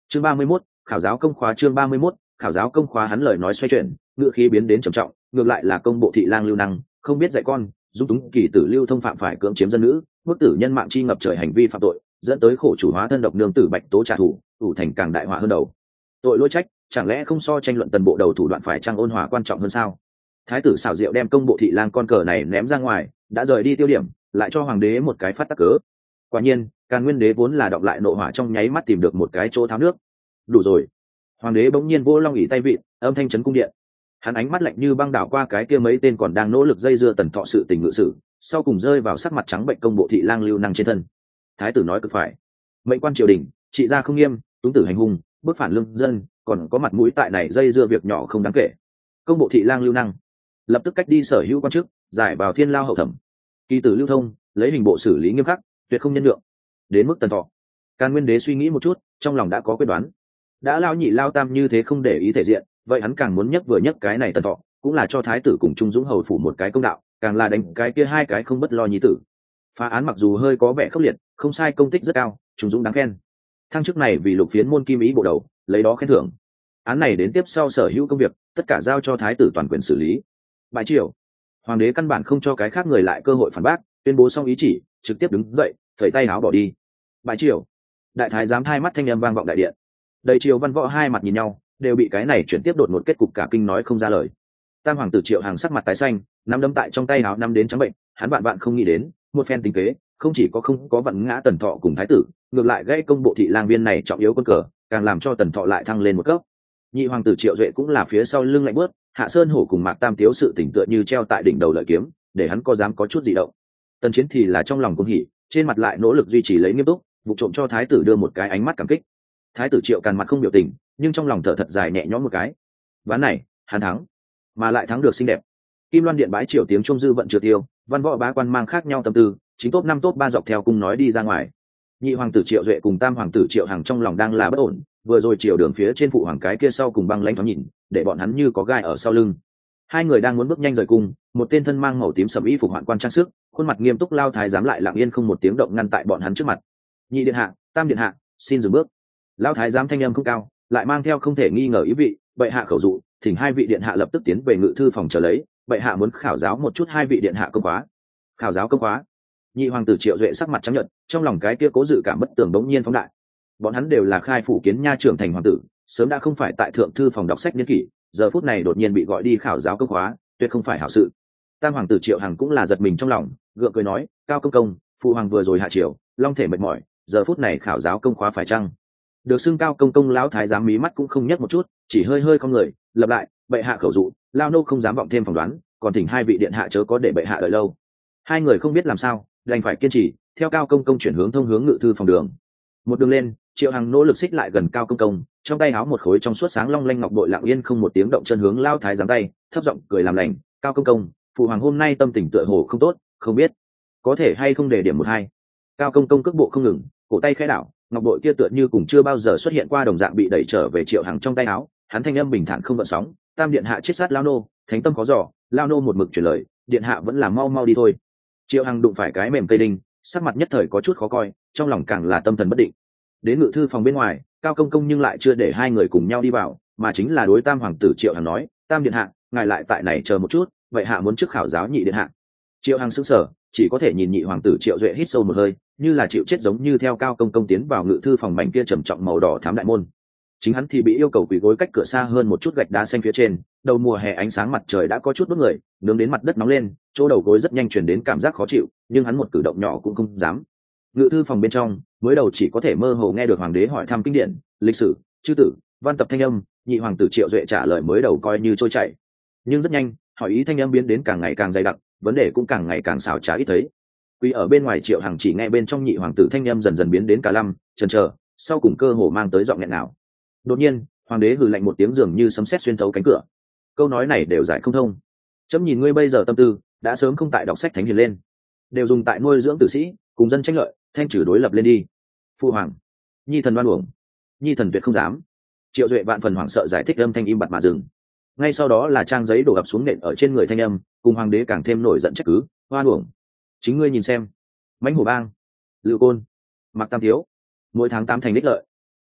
chương 31, khảo giáo công khóa. chương 31, khảo giáo công khóa. Hắn lời nói xoay chuyển, ngữ khí biến đến trầm trọng, ngược lại là công bộ thị lang Lưu Năng không biết dạy con, dung túng kỳ tử Lưu Thông phạm phải cưỡng chiếm dân nữ, bức tử nhân mạng chi ngập trời hành vi phạm tội, dẫn tới khổ chủ hóa thân độc nương tử Bạch Tố trả thù, ủ thành càng đại họa hơn đầu. Tội lỗi trách, chẳng lẽ không so tranh luận tần bộ đầu thủ đoạn phải chăng ôn hòa quan trọng hơn sao? Thái tử xảo diệu đem công bộ thị lang con cờ này ném ra ngoài, đã rời đi tiêu điểm, lại cho hoàng đế một cái phát tắc cớ. Quả nhiên, Càn Nguyên đế vốn là đọc lại nộ hỏa trong nháy mắt tìm được một cái chỗ tháo nước. Đủ rồi. Hoàng đế bỗng nhiên vỗ long ỷ tay vịn, âm thanh chấn cung điện. Hắn ánh mắt lạnh như băng đảo qua cái kia mấy tên còn đang nỗ lực dây dưa tần thọ sự tình ngự sử, sau cùng rơi vào sắc mặt trắng bệnh công bộ thị lang Lưu Năng trên thân. Thái tử nói cực phải. Mệnh quan triều đình, trị gia không nghiêm, túng tử hành hung, bức phản lương dân, còn có mặt mũi tại này dây dưa việc nhỏ không đáng kể. Công bộ thị lang Lưu Năng lập tức cách đi sở hữu quan chức, giải vào thiên lao hậu thẩm. Kỳ tử Lưu Thông lấy hình bộ xử lý nghiêm khắc, tuyệt không nhân nhượng. Đến mức tần thọ, Càn Nguyên đế suy nghĩ một chút, trong lòng đã có quyết đoán. Đã lao nhị lao tam như thế không để ý thể diện, vậy hắn càng muốn nhấc vừa nhấc cái này tần thọ, cũng là cho thái tử cùng Trung Dũng hầu phủ một cái công đạo, càng là đánh cái kia hai cái không bất lo nhi tử. Phá án mặc dù hơi có vẻ khốc liệt, không sai, công tích rất cao, Trung Dũng đáng khen. Thăng chức này vì lục phiến môn kim ý bộ đầu, lấy đó khen thưởng. Án này đến tiếp sau sở hữu công việc, tất cả giao cho thái tử toàn quyền xử lý. Bãi triều, hoàng đế căn bản không cho cái khác người lại cơ hội phản bác, tuyên bố xong ý chỉ, trực tiếp đứng dậy, phẩy tay áo bỏ đi. Bãi triều, đại thái giám hai mắt thanh âm vang vọng đại điện. Đầy triều văn võ hai mặt nhìn nhau, đều bị cái này chuyển tiếp đột ngột kết cục cả kinh nói không ra lời. Tam hoàng tử Triệu Hàng sắc mặt tái xanh, nắm đấm tại trong tay áo nắm đến trắng bệnh, hắn bạn không nghĩ đến, một phen tính kế, không chỉ không có vặn ngã Tần Thọ cùng thái tử, ngược lại gây công bộ thị lang viên này trọng yếu quân cờ, càng làm cho Tần Thọ lại thăng lên một cấp. Nhị hoàng tử Triệu Duệ cũng là phía sau lưng lạnh bước, Hạ Sơn Hổ cùng Mạc Tam Tiếu sự tỉnh tựa như treo tại đỉnh đầu lợi kiếm, để hắn có dám có chút gì động. Tần Chiến thì là trong lòng cung hỉ, trên mặt lại nỗ lực duy trì lấy nghiêm túc, vụ trộm cho thái tử đưa một cái ánh mắt cảm kích. Thái tử Triệu Càn mặt không biểu tình, nhưng trong lòng thở thật dài nhẹ nhõm một cái. Ván này, hắn thắng, mà lại thắng được xinh đẹp. Kim Loan điện bái triều tiếng trung dư vận chưa tiêu, văn võ bá quan mang khác nhau tâm tư, chính top 5 top 3 dọc theo cung nói đi ra ngoài. Nhị hoàng tử Triệu Duệ cùng tam hoàng tử Triệu Hằng trong lòng đang là bất ổn, vừa rồi triều đường phía trên phụ hoàng cái kia sau cùng băng lãnh thoáng nhìn, để bọn hắn như có gai ở sau lưng. Hai người đang muốn bước nhanh rời cung, một tên thân mang màu tím sẫm y phục hoạn quan trang sức, khuôn mặt nghiêm túc lao thái giám lại lặng yên không một tiếng động ngăn tại bọn hắn trước mặt. Nhị điện hạ, tam điện hạ, xin dừng bước. Lao thái giám thanh âm không cao, lại mang theo không thể nghi ngờ ý vị, bệ hạ khẩu dụ, thỉnh hai vị điện hạ lập tức tiến về ngự thư phòng chờ lấy, bệ hạ muốn khảo giáo một chút hai vị điện hạ công khóa. Khảo giáo công khóa? Nhị hoàng tử Triệu Duệ sắc mặt trắng nhợt, trong lòng cái kia cố dự cảm bất tường đống nhiên phóng đại. Bọn hắn đều là khai phủ kiến nha trưởng thành hoàng tử, sớm đã không phải tại thượng thư phòng đọc sách niên kỷ, giờ phút này đột nhiên bị gọi đi khảo giáo công khóa, tuyệt không phải hảo sự. Tam hoàng tử Triệu Hằng cũng là giật mình trong lòng, gượng cười nói, cao công công, phụ hoàng vừa rồi hạ triều, long thể mệt mỏi, giờ phút này khảo giáo công khóa phải chăng? Được xưng cao công công lão thái giám mí mắt cũng không nhấc một chút, chỉ hơi hơi con người, lập lại, bệ hạ khẩu dụ, lao nô không dám vọng thêm phỏng đoán, còn thỉnh hai vị điện hạ chớ có để bệ hạ đợi lâu. Hai người không biết làm sao, đành phải kiên trì, theo cao công công chuyển hướng thông hướng ngự thư phòng đường. Một đường lên, Triệu Hằng nỗ lực xích lại gần cao công công, trong tay áo một khối trong suốt sáng long lanh ngọc bội lặng yên không một tiếng động chân hướng lao thái giám tay, thấp giọng cười làm lành, cao công công, phụ hoàng hôm nay tâm tình tựa hồ không tốt, không biết có thể hay không để điểm một hai. Cao công công cước bộ không ngừng, cổ tay khẽ đảo, ngọc bội kia tựa như cùng chưa bao giờ xuất hiện qua đồng dạng bị đẩy trở về Triệu Hằng trong tay áo. Hắn thanh âm bình thản không gợn sóng, tam điện hạ chết sát lao nô, thánh tâm có giỏ, lao nô một mực truyền lời, điện hạ vẫn là mau mau đi thôi. Triệu Hằng đụng phải cái mềm cây đinh, sắc mặt nhất thời có chút khó coi, trong lòng càng là tâm thần bất định. Đến ngự thư phòng bên ngoài, cao công công nhưng lại chưa để hai người cùng nhau đi vào, mà chính là đối tam hoàng tử Triệu Hằng nói, tam điện hạ, ngài lại tại này chờ một chút, vậy hạ muốn trước khảo giáo nhị điện hạ. Triệu Hằng sững sờ, chỉ có thể nhìn nhị hoàng tử Triệu Duệ hít sâu một hơi, như là chịu chết giống như theo cao công công tiến vào ngự thư phòng mảnh kia trầm trọng màu đỏ thám đại môn. Chính hắn thì bị yêu cầu quỳ gối cách cửa xa hơn một chút gạch đá xanh phía trên, đầu mùa hè ánh sáng mặt trời đã có chút đốt người, nướng đến mặt đất nóng lên, chỗ đầu gối rất nhanh truyền đến cảm giác khó chịu, nhưng hắn một cử động nhỏ cũng không dám. Ngự thư phòng bên trong, mới đầu chỉ có thể mơ hồ nghe được hoàng đế hỏi thăm kinh điển, lịch sử, chư tử, văn tập thanh âm, nhị hoàng tử Triệu Duệ trả lời mới đầu coi như trôi chảy. Nhưng rất nhanh, hỏi ý thanh âm biến đến càng ngày càng dày đặc, vấn đề cũng càng ngày càng xảo trá ít thấy. Quý ở bên ngoài Triệu Hằng chỉ nghe bên trong nhị hoàng tử thanh âm dần dần biến đến cả lăm, chần chờ, sau cùng cơ hồ mang tới giọng nghẹn nào. Đột nhiên, hoàng đế hừ lạnh một tiếng dường như sấm sét xuyên thấu cánh cửa. Câu nói này đều giải không thông. Chấm nhìn ngươi bây giờ tâm tư, đã sớm không tại đọc sách thánh hiền lên, đều dùng tại nuôi dưỡng tử sĩ, cùng dân tranh lợi, thanh trừ đối lập lên đi. Phu hoàng, nhi thần đoan uổng, nhi thần tuyệt không dám. Triệu Duệ vạn phần hoảng sợ giải thích, âm thanh im bặt mà dừng. Ngay sau đó là trang giấy đổ ập xuống nện ở trên người thanh âm, cùng hoàng đế càng thêm nổi giận trách cứ, oan uổng. Chính ngươi nhìn xem, mãnh hổ bang, Lưu Côn, Mạc Tam Thiếu, mỗi tháng 8 thành đích lợi,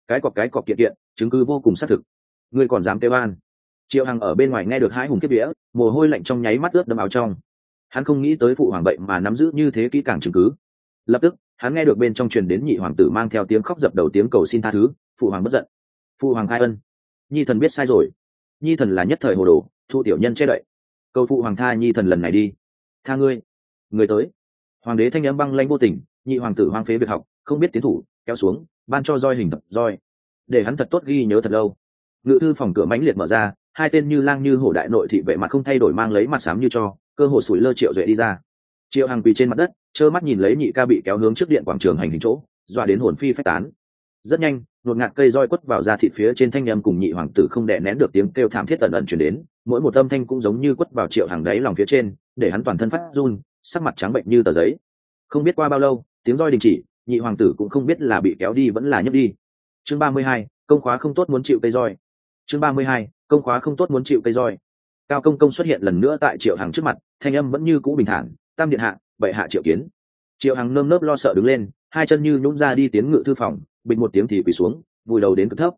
cái cọc kiện kiện, chứng cứ vô cùng xác thực. Ngươi còn dám kêu an? Triệu Hằng ở bên ngoài nghe được hãi hùng kiếp vía, mồ hôi lạnh trong nháy mắt ướt đẫm áo trong. Hắn không nghĩ tới phụ hoàng bệnh mà nắm giữ như thế kỹ càng chứng cứ. Lập tức hắn nghe được bên trong truyền đến nhị hoàng tử mang theo tiếng khóc dập đầu tiếng cầu xin tha thứ. Phụ hoàng bất giận, phụ hoàng khai ân, nhi thần biết sai rồi. Nhi thần là nhất thời hồ đồ, thu tiểu nhân che đậy, cầu phụ hoàng tha nhi thần lần này đi. Tha ngươi. Người tới. Hoàng đế thanh âm băng lãnh vô tình. Nhị hoàng tử hoang phế việc học, không biết tiến thủ, kéo xuống, ban cho roi hình tập roi, để hắn thật tốt ghi nhớ thật lâu. Ngự thư phòng cửa mãnh liệt mở ra, hai tên như lang như hổ đại nội thị vệ mặt không thay đổi mang lấy mặt xám như cho, cơ hồ sủi lơ Triệu Duệ đi ra. Triệu Hằng quỳ trên mặt đất, trơ mắt nhìn lấy nhị ca bị kéo hướng trước điện quảng trường hành hình chỗ, dọa đến hồn phi phách tán. Rất nhanh, nuốt ngạt cây roi quất vào da thịt phía trên, thanh âm cùng nhị hoàng tử không đè nén được tiếng kêu thảm thiết ẩn ẩn truyền đến, mỗi một âm thanh cũng giống như quất vào Triệu Hằng đáy lòng phía trên, để hắn toàn thân phát run, sắc mặt trắng bệnh như tờ giấy. Không biết qua bao lâu, tiếng roi đình chỉ, nhị hoàng tử cũng không biết là bị kéo đi vẫn là nhấc đi. Chương 32, công khóa không tốt muốn chịu cây roi. Chương 32, công khóa không tốt muốn chịu cây roi. Cao công công xuất hiện lần nữa tại Triệu Hằng trước mặt, thanh âm vẫn như cũ bình thản, tam điện hạ, bệ hạ triệu kiến. Triệu Hằng nơm nớp lo sợ đứng lên, hai chân như nhũn ra đi tiến ngự thư phòng, bình một tiếng thì quỳ xuống, vùi đầu đến cực thấp.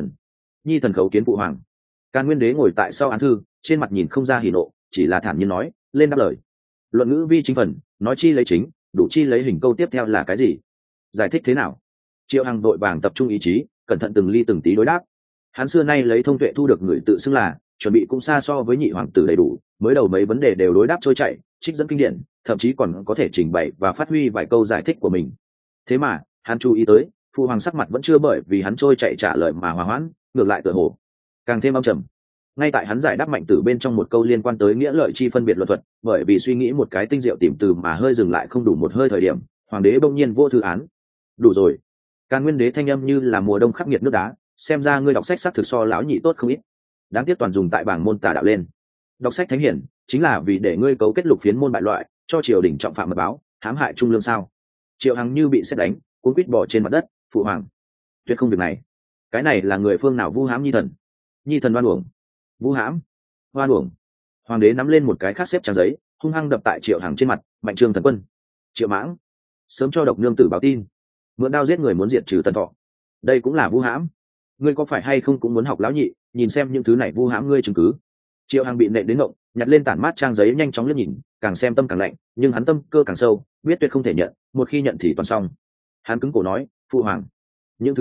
Nhi thần khấu kiến phụ hoàng. Càn Nguyên đế ngồi tại sau án thư, trên mặt nhìn không ra hỉ nộ, chỉ là thản nhiên nói, lên đáp lời. Luận ngữ vi chính phần, nói chi lấy chính, đủ chi lấy hình, câu tiếp theo là cái gì? Giải thích thế nào? Triệu Hằng đội vàng tập trung ý chí, cẩn thận từng ly từng tí đối đáp. Hắn xưa nay lấy thông tuệ thu được người tự xưng là, chuẩn bị cũng xa so với nhị hoàng tử đầy đủ, mới đầu mấy vấn đề đều đối đáp trôi chảy, trích dẫn kinh điển, thậm chí còn có thể trình bày và phát huy vài câu giải thích của mình. Thế mà hắn chú ý tới, phụ hoàng sắc mặt vẫn chưa bởi vì hắn trôi chạy trả lời mà hòa hoãn, ngược lại tựa hồ càng thêm âm trầm. Ngay tại hắn giải đáp mạnh tử bên trong một câu liên quan tới nghĩa lợi chi phân biệt luật thuật, bởi vì suy nghĩ một cái tinh diệu tìm từ mà hơi dừng lại không đủ một hơi thời điểm, hoàng đế bỗng nhiên vô thư án. Đủ rồi. Càn Nguyên đế thanh âm như là mùa đông khắc nghiệt nước đá, xem ra ngươi đọc sách xác thực so lão nhị tốt không ít. Đáng tiếc toàn dùng tại bảng môn tà đạo lên. Đọc sách thánh hiển chính là vì để ngươi cấu kết lục phiến môn bại loại, cho triều đình trọng phạm mật báo, hãm hại trung lương sao? Triệu Hằng như bị sét đánh, cuốn quýt bỏ trên mặt đất. Phụ hoàng, tuyệt không việc này. Cái này là người phương nào vu hãm nhi thần? Nhi thần oan uổng. Vu hãm? Oan uổng? Hoàng đế nắm lên một cái khác xếp trang giấy, hung hăng đập tại Triệu Hằng trên mặt. Mạnh Trương Thần Quân, Triệu Mãng, sớm cho độc nương tử báo tin, mượn đao giết người muốn diệt trừ Tần Thọ, đây cũng là vu hãm. Ngươi có phải hay không cũng muốn học lão nhị, nhìn xem những thứ này vu hãm ngươi chứng cứ? Triệu Hằng bị nện đến ngộng, nhặt lên tản mát trang giấy nhanh chóng liếc nhìn, càng xem tâm càng lạnh, nhưng hắn tâm cơ càng sâu, biết tuyệt không thể nhận, một khi nhận thì toàn xong. Hắn cứng cổ nói, phụ hoàng, những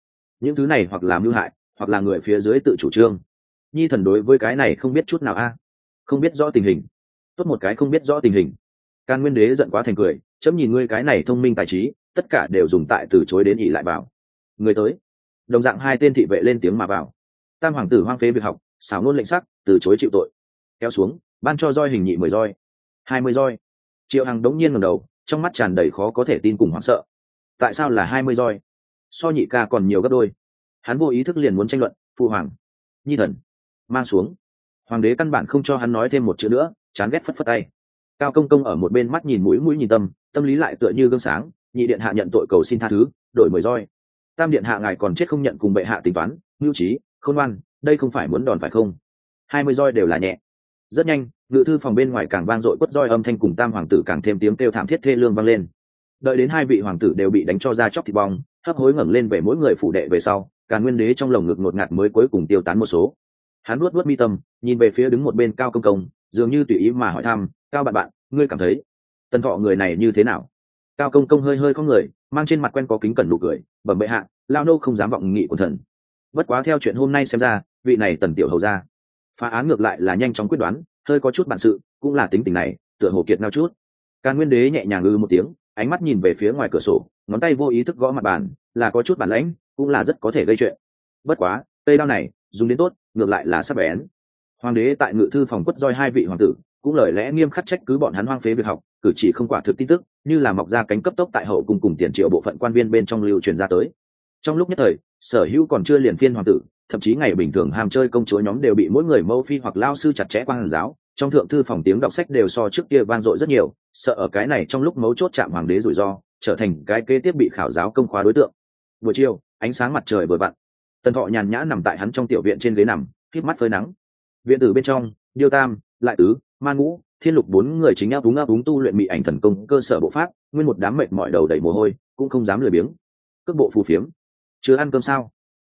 thứ này hoặc là mưu hại, hoặc là người phía dưới tự chủ trương. Nhi thần đối với cái này không biết chút nào a, không biết rõ tình hình. Tốt một cái không biết rõ tình hình. Càn Nguyên đế giận quá thành cười, chấm nhìn ngươi cái này thông minh tài trí, tất cả đều dùng tại từ chối đến ỉ lại vào. Người tới. Đồng dạng hai tên thị vệ lên tiếng mà vào. Tam hoàng tử hoang phế việc học, xảo ngôn lệnh sắc, từ chối chịu tội. Kéo xuống, ban cho roi hình nhị 10 roi, 20 roi. Triệu Hằng đống nhiên ngẩng đầu, trong mắt tràn đầy khó có thể tin cùng hoảng sợ. Tại sao là 20 roi? So nhị ca còn nhiều gấp đôi. Hắn vô ý thức liền muốn tranh luận, phụ hoàng, nhi thần, mang xuống. Hoàng đế căn bản không cho hắn nói thêm một chữ nữa, chán ghét phất phất tay. Cao công công ở một bên mắt nhìn mũi mũi nhìn tâm lý lại tựa như gương sáng. Nhị điện hạ nhận tội cầu xin tha thứ, đổi 10 roi. Tam điện hạ ngài còn chết không nhận cùng bệ hạ tính toán, mưu trí, khôn ngoan, đây không phải muốn đòn phải không? 20 roi đều là nhẹ. Rất nhanh, ngự thư phòng bên ngoài càng vang dội quất roi âm thanh cùng tam hoàng tử càng thêm tiếng kêu thảm thiết thê lương vang lên. Đợi đến hai vị hoàng tử đều bị đánh cho ra chóc thịt bong, hấp hối ngẩng lên về mỗi người phủ đệ về sau, Càn Nguyên đế trong lồng ngực ngột ngạt mới cuối cùng tiêu tán một số. Hắn nuốt nuốt mi tâm, nhìn về phía đứng một bên Cao công công, dường như tùy ý mà hỏi thăm, Cao bạn, ngươi cảm thấy Tần Thọ người này như thế nào? Cao công công hơi hơi có người, mang trên mặt quen có kính cẩn nụ cười, bẩm bệ hạ, lao nô không dám vọng nghị của thần. Bất quá theo chuyện hôm nay xem ra, vị này Tần tiểu hầu ra phá án ngược lại là nhanh chóng quyết đoán, hơi có chút bản sự, cũng là tính tình này, tựa hồ kiệt ngao chút. Càn Nguyên đế nhẹ nhàng một tiếng, ánh mắt nhìn về phía ngoài cửa sổ, ngón tay vô ý thức gõ mặt bàn, là có chút bản lãnh, cũng là rất có thể gây chuyện. Bất quá, cây đao này dùng đến tốt, ngược lại là sắc bén. Hoàng đế tại ngự thư phòng quất roi hai vị hoàng tử, cũng lời lẽ nghiêm khắc trách cứ bọn hắn hoang phế việc học, cử chỉ không quả thực tin tức, như là mọc ra cánh cấp tốc tại hậu cung cùng tiền triệu bộ phận quan viên bên trong lưu truyền ra tới. Trong lúc nhất thời, sở hữu còn chưa liền phiên hoàng tử, thậm chí ngày bình thường ham chơi công chúa nhóm đều bị mỗi người mẫu phi hoặc lao sư chặt chẽ quan giáo, trong thượng thư phòng tiếng đọc sách đều so trước kia vang dội rất nhiều, sợ ở cái này trong lúc mấu chốt chạm hoàng đế rủi ro, trở thành cái kế tiếp bị khảo giáo công khóa đối tượng. Buổi chiều, ánh sáng mặt trời vừa vặn, Tần Thọ nhàn nhã nằm tại hắn trong tiểu viện trên ghế nằm, khép mắt phơi nắng. Viện tử bên trong, Điêu Tam, Lại Tứ, Man Ngũ, Thiên Lục bốn người chính áp úng tu luyện mị ảnh thần công cơ sở bộ pháp, nguyên một đám mệt mỏi đầu đầy mồ hôi, cũng không dám lười biếng. Cước bộ phù phiếm. Chưa ăn cơm sao?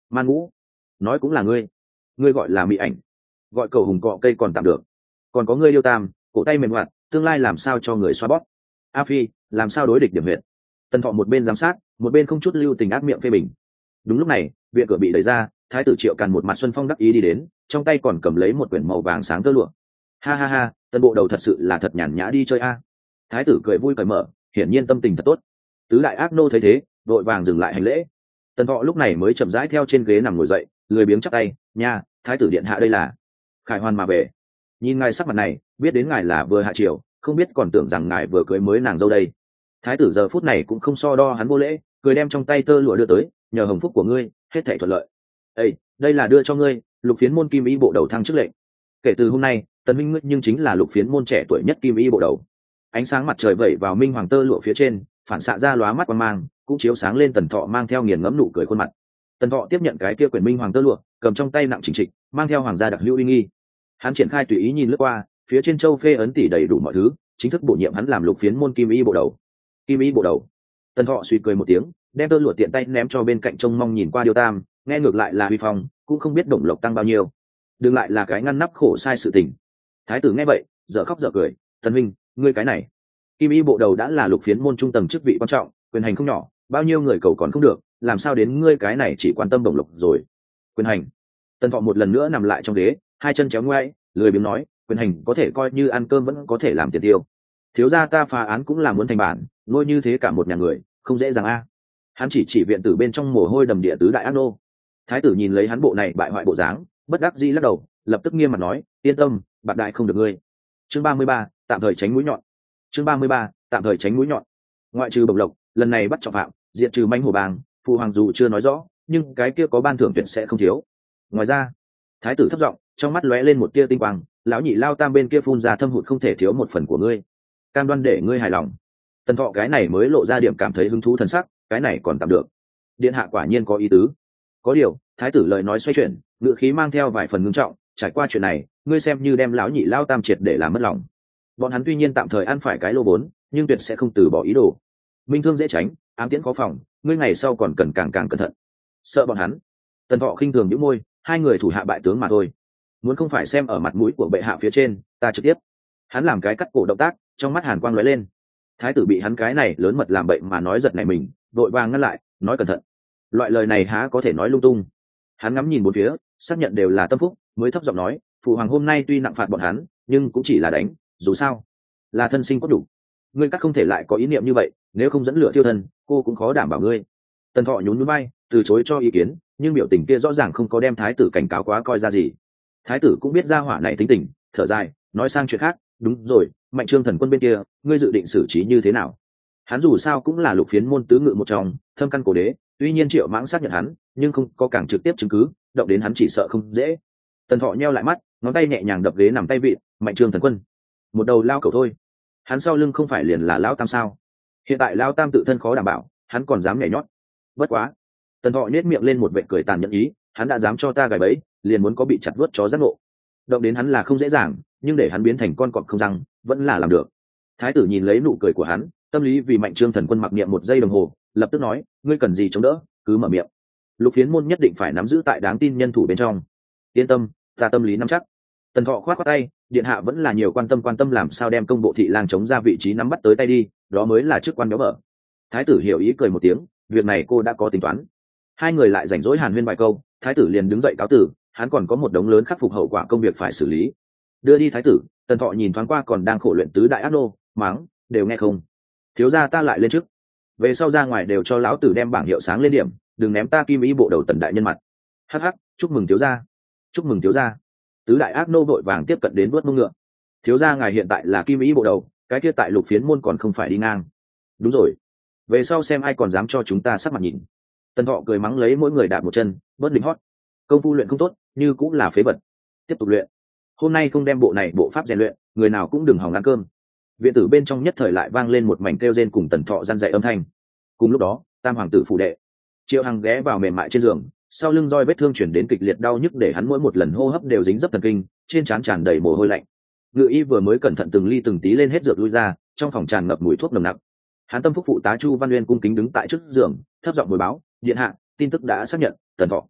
Man Ngũ, nói cũng là ngươi gọi là mỹ ảnh, gọi cầu hùng cọ cây còn tạm được, còn có ngươi Liêu Tam, cổ tay mềm hoạt, tương lai làm sao cho người xoa bóp. A Phi, làm sao đối địch điểm huyệt. Tần Thọ một bên giám sát, một bên không chút lưu tình ác miệng phê bình. Đúng lúc này, viện cửa bị đẩy ra, thái tử Triệu Càn một mặt xuân phong đắc ý đi đến, trong tay còn cầm lấy một quyển màu vàng sáng tơ lụa. Ha ha ha, Tần bộ đầu thật sự là thật nhàn nhã đi chơi a. Thái tử cười vui cởi mở, hiển nhiên tâm tình thật tốt. Tứ đại ác nô thấy thế, đội vàng dừng lại hành lễ. Tần Thọ lúc này mới chậm rãi theo trên ghế nằm ngồi dậy, lười biếng chắp tay, nha, thái tử điện hạ đây là khải hoàn mà về. Nhìn ngài sắc mặt này, biết đến ngài là vừa hạ triều, không biết còn tưởng rằng ngài vừa cưới mới nàng dâu đây. Thái tử giờ phút này cũng không so đo hắn vô lễ, cười đem trong tay tơ lụa đưa tới, nhờ hồng phúc của ngươi, hết thảy thuận lợi. Ê, đây là đưa cho ngươi, Lục Phiến môn kim y bộ đầu thăng chức lệnh. Kể từ hôm nay, Tần Minh ngươi nhưng chính là Lục Phiến môn trẻ tuổi nhất kim y bộ đầu. Ánh sáng mặt trời vẩy vào minh hoàng tơ lụa phía trên, phản xạ ra lóa mắt quang mang, cũng chiếu sáng lên Tần Thọ mang theo nghiền ngẫm nụ cười khuôn mặt. Tần Thọ tiếp nhận cái kia quyển minh hoàng tơ lụa, cầm trong tay nặng chỉnh trịch, mang theo hoàng gia đặc hữu uy nghi. Hắn triển khai tùy ý nhìn lướt qua, phía trên châu phê ấn tỉ đầy đủ mọi thứ, chính thức bổ nhiệm hắn làm Lục Phiến môn kim y bộ đầu. Kim y bộ đầu. Tần Thọ suy cười một tiếng, đem tơ lụa tiện tay ném cho bên cạnh trông mong nhìn qua Điêu Tam, nghe ngược lại là huy phong, cũng không biết động lộc tăng bao nhiêu. Đừng lại là cái ngăn nắp khổ sai sự tình. Thái tử nghe vậy, dở khóc dở cười, Tần Minh, ngươi cái này, kim y bộ đầu đã là Lục Phiến môn trung tầng chức vị quan trọng, quyền hành không nhỏ, bao nhiêu người cầu còn không được, làm sao đến ngươi cái này chỉ quan tâm đồng lộc rồi. Quyền hành. Tần Thọ một lần nữa nằm lại trong ghế, hai chân chéo ngoãi, lười biếng nói, quyền hành có thể coi như ăn cơm vẫn có thể làm tiền tiêu. Thiếu gia ta phá án cũng là muốn thành bản, nuôi như thế cả một nhà người, không dễ dàng a. Hắn chỉ viện tử bên trong mồ hôi đầm địa tứ đại ác nô. Thái tử nhìn lấy hắn bộ này bại hoại bộ dáng, bất đắc dĩ lắc đầu, lập tức nghiêm mặt nói, yên tâm, bạc đại không được ngươi. Chương 33, tạm thời tránh mũi nhọn. Chương 33, tạm thời tránh mũi nhọn. Ngoại trừ Bộc Lộc, lần này bắt trọng phạm, diệt trừ manh hổ bang, phụ hoàng dù chưa nói rõ, nhưng cái kia có ban thưởng tuyệt sẽ không thiếu. Ngoài ra, thái tử thấp giọng, trong mắt lóe lên một tia tinh quang, lão nhị Lao Tam bên kia phun ra thâm hụt không thể thiếu một phần của ngươi, cam đoan để ngươi hài lòng. Tần Thọ cái này mới lộ ra điểm cảm thấy hứng thú thần sắc, cái này còn tạm được. Điện hạ quả nhiên có ý tứ. Có điều, thái tử lời nói xoay chuyển, ngữ khí mang theo vài phần ngưng trọng, trải qua chuyện này, ngươi xem như đem lão nhị Lao Tam triệt để làm mất lòng. Bọn hắn tuy nhiên tạm thời ăn phải cái lô vốn, nhưng tuyệt sẽ không từ bỏ ý đồ. Minh thương dễ tránh, ám tiễn khó phòng, ngươi ngày sau còn cần càng cẩn thận. Sợ bọn hắn. Tần Thọ khinh thường nhíu môi, hai người thủ hạ bại tướng mà thôi. Muốn không phải xem ở mặt mũi của bệ hạ phía trên, ta trực tiếp. Hắn làm cái cắt cổ động tác, trong mắt hàn quang lóe lên. Thái tử bị hắn cái này lớn mật làm bậy mà nói giật này mình, đội vàng ngăn lại, nói cẩn thận. Loại lời này há có thể nói lung tung. Hắn ngắm nhìn bốn phía, xác nhận đều là tâm phúc, mới thấp giọng nói, phụ hoàng hôm nay tuy nặng phạt bọn hắn, nhưng cũng chỉ là đánh, dù sao là thân sinh có đủ. Ngươi cắt không thể lại có ý niệm như vậy, nếu không dẫn lửa thiêu thân, cô cũng khó đảm bảo ngươi. Tần Thọ nhún nhún vai, từ chối cho ý kiến, nhưng biểu tình kia rõ ràng không có đem thái tử cảnh cáo quá coi ra gì. Thái tử cũng biết ra hỏa này tính tình, thở dài, nói sang chuyện khác, đúng rồi, Mạnh Trương thần quân bên kia, ngươi dự định xử trí như thế nào? Hắn dù sao cũng là Lục Phiến môn tứ ngự một trong, thâm căn cổ đế, tuy nhiên Triệu Mãng xác nhận hắn, nhưng không có càng trực tiếp chứng cứ, động đến hắn chỉ sợ không dễ. Tần Thọ nheo lại mắt, ngón tay nhẹ nhàng đập ghế nằm tay vịn, Mạnh Trương thần quân, một đầu lao cẩu thôi. Hắn sau lưng không phải liền là lão Tam sao? Hiện tại lão Tam tự thân khó đảm bảo, hắn còn dám nhảy nhót. Bất quá. Tần Thọ nhếch miệng lên một vệt cười tàn nhẫn ý, hắn đã dám cho ta gài bẫy, liền muốn có bị chặt vớt chó giác ngộ. Động đến hắn là không dễ dàng, nhưng để hắn biến thành con cọp không răng, vẫn là làm được. Thái tử nhìn lấy nụ cười của hắn, tâm lý vì Mạnh Trương thần quân mặc niệm một giây đồng hồ, lập tức nói, ngươi cần gì chống đỡ, cứ mở miệng. Lục Phiến môn nhất định phải nắm giữ tại đáng tin nhân thủ bên trong. Yên tâm, ta tâm lý nắm chắc. Tần Thọ khoát khoát tay, điện hạ vẫn là nhiều quan tâm làm sao đem công bộ thị lang chống ra vị trí nắm bắt tới tay đi, đó mới là chức quan béo bở. Thái tử hiểu ý cười một tiếng, việc này cô đã có tính toán. Hai người lại rảnh rỗi hàn huyên vài câu, thái tử liền đứng dậy cáo tử, hắn còn có một đống lớn khắc phục hậu quả công việc phải xử lý. Đưa đi thái tử, Tần Thọ nhìn thoáng qua còn đang khổ luyện tứ đại ác nô, mắng, đều nghe không? Thiếu gia ta lại lên trước. Về sau ra ngoài đều cho lão tử đem bảng hiệu sáng lên điểm, đừng ném ta kim ý bộ đầu Tần đại nhân mặt. Hắc hắc, chúc mừng thiếu gia. Chúc mừng thiếu gia. Tứ đại ác nô vội vàng tiếp cận đến vuốt mông ngựa. Thiếu gia ngài hiện tại là kim ý bộ đầu, cái kia tại Lục Phiến môn còn không phải đi ngang. Đúng rồi, về sau xem ai còn dám cho chúng ta sắc mặt nhìn. Tần Thọ cười mắng lấy mỗi người đạp một chân, bớt lính hót. Công phu luyện không tốt, như cũng là phế vật. Tiếp tục luyện. Hôm nay không đem bộ này bộ pháp rèn luyện, người nào cũng đừng hòng ăn cơm. Viện tử bên trong nhất thời lại vang lên một mảnh kêu rên cùng Tần Thọ răn dạy âm thanh. Cùng lúc đó, Tam hoàng tử phủ đệ, Triệu Hằng ghé vào mềm mại trên giường, sau lưng roi vết thương chuyển đến kịch liệt đau nhức để hắn mỗi một lần hô hấp đều dính dấp thần kinh, trên trán tràn đầy mồ hôi lạnh. Ngự y vừa mới cẩn thận từng ly từng tí lên hết dược lui ra, trong phòng tràn ngập mùi thuốc nồng nặc. Hắn tâm phúc phụ tá Chu Văn Uyên cung kính đứng tại trước giường, thấp giọng hồi báo, điện hạ, tin tức đã xác nhận, Tần Thọ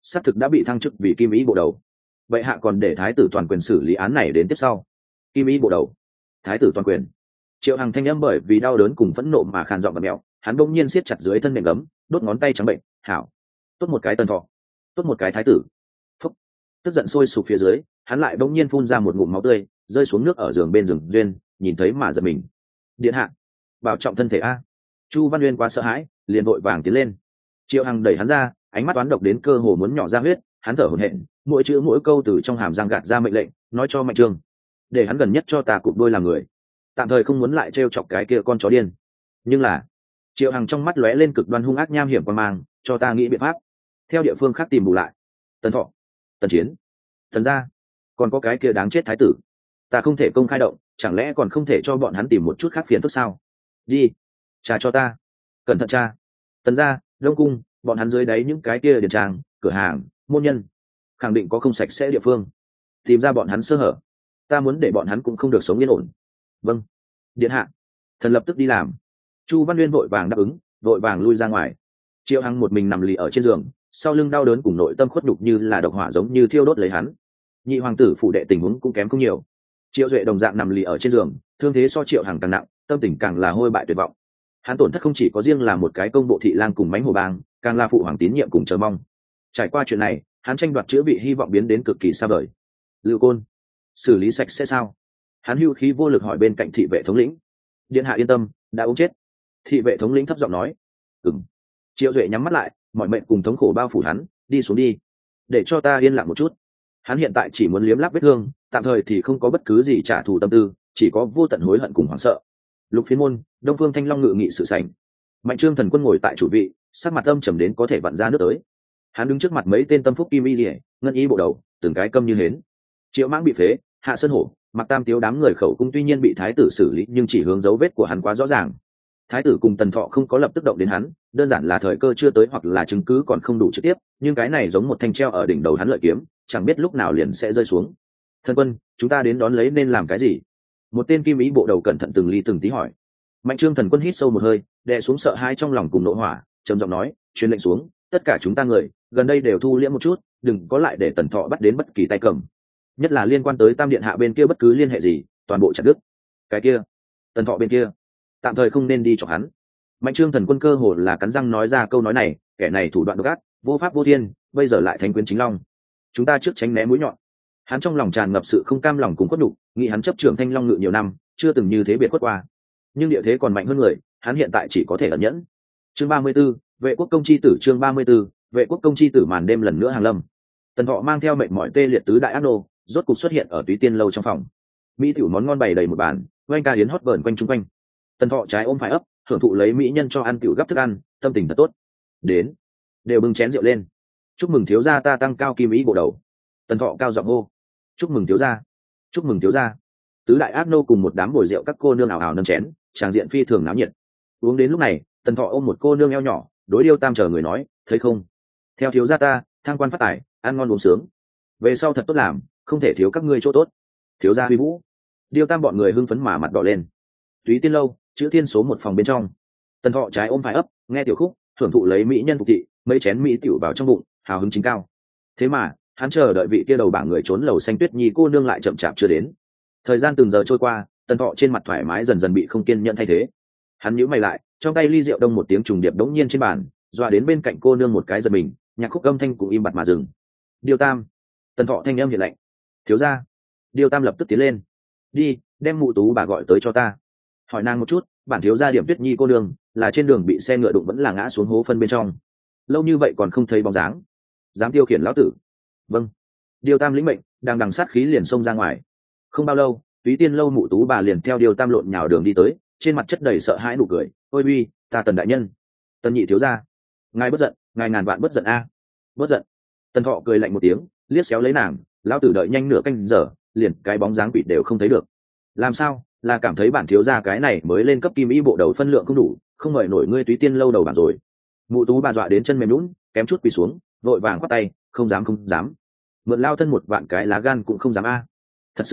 xác thực đã bị thăng chức vì kim ý bộ đầu. Bệ hạ còn để thái tử toàn quyền xử lý án này đến tiếp sau. Kim ý bộ đầu, thái tử toàn quyền. Triệu Hằng thanh âm bởi vì đau đớn cùng phẫn nộ mà khàn giọng và mèo, hắn bỗng nhiên siết chặt dưới thân nệm gấm, đốt ngón tay trắng bệnh. Hảo, tốt một cái Tần Thọ, tốt một cái thái tử. Phúc, tức giận sôi sục phía dưới, hắn lại bỗng nhiên phun ra một ngụm máu tươi, rơi xuống nước ở giường bên giường duyên, nhìn thấy mà giật mình. Điện hạ, bảo trọng thân thể a. Chu Văn Uyên quá sợ hãi, liền vội vàng tiến lên. Triệu Hằng đẩy hắn ra, ánh mắt toán độc đến cơ hồ muốn nhỏ ra huyết, hắn thở hổn hển, mỗi chữ mỗi câu từ trong hàm răng gạt ra mệnh lệnh, nói cho Mạnh Trương, để hắn gần nhất cho ta cụp đôi làm người, tạm thời không muốn lại trêu chọc cái kia con chó điên. Nhưng là, Triệu Hằng trong mắt lóe lên cực đoan hung ác nham hiểm quan mang, cho ta nghĩ biện pháp, theo địa phương khác tìm bù lại. Tần Thọ, Tần Chiến, Tần gia, còn có cái kia đáng chết thái tử, ta không thể công khai động, chẳng lẽ còn không thể cho bọn hắn tìm một chút khác phiền phức sao? Đi, trả cho ta, cẩn thận cha. Tần gia, Đông cung, bọn hắn dưới đáy những cái kia điền trang, cửa hàng, môn nhân, khẳng định có không sạch sẽ địa phương, tìm ra bọn hắn sơ hở, ta muốn để bọn hắn cũng không được sống yên ổn. Vâng, điện hạ. Thần lập tức đi làm. Chu Văn Uyên vội vàng đáp ứng, vội vàng lui ra ngoài. Triệu Hằng một mình nằm lì ở trên giường, sau lưng đau đớn cùng nội tâm khuất nhục như là độc hỏa giống như thiêu đốt lấy hắn. Nhị hoàng tử phụ đệ tình huống cũng kém không nhiều. Triệu Duệ đồng dạng nằm lì ở trên giường, thương thế so Triệu Hằng càng nặng, tâm tình càng là hôi bại tuyệt vọng. Hắn tổn thất không chỉ có riêng là một cái công bộ thị lang cùng mánh hồ bang, càng là phụ hoàng tín nhiệm cùng chờ mong. Trải qua chuyện này, hắn tranh đoạt chữa bị hy vọng biến đến cực kỳ xa vời. Lưu Côn, xử lý sạch sẽ sao? Hắn hưu khí vô lực hỏi bên cạnh thị vệ thống lĩnh. Điện hạ yên tâm, đã uống chết. Thị vệ thống lĩnh thấp giọng nói. Ừm. Triệu Duệ nhắm mắt lại, mọi mệnh cùng thống khổ bao phủ hắn, đi xuống đi, để cho ta yên lặng một chút. Hắn hiện tại chỉ muốn liếm láp vết thương, tạm thời thì không có bất cứ gì trả thù tâm tư, chỉ có vô tận hối hận cùng hoảng sợ. Lục Phiến môn, Đông Phương Thanh Long ngự nghị sự sảnh. Mạnh Trương thần quân ngồi tại chủ vị, sắc mặt âm trầm đến có thể vặn ra nước tới. Hắn đứng trước mặt mấy tên tâm phúc kim y liễu, ngân y bộ đầu, từng cái câm như hến. Triệu Mãng bị phế, Hạ Sơn Hổ, Mặc Tam Tiếu đám người khẩu cung tuy nhiên bị thái tử xử lý, nhưng chỉ hướng dấu vết của hắn quá rõ ràng. Thái tử cùng Tần Thọ không có lập tức động đến hắn, đơn giản là thời cơ chưa tới hoặc là chứng cứ còn không đủ trực tiếp, nhưng cái này giống một thanh treo ở đỉnh đầu hắn lợi kiếm, chẳng biết lúc nào liền sẽ rơi xuống. Thân quân, chúng ta đến đón lấy nên làm cái gì? Một tên kim ý bộ đầu cẩn thận từng ly từng tí hỏi. Mạnh Trương thần quân hít sâu một hơi, đè xuống sợ hãi trong lòng cùng nộ hỏa, trầm giọng nói, truyền lệnh xuống, tất cả chúng ta người gần đây đều thu liễm một chút, đừng có lại để Tần Thọ bắt đến bất kỳ tay cầm, nhất là liên quan tới Tam điện hạ bên kia bất cứ liên hệ gì, toàn bộ chặt đứt. Cái kia, Tần Thọ bên kia, tạm thời không nên đi chọc hắn. Mạnh Trương thần quân cơ hồ là cắn răng nói ra câu nói này, kẻ này thủ đoạn độc ác, vô pháp vô thiên, bây giờ lại thánh quyến chính long, chúng ta trước tránh né mũi nhọn. Hắn trong lòng tràn ngập sự không cam lòng cùng khuất nhục, nghĩ hắn chấp trưởng Thanh Long ngự nhiều năm, chưa từng như thế biệt khuất qua, nhưng địa thế còn mạnh hơn người, hắn hiện tại chỉ có thể ẩn nhẫn. Chương 34, vệ quốc công chi tử. Chương 34, vệ quốc công chi tử. Màn đêm lần nữa hàng lâm. Tần Thọ mang theo mệnh mọi tê liệt tứ đại ác nô, rốt cục xuất hiện ở Túy Tiên lâu trong phòng. Mỹ tiểu món ngon bày đầy một bàn, oanh ca hiến hót vờn quanh chung quanh. Tần Thọ trái ôm phải ấp, hưởng thụ lấy mỹ nhân cho ăn tiểu gấp thức ăn, tâm tình thật tốt. Đến, đều bưng chén rượu lên. Chúc mừng thiếu gia ta tăng cao kim ý bộ đầu. Tần Thọ cao giọng hô. Chúc mừng thiếu gia, chúc mừng thiếu gia. Tứ đại ác nô cùng một đám bồi rượu các cô nương ảo ảo nâng chén, tràng diện phi thường náo nhiệt. Uống đến lúc này, Tần Thọ ôm một cô nương eo nhỏ, đối Điêu Tam chờ người nói, thấy không, theo thiếu gia ta thăng quan phát tài, ăn ngon uống sướng, về sau thật tốt làm, không thể thiếu các ngươi chỗ tốt. Thiếu gia huy vũ. Điêu Tam bọn người hưng phấn mà mặt đỏ lên. Túy Tiên lâu, chữ thiên số một phòng bên trong. Tần Thọ trái ôm phải ấp, nghe tiểu khúc, hưởng thụ lấy mỹ nhân phục thị, mấy chén mỹ tiểu vào trong bụng, hào hứng chính cao. Thế mà hắn chờ đợi vị kia đầu bảng người trốn lầu xanh Tuyết Nhi cô nương lại chậm chạp chưa đến. Thời gian từng giờ trôi qua, Tần Thọ trên mặt thoải mái dần dần bị không kiên nhẫn thay thế. Hắn nhíu mày lại, trong tay ly rượu đông một tiếng trùng điệp đống nhiên trên bàn, dọa đến bên cạnh cô nương một cái giật mình, nhạc khúc âm thanh cũng im bặt mà dừng. Điêu Tam. Tần Thọ thanh âm hiện lạnh. Thiếu gia. Điêu Tam lập tức tiến lên. Đi, đem mụ tú bà gọi tới cho ta. Hỏi nàng một chút, bản thiếu gia điểm Tuyết Nhi cô nương là trên đường bị xe ngựa đụng vẫn là ngã xuống hố phân bên trong, lâu như vậy còn không thấy bóng dáng, dám tiêu khiển lão tử. Vâng. Điêu Tam lĩnh mệnh, đang đằng sát khí liền xông ra ngoài. Không bao lâu, Túy Tiên lâu mụ tú bà liền theo Điêu Tam lộn nhào đường đi tới, trên mặt chất đầy sợ hãi nụ cười. Ôi uy, ta Tần đại nhân, Tần nhị thiếu gia, ngài bất giận, ngài ngàn vạn bất giận a. Bất giận. Tần Thọ cười lạnh một tiếng, liếc xéo lấy nàng, lão tử đợi nhanh nửa canh giờ, liền cái bóng dáng quỷ đều không thấy được. Làm sao, là cảm thấy bản thiếu gia cái này mới lên cấp kim y bộ đầu phân lượng không đủ, không mời nổi ngươi Túy Tiên lâu đầu bảng rồi. Mụ tú bà dọa đến chân mềm nhũn, kém chút quỳ xuống, vội vàng khoát tay, không dám không dám. Mượn lao thân một vạn cái lá gan cũng không dám a. Thật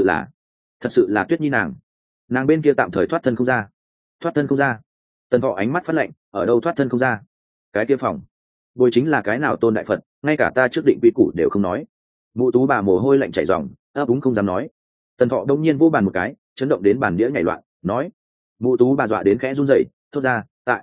sự là Tuyết Nhi nàng bên kia tạm thời thoát thân không ra. Thoát thân không ra. Tần Thọ ánh mắt phát lạnh, ở đâu thoát thân không ra? Cái kia phòng bồi chính là cái nào tôn đại Phật, ngay cả ta trước định quy củ đều không nói. Mụ tú bà mồ hôi lạnh chảy ròng, ấp úng không dám nói. Tần Thọ đông nhiên vô bàn một cái, chấn động đến bàn đĩa nhảy loạn, nói. Mụ tú bà dọa đến khẽ run rẩy, thốt ra,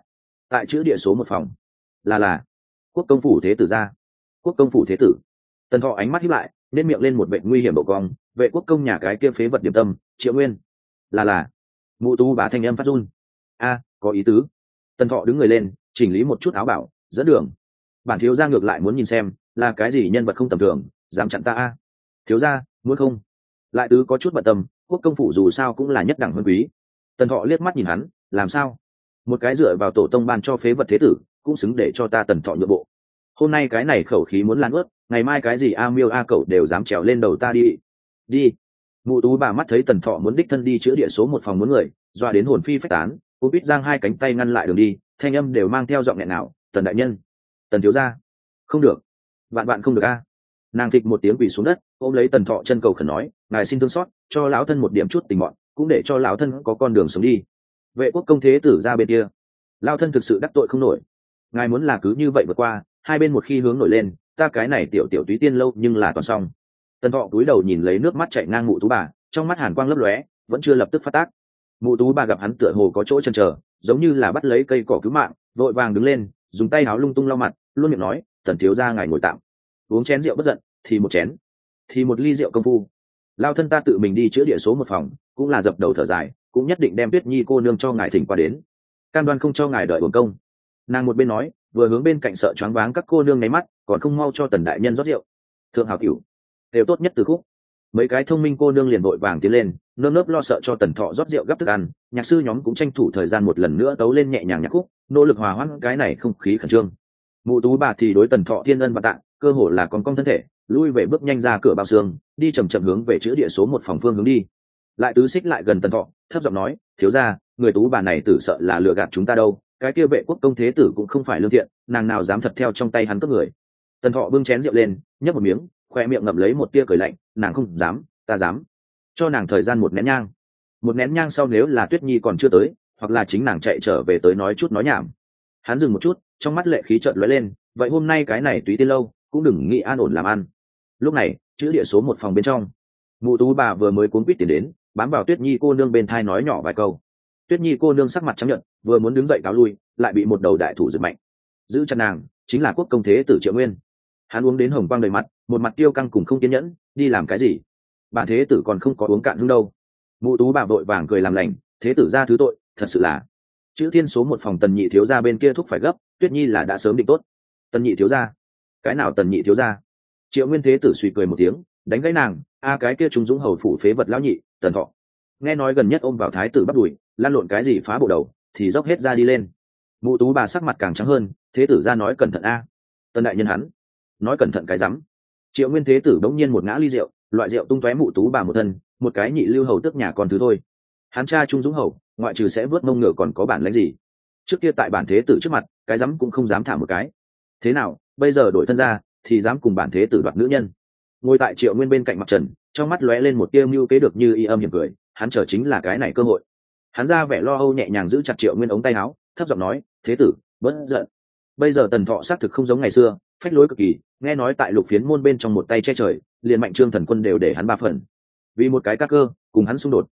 tại chữ địa số một phòng. Là Quốc công phủ thế tử gia. Quốc công phủ thế tử. Tần Thọ ánh mắt híp lại, nên miệng lên một vệ nguy hiểm độ cong, vệ quốc công nhà cái kia phế vật điểm tâm, Triệu Nguyên. Là. Mụ tú bà thanh âm phát run. A, có ý tứ. Tần Thọ đứng người lên, chỉnh lý một chút áo bảo, dẫn đường. Bản thiếu gia ngược lại muốn nhìn xem, là cái gì nhân vật không tầm thường, dám chặn ta a. Thiếu gia, muốn không? Lại tứ có chút bận tâm, quốc công phủ dù sao cũng là nhất đẳng hơn quý. Tần Thọ liếc mắt nhìn hắn, làm sao? Một cái dựa vào tổ tông ban cho phế vật thế tử, cũng xứng để cho ta Tần Thọ nhượng bộ. Hôm nay cái này khẩu khí muốn lan ướt, ngày mai cái gì a miêu a cẩu đều dám trèo lên đầu ta đi. Mụ tú bà mắt thấy Tần Thọ muốn đích thân đi chữa địa số một phòng muốn người, doa đến hồn phi phách tán, cô biết giang hai cánh tay ngăn lại đường đi, thanh âm đều mang theo giọng nghẹn nào, Tần đại nhân, Tần thiếu gia, không được, vạn không được a. Nàng phịch một tiếng quỳ xuống đất, ôm lấy Tần Thọ chân cầu khẩn nói, ngài xin thương xót, cho lão thân một điểm chút tình mọn, cũng để cho lão thân có con đường sống đi. Vệ quốc công thế tử ra bên kia, lão thân thực sự đắc tội không nổi, ngài muốn là cứ như vậy vượt qua, hai bên một khi hướng nổi lên, ta cái này tiểu túy tiên lâu nhưng là toàn xong. Tần Thọ cúi đầu nhìn lấy nước mắt chảy ngang mụ tú bà, trong mắt hàn quang lấp lóe, vẫn chưa lập tức phát tác. Mụ tú bà gặp hắn tựa hồ có chỗ chần chờ, giống như là bắt lấy cây cỏ cứu mạng, vội vàng đứng lên, dùng tay áo lung tung lau mặt, luôn miệng nói, Tần thiếu gia ngài ngồi tạm, uống chén rượu bất giận, thì một chén, thì một ly rượu công phu. Lao thân ta tự mình đi chữa địa số một phòng, cũng là dập đầu thở dài, cũng nhất định đem Tuyết Nhi cô nương cho ngài thỉnh qua đến, cam đoan không cho ngài đợi uổng công. Nàng một bên nói, vừa hướng bên cạnh sợ choáng váng các cô nương nháy mắt, còn không mau cho Tần đại nhân rót rượu. Thượng hào cửu, đều tốt nhất từ khúc. Mấy cái thông minh cô nương liền vội vàng tiến lên, nơm nớp lo sợ cho Tần Thọ rót rượu gấp thức ăn. Nhạc sư nhóm cũng tranh thủ thời gian một lần nữa tấu lên nhẹ nhàng nhạc khúc, nỗ lực hòa hoãn cái này không khí khẩn trương. Mụ tú bà thì đối Tần Thọ thiên ân và tạ, cơ hồ là còn cong thân thể, lui về bước nhanh ra cửa bao xương, đi chậm chậm hướng về chữ địa số một phòng phương hướng đi. Lại tứ xích lại gần Tần Thọ, thấp giọng nói, thiếu gia, người tú bà này tử sợ là lừa gạt chúng ta đâu, cái kia vệ quốc công thế tử cũng không phải lương thiện, nàng nào dám thật theo trong tay hắn cướp người. Tần Thọ bưng chén rượu lên, nhấp một miếng, khoe miệng ngậm lấy một tia cười lạnh, nàng không dám, ta dám. Cho nàng thời gian một nén nhang. Một nén nhang sau nếu là Tuyết Nhi còn chưa tới, hoặc là chính nàng chạy trở về tới nói chút nói nhảm. Hắn dừng một chút, trong mắt lệ khí chợt lóe lên, vậy hôm nay cái này Túy Tiên lâu cũng đừng nghĩ an ổn làm ăn. Lúc này, chữ địa số một phòng bên trong, mụ tú bà vừa mới cuốn quýt tiền đến, bám vào Tuyết Nhi cô nương bên thai nói nhỏ vài câu. Tuyết Nhi cô nương sắc mặt trắng nhợt, vừa muốn đứng dậy cáo lui, lại bị một đầu đại thủ giật mạnh. Giữ chặt nàng, chính là quốc công thế tử Triệu Nguyên. Hắn uống đến hồng quang đầy mặt, một mặt tiêu căng cùng không kiên nhẫn, đi làm cái gì? Bản thế tử còn không có uống cạn hương đâu. Mụ tú bà vội vàng cười làm lành, thế tử ra thứ tội, thật sự là. Chữ thiên số một phòng Tần nhị thiếu gia bên kia thúc phải gấp, Tuyết Nhi là đã sớm định tốt. Tần nhị thiếu gia? Cái nào Tần nhị thiếu gia? Triệu Nguyên thế tử suy cười một tiếng, đánh gãy nàng, a cái kia trung dũng hầu phủ phế vật lão nhị, Tần Thọ. Nghe nói gần nhất ôm vào thái tử bắt đuổi, lan lộn cái gì phá bộ đầu, thì dốc hết ra đi lên. Mụ tú bà sắc mặt càng trắng hơn, thế tử ra nói cẩn thận a. Tần đại nhân hắn nói cẩn thận cái rắm. Triệu Nguyên thế tử đống nhiên một ngã ly rượu, loại rượu tung tóe mụ tú bà một thân, một cái nhị lưu hầu tước nhà con thứ thôi. Hắn cha trung dũng hầu, ngoại trừ sẽ vớt mông ngựa còn có bản lãnh gì? Trước kia tại bản thế tử trước mặt, cái rắm cũng không dám thả một cái. Thế nào, bây giờ đổi thân ra, thì dám cùng bản thế tử đoạt nữ nhân? Ngồi tại Triệu Nguyên bên cạnh mặt trần, trong mắt lóe lên một tia mưu kế được như y âm hiểm cười, hắn chờ chính là cái này cơ hội. Hắn ra vẻ lo âu nhẹ nhàng giữ chặt Triệu Nguyên ống tay áo, thấp giọng nói, thế tử bớt giận. Bây giờ Tần Thọ xác thực không giống ngày xưa, phách lối cực kỳ, nghe nói tại lục phiến môn bên trong một tay che trời, liền Mạnh Trương thần quân đều để hắn 3 phần. Vì một cái các cơ cùng hắn xung đột,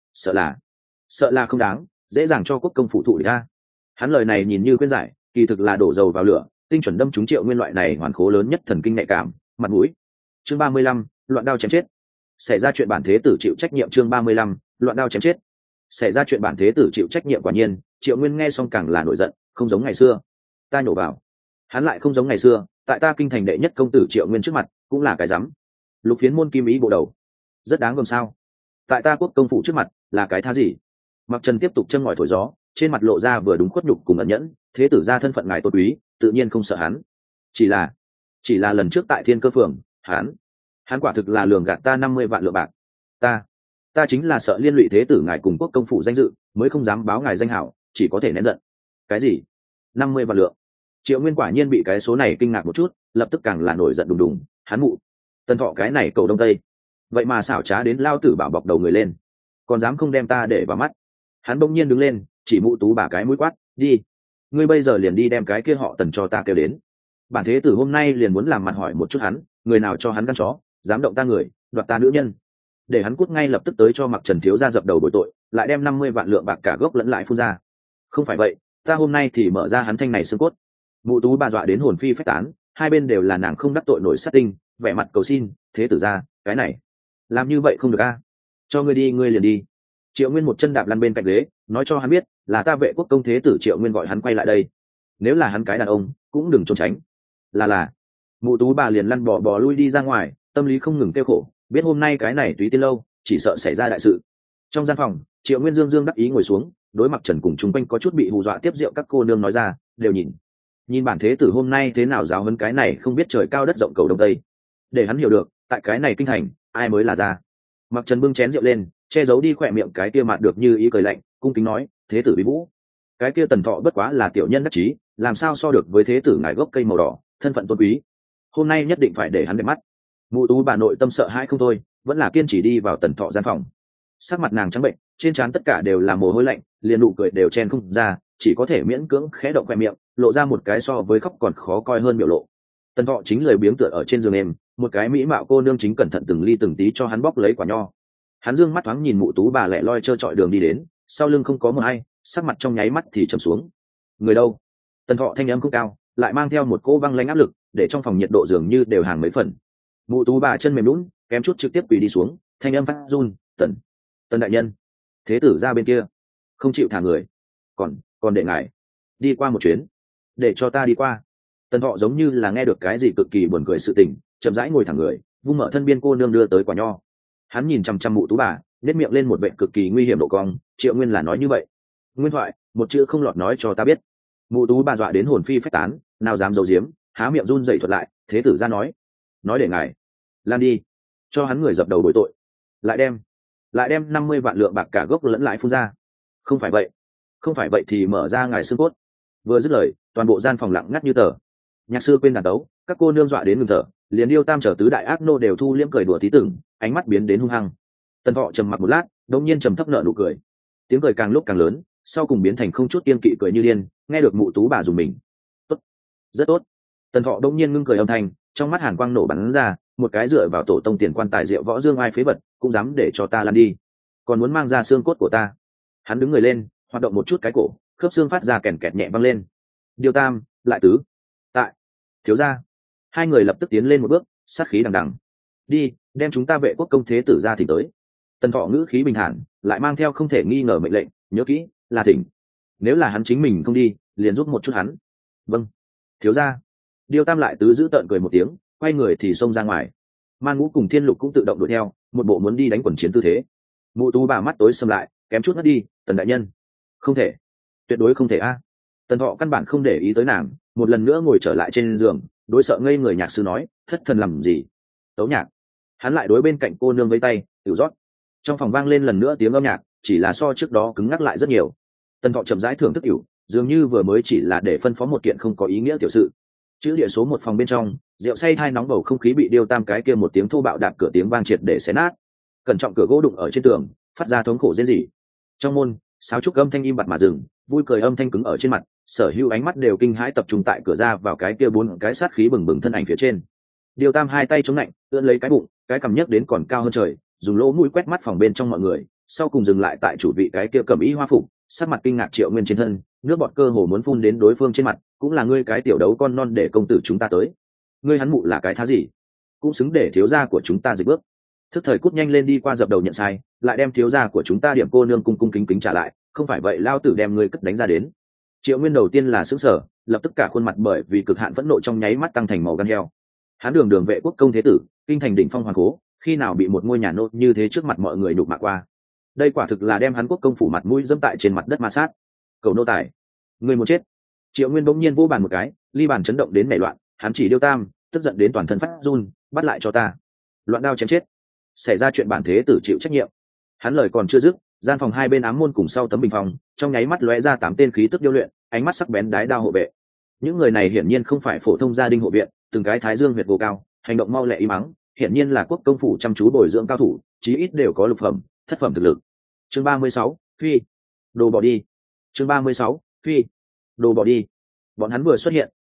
sợ là không đáng, dễ dàng cho quốc công phụ thụ ra. Hắn lời này nhìn như khuyên giải, kỳ thực là đổ dầu vào lửa, tinh chuẩn đâm trúng Triệu Nguyên loại này hoàn khố lớn nhất thần kinh nhạy cảm, mặt mũi. Chương 35, loạn đao chém chết. Xảy ra chuyện bản thế tử chịu trách nhiệm. Chương 35, loạn đao chém chết. Xảy ra chuyện bản thế tử chịu trách nhiệm. Quả nhiên, Triệu Nguyên nghe xong càng là nổi giận, không giống ngày xưa. Ta nhổ vào, hắn lại không giống ngày xưa, tại ta kinh thành đệ nhất công tử Triệu Nguyên trước mặt, cũng là cái rắm. Lục phiến môn kim ý bộ đầu, rất đáng gờm sao? Tại ta quốc công phủ trước mặt, là cái tha gì? Mặc Trần tiếp tục châm ngòi thổi gió, trên mặt lộ ra vừa đúng khuất nhục cùng ẩn nhẫn, thế tử ra thân phận ngài tôn quý, tự nhiên không sợ hắn. Chỉ là lần trước tại Thiên Cơ phường, hắn quả thực là lường gạt ta 50 vạn lượng bạc. Ta chính là sợ liên lụy thế tử ngài cùng quốc công phủ danh dự, mới không dám báo ngài danh hảo, chỉ có thể nén giận. Cái gì? 50 vạn lượng? Triệu Nguyên quả nhiên bị cái số này kinh ngạc một chút, lập tức càng là nổi giận đùng đùng, hắn mụ Tần Thọ cái này cầu đông tây, vậy mà xảo trá đến lao tử bảo bọc đầu người lên, còn dám không đem ta để vào mắt. Hắn bỗng nhiên đứng lên, chỉ mụ tú bà cái mũi quát, đi, ngươi bây giờ liền đi đem cái kia họ Tần cho ta kêu đến. bản thế tử hôm nay liền muốn làm mặt hỏi một chút hắn, người nào cho hắn gan chó, dám động ta người, đoạt ta nữ nhân, để hắn cút ngay lập tức tới cho Mặc Trần thiếu gia dập đầu bồi tội, lại đem 50 vạn lượng bạc cả gốc lẫn lãi phun ra. Không phải vậy, ta hôm nay thì mở ra hắn thanh này xương cốt. Mụ Tú bà dọa đến hồn phi phách tán, hai bên đều là nàng không đắc tội nổi sát tinh, vẻ mặt cầu xin, thế tử gia, cái này, làm như vậy không được a. Cho ngươi đi ngươi liền đi. Triệu Nguyên một chân đạp lăn bên cạnh ghế, nói cho hắn biết, là ta Vệ Quốc công thế tử Triệu Nguyên gọi hắn quay lại đây. Nếu là hắn cái đàn ông, cũng đừng trốn tránh. Là. Mụ Tú bà liền lăn bò lui đi ra ngoài, tâm lý không ngừng kêu khổ, biết hôm nay cái này Túy Tiên lâu, chỉ sợ xảy ra đại sự. Trong gian phòng, Triệu Nguyên dương đắc ý ngồi xuống, đối Mặc Trần cùng chúng quanh có chút bị hù dọa tiếp rượu các cô nương nói ra, đều nhìn bản thế tử hôm nay thế nào giáo huấn cái này không biết trời cao đất rộng cầu đông tây, để hắn hiểu được, tại cái này kinh thành, ai mới là ra. Mặc Trần bưng chén rượu lên, che giấu đi khỏe miệng cái kia mặt được như ý cười lạnh, cung kính nói, thế tử bí vũ, cái kia Tần Thọ bất quá là tiểu nhân đắc chí, làm sao so được với thế tử ngài gốc cây màu đỏ, thân phận tôn quý, hôm nay nhất định phải để hắn đẹp mắt. Mụ Tú bà nội tâm sợ hãi không thôi, vẫn là kiên trì đi vào Tần Thọ gian phòng. Sắc mặt nàng trắng bệnh, trên trán tất cả đều là mồ hôi lạnh, liền nụ cười đều chen không ra, chỉ có thể miễn cưỡng khẽ động khóe miệng, lộ ra một cái so với khóc còn khó coi hơn biểu lộ. Tần Thọ chính lười biếng tựa ở trên giường em, một cái mỹ mạo cô nương chính cẩn thận từng ly từng tí cho hắn bóc lấy quả nho. Hắn dương mắt thoáng nhìn Mụ Tú bà lẻ loi trơ trọi đường đi đến, sau lưng không có một ai, sắc mặt trong nháy mắt thì trầm xuống. Người đâu? Tần Thọ thanh âm cũng cao, lại mang theo một cỗ băng lãnh áp lực, để trong phòng nhiệt độ dường như đều hàng mấy phần. Mụ Tú bà chân mềm nhũn, kém chút trực tiếp quỳ đi xuống, thanh âm phát run, "Tần đại nhân, thế tử ra bên kia, không chịu thả người, còn để ngài đi qua một chuyến, để cho ta đi qua." Tần Thọ giống như là nghe được cái gì cực kỳ buồn cười sự tình, chậm rãi ngồi thẳng người, vung mở thân biên cô nương đưa tới quả nho. Hắn nhìn chằm chằm Mụ Tú bà, nét miệng lên một vẻ cực kỳ nguy hiểm độ cong, Triệu Nguyên là nói như vậy. Nguyên thoại, một chữ không lọt nói cho ta biết. Mụ Tú bà dọa đến hồn phi phách tán, nào dám giấu giếm, há miệng run rẩy thuật lại, thế tử ra nói để ngài lan đi, cho hắn người dập đầu bồi tội, lại đem 50 vạn lượng bạc cả gốc lẫn lãi phun ra. Không phải vậy thì mở ra ngài xương cốt. Vừa dứt lời, toàn bộ gian phòng lặng ngắt như tờ. Nhạc sư quên đàn tấu, các cô nương dọa đến ngừng thở, liền Điêu Tam trở tứ đại ác nô đều thu liễm cười đùa tí tưởng, ánh mắt biến đến hung hăng. Tần Thọ trầm mặc một lát, đột nhiên trầm thấp nở nụ cười. Tiếng cười càng lúc càng lớn, sau cùng biến thành không chút kiêng kỵ cười như điên, nghe được Mụ Tú bà dùng mình. Tốt, rất tốt. Tần Thọ đột nhiên ngưng cười âm thanh, trong mắt hàn quang nổ bắn ra, một cái dựa vào tổ tông tiền quan tài rượu võ dương ai phế vật, cũng dám để cho ta lăn đi, còn muốn mang ra xương cốt của ta. Hắn đứng người lên, hoạt động một chút cái cổ, khớp xương phát ra kèn kẹt nhẹ vang lên. Điêu Tam, lại tứ, tại, thiếu gia. Hai người lập tức tiến lên một bước, sát khí đằng đằng. Đi, đem chúng ta Vệ Quốc công thế tử ra thỉnh tới. Tần Thọ ngữ khí bình thản, lại mang theo không thể nghi ngờ mệnh lệnh, nhớ kỹ, là thỉnh. Nếu là hắn chính mình không đi, liền giúp một chút hắn. Vâng, thiếu gia. Điêu Tam lại tứ giữ tợn cười một tiếng, quay người thì xông ra ngoài. Man Ngũ cùng Thiên Lục cũng tự động đuổi theo, một bộ muốn đi đánh quần chiến tư thế. Mụ Tú bà mắt tối sầm lại, kém chút ngất đi, Tần đại nhân, không thể, tuyệt đối không thể a. Tần Thọ căn bản không để ý tới nàng, một lần nữa ngồi trở lại trên giường, đối sợ ngây người nhạc sư nói, thất thần làm gì? Tấu nhạc. Hắn lại đối bên cạnh cô nương với tay, tiểu rót. Trong phòng vang lên lần nữa tiếng âm nhạc, chỉ là so trước đó cứng ngắc lại rất nhiều. Tần Thọ chậm rãi thưởng thức tiểu, dường như vừa mới chỉ là để phân phó một kiện không có ý nghĩa tiểu sự. Chữ địa số 1 phòng bên trong, rượu say thai nóng bầu không khí bị Điêu Tam cái kia một tiếng thô bạo đạp cửa tiếng vang triệt để xé nát. Cẩn trọng cửa gỗ đụng ở trên tường, phát ra thống khổ rên rỉ. Trong môn, sáo trúc âm thanh im bặt mà dừng, vui cười âm thanh cứng ở trên mặt, sở hữu ánh mắt đều kinh hãi tập trung tại cửa ra vào cái kia bốn cái sát khí bừng bừng thân ảnh phía trên. Điêu Tam hai tay chống lạnh, ưỡn lấy cái bụng, cái cằm nhấc đến còn cao hơn trời, dùng lỗ mũi quét mắt phòng bên trong mọi người, sau cùng dừng lại tại chủ vị cái kia cầm y hoa phục, sắc mặt kinh ngạc Triệu Nguyên trên thân, nước bọt cơ hồ muốn phun đến đối phương trên mặt, cũng là ngươi cái tiểu đấu con non để công tử chúng ta tới. Ngươi hắn mụ là cái thá gì? Cũng xứng để thiếu gia của chúng ta dịch bước. Thức thời cút nhanh lên đi qua dập đầu nhận sai, lại đem thiếu gia của chúng ta điểm cô nương cung cung kính kính trả lại, không phải vậy lao tử đem ngươi cất đánh ra đến. Triệu Nguyên đầu tiên là sững sờ, lập tức cả khuôn mặt bởi vì cực hạn phẫn nộ trong nháy mắt tăng thành màu gan heo. Hắn đường Vệ Quốc công thế tử, kinh thành đỉnh phong hoàng cố, khi nào bị một ngôi nhà nô như thế trước mặt mọi người nhục mạ qua? Đây quả thực là đem hắn quốc công phủ mặt mũi dẫm tại trên mặt đất ma sát. Cầu nô tài, ngươi muốn chết. Triệu Nguyên bỗng nhiên vỗ bàn một cái, ly bàn chấn động đến nảy loạn, hắn chỉ Điêu Tam, tức giận đến toàn thân phát run, bắt lại cho ta. Loạn đao chém chết. Xảy ra chuyện bản thế tử chịu trách nhiệm. Hắn lời còn chưa dứt, gian phòng hai bên ám môn cùng sau tấm bình phòng, trong nháy mắt lóe ra 8 tên khí tức điêu luyện, ánh mắt sắc bén đái đao hộ vệ. Những người này hiển nhiên không phải phổ thông gia đình hộ viện, từng cái thái dương huyệt vô cao, hành động mau lẹ y mắng, hiển nhiên là quốc công phủ chăm chú bồi dưỡng cao thủ, chí ít đều có lục phẩm, thất phẩm thực lực. Chương 36, phi, đồ bỏ đi. Chương 36, phi, đồ bỏ đi. Bọn hắn vừa xuất hiện,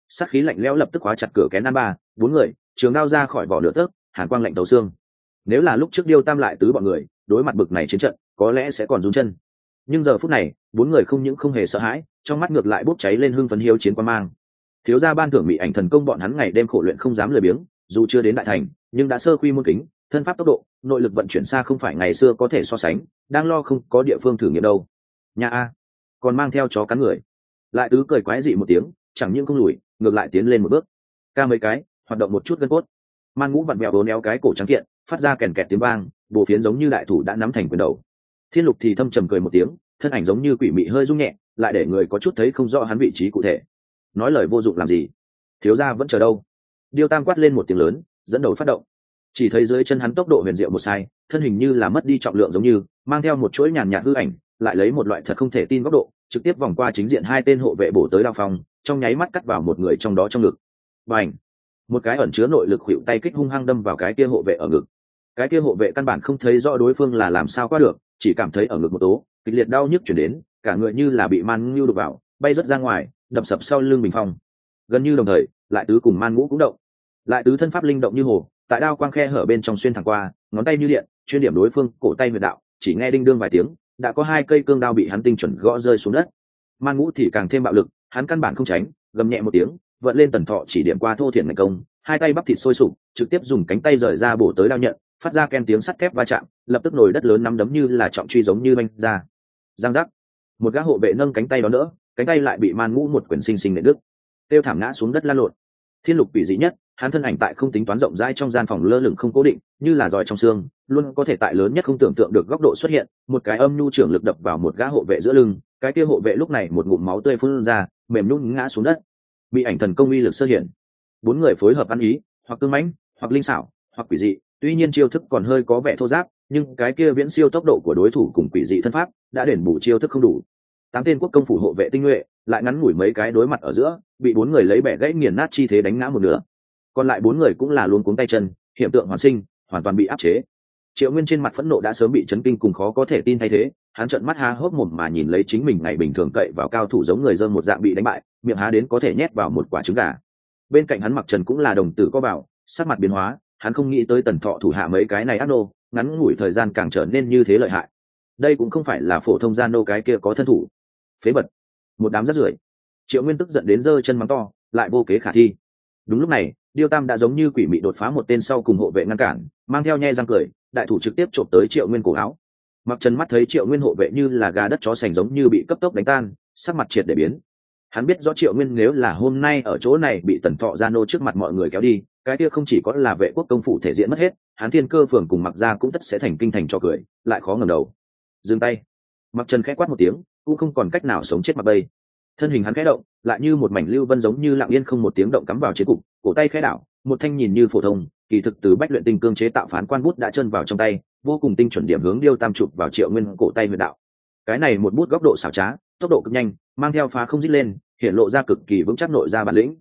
sát khí lạnh lẽo lập tức khóa chặt cửa kén ăn ba bốn người, trường đao ra khỏi vỏ nửa tấc, hàn quang lạnh tấu xương. Nếu là lúc trước Điêu Tam lại tứ bọn người đối mặt bực này chiến trận có lẽ sẽ còn run chân, nhưng giờ phút này bốn người không những không hề sợ hãi, trong mắt ngược lại bốc cháy lên hưng phấn hiếu chiến quan mang. Thiếu gia ban thưởng Mị Ảnh Thần Công bọn hắn ngày đêm khổ luyện không dám lười biếng, dù chưa đến đại thành nhưng đã sơ quy môn kính, thân pháp tốc độ, nội lực vận chuyển xa không phải ngày xưa có thể so sánh, đang lo không có địa phương thử nghiệm đâu. Nhà a, còn mang theo chó cắn người. Lại tứ cười quái dị một tiếng, chẳng những không lùi, ngược lại tiến lên một bước. Ca mấy cái, hoạt động một chút gân cốt. Man Ngũ vặn vẹo vốn éo cái cổ trắng kiện, phát ra kèn kẹt tiếng vang, bổ phiến giống như đại thủ đã nắm thành quyền đầu. Thiên Lục thì thâm trầm cười một tiếng, thân ảnh giống như quỷ mị hơi rung nhẹ, lại để người có chút thấy không rõ hắn vị trí cụ thể. Nói lời vô dụng làm gì? Thiếu gia vẫn chờ đâu? Điêu Tam quát lên một tiếng lớn, dẫn đầu phát động. Chỉ thấy dưới chân hắn tốc độ huyền diệu một sai, thân hình như là mất đi trọng lượng giống như, mang theo một chuỗi nhàn nhạt hư ảnh, lại lấy một loại thật không thể tin góc độ, trực tiếp vòng qua chính diện hai tên hộ vệ bổ tới đao phong, trong nháy mắt cắt vào một người trong đó trong ngực. Bành! Một cái ẩn chứa nội lực khuỵu tay kích hung hăng đâm vào cái kia hộ vệ ở ngực. Cái kia hộ vệ căn bản không thấy rõ đối phương là làm sao qua được, chỉ cảm thấy ở ngực một tố, kịch liệt đau nhức chuyển đến, cả người như là bị Man Ngưu đục vào, bay rất ra ngoài, đập sập sau lưng bình phong. Gần như đồng thời, Lại Tứ cùng Man Ngũ cũng động. Lại Tứ thân pháp linh động như hồ, tại đao quang khe hở bên trong xuyên thẳng qua, ngón tay như điện, chuyên điểm đối phương cổ tay huyệt đạo, chỉ nghe đinh đương vài tiếng, đã có hai cây cương đao bị hắn tinh chuẩn gõ rơi xuống đất. Man Ngũ thì càng thêm bạo lực, hắn căn bản không tránh, gầm nhẹ một tiếng, vận lên tần thọ chỉ điểm qua thô thiển thành công, hai tay bắp thịt sôi sục, trực tiếp dùng cánh tay rời ra bổ tới đao nhận, phát ra ken tiếng sắt thép va chạm, lập tức nồi đất lớn nắm đấm như là trọng truy giống như banh ra. Giang giác, một gã hộ vệ nâng cánh tay đó đỡ, cánh tay lại bị Man Ngũ một quyền sinh sinh nện đứt, tiêu thảm ngã xuống đất lăn lộn. Thiên Lục quỷ dị nhất, hắn thân ảnh tại không tính toán rộng rãi trong gian phòng lơ lửng không cố định, như là giỏi trong xương, luôn có thể tại lớn nhất không tưởng tượng được góc độ xuất hiện, một cái âm nhu trưởng lực đập vào một gã hộ vệ giữa lưng, cái kia hộ vệ lúc này một ngụm máu tươi phun ra, mềm nhũn ngã xuống đất. Bị Ảnh Thần Công uy lực sơ hiện. Bốn người phối hợp ăn ý, hoặc cương mãnh, hoặc linh xảo, hoặc quỷ dị, tuy nhiên chiêu thức còn hơi có vẻ thô ráp, nhưng cái kia viễn siêu tốc độ của đối thủ cùng quỷ dị thân pháp đã đền bù chiêu thức không đủ. Tám tên quốc công phủ hộ vệ tinh nhuệ lại ngắn ngủi mấy cái đối mặt ở giữa, bị bốn người lấy bẻ gãy nghiền nát chi thế đánh ngã một nửa. Còn lại bốn người cũng là luống cuống tay chân, hiện tượng hoàn sinh, hoàn toàn bị áp chế. Triệu Nguyên trên mặt phẫn nộ đã sớm bị chấn kinh cùng khó có thể tin thay thế, hắn trợn mắt há hốc mồm mà nhìn lấy chính mình ngày bình thường cậy vào cao thủ giống người dơ một dạng bị đánh bại, miệng há đến có thể nhét vào một quả trứng gà. Bên cạnh hắn Mặc Trần cũng là đồng tử có bảo, sắc mặt biến hóa, hắn không nghĩ tới Tần Thọ thủ hạ mấy cái này ác nô, ngắn ngủi thời gian càng trở nên như thế lợi hại. Đây cũng không phải là phổ thông gian nô cái kia có thân thủ. Phế vật, một đám rác rưởi. Triệu Nguyên tức giận đến giơ chân mắng to, lại vô kế khả thi. Đúng lúc này, Điêu Tam đã giống như quỷ mị đột phá một tên sau cùng hộ vệ ngăn cản, mang theo nhe răng cười, đại thủ trực tiếp chộp tới Triệu Nguyên cổ áo. Mặc Trần mắt thấy Triệu Nguyên hộ vệ như là gà đất chó sành giống như bị cấp tốc đánh tan, sắc mặt triệt để biến. Hắn biết rõ Triệu Nguyên nếu là hôm nay ở chỗ này bị Tần Thọ gia nô trước mặt mọi người kéo đi, cái kia không chỉ có là vệ quốc công phủ thể diện mất hết, hắn Thiên Cơ phường cùng Mặc gia cũng tất sẽ thành kinh thành cho cười, lại khó ngẩng đầu. Dừng tay. Mặc Trần khẽ quát một tiếng, cũng không còn cách nào sống chết mặc bay. Thân hình hắn khẽ động, lại như một mảnh lưu vân giống như lặng yên không một tiếng động cắm vào chiến cục, cổ tay khẽ đảo, một thanh nhìn như phổ thông, kỳ thực từ bách luyện tinh cương chế tạo phán quan bút đã chân vào trong tay, vô cùng tinh chuẩn điểm hướng Điêu Tam chụp vào Triệu Nguyên cổ tay huyệt đạo. Cái này một bút góc độ xảo trá, tốc độ cực nhanh, mang theo phá không dít lên, hiện lộ ra cực kỳ vững chắc nội ra bản lĩnh.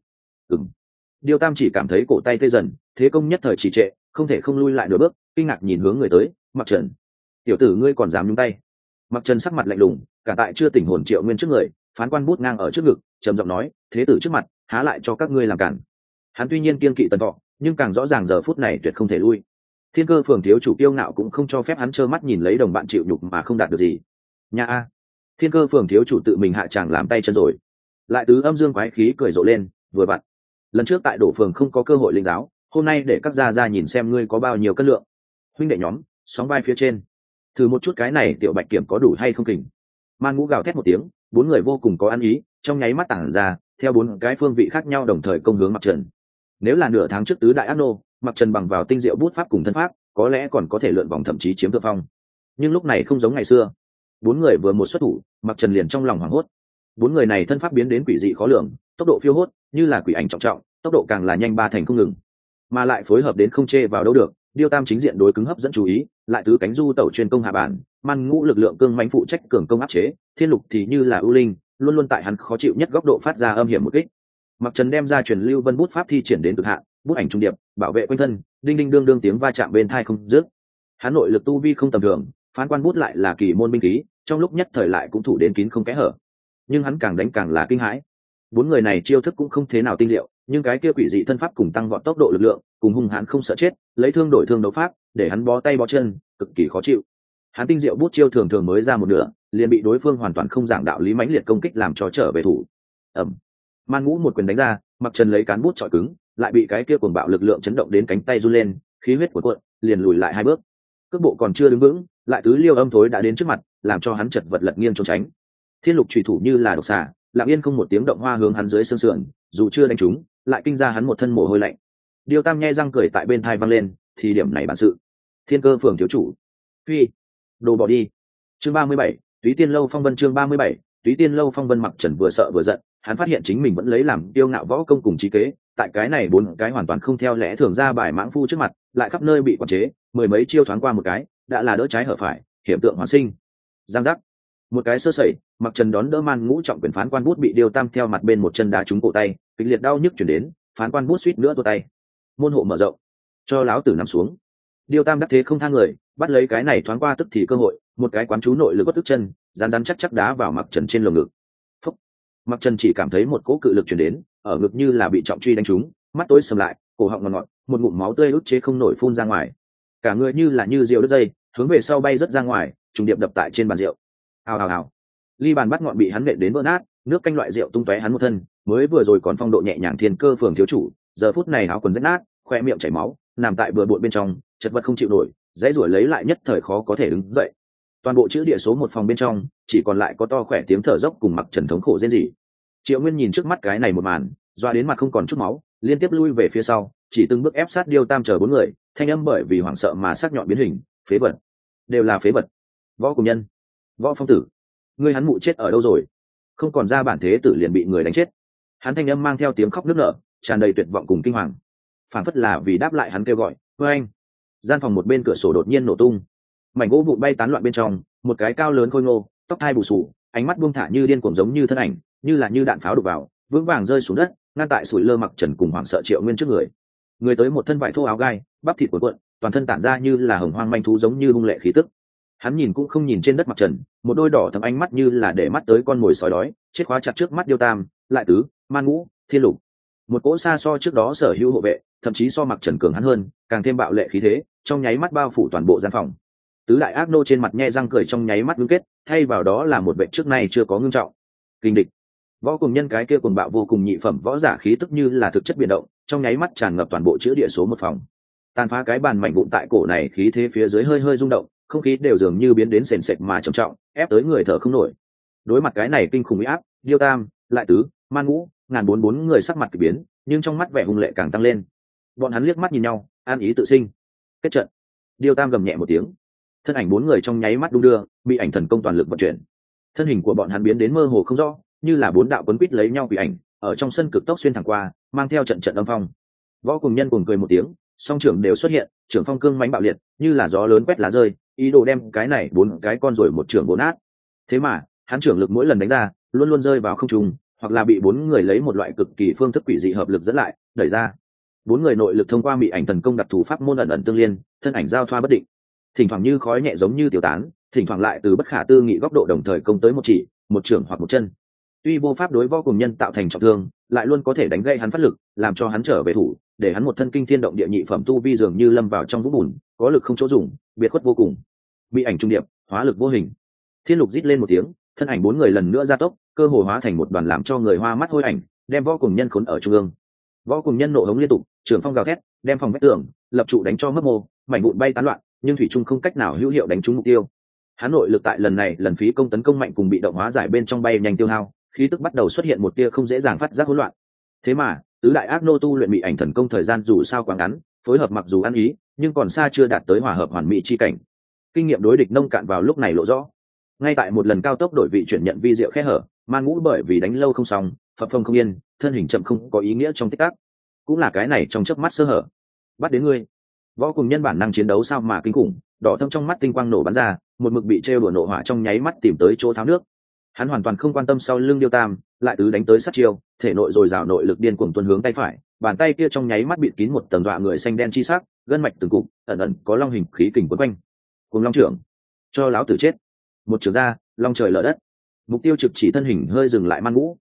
Điêu Tam chỉ cảm thấy cổ tay tê dần, thế công nhất thời trì trệ, không thể không lui lại nửa bước, kinh ngạc nhìn hướng người tới, Mặc Trần. Tiểu tử ngươi còn dám nhúng tay? Mặc Trần sắc mặt lạnh lùng, cả tại chưa tỉnh hồn Triệu Nguyên trước người, phán quan bút ngang ở trước ngực, trầm giọng nói, thế tử trước mặt, há lại cho các ngươi làm cản. Hắn tuy nhiên kiên kỵ Tần Thọ, nhưng càng rõ ràng giờ phút này tuyệt không thể lui. Thiên Cơ phường thiếu chủ kiêu ngạo cũng không cho phép hắn trơ mắt nhìn lấy đồng bạn chịu nhục mà không đạt được gì. Nha a, Thiên Cơ phường thiếu chủ tự mình hạ tràng làm tay chân rồi. Lại tứ âm dương quái khí cười rộ lên, vừa vặn. Lần trước tại đổ phường không có cơ hội linh giáo, hôm nay để các gia gia nhìn xem ngươi có bao nhiêu cân lượng. Huynh đệ nhóm, sóng vai phía trên, thử một chút cái này tiểu bạch kiểm có đủ hay không kình. Man Ngũ gào thét một tiếng, bốn người vô cùng có ăn ý, trong nháy mắt tản ra, theo bốn cái phương vị khác nhau đồng thời công hướng Mặc Trần. Nếu là nửa tháng trước tứ đại ác nô, Mặc Trần bằng vào tinh diệu bút pháp cùng thân pháp, có lẽ còn có thể lượn vòng thậm chí chiếm thượng phong. Nhưng lúc này không giống ngày xưa, bốn người vừa một xuất thủ, Mặc Trần liền trong lòng hoảng hốt. Bốn người này thân pháp biến đến quỷ dị khó lường, tốc độ phiêu hốt, như là quỷ ảnh trọng trọng, tốc độ càng là nhanh ba thành không ngừng, mà lại phối hợp đến không chê vào đâu được. Điêu Tam chính diện đối cứng hấp dẫn chú ý, lại tứ cánh du tẩu chuyên công hạ bản, Man Ngũ lực lượng cương mãnh phụ trách cường công áp chế, Thiên Lục thì như là ưu linh, luôn luôn tại hắn khó chịu nhất góc độ phát ra âm hiểm một kích. Mặc Trần đem ra truyền lưu vân bút pháp thi triển đến cực hạn, bút ảnh trung điệp, bảo vệ quanh thân, đinh đinh đương đương tiếng va chạm bên tai không dứt. Hắn nội lực tu vi không tầm thường, phán quan bút lại là kỳ môn binh khí, trong lúc nhất thời lại cũng thủ đến kín không kẽ hở. Nhưng hắn càng đánh càng là kinh hãi. Bốn người này chiêu thức cũng không thế nào tinh diệu, nhưng cái kia quỷ dị thân pháp cùng tăng vọt tốc độ lực lượng cùng hung hãn không sợ chết, lấy thương đổi thương đấu pháp, để hắn bó tay bó chân, cực kỳ khó chịu. Hắn tinh diệu bút chiêu thường thường mới ra một nửa, liền bị đối phương hoàn toàn không giảng đạo lý mãnh liệt công kích làm cho trở về thủ. Ầm. Man Ngũ một quyền đánh ra, Mặc Trần lấy cán bút chọi cứng, lại bị cái kia cuồng bạo lực lượng chấn động đến cánh tay run lên, khí huyết cuộn cuộn, liền lùi lại hai bước. Cước bộ còn chưa đứng vững, lại tứ liêu âm thối đã đến trước mặt, làm cho hắn chật vật lật nghiêng trốn tránh. Thiên lục chủy thủ như là độc xà, lặng yên không một tiếng động hoa hướng hắn dưới xương sườn, dù chưa đánh trúng, lại kinh ra hắn một thân mồ hôi lạnh. Điêu Tam nhe răng cười tại bên tai vang lên, thì điểm này bản sự. Thiên Cơ phường thiếu chủ, phi, đồ bỏ đi. Chương 37, Túy Tiên lâu phong vân. Chương 37, Túy Tiên lâu phong vân. Mặc Trần vừa sợ vừa giận, hắn phát hiện chính mình vẫn lấy làm tiêu ngạo võ công cùng trí kế, tại cái này bốn cái hoàn toàn không theo lẽ thường ra bài mãng phu trước mặt, lại khắp nơi bị quản chế, mười mấy chiêu thoáng qua một cái, đã là đỡ trái hở phải, hiểm tượng hóa sinh. Giang giác, một cái sơ sẩy, Mặc Trần đón đỡ Man Ngũ trọng quyền phán quan bút bị Điêu Tam theo mặt bên một chân đá trúng cổ tay, kịch liệt đau nhức chuyển đến, phán quan bút suýt nữa tua tay. Môn hộ mở rộng, cho láo tử nằm xuống. Điêu Tam đắc thế không thang người, bắt lấy cái này thoáng qua tức thì cơ hội, một cái quán chú nội lực bất tức chân, rán rán chắc chắc đá vào Mặc Trần trên lồng ngực. Phúc. Mặc Trần chỉ cảm thấy một cỗ cự lực chuyển đến, ở ngực như là bị trọng truy đánh trúng, mắt tối sầm lại, cổ họng ngọt ngọt, một ngụm máu tươi ức chế không nổi phun ra ngoài. Cả người như là như diều đứt dây, hướng về sau bay rất ra ngoài, trùng điệp đập tại trên bàn rượu. Ào ào ào. Ly bàn bắt ngọn bị hắn nện đến vỡ nát, nước canh loại rượu tung tóe hắn một thân, mới vừa rồi còn phong độ nhẹ nhàng Thiên Cơ phường thiếu chủ, giờ phút này áo quần rách nát, khoe miệng chảy máu, nằm tại bừa bộn bên trong, chật vật không chịu nổi, dãy rủa lấy lại nhất thời khó có thể đứng dậy. Toàn bộ chữ địa số một phòng bên trong, chỉ còn lại có to khỏe tiếng thở dốc cùng Mặc Trần thống khổ rên rỉ. Triệu Nguyên nhìn trước mắt cái này một màn, doa đến mặt không còn chút máu, liên tiếp lui về phía sau, chỉ từng bước ép sát Điêu Tam chờ bốn người, thanh âm bởi vì hoảng sợ mà sắc nhọn biến hình, phế vật, đều là phế vật. Võ cùng nhân, Võ Phong tử, ngươi hắn mụ chết ở đâu rồi? Không còn ra bản thế tử liền bị người đánh chết. Hắn thanh âm mang theo tiếng khóc nức nở, tràn đầy tuyệt vọng cùng kinh hoàng, phản phất là vì đáp lại hắn kêu gọi. Với anh, gian phòng một bên cửa sổ đột nhiên nổ tung, mảnh gỗ vụn bay tán loạn bên trong, một cái cao lớn khôi ngô, tóc hai bù xù, ánh mắt buông thả như điên cuồng giống như thân ảnh, như đạn pháo đục vào, vững vàng rơi xuống đất, ngăn tại sủi lơ Mặc Trần cùng hoảng sợ Triệu Nguyên trước người. Người tới một thân vải thô áo gai, bắp thịt cuộn cuộn, toàn thân tản ra như là hồng hoang manh thú giống như hung lệ khí tức. Hắn nhìn cũng không nhìn trên đất Mặc Trần, một đôi đỏ thẫm ánh mắt như là để mắt tới con mồi sói đói, chết khóa chặt trước mắt Điêu Tam, lại tứ, Man Ngũ, Thiên Lục. Một cỗ xa so trước đó sở hữu hộ vệ, thậm chí so Mặc Trần cường hắn hơn, càng thêm bạo lệ khí thế, trong nháy mắt bao phủ toàn bộ gian phòng. Tứ đại ác nô trên mặt nhe răng cười trong nháy mắt ngưng kết, thay vào đó là một vệ trước nay chưa có ngưng trọng. Kinh địch. Võ cùng nhân cái kia cuồng bạo vô cùng nhị phẩm võ giả khí tức như là thực chất biến động, trong nháy mắt tràn ngập toàn bộ chữ địa số một phòng. Tàn phá cái bàn mảnh vụn tại cổ này khí thế phía dưới hơi hơi rung động, không khí đều dường như biến đến sền sệt mà trầm trọng, ép tới người thở không nổi. Đối mặt cái này kinh khủng uy áp, Điêu Tam, lại tứ, Man Ngũ, ngàn bốn người sắc mặt kỳ biến, nhưng trong mắt vẻ hung lệ càng tăng lên. Bọn hắn liếc mắt nhìn nhau, an ý tự sinh. Kết trận. Điêu Tam gầm nhẹ một tiếng, thân ảnh bốn người trong nháy mắt đung đưa, bị ảnh thần công toàn lực vận chuyển. Thân hình của bọn hắn biến đến mơ hồ không rõ, như là bốn đạo quấn quýt lấy nhau quỷ ảnh, ở trong sân cực tốc xuyên thẳng qua, mang theo trận trận âm phong. Võ cùng nhân cùng cười một tiếng, song trưởng đều xuất hiện, trưởng phong cương mãnh bạo liệt, như là gió lớn quét lá rơi, ý đồ đem cái này bốn cái con rồi một trưởng vỗ nát. Thế mà, hắn trưởng lực mỗi lần đánh ra, luôn luôn rơi vào không trung, hoặc là bị bốn người lấy một loại cực kỳ phương thức quỷ dị hợp lực dẫn lại, đẩy ra. Bốn người nội lực thông qua bị ảnh thần công đặc thù pháp môn ẩn ẩn tương liên, thân ảnh giao thoa bất định, thỉnh thoảng như khói nhẹ giống như tiêu tán, thỉnh thoảng lại từ bất khả tư nghị góc độ đồng thời công tới một chỉ, một trưởng hoặc một chân. Tuy vô pháp đối võ cùng nhân tạo thành trọng thương, lại luôn có thể đánh gây hắn phát lực, làm cho hắn trở về thủ, để hắn một thân kinh thiên động địa nhị phẩm tu vi dường như lâm vào trong vũng bùn, có lực không chỗ dùng, biệt khuất vô cùng. Bị ảnh trung điệp, hóa lực vô hình. Thiên Lục rít lên một tiếng, thân ảnh bốn người lần nữa gia tốc, cơ hồ hóa thành một đoàn làm cho người hoa mắt hôi ảnh, đem võ cùng nhân khốn ở trung ương. Võ cùng nhân nộ hống liên tục, trường phong gào thét, đem phòng vách tường, lập trụ đánh cho mất mô, mảnh vụn bay tán loạn, nhưng thủy trung không cách nào hữu hiệu đánh trúng mục tiêu. Hắn nội lực tại lần này lần phí công tấn công mạnh cùng bị động hóa giải bên trong bay nhanh tiêu hao, khí tức bắt đầu xuất hiện một tia không dễ dàng phát giác hỗn loạn. Thế mà, tứ đại ác nô tu luyện bị ảnh thần công thời gian dù sao quá ngắn, phối hợp mặc dù ăn ý, nhưng còn xa chưa đạt tới hòa hợp hoàn mỹ chi cảnh. Kinh nghiệm đối địch nông cạn vào lúc này lộ rõ. Ngay tại một lần cao tốc đổi vị chuyển nhận vi diệu khe hở, Man Ngũ bởi vì đánh lâu không xong, phập phồng không yên, thân hình chậm không có ý nghĩa trong tích tắc. Cũng là cái này trong chớp mắt sơ hở. Bắt đến ngươi. Võ cùng nhân bản năng chiến đấu sao mà kinh khủng, đỏ thâm trong mắt tinh quang nổ bắn ra, một mực bị trêu đùa nộ hỏa trong nháy mắt tìm tới chỗ tháo nước. Hắn hoàn toàn không quan tâm sau lưng Điêu Tam, lại tứ đánh tới sát chiêu, thể nội dồi dào nội lực điên cuồng tuôn hướng tay phải, bàn tay kia trong nháy mắt bịt kín một tầng dọa người xanh đen chi sắc, gân mạch từng cục, ẩn ẩn có long hình khí kình quấn quanh. Cùng long trưởng, cho láo tử chết. Một trường ra, long trời lở đất. Mục tiêu trực chỉ thân hình hơi dừng lại Man Ngũ.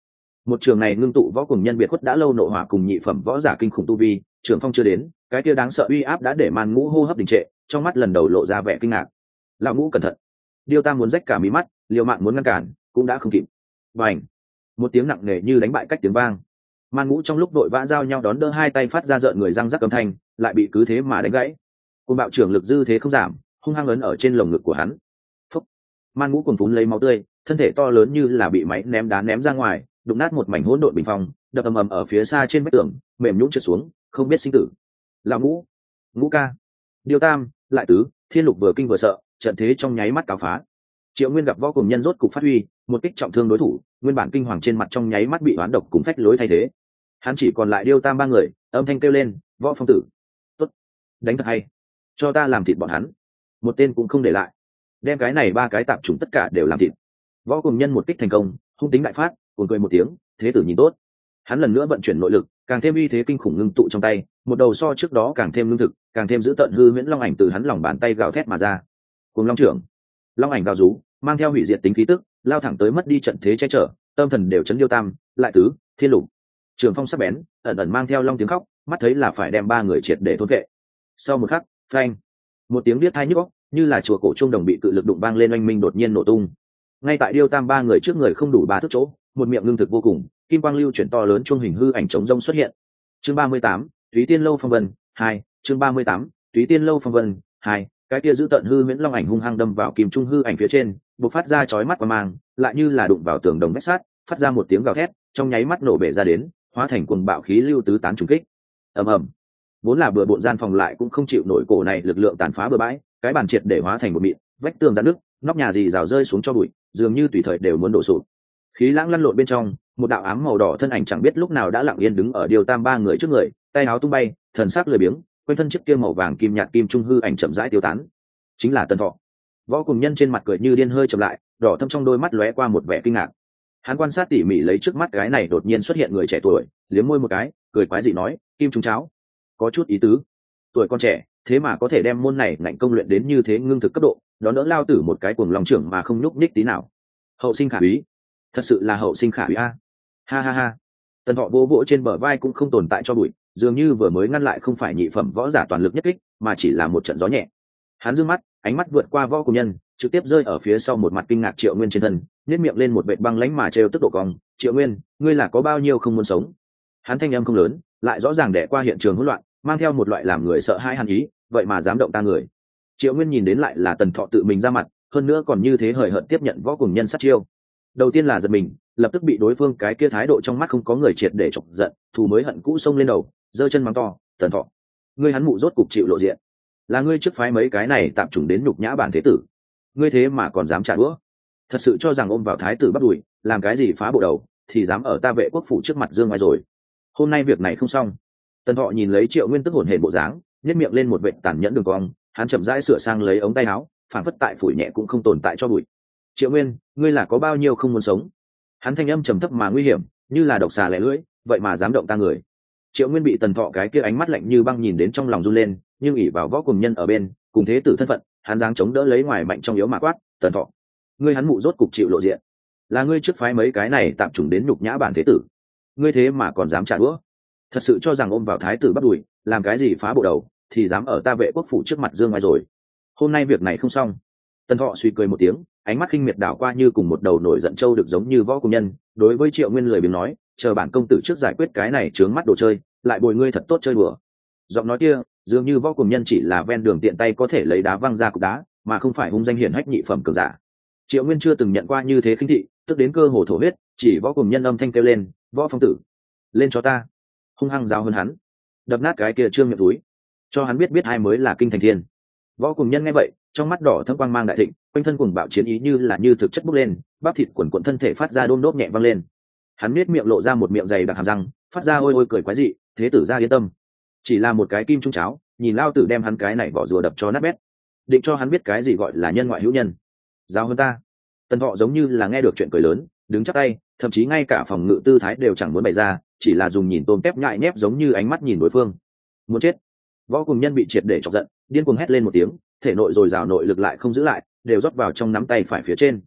Một trường này ngưng tụ võ cùng nhân biệt khuất đã lâu nộ hỏa cùng nhị phẩm võ giả kinh khủng tu vi, trường phong chưa đến, cái kia đáng sợ uy áp đã để Man Ngũ hô hấp đình trệ, trong mắt lần đầu lộ ra vẻ kinh ngạc. Lão Ngũ cẩn thận. Điêu Tam muốn rách cả mí mắt, liều mạng muốn ngăn cản, cũng đã không kịp. Bành! Một tiếng nặng nề như đánh bại cách tiếng vang. Man Ngũ trong lúc đội vã giao nhau đón đỡ, hai tay phát ra rợn người răng rắc âm thanh, lại bị cứ thế mà đánh gãy. Côn bạo trưởng lực dư thế không giảm, hung hăng ấn ở trên lồng ngực của hắn. Phúc! Man Ngũ cuồn phún lấy máu tươi, thân thể to lớn như là bị máy ném đá ném ra ngoài, đụng nát một mảnh hỗn độn bình phong, đập ầm ầm ở phía xa trên vách tường, mềm nhũn trượt xuống, không biết sinh tử. Lão Ngũ, Ngũ ca, Điêu Tam, Lại Tứ, Thiên Lục vừa kinh vừa sợ, trận thế trong nháy mắt cáo phá. Triệu Nguyên gặp võ cùng nhân rốt cục phát huy, một kích trọng thương đối thủ, nguyên bản kinh hoàng trên mặt trong nháy mắt bị oán độc cùng phách lối thay thế. Hắn chỉ còn lại Điêu Tam ba người, âm thanh kêu lên, "Võ Phong tử, tốt, đánh thật hay, cho ta làm thịt bọn hắn, một tên cũng không để lại, đem cái này ba cái tạp chủng tất cả đều làm thịt." Võ cùng nhân một kích thành công, hung tính đại phát, cuồng cười một tiếng, "Thế tử nhìn tốt." Hắn lần nữa vận chuyển nội lực, càng thêm uy thế kinh khủng ngưng tụ trong tay, một đầu so trước đó càng thêm lương thực, càng thêm dữ tợn hư huyễn long ảnh từ hắn lòng bàn tay gào thét mà ra. Cùng long trưởng, long ảnh gào rú, mang theo hủy diệt tính khí tức, lao thẳng tới mất đi trận thế che chở, tâm thần đều chấn Điêu Tam, Lại Tứ, Thiên Lục. Trường phong sắc bén, ẩn ẩn mang theo long tiếng khóc, mắt thấy là phải đem ba người triệt để thôn vệ. Sau một khắc, phanh, một tiếng điếc tai nhức óc, như là chùa cổ trung đồng bị cự lực đụng vang lên, oanh minh đột nhiên nổ tung. Ngay tại Điêu Tam ba người trước người không đủ ba thước chỗ, một miệng lương thực vô cùng, kim quang lưu chuyển to lớn trung hình hư ảnh chống rông xuất hiện. Chương 38, Túy Tiên lâu phong vân 2, chương 38, Túy Tiên lâu phong vân 2, cái kia giữ tận hư huyễn long ảnh hung hăng đâm vào kim trung hư ảnh phía trên, bộc phát ra chói mắt quang mang, lại như là đụng vào tường đồng vách sắt, phát ra một tiếng gào thét, trong nháy mắt nổ bể ra đến, hóa thành cuồng bạo khí lưu tứ tán trùng kích. Ầm ầm. Vốn là bừa bộn gian phòng lại cũng không chịu nổi cổ này lực lượng tàn phá bừa bãi, cái bàn triệt để hóa thành một mịn, vách tường rạn nứt, nóc nhà gì rào rơi xuống cho bụi, dường như tùy thời đều muốn đổ sụp. Khí lãng lăn lộn bên trong, một đạo ám màu đỏ thân ảnh chẳng biết lúc nào đã lặng yên đứng ở Điêu Tam ba người trước người, tay áo tung bay, thần sắc lười biếng, quanh thân chiếc kia màu vàng kim nhạt kim trung hư ảnh chậm rãi tiêu tán. Chính là Tần Thọ. Võ cùng nhân trên mặt cười như điên hơi chậm lại, đỏ thâm trong đôi mắt lóe qua một vẻ kinh ngạc. Hắn quan sát tỉ mỉ lấy trước mắt cái này đột nhiên xuất hiện người trẻ tuổi, liếm môi một cái, cười quái dị nói, "Kim trung cháo, có chút ý tứ. Tuổi con trẻ, thế mà có thể đem môn này ngạnh công luyện đến như thế ngưng thực cấp độ, đón đỡ lao tử một cái cuồng lòng trưởng mà không nhúc nhích tí nào. Hậu sinh khả úy, thật sự là hậu sinh khả úy a." Ha ha ha. Tần Thọ vỗ vỗ trên bờ vai cũng không tồn tại cho bụi, dường như vừa mới ngăn lại không phải nhị phẩm võ giả toàn lực nhất kích, mà chỉ là một trận gió nhẹ. Hắn dương mắt, ánh mắt vượt qua võ cùng nhân, trực tiếp rơi ở phía sau một mặt kinh ngạc Triệu Nguyên trên thân, nhếch miệng lên một vệt băng lãnh mà trêu tức độ cong, "Triệu Nguyên, ngươi là có bao nhiêu không muốn sống?" Hắn thanh âm không lớn, lại rõ ràng đẻ qua hiện trường hỗn loạn, mang theo một loại làm người sợ hãi hàn ý, vậy mà dám động ta người. Triệu Nguyên nhìn đến lại là Tần Thọ tự mình ra mặt, hơn nữa còn như thế hời hợt tiếp nhận võ cùng nhân sát chiêu. Đầu tiên là giật mình, lập tức bị đối phương cái kia thái độ trong mắt không có người triệt để chọc giận, thù mới hận cũ xông lên đầu, giơ chân mắng to, "Tần Thọ, ngươi hắn mụ rốt cục chịu lộ diện, là ngươi trước phái mấy cái này tạm trùng đến nhục nhã bản thế tử, ngươi thế mà còn dám trả đũa, thật sự cho rằng ôm vào thái tử bắt đuổi, làm cái gì phá bộ đầu, thì dám ở ta Vệ Quốc phủ trước mặt dương ngoài rồi. Hôm nay việc này không xong." Tần Thọ nhìn lấy Triệu Nguyên tức hổn hển bộ dáng, nhếch miệng lên một vệt tàn nhẫn đường cong, hắn chậm rãi sửa sang lấy ống tay áo, phảng phất tại phủi nhẹ cũng không tồn tại cho bụi. "Triệu Nguyên, ngươi là có bao nhiêu không muốn sống?" Hắn thanh âm trầm thấp mà nguy hiểm, như là độc xà lẻ lưỡi, vậy mà dám động ta người. Triệu Nguyên bị Tần Thọ cái kia ánh mắt lạnh như băng nhìn đến trong lòng run lên, nhưng ỷ vào võ cùng nhân ở bên, cùng thế tử thân phận, hắn giáng chống đỡ lấy ngoài mạnh trong yếu mà quát, "Tần Thọ, ngươi hắn mụ rốt cục chịu lộ diện, là ngươi trước phái mấy cái này tạm chủng đến nhục nhã bản thế tử, ngươi thế mà còn dám trả đũa, thật sự cho rằng ôm vào thái tử bắt đùi, làm cái gì phá bộ đầu, thì dám ở ta Vệ Quốc phủ trước mặt dương ngoài rồi. Hôm nay việc này không xong." Tần Thọ suy cười một tiếng, ánh mắt khinh miệt đảo qua như cùng một đầu nổi giận trâu được giống như võ cùng nhân, đối với Triệu Nguyên lười biếng nói, "Chờ bản công tử trước giải quyết cái này trướng mắt đồ chơi, lại bồi ngươi thật tốt chơi đùa." Giọng nói kia, dường như võ cùng nhân chỉ là ven đường tiện tay có thể lấy đá văng ra cục đá, mà không phải hung danh hiển hách nhị phẩm cường giả. Triệu Nguyên chưa từng nhận qua như thế khinh thị, tức đến cơ hồ thổ huyết, chỉ võ cùng nhân âm thanh kêu lên, "Võ Phong tử, lên cho ta." Hung hăng giáo hơn hắn, đập nát cái kia trương miệng túi, cho hắn biết ai mới là kinh thành thiên. Võ cùng nhân nghe vậy, trong mắt đỏ thâm quang mang đại thịnh, quanh thân cùng bạo chiến ý như thực chất bốc lên, bắp thịt quần quần thân thể phát ra đôm đốp nhẹ vang lên. Hắn nết miệng lộ ra một miệng dày đặc hàm răng, phát ra ôi ôi cười quái dị, "Thế tử gia yên tâm, chỉ là một cái kim trung cháo, nhìn lao tử đem hắn cái này vỏ rùa đập cho nát bét, định cho hắn biết cái gì gọi là nhân ngoại hữu nhân. Giáo hơn ta." Tần Thọ giống như là nghe được chuyện cười lớn, đứng chắp tay, thậm chí ngay cả phòng ngự tư thái đều chẳng muốn bày ra, chỉ là dùng nhìn tôm tép nhại nhép giống như ánh mắt nhìn đối phương. Muốn chết. Võ cùng nhân bị triệt để chọc giận, điên cuồng hét lên một tiếng, thể nội dồi dào nội lực lại không giữ lại, đều rót vào trong nắm tay phải phía trên.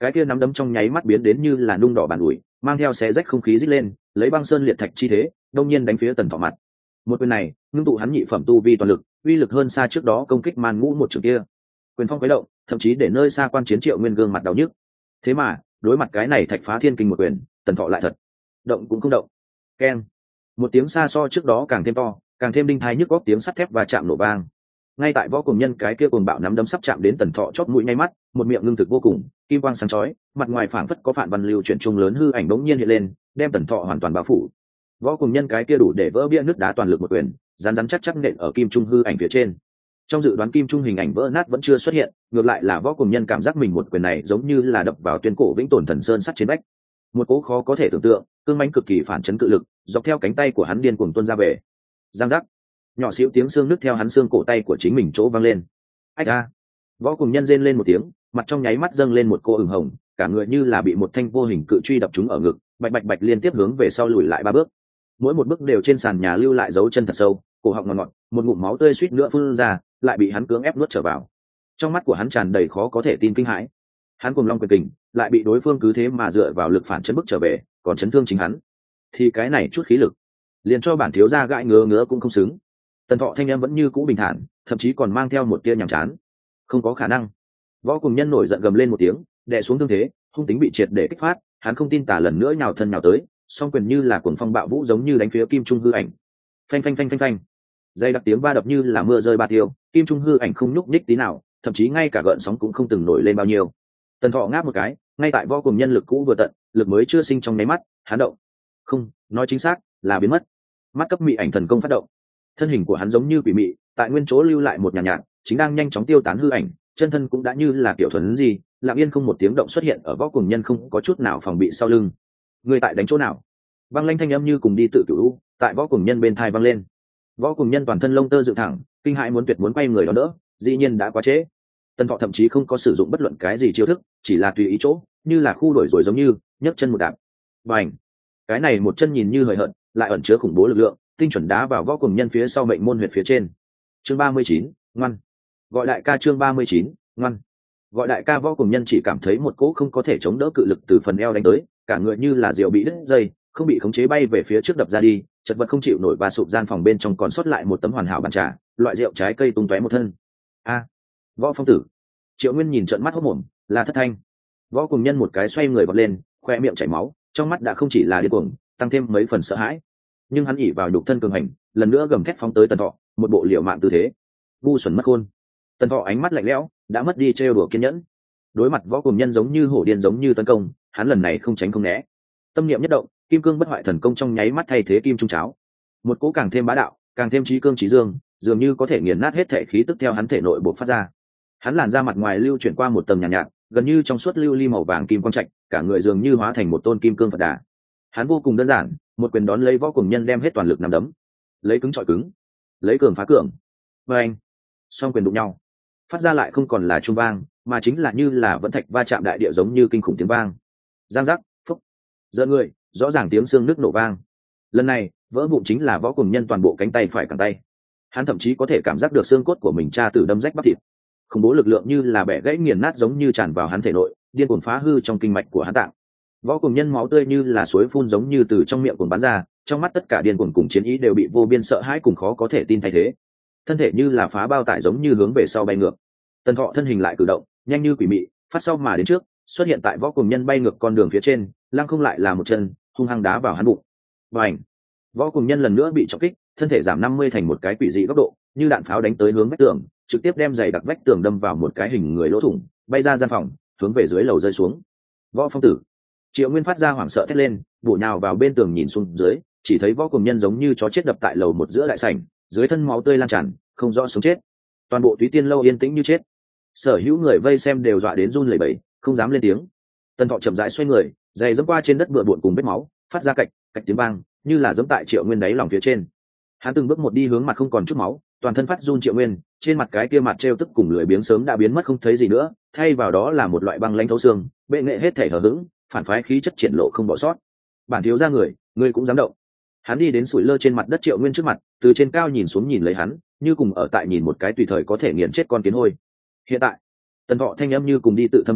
cái kia nắm đấm trong nháy mắt biến đến như là nung đỏ bàn ủi, mang theo xé rách không khí rít lên, lấy băng sơn liệt thạch chi thế đông nhiên đánh phía Tần Thọ mặt. Một quyền này ngưng tụ hắn nhị phẩm tu vi toàn lực, uy lực hơn xa trước đó công kích man ngũ một trường kia. Quyền phong khuấy động, thậm chí để nơi xa quan chiến Triệu Nguyên gương mặt đau nhức. Thế mà đối mặt cái này thạch phá thiên kinh một quyền, Tần Thọ lại thật động cũng không động. Keng, một tiếng xa so trước đó càng thêm to, càng thêm đinh tai nhức óc tiếng sắt thép và chạm nổ vang. Ngay tại võ cùng nhân cái kia cuồng bạo nắm đấm sắp chạm đến Tần Thọ chót mũi ngay mắt, một miệng ngưng thực vô cùng, kim quang sáng chói, mặt ngoài phảng phất có phản văn lưu chuyển trung lớn hư ảnh đống nhiên hiện lên, đem Tần Thọ hoàn toàn bao phủ. Võ cùng nhân cái kia đủ để vỡ bia nứt đá toàn lực một quyền, rắn rắn chắc chắc nện ở kim trung hư ảnh phía trên. Trong dự đoán kim trung hình ảnh vỡ nát vẫn chưa xuất hiện, ngược lại là võ cùng nhân cảm giác mình một quyền này giống như là đập vào tuyên cổ vĩnh tồn thần sơn sắt trên vách. Một cỗ khó có thể tưởng tượng, cương mãnh cực kỳ phản chấn cự lực, dọc theo cánh tay của hắn điên cuồng tuôn ra về. Giang giác, nhỏ xíu tiếng xương nứt theo hắn xương cổ tay của chính mình chỗ vang lên. Ách a! Võ cùng nhân rên lên một tiếng, mặt trong nháy mắt dâng lên một cô ửng hồng, cả người như là bị một thanh vô hình cự truy đập trúng ở ngực, bạch bạch bạch liên tiếp hướng về sau lùi lại 3 bước. Mỗi một bước đều trên sàn nhà lưu lại dấu chân thật sâu, cổ họng ngọt ngọt, một ngụm máu tươi suýt nữa phun ra, lại bị hắn cưỡng ép nuốt trở vào. Trong mắt của hắn tràn đầy khó có thể tin kinh hãi. Hắn cùng long quyền kình, lại bị đối phương cứ thế mà dựa vào lực phản chấn bức trở về, còn chấn thương chính hắn. Thì cái này chút khí lực, liền cho bản thiếu gia gãi ngứa ngứa cũng không xứng. Tần Thọ thanh em vẫn như cũ bình thản, thậm chí còn mang theo một tia nhàm chán. Không có khả năng. Võ cùng nhân nổi giận gầm lên một tiếng, đè xuống thương thế, hung tính bị triệt để kích phát, hắn không tin tả lần nữa nhào thân nhào tới, song quyền như là cuồng phong bạo vũ giống như đánh phía kim trung hư ảnh. Phanh phanh phanh phanh phanh. Dây đặc tiếng va đập như là mưa rơi ba tiêu, kim trung hư ảnh không nhúc nhích tí nào, thậm chí ngay cả gợn sóng cũng không từng nổi lên bao nhiêu. Tần Thọ ngáp một cái, ngay tại võ cùng nhân lực cũ vừa tận, lực mới chưa sinh trong nháy mắt, hắn động. Không, nói chính xác là biến mất. Mắt cấp mị ảnh thần công phát động. Thân hình của hắn giống như quỷ mị, tại nguyên chỗ lưu lại một nhàn nhạt, chính đang nhanh chóng tiêu tán hư ảnh, chân thân cũng đã như là kiểu thuần gì, lặng yên không một tiếng động xuất hiện ở võ cùng nhân không có chút nào phòng bị sau lưng. Người tại đánh chỗ nào? Băng lanh thanh âm như cùng đi tự cửu, tại võ cùng nhân bên thai vang lên. Võ cùng nhân toàn thân lông tơ dựng thẳng, kinh hãi muốn tuyệt muốn quay người đó đỡ, dĩ nhiên đã quá trễ. Tần Thọ thậm chí không có sử dụng bất luận cái gì chiêu thức, chỉ là tùy ý chỗ, như là khu đổi rồi giống như nhấc chân một đạp. Bành! Cái này một chân nhìn như hời hợt, lại ẩn chứa khủng bố lực lượng, tinh chuẩn đá vào võ cùng nhân phía sau mệnh môn huyệt phía trên. Chương 39, ngoan. Gọi đại ca chương 39, ngoan. Gọi đại ca võ cùng nhân chỉ cảm thấy một cỗ không có thể chống đỡ cự lực từ phần eo đánh tới, cả người như là diều bị đứt dây, không bị khống chế bay về phía trước đập ra đi, chật vật không chịu nổi và sụp gian phòng bên trong còn sót lại một tấm hoàn hảo bàn trà, loại rượu trái cây tung tóe một thân. A, võ phong tử. Triệu Nguyên nhìn trợn mắt hốt mồm, là Thất Thanh. Võ cùng nhân một cái xoay người vọt lên, khoe miệng chảy máu, trong mắt đã không chỉ là điên cuồng, tăng thêm mấy phần sợ hãi. Nhưng hắn ỉ vào nhục thân cường hành, lần nữa gầm thét phóng tới Tần Thọ, một bộ liều mạng tư thế. Ngu xuẩn mất khôn. Tần Thọ ánh mắt lạnh lẽo, đã mất đi trêu đùa kiên nhẫn. Đối mặt võ cùng nhân giống như hổ điên giống như tấn công, hắn lần này không tránh không né. Tâm niệm nhất động, kim cương bất hoại thần công trong nháy mắt thay thế kim trung cháo. Một cỗ càng thêm bá đạo, càng thêm trí cương trí dương, dường như có thể nghiền nát hết thể khí tức theo hắn thể nội bộc phát ra. Hắn làn ra mặt ngoài lưu chuyển qua một tầng nhàn nhạt, gần như trong suốt lưu ly màu vàng kim quang trạch, cả người dường như hóa thành một tôn kim cương Phật đà. Hắn vô cùng đơn giản, một quyền đón lấy võ cùng nhân đem hết toàn lực nắm đấm, lấy cứng chọi cứng, lấy cường phá cường. Và anh, song quyền đụng nhau, phát ra lại không còn là trung vang, mà chính là như là vẫn thạch va chạm đại địa giống như kinh khủng tiếng vang. Giang giác, phúc, giận người, rõ ràng tiếng xương nước nổ vang. Lần này vỡ vụn chính là võ cùng nhân toàn bộ cánh tay phải cẳng tay. Hắn thậm chí có thể cảm giác được xương cốt của mình tra từ đâm rách bắp thịt, khủng bố lực lượng như là bẻ gãy nghiền nát giống như tràn vào hắn thể nội, điên cuồng phá hư trong kinh mạch của hắn tạng. Võ cùng nhân máu tươi như là suối phun giống như từ trong miệng cuồng bắn ra, trong mắt tất cả điên cuồng cùng chiến ý đều bị vô biên sợ hãi cùng khó có thể tin thay thế. Thân thể như là phá bao tải giống như hướng về sau bay ngược. Tần Thọ thân hình lại cử động, nhanh như quỷ mị, phát sau mà đến trước, xuất hiện tại võ cùng nhân bay ngược con đường phía trên, lăng không lại là một chân, hung hăng đá vào hắn bụng. Bành! Võ cùng nhân lần nữa bị trọng kích, thân thể giảm 50 thành một cái quỷ dị góc độ, như đạn pháo đánh tới hướng vách tường, trực tiếp đem giày đặc vách tường đâm vào một cái hình người lỗ thủng, bay ra gian phòng, hướng về dưới lầu rơi xuống. Võ phong tử. Triệu Nguyên phát ra hoảng sợ thét lên, bổ nhào vào bên tường nhìn xuống dưới, chỉ thấy võ cùng nhân giống như chó chết đập tại lầu một giữa đại sảnh, dưới thân máu tươi lan tràn, không rõ sống chết. Toàn bộ Túy Tiên lâu yên tĩnh như chết. Sở hữu người vây xem đều dọa đến run lẩy bẩy, không dám lên tiếng. Tần Thọ chậm rãi xoay người, giày giẫm qua trên đất bừa bộn cùng vết máu, phát ra cạch cạch tiếng vang, như là giẫm tại Triệu Nguyên đáy lòng phía trên. Hắn từng bước một đi hướng mặt không còn chút máu, toàn thân phát run Triệu Nguyên, trên mặt cái kia mặt trêu tức cùng lười biếng sớm đã biến mất không thấy gì nữa, thay vào đó là một loại băng lãnh thấu xương, bệ nghệ hết thể hờ hững, phản phái khí chất triển lộ không bỏ sót. Bản thiếu gia người, ngươi cũng dám động? Hắn đi đến sủi lơ trên mặt đất Triệu Nguyên trước mặt, từ trên cao nhìn xuống nhìn lấy hắn, như cùng ở tại nhìn một cái tùy thời có thể nghiền chết con kiến hôi. Hiện tại, Tần Thọ thanh âm như cùng đi tự thâm uyên,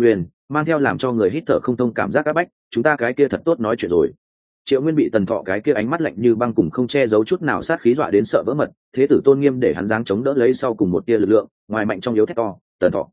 mang theo làm cho người hít thở không thông cảm giác áp bách. Chúng ta cái kia thật tốt nói chuyện rồi. Triệu Nguyên bị Tần Thọ cái kia ánh mắt lạnh như băng cùng không che giấu chút nào sát khí dọa đến sợ vỡ mật, thế tử tôn nghiêm để hắn giáng chống đỡ lấy sau cùng một tia lực lượng, ngoài mạnh trong yếu thét to, "Tần Thọ,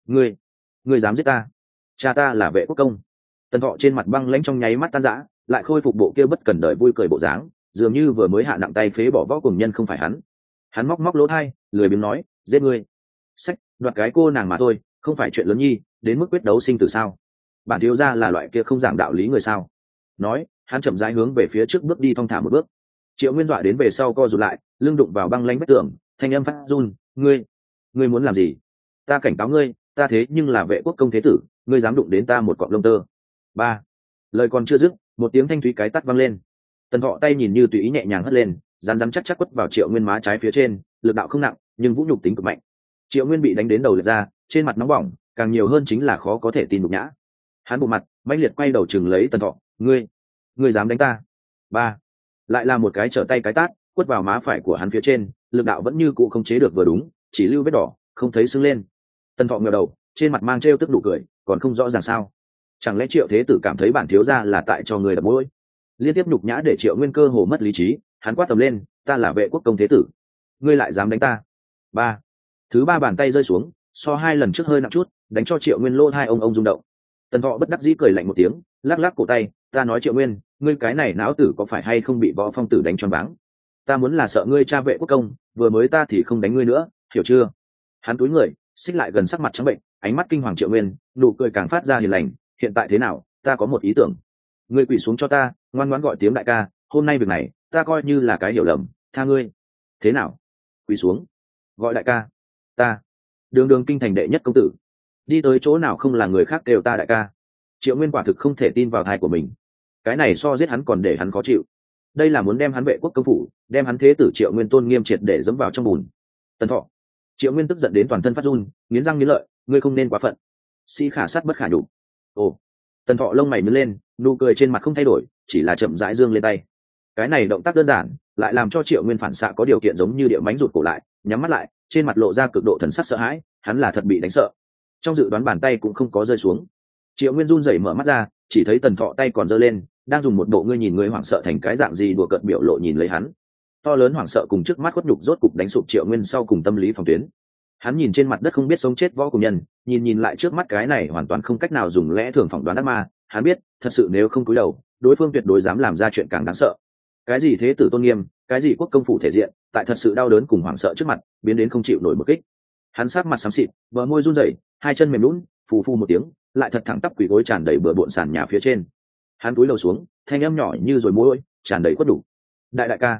ngươi dám giết ta? Cha ta là Vệ Quốc công." Tần Thọ trên mặt băng lãnh trong nháy mắt tan rã, lại khôi phục bộ kia bất cần đời vui cười bộ dáng, dường như vừa mới hạ nặng tay phế bỏ võ cùng nhân không phải hắn. Hắn móc móc lỗ tai, lười biếng nói, "Giết ngươi? Sách, đoạt cái cô nàng mà thôi, không phải chuyện lớn nhi, đến mức quyết đấu sinh tử sao? Bản thiếu gia là loại kia không giảng đạo lý người sao?" Nói, hắn chậm rãi hướng về phía trước bước đi thong thả một bước. Triệu Nguyên dọa đến về sau co rụt lại, lưng đụng vào băng lãnh vách tường, thanh âm phát run, ngươi muốn làm gì? Ta cảnh cáo ngươi, ta thế nhưng là Vệ Quốc công thế tử, ngươi dám đụng đến ta một cọng lông tơ." Ba. Lời còn chưa dứt, một tiếng thanh thúy cái tát vang lên. Tần Thọ tay nhìn như tùy ý nhẹ nhàng hất lên, rắn rắn chắc chắc quất vào Triệu Nguyên má trái phía trên, lực đạo không nặng, nhưng vũ nhục tính cực mạnh. Triệu Nguyên bị đánh đến đầu lệch ra, trên mặt nóng bỏng, càng nhiều hơn chính là khó có thể tin nhục nhã. Hắn bộ mặt, mãnh liệt quay đầu chừng lấy Tần Thọ, ngươi dám đánh ta?" Ba. Lại là một cái trở tay cái tát, quất vào má phải của hắn phía trên, lực đạo vẫn như cũ không chế được vừa đúng, chỉ lưu vết đỏ, không thấy sưng lên. Tần Thọ ngẩng đầu, trên mặt mang trêu tức nụ cười, còn không rõ ràng sao? Chẳng lẽ Triệu thế tử cảm thấy bản thiếu gia là tại cho người đập mũi? Liên tiếp nhục nhã để Triệu Nguyên cơ hồ mất lý trí, hắn quát tầm lên, "Ta là Vệ Quốc công thế tử, ngươi lại dám đánh ta?" Ba. Thứ ba bàn tay rơi xuống, so hai lần trước hơi nặng chút, đánh cho Triệu Nguyên lỗ tai ông rung động. Tần Thọ bất đắc dĩ cười lạnh một tiếng, lắc lắc cổ tay, "Ta nói Triệu Nguyên, ngươi cái này não tử có phải hay không bị Võ Phong tử đánh choáng váng? Ta muốn là sợ ngươi cha Vệ Quốc công, vừa mới ta thì không đánh ngươi nữa, hiểu chưa?" Hắn cúi người, xích lại gần sắc mặt trắng bệnh, ánh mắt kinh hoàng Triệu Nguyên, nụ cười càng phát ra hiền lành, "Hiện tại thế nào? Ta có một ý tưởng. Ngươi quỳ xuống cho ta, ngoan ngoãn gọi tiếng đại ca, hôm nay việc này, ta coi như là cái hiểu lầm, tha ngươi." "Thế nào? Quỳ xuống, gọi đại ca?" "Ta, đường đường kinh thành đệ nhất công tử, đi tới chỗ nào không là người khác đều ta đại ca." Triệu Nguyên quả thực không thể tin vào tai của mình. Cái này so giết hắn còn để hắn khó chịu. Đây là muốn đem hắn Vệ Quốc công phủ, đem hắn thế tử Triệu Nguyên tôn nghiêm triệt để dẫm vào trong bùn. Tần Thọ. Triệu Nguyên tức giận đến toàn thân phát run, nghiến răng nghiến lợi, "Ngươi không nên quá phận. Sĩ khả sát bất khả nhục." Ồ. Tần Thọ lông mày nhướng lên, nụ cười trên mặt không thay đổi, chỉ là chậm rãi giương lên tay. Cái này động tác đơn giản, lại làm cho Triệu Nguyên phản xạ có điều kiện giống như địa mãnh rụt cổ lại, nhắm mắt lại, trên mặt lộ ra cực độ thần sắc sợ hãi, hắn là thật bị đánh sợ. Trong dự đoán bàn tay cũng không có rơi xuống. Triệu Nguyên run rẩy mở mắt ra, chỉ thấy Tần Thọ tay còn giơ lên, đang dùng một bộ ngươi nhìn ngươi hoảng sợ thành cái dạng gì đùa cợt biểu lộ nhìn lấy hắn. To lớn hoảng sợ cùng trước mắt khuất nhục rốt cục đánh sụp Triệu Nguyên sau cùng tâm lý phòng tuyến. Hắn nhìn trên mặt đất không biết sống chết võ cùng nhân, nhìn lại trước mắt cái này hoàn toàn không cách nào dùng lẽ thường phỏng đoán ác ma, hắn biết, thật sự nếu không cúi đầu, đối phương tuyệt đối dám làm ra chuyện càng đáng sợ. Cái gì thế tử tôn nghiêm, cái gì quốc công phủ thể diện, tại thật sự đau đớn cùng hoảng sợ trước mặt, biến đến không chịu nổi một kích. Hắn sát mặt xám xịt, bờ môi run rẩy, hai chân mềm nhũn, phù phù một tiếng, lại thật thẳng tắp quỳ gối tràn đầy bừa bộn sàn nhà phía trên. Hắn cúi đầu xuống, thanh âm nhỏ như rồi môi, tràn đầy khuất đủ. Đại ca,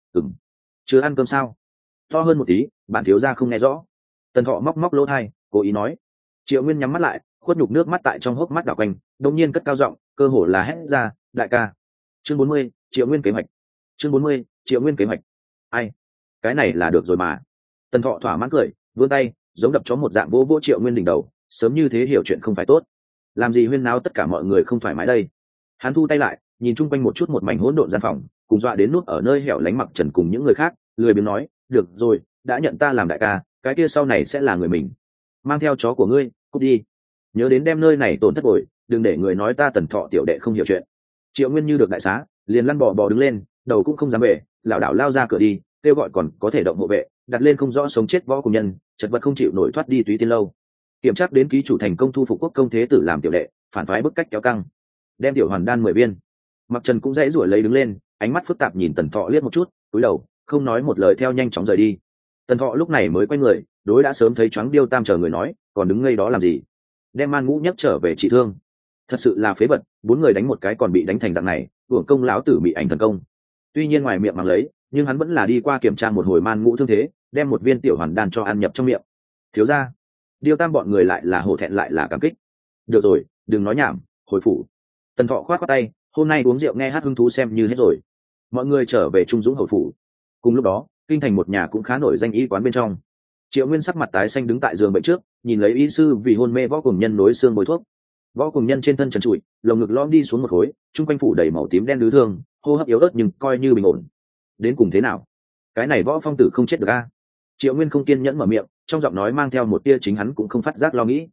chưa ăn cơm sao?" To hơn một tí, bản thiếu gia không nghe rõ. Tần Thọ móc móc lỗ tai, cố ý nói. Triệu Nguyên nhắm mắt lại, khuất nhục nước mắt tại trong hốc mắt đảo quanh, đột nhiên cất cao giọng, cơ hồ là hét ra, "Đại ca." Chương 40, Triệu Nguyên kế hoạch. Chương 40, Triệu Nguyên kế hoạch. Ai? Cái này là được rồi mà. Tần Thọ thỏa mãn cười, vươn tay, giống đập chó một dạng vỗ vỗ Triệu Nguyên đỉnh đầu, sớm như thế hiểu chuyện không phải tốt. Làm gì huyên náo tất cả mọi người không thoải mái đây. Hắn thu tay lại, nhìn chung quanh một chút một mảnh hỗn độn gian phòng, cùng dọa đến nút ở nơi hẻo lánh Mặc Trần cùng những người khác, lười biếng nói, "Được rồi, đã nhận ta làm đại ca, cái kia sau này sẽ là người mình. Mang theo chó của ngươi, cút đi. Nhớ đến đem nơi này tổn thất bội, đừng để người nói ta Tần Thọ tiểu đệ không hiểu chuyện." Triệu Nguyên như được đại xá, liền lăn bò đứng lên, đầu cũng không dám về, lảo đảo lao ra cửa đi, kêu gọi còn có thể động hộ vệ, đặt lên không rõ sống chết võ cùng nhân, chật vật không chịu nổi thoát đi Túy Tiên lâu. Kiểm tra đến ký chủ thành công thu phục quốc công thế tử làm tiểu đệ, phản phái bức cách kéo căng, đem tiểu hoàn đan 10 viên. Mặc Trần cũng dãy rủa lấy đứng lên, ánh mắt phức tạp nhìn Tần Thọ liếc một chút, cúi đầu, không nói một lời theo nhanh chóng rời đi. Tần Thọ lúc này mới quay người, đối đã sớm thấy choáng Điêu Tam chờ người nói, còn đứng ngây đó làm gì? Đem Man Ngũ nhấc trở về trị thương. Thật sự là phế vật, 4 người đánh một cái còn bị đánh thành dạng này, hưởng công lão tử bị ảnh thần công. Tuy nhiên ngoài miệng mang lấy, nhưng hắn vẫn là đi qua kiểm tra một hồi Man Ngũ thương thế, đem một viên tiểu hoàn đan cho ăn nhập trong miệng. Thiếu gia, Điêu Tam bọn người lại là hổ thẹn lại là cảm kích. Được rồi, đừng nói nhảm, hồi phủ. Tần Thọ khoát tay, hôm nay uống rượu nghe hát hứng thú xem như hết rồi. Mọi người trở về Trung Dũng hồi phủ. Cùng lúc đó, kinh thành một nhà cũng khá nổi danh y quán bên trong. Triệu Nguyên sắc mặt tái xanh đứng tại giường bệnh trước, nhìn lấy y sư vì hôn mê võ cùng nhân nối xương bôi thuốc. Võ cùng nhân trên thân trần trụi, lồng ngực lõm đi xuống một khối, trung quanh phủ đầy màu tím đen đứ thương, hô hấp yếu ớt nhưng coi như bình ổn. Đến cùng thế nào? Cái này Võ Phong tử không chết được a? Triệu Nguyên không kiên nhẫn mở miệng, trong giọng nói mang theo một tia chính hắn cũng không phát giác lo nghĩ.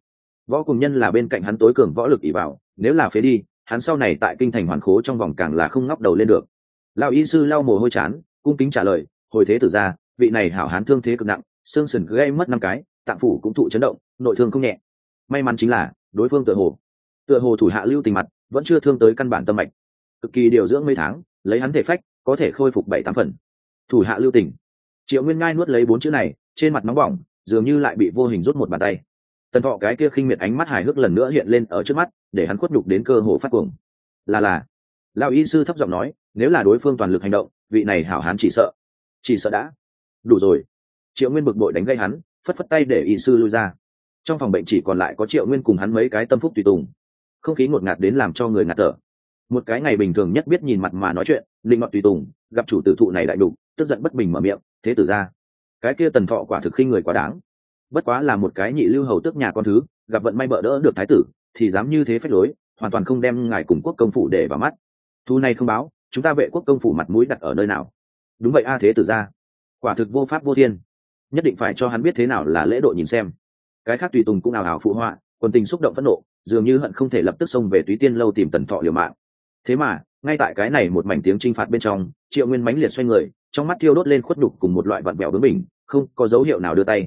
Võ cùng nhân là bên cạnh hắn tối cường võ lực ỷ vào, nếu là phế đi hắn sau này tại kinh thành hoàn khố trong vòng càng là không ngóc đầu lên được. Lão y sư lau mồ hôi chán, cung kính trả lời, hồi thế tử ra, vị này hảo hán thương thế cực nặng, xương sườn gãy mất 5 cái, tạng phủ cũng thụ chấn động, nội thương không nhẹ. May mắn chính là đối phương tựa hồ thủ hạ lưu tình mặt, vẫn chưa thương tới căn bản tâm mạch, cực kỳ điều dưỡng mấy tháng, lấy hắn thể phách có thể khôi phục 7-8 phần. Thủ hạ lưu tình. Triệu Nguyên ngai nuốt lấy 4 chữ này, trên mặt nóng bỏng, dường như lại bị vô hình rút một bàn tay. Tần Thọ cái kia khinh miệt ánh mắt hài hước lần nữa hiện lên ở trước mắt, để hắn khuất nhục đến cơ hồ phát cuồng. Là Lão y sư thấp giọng nói, nếu là đối phương toàn lực hành động, vị này hảo hán chỉ sợ đã đủ rồi. Triệu Nguyên bực bội đánh gây hắn, phất phất tay để y sư lui ra. Trong phòng bệnh chỉ còn lại có Triệu Nguyên cùng hắn mấy cái tâm phúc tùy tùng. Không khí ngột ngạt đến làm cho người ngạt thở. Một cái ngày bình thường nhất biết nhìn mặt mà nói chuyện, linh mọt tùy tùng, gặp chủ tử thụ này đại đủ, tức giận bất bình mở miệng, thế tử ra, cái kia Tần Thọ quả thực khinh người quá đáng. Bất quá là một cái nhị lưu hầu tước nhà con thứ, gặp vận may bợ đỡ được thái tử, thì dám như thế phách lối, hoàn toàn không đem ngài cùng quốc công phủ để vào mắt. Thu này không báo, chúng ta Vệ quốc công phủ mặt mũi đặt ở nơi nào? Đúng vậy a, thế tử ra, quả thực vô pháp vô thiên, nhất định phải cho hắn biết thế nào là lễ độ nhìn xem. Cái khác tùy tùng cũng ào ào phụ họa, quân tình xúc động phẫn nộ, dường như hận không thể lập tức xông về Túy Tiên lâu tìm Tần Thọ liều mạng. Thế mà ngay tại cái này một mảnh tiếng chinh phạt bên trong, Triệu Nguyên mãnh liệt xoay người, trong mắt thiêu đốt lên khuất nhục cùng một loại vặn vẹo bướng bỉnh, không có dấu hiệu nào đưa tay.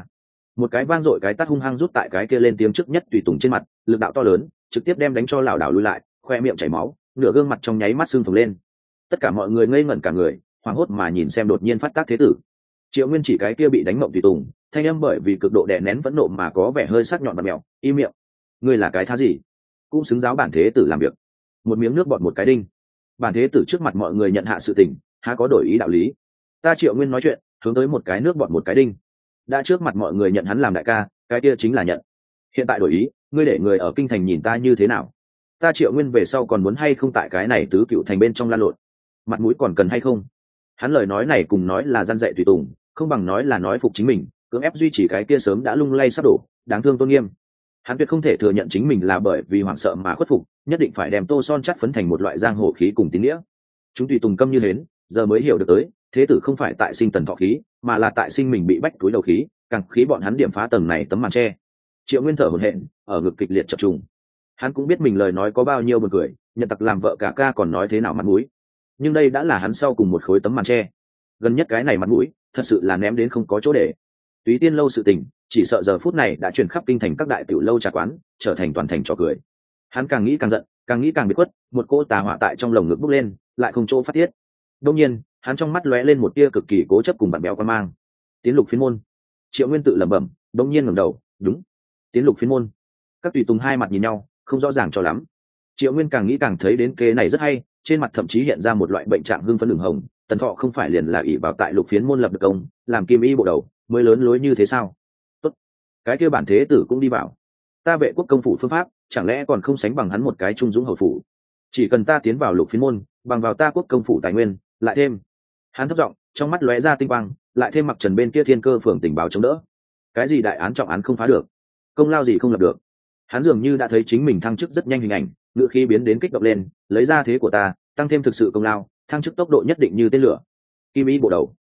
Một cái vang dội cái tát hung hăng rút tại cái kia lên tiếng trước nhất tùy tùng trên mặt, lực đạo to lớn, trực tiếp đem đánh cho lảo đảo lùi lại, khoe miệng chảy máu, nửa gương mặt trong nháy mắt sưng phồng lên. Tất cả mọi người ngây ngẩn cả người, hoảng hốt mà nhìn xem đột nhiên phát tác thế tử. Triệu Nguyên chỉ cái kia bị đánh mộng tùy tùng, thanh âm bởi vì cực độ đè nén phẫn nộ mà có vẻ hơi sắc nhọn và mèo, im miệng. Ngươi là cái thá gì? Cũng xứng giáo bản thế tử làm việc. Một miếng nước bọt một cái đinh. Bản thế tử trước mặt mọi người nhận hạ sự tình, há có đổi ý đạo lý. Ta Triệu Nguyên nói chuyện, hướng tới một cái nước bọt một cái đinh. Đã trước mặt mọi người nhận hắn làm đại ca, cái kia chính là nhận. Hiện tại đổi ý, ngươi để người ở kinh thành nhìn ta như thế nào? Ta Triệu Nguyên về sau còn muốn hay không tại cái này tứ cựu thành bên trong lan lộn? Mặt mũi còn cần hay không? Hắn lời nói này cùng nói là gian dạy tùy tùng, không bằng nói là nói phục chính mình, cưỡng ép duy trì cái kia sớm đã lung lay sắp đổ, đáng thương tôn nghiêm. Hắn tuyệt không thể thừa nhận chính mình là bởi vì hoảng sợ mà khuất phục, nhất định phải đem Tô Son chắt phấn thành một loại giang hồ khí cùng tín nghĩa. Chúng tùy tùng câm như hến, giờ mới hiểu được tới, thế tử không phải tại sinh Tần Thọ khí, mà là tại sinh mình bị bách túi đầu khí, càng khí bọn hắn điểm phá tầng này tấm màn tre. Triệu Nguyên thở hổn hển, ở ngực kịch liệt chập trùng. Hắn cũng biết mình lời nói có bao nhiêu buồn cười, nhận tặc làm vợ cả ca còn nói thế nào mặt mũi. Nhưng đây đã là hắn sau cùng một khối tấm màn tre. Gần nhất cái này mặt mũi, thật sự là ném đến không có chỗ để. Túy Tiên lâu sự tình, chỉ sợ giờ phút này đã truyền khắp kinh thành các đại tiểu lâu trà quán, trở thành toàn thành trò cười. Hắn càng nghĩ càng giận, càng nghĩ càng biệt khuất, một cỗ tà hỏa tại trong lồng ngực bốc lên, lại không chỗ phát tiết. Đương nhiên, hắn trong mắt lóe lên một tia cực kỳ cố chấp cùng bản béo quan mang. Tiến lục phiến môn. Triệu Nguyên tự lẩm bẩm, đột nhiên ngẩng đầu, đúng, tiến lục phiến môn. Các tùy tùng hai mặt nhìn nhau, không rõ ràng cho lắm. Triệu Nguyên càng nghĩ càng thấy đến kế này rất hay, trên mặt thậm chí hiện ra một loại bệnh trạng hưng phấn đường hồng. Tần Thọ không phải liền là ỷ vào tại lục phiến môn lập được công, làm kim y bộ đầu, mới lớn lối như thế sao? Tốt, cái kia bản thế tử cũng đi vào. Ta Vệ quốc công phủ phương pháp, chẳng lẽ còn không sánh bằng hắn một cái trung dũng hầu phủ? Chỉ cần ta tiến vào lục phiến môn, bằng vào ta quốc công phủ tài nguyên, lại thêm. Hắn thấp giọng, trong mắt lóe ra tinh quang, lại thêm Mặc Trần bên kia Thiên Cơ phường tình báo chống đỡ. Cái gì đại án trọng án không phá được, công lao gì không lập được. Hắn dường như đã thấy chính mình thăng chức rất nhanh hình ảnh, ngựa khí biến đến kích động lên, lấy ra thế của ta, tăng thêm thực sự công lao, thăng chức tốc độ nhất định như tên lửa. Kim ý bộ đầu.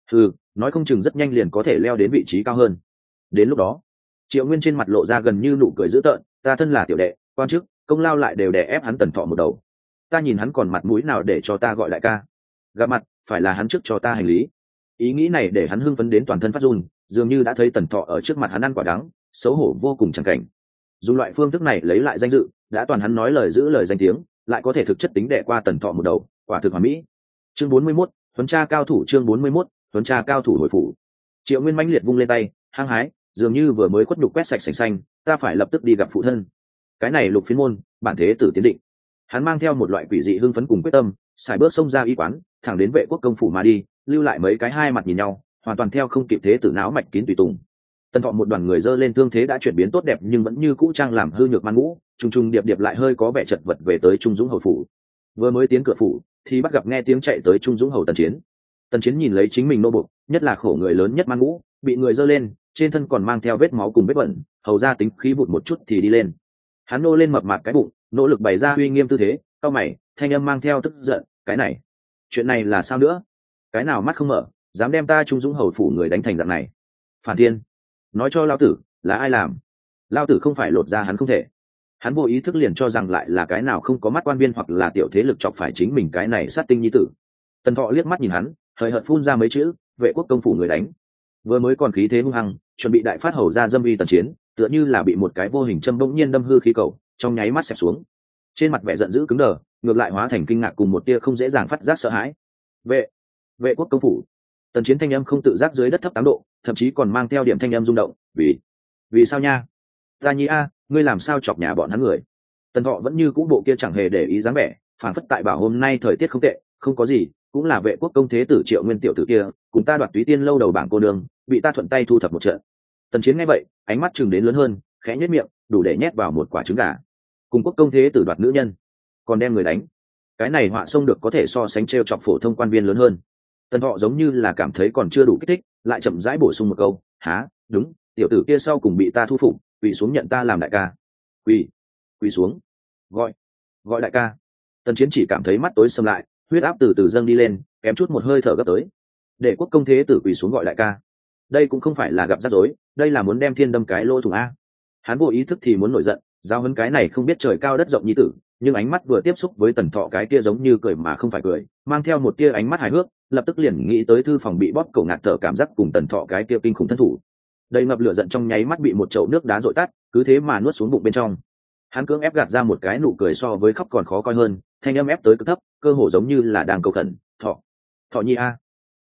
Nói không chừng rất nhanh liền có thể leo đến vị trí cao hơn. Đến lúc đó, Triệu Nguyên trên mặt lộ ra gần như nụ cười dữ tợn, ta thân là tiểu đệ, quan chức, công lao lại đều đè ép hắn Tần Thọ một đầu. Ta nhìn hắn còn mặt mũi nào để cho ta gọi đại ca? Gặp mặt, phải là hắn trước cho ta hành lý. Ý nghĩ này để hắn hưng phấn đến toàn thân phát run, dường như đã thấy Tần Thọ ở trước mặt hắn ăn quả đắng, xấu hổ vô cùng chẳng cảnh. Dùng loại phương thức này lấy lại danh dự, đã toàn hắn nói lời giữ lời danh tiếng, lại có thể thực chất tính đè qua Tần Thọ một đầu, quả thực hoàn mỹ. Chương 41, huấn tra cao thủ. Chương 41, huấn tra cao thủ hồi phủ. Triệu Nguyên mãnh liệt vung lên tay, hăng hái, dường như vừa mới quất nhục quét sạch sành xanh, ta phải lập tức đi gặp phụ thân. Cái này lục phiến môn, bản thế tử tiến định. Hắn mang theo một loại quỷ dị hưng phấn cùng quyết tâm, xài bước xông ra y quán, thẳng đến Vệ quốc công phủ mà đi, lưu lại mấy cái hai mặt nhìn nhau, hoàn toàn theo không kịp thế tử náo mạch kín tùy tùng. Tần Thọ một đoàn người dơ lên thương thế đã chuyển biến tốt đẹp nhưng vẫn như cũ trang làm hư nhược man ngũ, trùng trùng điệp điệp lại hơi có vẻ chật vật về tới Trung Dũng hầu phủ. Vừa mới tiến cửa phủ thì bắt gặp nghe tiếng chạy tới Trung Dũng hầu Tần Chiến. Tần Chiến nhìn lấy chính mình nô bộc, nhất là khổ người lớn nhất man ngũ, bị người dơ lên, trên thân còn mang theo vết máu cùng vết bẩn, hầu ra tính khí vụt một chút thì đi lên. Hắn nô lên mập mạp cái bụng, nỗ lực bày ra uy nghiêm tư thế, cau mày, thanh âm mang theo tức giận, cái này, chuyện này là sao nữa? Cái nào mắt không mở, dám đem ta Trung Dũng hầu phủ người đánh thành dạng này? Phản Thiên, nói cho lão tử, là ai làm? lao tử không phải lột ra hắn không thể. Hắn vô ý thức liền cho rằng lại là cái nào không có mắt quan viên hoặc là tiểu thế lực chọc phải chính mình cái này sát tinh nhi tử. Tần Thọ liếc mắt nhìn hắn, hời hợt phun ra mấy chữ: vệ quốc công phủ người đánh. Vừa mới còn khí thế hung hăng, chuẩn bị đại phát hầu ra dâm uy Tần Chiến, tựa như là bị một cái vô hình châm bỗng nhiên đâm hư khí cầu, trong nháy mắt xẹp xuống. Trên mặt vẻ giận dữ cứng đờ, ngược lại hóa thành kinh ngạc cùng một tia không dễ dàng phát giác sợ hãi. Vệ quốc công phủ. Tần Chiến thanh âm không tự giác dưới đất thấp 8 độ, thậm chí còn mang theo điểm thanh âm rung động. Vì sao nha? Ta nhi a, ngươi làm sao chọc nhà bọn hắn người? Tần Thọ vẫn như cũ bộ kia chẳng hề để ý dáng vẻ, phản phất tại bảo hôm nay thời tiết không tệ, không có gì, cũng là vệ quốc công thế tử Triệu Nguyên tiểu tử kia, cùng ta đoạt Túy Tiên lâu đầu bảng cô đường, bị ta thuận tay thu thập một trận. Tần Chiến nghe vậy, ánh mắt chừng đến lớn hơn, khẽ nhếch miệng, đủ để nhét vào một quả trứng gà. Cùng quốc công thế tử đoạt nữ nhân, còn đem người đánh. Cái này họa sông được có thể so sánh trêu chọc phổ thông quan viên lớn hơn. Tần Thọ giống như là cảm thấy còn chưa đủ kích thích, lại chậm rãi bổ sung một câu: "Hả, đúng, tiểu tử kia sau cùng bị ta thu phục, quỳ xuống nhận ta làm đại ca." Quỳ xuống. Gọi đại ca. Tần Chiến chỉ cảm thấy mắt tối sầm lại, huyết áp từ từ dâng đi lên, kém chút một hơi thở gấp tới. Để quốc công thế tử quỳ xuống gọi đại ca, đây cũng không phải là gặp rắc rối, đây là muốn đem thiên đâm cái lỗ thủng a. Hắn vô ý thức thì muốn nổi giận, giao hấn cái này không biết trời cao đất rộng nhi tử, nhưng ánh mắt vừa tiếp xúc với Tần Thọ cái kia giống như cười mà không phải cười, mang theo một tia ánh mắt hài hước, lập tức liền nghĩ tới thư phòng bị bóp cổ ngạt thở cảm giác cùng Tần Thọ cái kia kinh khủng thân thủ. Đầy ngập lửa giận trong nháy mắt bị một chậu nước đá dội tắt, cứ thế mà nuốt xuống bụng bên trong. Hắn cưỡng ép gạt ra một cái nụ cười so với khóc còn khó coi hơn, thanh âm ép tới cực thấp, cơ hồ giống như là đang cầu khẩn: Thọ nhi a,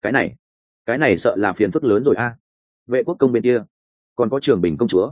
cái này sợ là phiền phức lớn rồi a. Vệ quốc công bên kia còn có Trường Bình công chúa,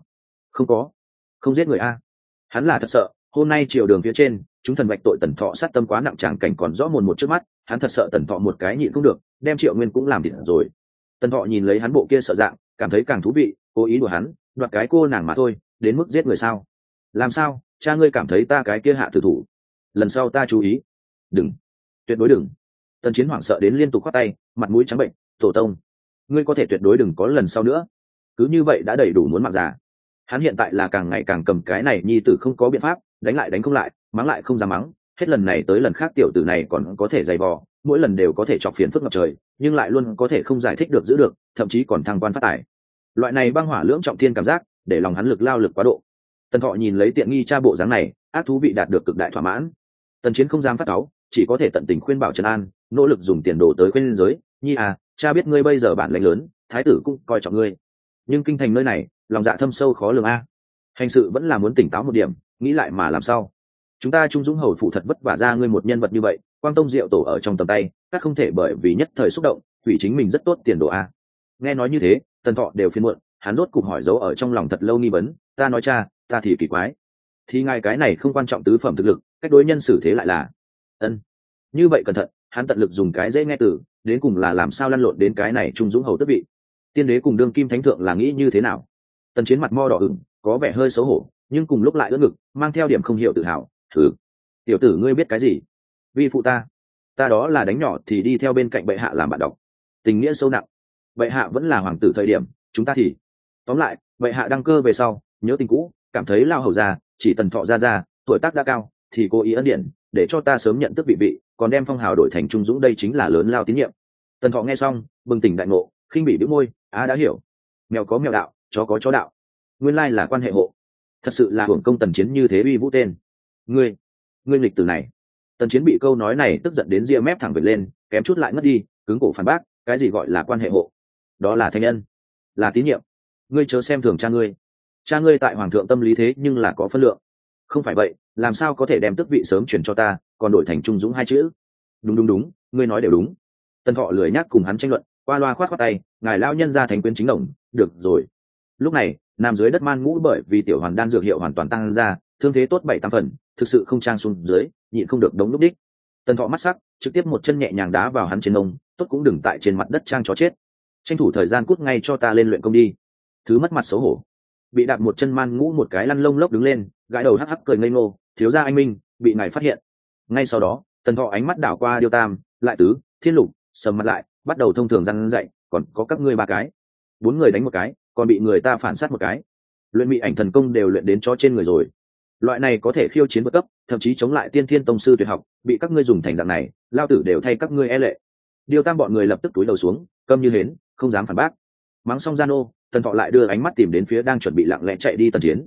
không giết người a. Hắn là thật sợ, hôm nay triều đường phía trên chúng thần vạch tội Tần Thọ sát tâm quá nặng, tràng cảnh còn rõ mồn một trước mắt, hắn thật sợ Tần Thọ một cái nhịn không được, đem Triệu Nguyên cũng làm thịt rồi. Tần Thọ nhìn lấy hắn bộ kia sợ dạng, cảm thấy càng thú vị, cố ý đùa hắn, đoạt cái cô nàng mà thôi, đến mức giết người sao? Làm sao, cha ngươi cảm thấy ta cái kia hạ tử thủ? Lần sau ta chú ý. Đừng, tuyệt đối đừng. Tần Chiến hoảng sợ đến liên tục khoát tay, mặt mũi trắng bệnh: "Tổ tông, ngươi có thể tuyệt đối đừng có lần sau nữa." Cứ như vậy đã đầy đủ muốn mạng già. Hắn hiện tại là càng ngày càng cầm cái này nhi tử không có biện pháp, đánh lại đánh không lại, mắng lại không dám mắng, hết lần này tới lần khác tiểu tử này còn có thể giày vò, mỗi lần đều có thể chọc phiền phức ngập trời, nhưng lại luôn có thể không giải thích được giữ được, thậm chí còn thăng quan phát tài. Loại này băng hỏa lưỡng trọng thiên cảm giác, để lòng hắn lực lao lực quá độ. Tần Thọ nhìn lấy tiện nghi cha bộ dáng này, ác thú vị đạt được cực đại thỏa mãn. Tần Chiến không dám phát cáu, chỉ có thể tận tình khuyên bảo trấn an, nỗ lực dùng tiền đồ tới khuyên giới: "Nhi à, cha biết ngươi bây giờ bản lĩnh lớn, thái tử cũng coi trọng ngươi, nhưng kinh thành nơi này, lòng dạ thâm sâu khó lường a. Hành sự vẫn là muốn tỉnh táo một điểm, nghĩ lại mà làm sao. Chúng ta Trung Dũng hầu phụ thật vất vả ra ngươi một nhân vật như vậy, Quang Tông Diệu tổ ở trong tầm tay, các không thể bởi vì nhất thời xúc động, hủy chính mình rất tốt tiền đồ a." Nghe nói như thế, Tần Thọ đều phiền muộn, hắn rốt cục hỏi dấu ở trong lòng thật lâu nghi vấn: "Ta nói cha, ta thì kỳ quái, thì ngài cái này không quan trọng tứ phẩm thực lực, cách đối nhân xử thế lại là như vậy cẩn thận." Hắn tận lực dùng cái dễ nghe từ, đến cùng là làm sao lăn lộn đến cái này Trung Dũng hầu tước vị. Tiên đế cùng đương kim thánh thượng là nghĩ như thế nào? Tần Chiến mặt mo đỏ ửng, có vẻ hơi xấu hổ, nhưng cùng lúc lại ưỡn ngực, mang theo điểm không hiểu tự hào: Tiểu tử ngươi biết cái gì? Vi phụ ta đó là đánh nhỏ thì đi theo bên cạnh bệ hạ làm bạn đọc, tình nghĩa sâu nặng. Bệ hạ vẫn là hoàng tử thời điểm, chúng ta thì tóm lại, bệ hạ đăng cơ về sau, nhớ tình cũ, cảm thấy lao hầu già, chỉ Tần Thọ ra tuổi tác đã cao, thì cố ý ân điển, để cho ta sớm nhận tước vị, còn đem phong hào đổi thành Trung Dũng, đây chính là lớn lao tín nhiệm. Tần Thọ nghe xong, bừng tỉnh đại ngộ, khinh bỉ bĩu môi: "Đã hiểu, mèo có mèo đạo, chó có chó đạo, nguyên lai là quan hệ hộ. Thật sự là hưởng công Tần Chiến như thế uy vũ tên. Ngươi nghịch tử này." Tần Chiến bị câu nói này tức giận đến ria mép thẳng vệt lên, kém chút lại ngất đi, cứng cổ phản bác: "Cái gì gọi là quan hệ hộ? Đó là thanh nhân, là tín nhiệm. Ngươi chớ xem thường cha ngươi tại hoàng thượng tâm lý thế nhưng là có phân lượng. Không phải vậy, làm sao có thể đem tước vị sớm chuyển cho ta, còn đổi thành Trung Dũng hai chữ?" Đúng, ngươi nói đều đúng. Tần Thọ lười nhác cùng hắn tranh luận, qua loa khoát tay: "Ngài lao nhân ra thành quyến chính đồng, được rồi." Lúc này, nằm dưới đất Man Ngũ bởi vì tiểu hoàn đan dược hiệu hoàn toàn tăng ra, thương thế tốt 7-8 phần, thực sự không trang xuống dưới, nhịn không được đống lúc đích. Tần Thọ mắt sắc, trực tiếp một chân nhẹ nhàng đá vào hắn trên nông, tốt cũng đừng tại trên mặt đất trang chó chết. Tranh thủ thời gian cút ngay cho ta lên luyện công đi. Thứ mất mặt xấu hổ. Bị đạp một chân Man Ngũ một cái lăn lông lốc đứng lên, gãi đầu hắc hắc cười ngây ngô: "Thiếu gia anh minh, bị ngài phát hiện." Ngay sau đó, Tần Thọ ánh mắt đảo qua Điêu Tam, Lại Tứ, Thiên Lục, sầm mặt lại, bắt đầu thông thường răn dạy: "Còn có các ngươi 3 cái, 4 người đánh một cái, còn bị người ta phản sát một cái. Luyện Mị Ảnh thần công đều luyện đến chó trên người rồi. Loại này có thể khiêu chiến vượt cấp, thậm chí chống lại Tiên Thiên tông sư tuyệt học, bị các ngươi dùng thành dạng này, lao tử đều thay các ngươi e lệ." Điêu Tam bọn người lập tức túi đầu xuống, câm như hến, không dám phản bác. Mắng xong gian ô, Tần Thọ lại đưa ánh mắt tìm đến phía đang chuẩn bị lặng lẽ chạy đi Tần Chiến.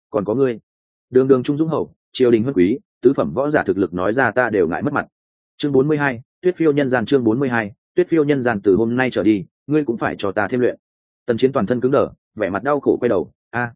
còn có ngươi đường đường trung dũng hậu triều đình huân quý tứ phẩm võ giả thực lực nói ra ta đều ngại mất mặt. Chương 42, Tuyết phiêu nhân gian. Chương 42, Tuyết phiêu nhân gian. Từ hôm nay trở đi ngươi cũng phải cho ta thêm luyện. Tần Chiến toàn thân cứng đờ, vẻ mặt đau khổ quay đầu. A,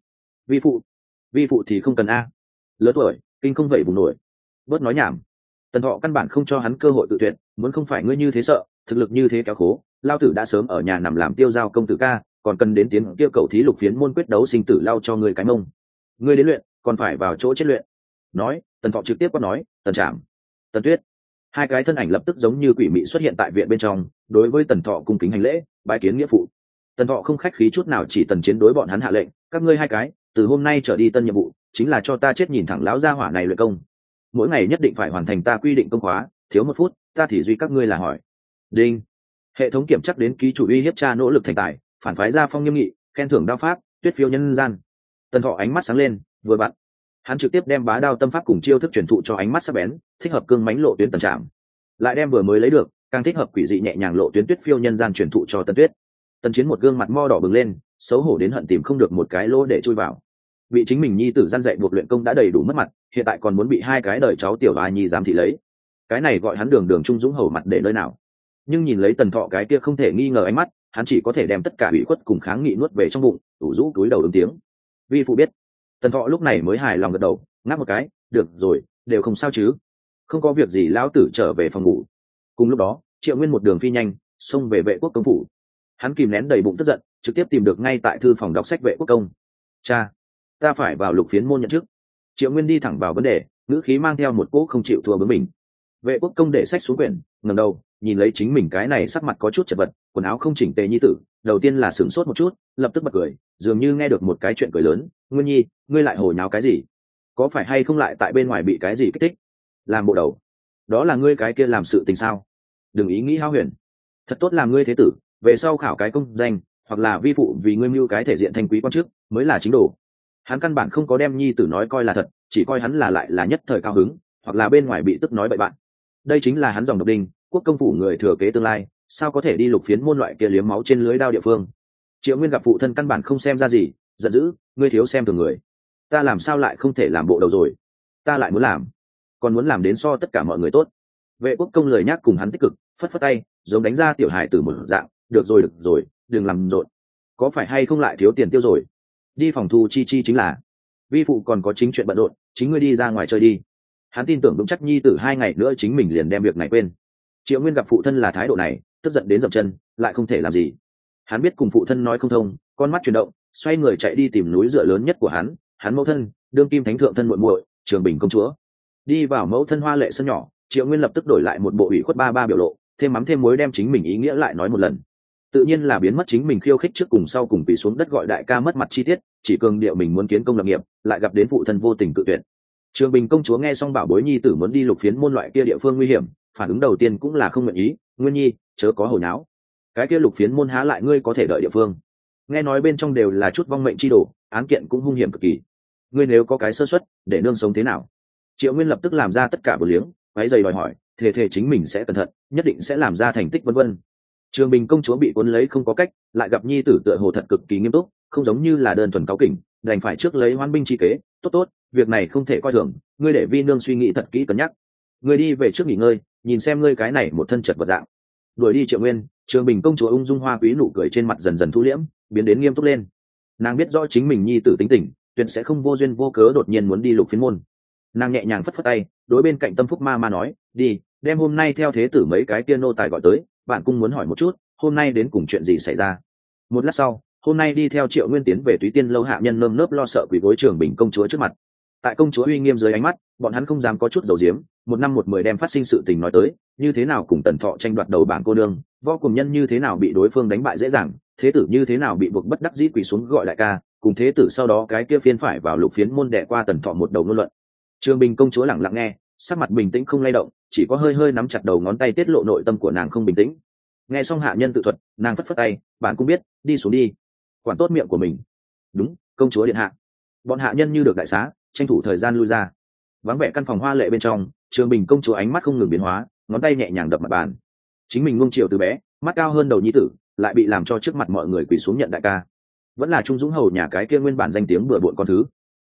vi phụ thì không cần a. Lớn tuổi kinh không vậy vùng nổi. Bớt nói nhảm. Tần Thọ căn bản không cho hắn cơ hội tự tuyệt, muốn không phải ngươi như thế sợ, thực lực như thế kéo khố, lao tử đã sớm ở nhà nằm làm tiêu giao công tử ca, còn cần đến tiến kia cầu thí lục phiến môn quyết đấu sinh tử lao cho ngươi cái mông. Ngươi đến luyện, còn phải vào chỗ chết luyện. Nói, Tần Thọ trực tiếp quát nói, Tần Trảm, Tần Tuyết. Hai cái thân ảnh lập tức giống như quỷ mị xuất hiện tại viện bên trong, đối với Tần Thọ cung kính hành lễ, bái kiến nghĩa phụ. Tần Thọ không khách khí chút nào chỉ Tần Chiến đối bọn hắn hạ lệnh, các ngươi hai cái, từ hôm nay trở đi tân nhiệm vụ, chính là cho ta chết nhìn thẳng lão gia hỏa này luyện công. Mỗi ngày nhất định phải hoàn thành ta quy định công khóa, thiếu 1 phút, ta thì duy các ngươi là hỏi. Đinh. Hệ thống kiểm chắc đến ký chủ uy hiếp cha nỗ lực thành tài, phản phái gia phong nghiêm nghị, khen thưởng đao pháp, tuyết phiêu nhân gian. Tần Thọ ánh mắt sáng lên, vừa vặn, hắn trực tiếp đem bá đao tâm pháp cùng chiêu thức truyền thụ cho ánh mắt sắc bén, thích hợp cương mãnh lộ tuyến Tần Trảm, lại đem vừa mới lấy được càng thích hợp quỷ dị nhẹ nhàng lộ tuyến tuyết phiêu nhân gian truyền thụ cho Tần Tuyết. Tần Chiến một gương mặt mo đỏ bừng lên, xấu hổ đến hận tìm không được một cái lỗ để chui vào. Bị chính mình nhi tử gian dạy buộc luyện công đã đầy đủ mất mặt, hiện tại còn muốn bị hai cái đời cháu tiểu a nhi giám thị lấy, cái này gọi hắn đường đường trung dũng hầu mặt để nơi nào. Nhưng nhìn lấy Tần Thọ cái kia không thể nghi ngờ ánh mắt, hắn chỉ có thể đem tất cả ủy khuất cùng kháng nghị nuốt về trong bụng, ủ rũ túi đầu ứng tiếng. Vi phụ biết. Tần Thọ lúc này mới hài lòng gật đầu, ngáp một cái, được rồi, đều không sao chứ, không có việc gì, lão tử trở về phòng ngủ. Cùng lúc đó Triệu Nguyên một đường phi nhanh xông về Vệ Quốc công phủ. Hắn kìm nén đầy bụng tức giận, trực tiếp tìm được ngay tại thư phòng đọc sách Vệ Quốc công. Cha, ta phải vào lục phiến môn nhận chức. Triệu Nguyên đi thẳng vào vấn đề, ngữ khí mang theo một cỗ không chịu thua bướng mình. Vệ Quốc công để sách xuống quyển, ngẩng đầu nhìn lấy chính mình cái này sắc mặt có chút chật vật, quần áo không chỉnh tề nhi tử, đầu tiên là sửng sốt một chút, lập tức bật cười, dường như nghe được một cái chuyện cười lớn. Nguyên nhi, ngươi lại hồ nháo cái gì? Có phải hay không lại tại bên ngoài bị cái gì kích thích? Làm bộ đầu, đó là ngươi cái kia làm sự tình sao? Đừng ý nghĩ hao huyền, thật tốt làm ngươi thế tử, về sau khảo cái công danh, hoặc là vi phụ vì ngươi mưu cái thể diện thanh quý quan chức, mới là chính đồ. Hắn căn bản không có đem nhi tử nói coi là thật, chỉ coi hắn là lại là nhất thời cao hứng, hoặc là bên ngoài bị tức nói bậy bạn. Đây chính là hắn dòng độc đinh, quốc công phủ người thừa kế tương lai, sao có thể đi lục phiến môn loại kia liếm máu trên lưới đao địa phương. Triệu Nguyên gặp phụ thân căn bản không xem ra gì, giận dữ, ngươi thiếu xem thường người, ta làm sao lại không thể làm bộ đầu rồi, ta lại muốn làm, còn muốn làm đến so tất cả mọi người tốt. Vệ Quốc công lời nhắc cùng hắn tích cực, phất phất tay, giống đánh ra tiểu hài tử một dạng, được rồi, đừng làm rộn, có phải hay không lại thiếu tiền tiêu rồi, đi phòng thu chi chính là, vi phụ còn có chính chuyện bận rộn, chính ngươi đi ra ngoài chơi đi. Hắn tin tưởng vững chắc nhi tử 2 ngày nữa chính mình liền đem việc này quên. Triệu Nguyên gặp phụ thân là thái độ này, tức giận đến dậm chân, lại không thể làm gì. Hắn biết cùng phụ thân nói không thông, con mắt chuyển động, xoay người chạy đi tìm núi dựa lớn nhất của hắn mẫu thân, đương kim thánh thượng thân muội muội, Trường Bình công chúa. Đi vào mẫu thân hoa lệ sân nhỏ, Triệu Nguyên lập tức đổi lại một bộ ủy khuất ba biểu lộ, thêm mắm thêm muối đem chính mình ý nghĩa lại nói một lần. Tự nhiên là biến mất chính mình khiêu khích trước cùng sau cùng bị xuống đất gọi đại ca mất mặt chi tiết, chỉ cường điệu mình muốn kiến công lập nghiệp, lại gặp đến phụ thân vô tình cự tuyệt. Trường Bình công chúa nghe xong bảo bối nhi tử muốn đi lục phiến môn loại kia địa phương nguy hiểm, phản ứng đầu tiên cũng là không nguyện ý. Nguyên nhi, chớ có hồi nháo, cái kia lục phiến môn há lại ngươi có thể đợi địa phương, nghe nói bên trong đều là chút vong mệnh chi đồ, án kiện cũng hung hiểm cực kỳ, ngươi nếu có cái sơ suất, để nương sống thế nào? Triệu Nguyên lập tức làm ra tất cả bờ liếng, váy dày đòi hỏi, thề chính mình sẽ cẩn thận, nhất định sẽ làm ra thành tích vân vân. Trường Bình công chúa bị cuốn lấy không có cách, lại gặp nhi tử tựa hồ thật cực kỳ nghiêm túc, không giống như là đơn thuần cáu kỉnh, đành phải trước lấy hoan binh chi kế. Tốt, việc này không thể coi thường, ngươi để vi nương suy nghĩ thật kỹ cân nhắc. Ngươi đi về trước nghỉ ngơi, nhìn xem ngươi cái này một thân chật vật dạng. Đuổi đi Triệu Nguyên, Trường Bình công chúa ung dung hoa quý nụ cười trên mặt dần dần thu liễm, biến đến nghiêm túc lên. Nàng biết rõ chính mình nhi tử tính tình, tuyệt sẽ không vô duyên vô cớ đột nhiên muốn đi lục phiến môn. Nàng nhẹ nhàng phất phất tay, đối bên cạnh Tâm Phúc ma nói, đi, đem hôm nay theo thế tử mấy cái tiên nô tài gọi tới, bạn cũng muốn hỏi một chút, hôm nay đến cùng chuyện gì xảy ra. Một lát sau, hôm nay đi theo Triệu Nguyên tiến về Túy Tiên lâu hạ nhân nơm nớp lo sợ quỳ gối Trường Bình công chúa trước mặt. Tại công chúa uy nghiêm dưới ánh mắt, bọn hắn không dám có chút dầu diếm, một năm một mười đem phát sinh sự tình nói tới, như thế nào cùng Tần Thọ tranh đoạt đầu bảng cô nương, võ cùng nhân như thế nào bị đối phương đánh bại dễ dàng, thế tử như thế nào bị buộc bất đắc dĩ quỳ xuống gọi đại ca, cùng thế tử sau đó cái kia phiên phải vào lục phiến môn đè qua Tần Thọ một đầu ngôn luận. Trường Bình công chúa lặng lặng nghe, sắc mặt bình tĩnh không lay động, chỉ có hơi nắm chặt đầu ngón tay tiết lộ nội tâm của nàng không bình tĩnh. Nghe xong hạ nhân tự thuật, nàng phất phất tay, bạn cũng biết, đi xuống đi, quản tốt miệng của mình. Đúng, công chúa điện hạ. Bọn hạ nhân như được đại xá, tranh thủ thời gian lui ra. Vắng vẻ căn phòng hoa lệ bên trong, Trường Bình công chúa ánh mắt không ngừng biến hóa, ngón tay nhẹ nhàng đập mặt bàn. Chính mình nuông chiều từ bé, mắt cao hơn đầu nhi tử, lại bị làm cho trước mặt mọi người quỳ xuống nhận đại ca. Vẫn là Trung Dũng hầu nhà cái kia nguyên bản danh tiếng bừa bộn con thứ.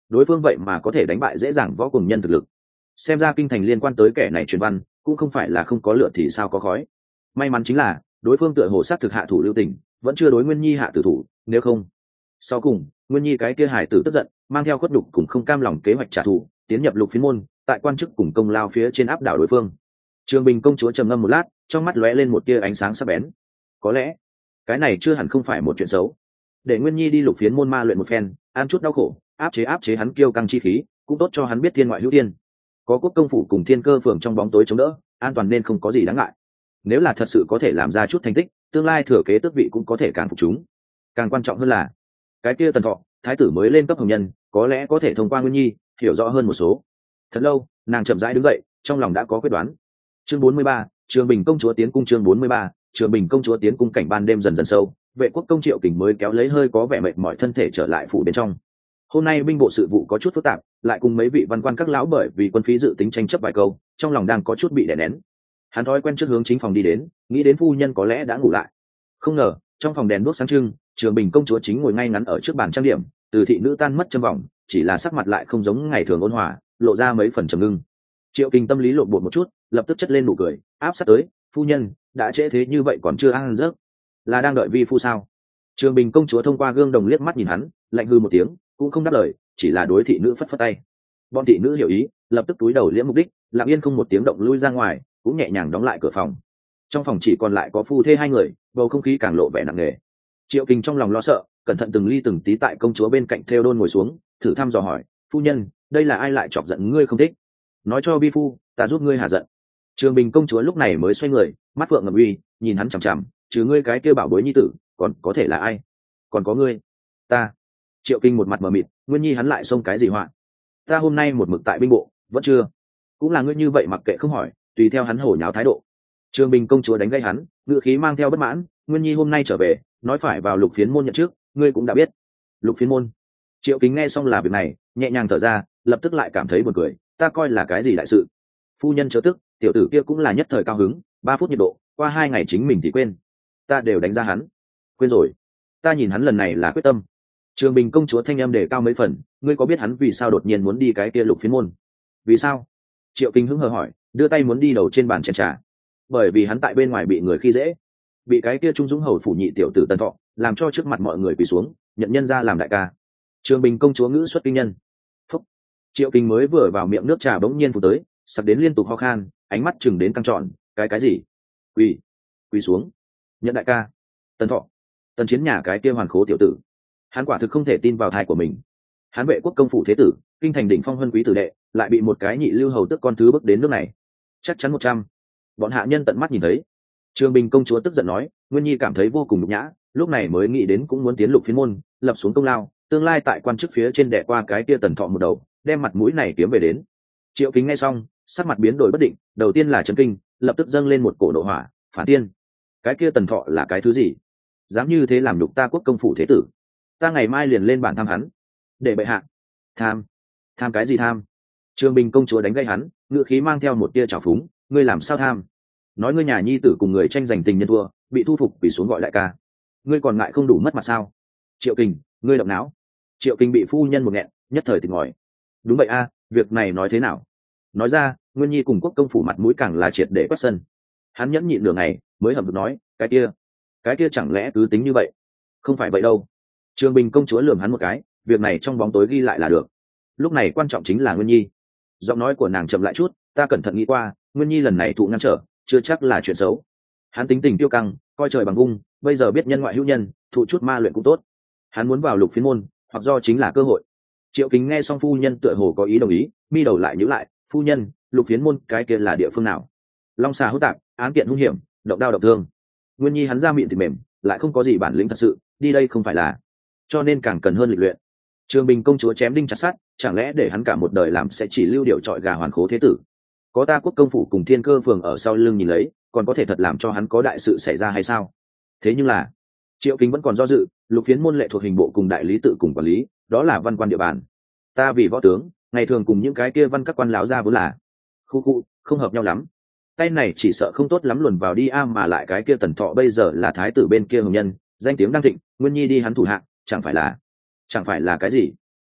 đối phương vậy mà có thể đánh bại dễ dàng võ cùng nhân thực lực. Xem ra kinh thành liên quan tới kẻ này truyền văn cũng không phải là không có lửa thì sao có khói. May mắn chính là đối phương tựa hồ sát thực hạ thủ lưu tình, vẫn chưa đối Nguyên Nhi hạ tử thủ, nếu không sau cùng Nguyên Nhi cái kia hải tử tức giận, mang theo khuất đục cùng không cam lòng kế hoạch trả thù, tiến nhập Lục Phiến môn, tại quan chức cùng công lao phía trên áp đảo đối phương. Trường Bình công chúa trầm ngâm một lát, trong mắt lóe lên một tia ánh sáng sắc bén. Có lẽ cái này chưa hẳn không phải một chuyện xấu. Để Nguyên Nhi đi Lục Phiến môn ma luyện một phen, ăn chút đau khổ, áp chế hắn kiêu căng chi khí, cũng tốt cho hắn biết thiên ngoại hữu thiên. Có quốc công phủ cùng thiên cơ phường trong bóng tối chống đỡ, an toàn nên không có gì đáng ngại. Nếu là thật sự có thể làm ra chút thành tích, tương lai thừa kế tước vị cũng có thể càng phục chúng. Càng quan trọng hơn là cái kia Tần Thọ, thái tử mới lên cấp hồng nhân, có lẽ có thể thông qua Nguyên Nhi hiểu rõ hơn một số. Thật lâu, nàng chậm rãi đứng dậy, trong lòng đã có quyết đoán. Chương 43, Trường Bình công chúa tiến cung. Chương 43, Trường Bình công chúa tiến cung. Cảnh ban đêm dần dần sâu, vệ quốc công Triệu Kình mới kéo lấy hơi có vẻ mệt mỏi thân thể trở lại phủ bên trong. Hôm nay binh bộ sự vụ có chút phức tạp, lại cùng mấy vị văn quan các lão bởi vì quân phí dự tính tranh chấp vài câu, trong lòng đang có chút bị đè nén. Hắn thói quen trước hướng chính phòng đi đến, nghĩ đến phu nhân có lẽ đã ngủ lại. Không ngờ trong phòng đèn đuốc sáng trưng, Trường Bình công chúa chính ngồi ngay ngắn ở trước bàn trang điểm, từ thị nữ tan mất châm vòng, chỉ là sắc mặt lại không giống ngày thường ôn hòa, lộ ra mấy phần trầm ngưng. Triệu Kình tâm lý lộn bột một chút, lập tức chất lên nụ cười, áp sát tới, phu nhân đã trễ thế như vậy còn chưa ăn giấc, là đang đợi vi phu sao? Trường Bình công chúa thông qua gương đồng liếc mắt nhìn hắn, lạnh hư một tiếng, cũng không đáp lời, chỉ là đối thị nữ phất phất tay. Bọn thị nữ hiểu ý, lập tức túi đầu liễm mục đích, lặng yên không một tiếng động lui ra ngoài, cũng nhẹ nhàng đóng lại cửa phòng. Trong phòng chỉ còn lại có phu thê hai người, bầu không khí càng lộ vẻ nặng nề. Triệu Kình trong lòng lo sợ, cẩn thận từng ly từng tí tại công chúa bên cạnh theo đôn ngồi xuống, thử thăm dò hỏi, phu nhân đây là ai lại chọc giận ngươi không thích, nói cho vi phu ta giúp ngươi hạ giận. Trường Bình công chúa lúc này mới xoay người, mắt phượng ngầm uy, nhìn hắn chằm chằm, trừ ngươi cái kia bảo bối nhi tử còn có thể là ai? Còn có ngươi. Ta. Triệu Kình một mặt mờ mịt, Nguyên Nhi hắn lại xông cái gì họa? Ta hôm nay một mực tại binh bộ, vẫn chưa. Cũng là ngươi như vậy mặc kệ không hỏi, tùy theo hắn hổ nháo thái độ. Trường Bình công chúa đánh gây hắn, ngựa khí mang theo bất mãn, Nguyên Nhi hôm nay trở về, nói phải vào Lục Phiến môn nhận trước, ngươi cũng đã biết. Lục Phiến môn. Triệu Kình nghe xong là việc này, nhẹ nhàng thở ra, lập tức lại cảm thấy buồn cười, ta coi là cái gì đại sự. Phu nhân chớ tức, tiểu tử kia cũng là nhất thời cao hứng, 3 phút nhiệt độ, qua 2 ngày chính mình thì quên. Ta đều đánh ra hắn. Quên rồi. Ta nhìn hắn lần này là quyết tâm. Trường Bình công chúa thanh âm đề cao mấy phần, ngươi có biết hắn vì sao đột nhiên muốn đi cái kia Lục Phiến môn? Vì sao? Triệu Kình hứng hờ hỏi, đưa tay muốn đi đầu trên bàn chén trà. Bởi vì hắn tại bên ngoài bị người khi dễ, bị cái kia trung dũng hầu phủ nhị tiểu tử Tần Thọ làm cho trước mặt mọi người quỳ xuống, nhận nhân ra làm đại ca. Trường Bình công chúa ngữ xuất kinh nhân. Phúc. Triệu Kình mới vừa vào miệng nước trà bỗng nhiên phù tới, sặc đến liên tục ho khan, ánh mắt chừng đến căng tròn, cái gì? Quỳ xuống, nhận đại ca. Tần Thọ, Tần Chiến nhà cái kia hoàn khố tiểu tử. Hắn quả thực không thể tin vào thai của mình. Hắn vệ quốc công phủ thế tử, kinh thành đỉnh phong huân quý tử đệ, lại bị một cái nhị lưu hầu tức con thứ bước đến nước này. Chắc chắn 100. Bọn hạ nhân tận mắt nhìn thấy. Trường Bình công chúa tức giận nói, Nguyên Nhi cảm thấy vô cùng nhục nhã, lúc này mới nghĩ đến cũng muốn tiến Lục Phiến môn, lập xuống công lao, tương lai tại quan chức phía trên đè qua cái kia Tần Thọ một đầu, đem mặt mũi này kiếm về đến. Triệu Kính nghe xong, sắc mặt biến đổi bất định, đầu tiên là chấn kinh, lập tức dâng lên một cổ nộ hỏa, phản tiên. Cái kia Tần Thọ là cái thứ gì? Dám như thế làm nhục ta quốc công phủ thế tử? Ta ngày mai liền lên bản thăm hắn. Để bệ hạ. Tham cái gì tham? Trường Bình công chúa đánh gây hắn, ngữ khí mang theo một tia trào phúng, ngươi làm sao tham? Nói ngươi nhà nhi tử cùng người tranh giành tình nhân thua, bị thu phục vì xuống gọi đại ca, ngươi còn ngại không đủ mất mặt sao? Triệu Kình, ngươi động não. Triệu Kình bị phu nhân một nghẹn, nhất thời tỉnh ngòi. Đúng vậy a, việc này nói thế nào? Nói ra, Nguyên Nhi cùng quốc công phủ mặt mũi càng là triệt để quét sân. Hắn nhẫn nhịn nửa ngày, mới hậm hực nói, cái kia chẳng lẽ cứ tính như vậy? Không phải vậy đâu. Trường Bình công chúa lườm hắn một cái, việc này trong bóng tối ghi lại là được. Lúc này quan trọng chính là Nguyên Nhi. Giọng nói của nàng chậm lại chút, ta cẩn thận nghĩ qua, Nguyên Nhi lần này thụ ngăn trở, chưa chắc là chuyện xấu. Hắn tính tình tiêu căng, coi trời bằng vung, bây giờ biết nhân ngoại hữu nhân, thụ chút ma luyện cũng tốt. Hắn muốn vào Lục Phiến môn, hoặc do chính là cơ hội. Triệu Kính nghe xong phu nhân tựa hồ có ý đồng ý, mi đầu lại nhíu lại, phu nhân, Lục Phiến môn cái kia là địa phương nào? Long xà hữu tạp, án kiện hung hiểm, động đao động thương. Nguyên Nhi hắn ra miệng thì mềm, lại không có gì bản lĩnh thật sự, đi đây không phải là, cho nên càng cần hơn lịch luyện. Trường Bình công chúa chém đinh chặt sắt, chẳng lẽ để hắn cả một đời làm sẽ chỉ lưu điệu trọi gà hoàn khố thế tử? Có ta quốc công phủ cùng thiên cơ phường ở sau lưng nhìn lấy, còn có thể thật làm cho hắn có đại sự xảy ra hay sao? Thế nhưng là Triệu Kính vẫn còn do dự, Lục Phiến môn lệ thuộc hình bộ cùng đại lý tự cùng quản lý, đó là văn quan địa bàn. Ta vì võ tướng, ngày thường cùng những cái kia văn các quan lão gia vốn là khu không hợp nhau lắm. Tay này chỉ sợ không tốt lắm luồn vào đi mà lại cái kia Tần Thọ bây giờ là thái tử bên kia hồng nhân, danh tiếng đang thịnh, Nguyên Nhi đi hắn thủ hạ, chẳng phải là cái gì?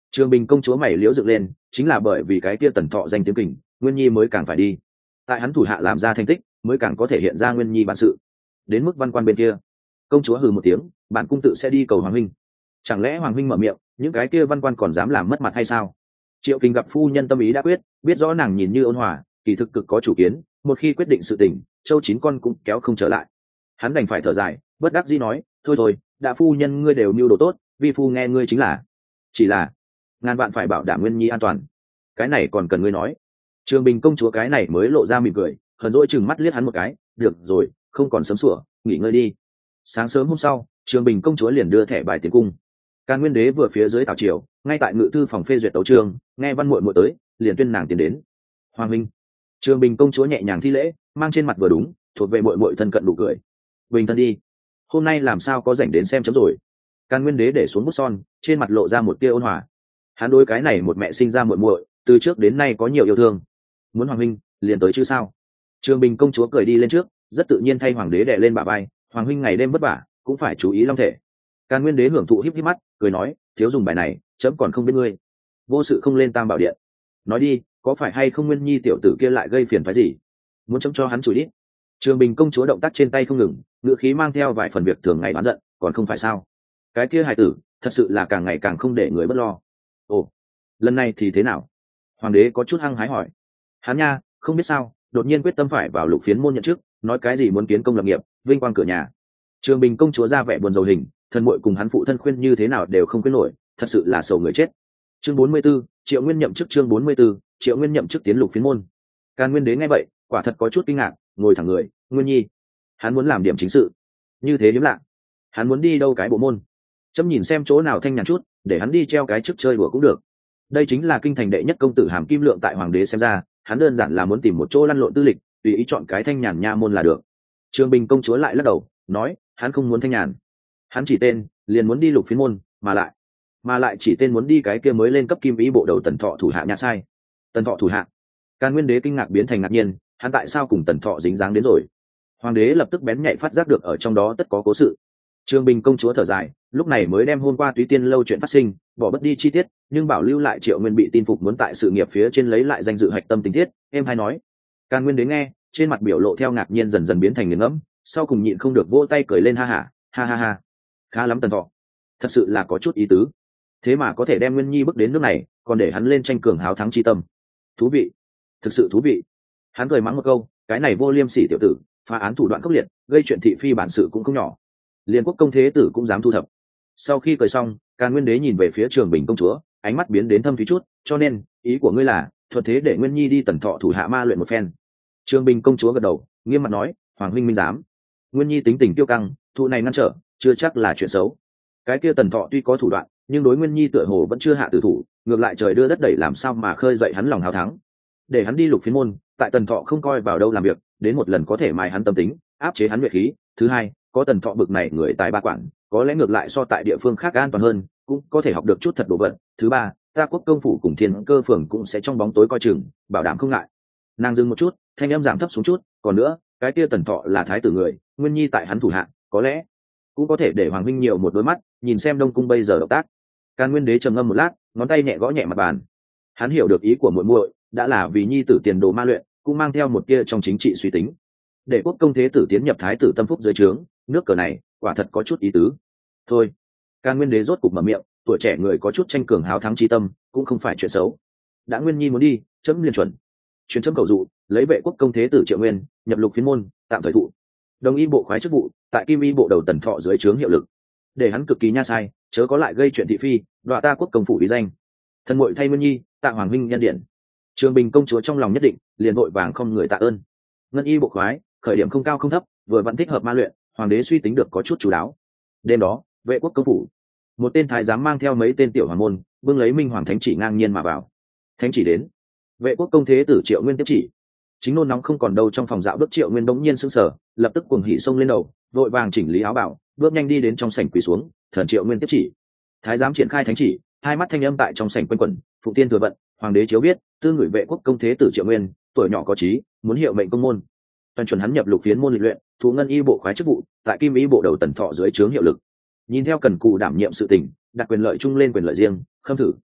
Trường Bình công chúa mày liễu dựng lên, chính là bởi vì cái kia Tần Thọ danh tiếng kình, Nguyên Nhi mới càng phải đi. Tại hắn thủ hạ làm ra thành tích, mới càng có thể hiện ra Nguyên Nhi bản sự. Đến mức văn quan bên kia, công chúa hừ một tiếng, bản cung tự sẽ đi cầu hoàng huynh. Chẳng lẽ hoàng huynh mở miệng, những cái kia văn quan còn dám làm mất mặt hay sao? Triệu Kình gặp phu nhân tâm ý đã quyết, biết rõ nàng nhìn như ôn hòa, kỳ thực cực có chủ kiến, một khi quyết định sự tình, châu chín con cũng kéo không trở lại. Hắn đành phải thở dài, bất đắc dĩ nói, thôi thôi, đã phu nhân ngươi đều mưu đồ tốt, vi phu nghe ngươi chính là. Chỉ là ngàn vạn phải bảo đảm Nguyên Nhi an toàn, cái này còn cần ngươi nói. Trường Bình công chúa cái này mới lộ ra mỉm cười, hờn dỗi chừng mắt liếc hắn một cái, được rồi, không còn sớm sủa, nghỉ ngơi đi. Sáng sớm hôm sau, Trường Bình công chúa liền đưa thẻ bài tiến cung. Càn Nguyên đế vừa phía dưới tào triều, ngay tại ngự thư phòng phê duyệt tấu chương, nghe văn muội muội tới, liền tuyên nàng tiến đến. Hoàng huynh. Trường Bình công chúa nhẹ nhàng thi lễ, mang trên mặt vừa đúng, thuộc về muội muội thân cận đủ cười. Bình thân đi. Hôm nay làm sao có rảnh đến xem chấm rồi. Càn Nguyên đế để xuống bút son, trên mặt lộ ra một tia ôn hòa. Hắn đối cái này một mẹ sinh ra muội muội, từ trước đến nay có nhiều yêu thương. Muốn hoàng huynh, liền tới chứ sao? Trường Bình công chúa cười đi lên trước, rất tự nhiên thay hoàng đế đè lên bả vai, hoàng huynh ngày đêm vất vả, cũng phải chú ý long thể. Càn Nguyên đế hưởng thụ híp híp mắt, cười nói, thiếu dùng bài này, chấm còn không biết ngươi. Vô sự không lên Tam Bảo điện. Nói đi, có phải hay không Nguyên Nhi tiểu tử kia lại gây phiền phái gì? Muốn chấm cho hắn chửi đi. Trường Bình công chúa động tác trên tay không ngừng, ngữ khí mang theo vài phần việc thường ngày đoán giận, còn không phải sao? Cái kia hài tử, thật sự là càng ngày càng không để người bất lo. Ồ, lần này thì thế nào? Hoàng đế có chút hăng hái hỏi. Hắn nha, không biết sao, đột nhiên quyết tâm phải vào Lục Phiến môn nhận chức, nói cái gì muốn kiến công lập nghiệp, vinh quang cửa nhà. Trường Bình công chúa ra vẻ buồn rầu hình, thần muội cùng hắn phụ thân khuyên như thế nào đều không quyết nổi, thật sự là sầu người chết. Chương 44, Triệu Nguyên nhậm chức. Chương 44, Triệu Nguyên nhậm chức tiến Lục Phiến môn. Càn Nguyên đế nghe vậy, quả thật có chút kinh ngạc, ngồi thẳng người, Nguyên Nhi, hắn muốn làm điểm chính sự, như thế hiếm lạ. Hắn muốn đi đâu cái bộ môn? Chấm nhìn xem chỗ nào thanh nhàn chút, để hắn đi treo cái chức chơi đùa cũng được. Đây chính là kinh thành đệ nhất công tử Hàm Kim Lượng, tại hoàng đế xem ra, hắn đơn giản là muốn tìm một chỗ lăn lộn tư lịch, tùy ý chọn cái thanh nhàn nha môn là được. Trường Bình công chúa lại lắc đầu, nói, hắn không muốn thanh nhàn, hắn chỉ tên liền muốn đi Lục Phiến môn, mà lại chỉ tên muốn đi cái kia mới lên cấp kim ý bộ đầu Tần Thọ thủ hạ nha sai. Tần Thọ thủ hạ? Càn Nguyên đế kinh ngạc biến thành ngạc nhiên, hắn tại sao cùng Tần Thọ dính dáng đến rồi? Hoàng đế lập tức bén nhạy phát giác được ở trong đó tất có cố sự. Trường Bình công chúa thở dài, lúc này mới đem hôm qua Túy Tiên lâu chuyện phát sinh bỏ bất đi chi tiết, nhưng bảo lưu lại Triệu Nguyên bị tin phục muốn tại sự nghiệp phía trên lấy lại danh dự hạch tâm tình tiết. Em hay nói. Càn Nguyên đế nghe, trên mặt biểu lộ theo ngạc nhiên dần dần biến thành nghiền ngẫm, sau cùng nhịn không được vỗ tay cười lên, ha ha, khá lắm Tần Thọ, thật sự là có chút ý tứ, thế mà có thể đem Nguyên Nhi bước đến nước này, còn để hắn lên tranh cường háo thắng chi tâm, thú vị, thực sự thú vị. Hắn cười mắng một câu, cái này vô liêm sỉ tiểu tử, phá án thủ đoạn khốc liệt, gây chuyện thị phi bản sự cũng không nhỏ, liên quốc công thế tử cũng dám thu thập. Sau khi cười xong, Càn Nguyên đế nhìn về phía Trường Bình công chúa, ánh mắt biến đến thâm thúy chút, cho nên ý của ngươi là thuật thế để Nguyên Nhi đi Tần Thọ thủ hạ ma luyện một phen. Trường Bình công chúa gật đầu, nghiêm mặt nói, hoàng huynh minh dám. Nguyên Nhi tính tình kiêu căng, thụ này ngăn trở, chưa chắc là chuyện xấu. Cái kia Tần Thọ tuy có thủ đoạn, nhưng đối Nguyên Nhi tựa hồ vẫn chưa hạ tử thủ, ngược lại trời đưa đất đẩy, làm sao mà khơi dậy hắn lòng hào thắng. Để hắn đi Lục Phiến môn, tại Tần Thọ không coi vào đâu làm việc, đến một lần có thể mài hắn tâm tính, áp chế hắn nhuệ khí. Thứ hai, có Tần Thọ bực này người tài ba quản, có lẽ ngược lại so tại địa phương khác an toàn hơn, cũng có thể học được chút thật đồ vật. Thứ ba, ta Quốc công phủ cùng Thiên Cơ phường cũng sẽ trong bóng tối coi chừng, bảo đảm không ngại. Nàng dừng một chút, thanh âm giảm thấp xuống chút, còn nữa, cái kia Tần Thọ là thái tử người, Nguyên Nhi tại hắn thủ hạ, có lẽ cũng có thể để hoàng huynh nhiều một đôi mắt, nhìn xem Đông cung bây giờ động tác. Càn Nguyên đế trầm ngâm một lát, ngón tay nhẹ gõ nhẹ mặt bàn. Hắn hiểu được ý của muội muội, đã là vì Nhi tử tiền đồ ma luyện, cũng mang theo một kia trong chính trị suy tính. Để quốc công thế tử tiến nhập thái tử tâm phúc dưới trướng, nước cờ này quả thật có chút ý tứ. Thôi, Càn Nguyên đế rốt cục mở miệng, tuổi trẻ người có chút tranh cường háo thắng chi tâm, cũng không phải chuyện xấu. Đã Nguyên Nhi muốn đi, chấm liên chuẩn. Truyền chấm cầu dụ, lấy vệ quốc công thế tử Triệu Nguyên nhập Lục Phiến môn, tạm thời thụ đồng y bộ khoái chức vụ, tại kim y bộ đầu Tần Thọ dưới trướng hiệu lực, để hắn cực kỳ nha sai, chớ có lại gây chuyện thị phi, đọa ta quốc công phủ uy danh. Thần muội thay Nguyên Nhi, tạ hoàng huynh nhân điển. Trường Bình công chúa trong lòng nhất định, liền vội vàng không người tạ ơn. Ngân y bộ khoái, khởi điểm không cao không thấp, vừa vẫn thích hợp ma luyện, hoàng đế suy tính được có chút chú đáo. Đêm đó, vệ quốc công phủ, một tên thái giám mang theo mấy tên tiểu hoàng môn, bưng lấy minh hoàng thánh chỉ ngang nhiên mà vào. Thánh chỉ đến, vệ quốc công thế tử Triệu Nguyên tiếp chỉ. Chính nôn nóng không còn đâu, trong phòng dạo bước Triệu Nguyên bỗng nhiên sững sờ, lập tức cuồng hỉ xông lên đầu, vội vàng chỉnh lý áo bảo, bước nhanh đi đến trong sảnh quỳ xuống, thần Triệu Nguyên tiếp chỉ. Thái giám triển khai thánh chỉ, hai mắt thanh âm tại trong sảnh quanh quẩn, phụng tiên thừa vận, hoàng đế chiếu biết, tư người vệ quốc công thế tử Triệu Nguyên, tuổi nhỏ có trí, muốn hiệu mệnh công môn, toàn chuẩn hắn nhập Lục Phiến môn lịch luyện, thụ ngân y bộ khoái chức vụ, tại kim y bộ đầu Tần Thọ dưới trướng hiệu lực. Nhìn theo cần cù đảm nhiệm sự tình, đặt quyền lợi chung lên quyền lợi riêng, khâm thử.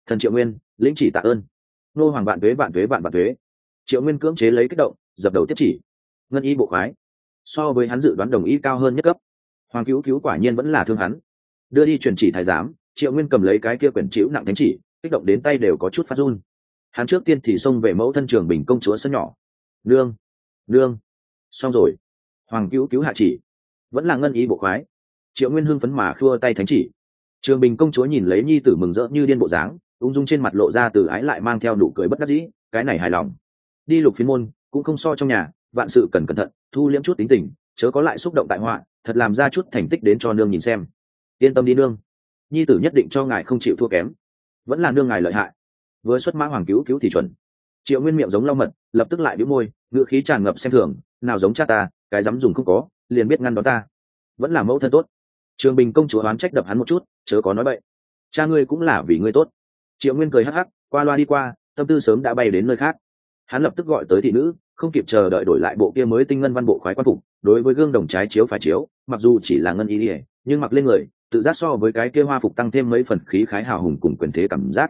Thần Triệu Nguyên, lĩnh chỉ tạ ơn. Nô hoàng vạn tuế vạn tuế vạn vạn tuế. Triệu Nguyên cưỡng chế lấy kích động, dập đầu tiếp chỉ. Ngân y bộ khoái, so với hắn dự đoán đồng ý cao hơn nhất cấp. Hoàng cứu cứu quả nhiên vẫn là thương hắn. Đưa đi truyền chỉ thái giám, Triệu Nguyên cầm lấy cái kia quyển chịu nặng thánh chỉ, kích động đến tay đều có chút phát run. Hắn trước tiên thì xông về mẫu thân Trường Bình công chúa sân nhỏ. Nương, nương, xong rồi. Hoàng cứu cứu hạ chỉ, vẫn là ngân y bộ khoái. Triệu Nguyên hưng phấn mà khua tay thánh chỉ. Trường Bình công chúa nhìn lấy nhi tử mừng rỡ như điên bộ dáng, ung dung trên mặt lộ ra từ ái lại mang theo nụ cười bất đắc dĩ, cái này hài lòng. Đi Lục Phiến môn cũng không so trong nhà, vạn sự cần cẩn thận, thu liễm chút tính tình, chớ có lại xúc động tại họa, thật làm ra chút thành tích đến cho nương nhìn xem. Yên tâm đi nương, nhi tử nhất định cho ngài không chịu thua kém, vẫn là nương ngài lợi hại. Vừa xuất mã hoàng cứu cứu thì chuẩn. Triệu Nguyên miệng giống lau mật, lập tức lại bĩu môi, ngữ khí tràn ngập xem thường, nào giống cha ta, cái dám dùng không có, liền biết ngăn đó ta. Vẫn là mẫu thân tốt. Trường Bình công chúa oán trách đập hắn một chút, chớ có nói bậy. Cha ngươi cũng là vì ngươi tốt. Triệu Nguyên cười hắc hắc, qua loa đi qua, tâm tư sớm đã bay đến nơi khác. Hắn lập tức gọi tới thị nữ, không kịp chờ đợi đổi lại bộ kia mới tinh ngân văn bộ khoái quan phục, đối với gương đồng trái chiếu phải chiếu, mặc dù chỉ là ngân y, nhưng mặc lên người, tự giác so với cái kia hoa phục tăng thêm mấy phần khí khái hào hùng cùng quyền thế cảm giác.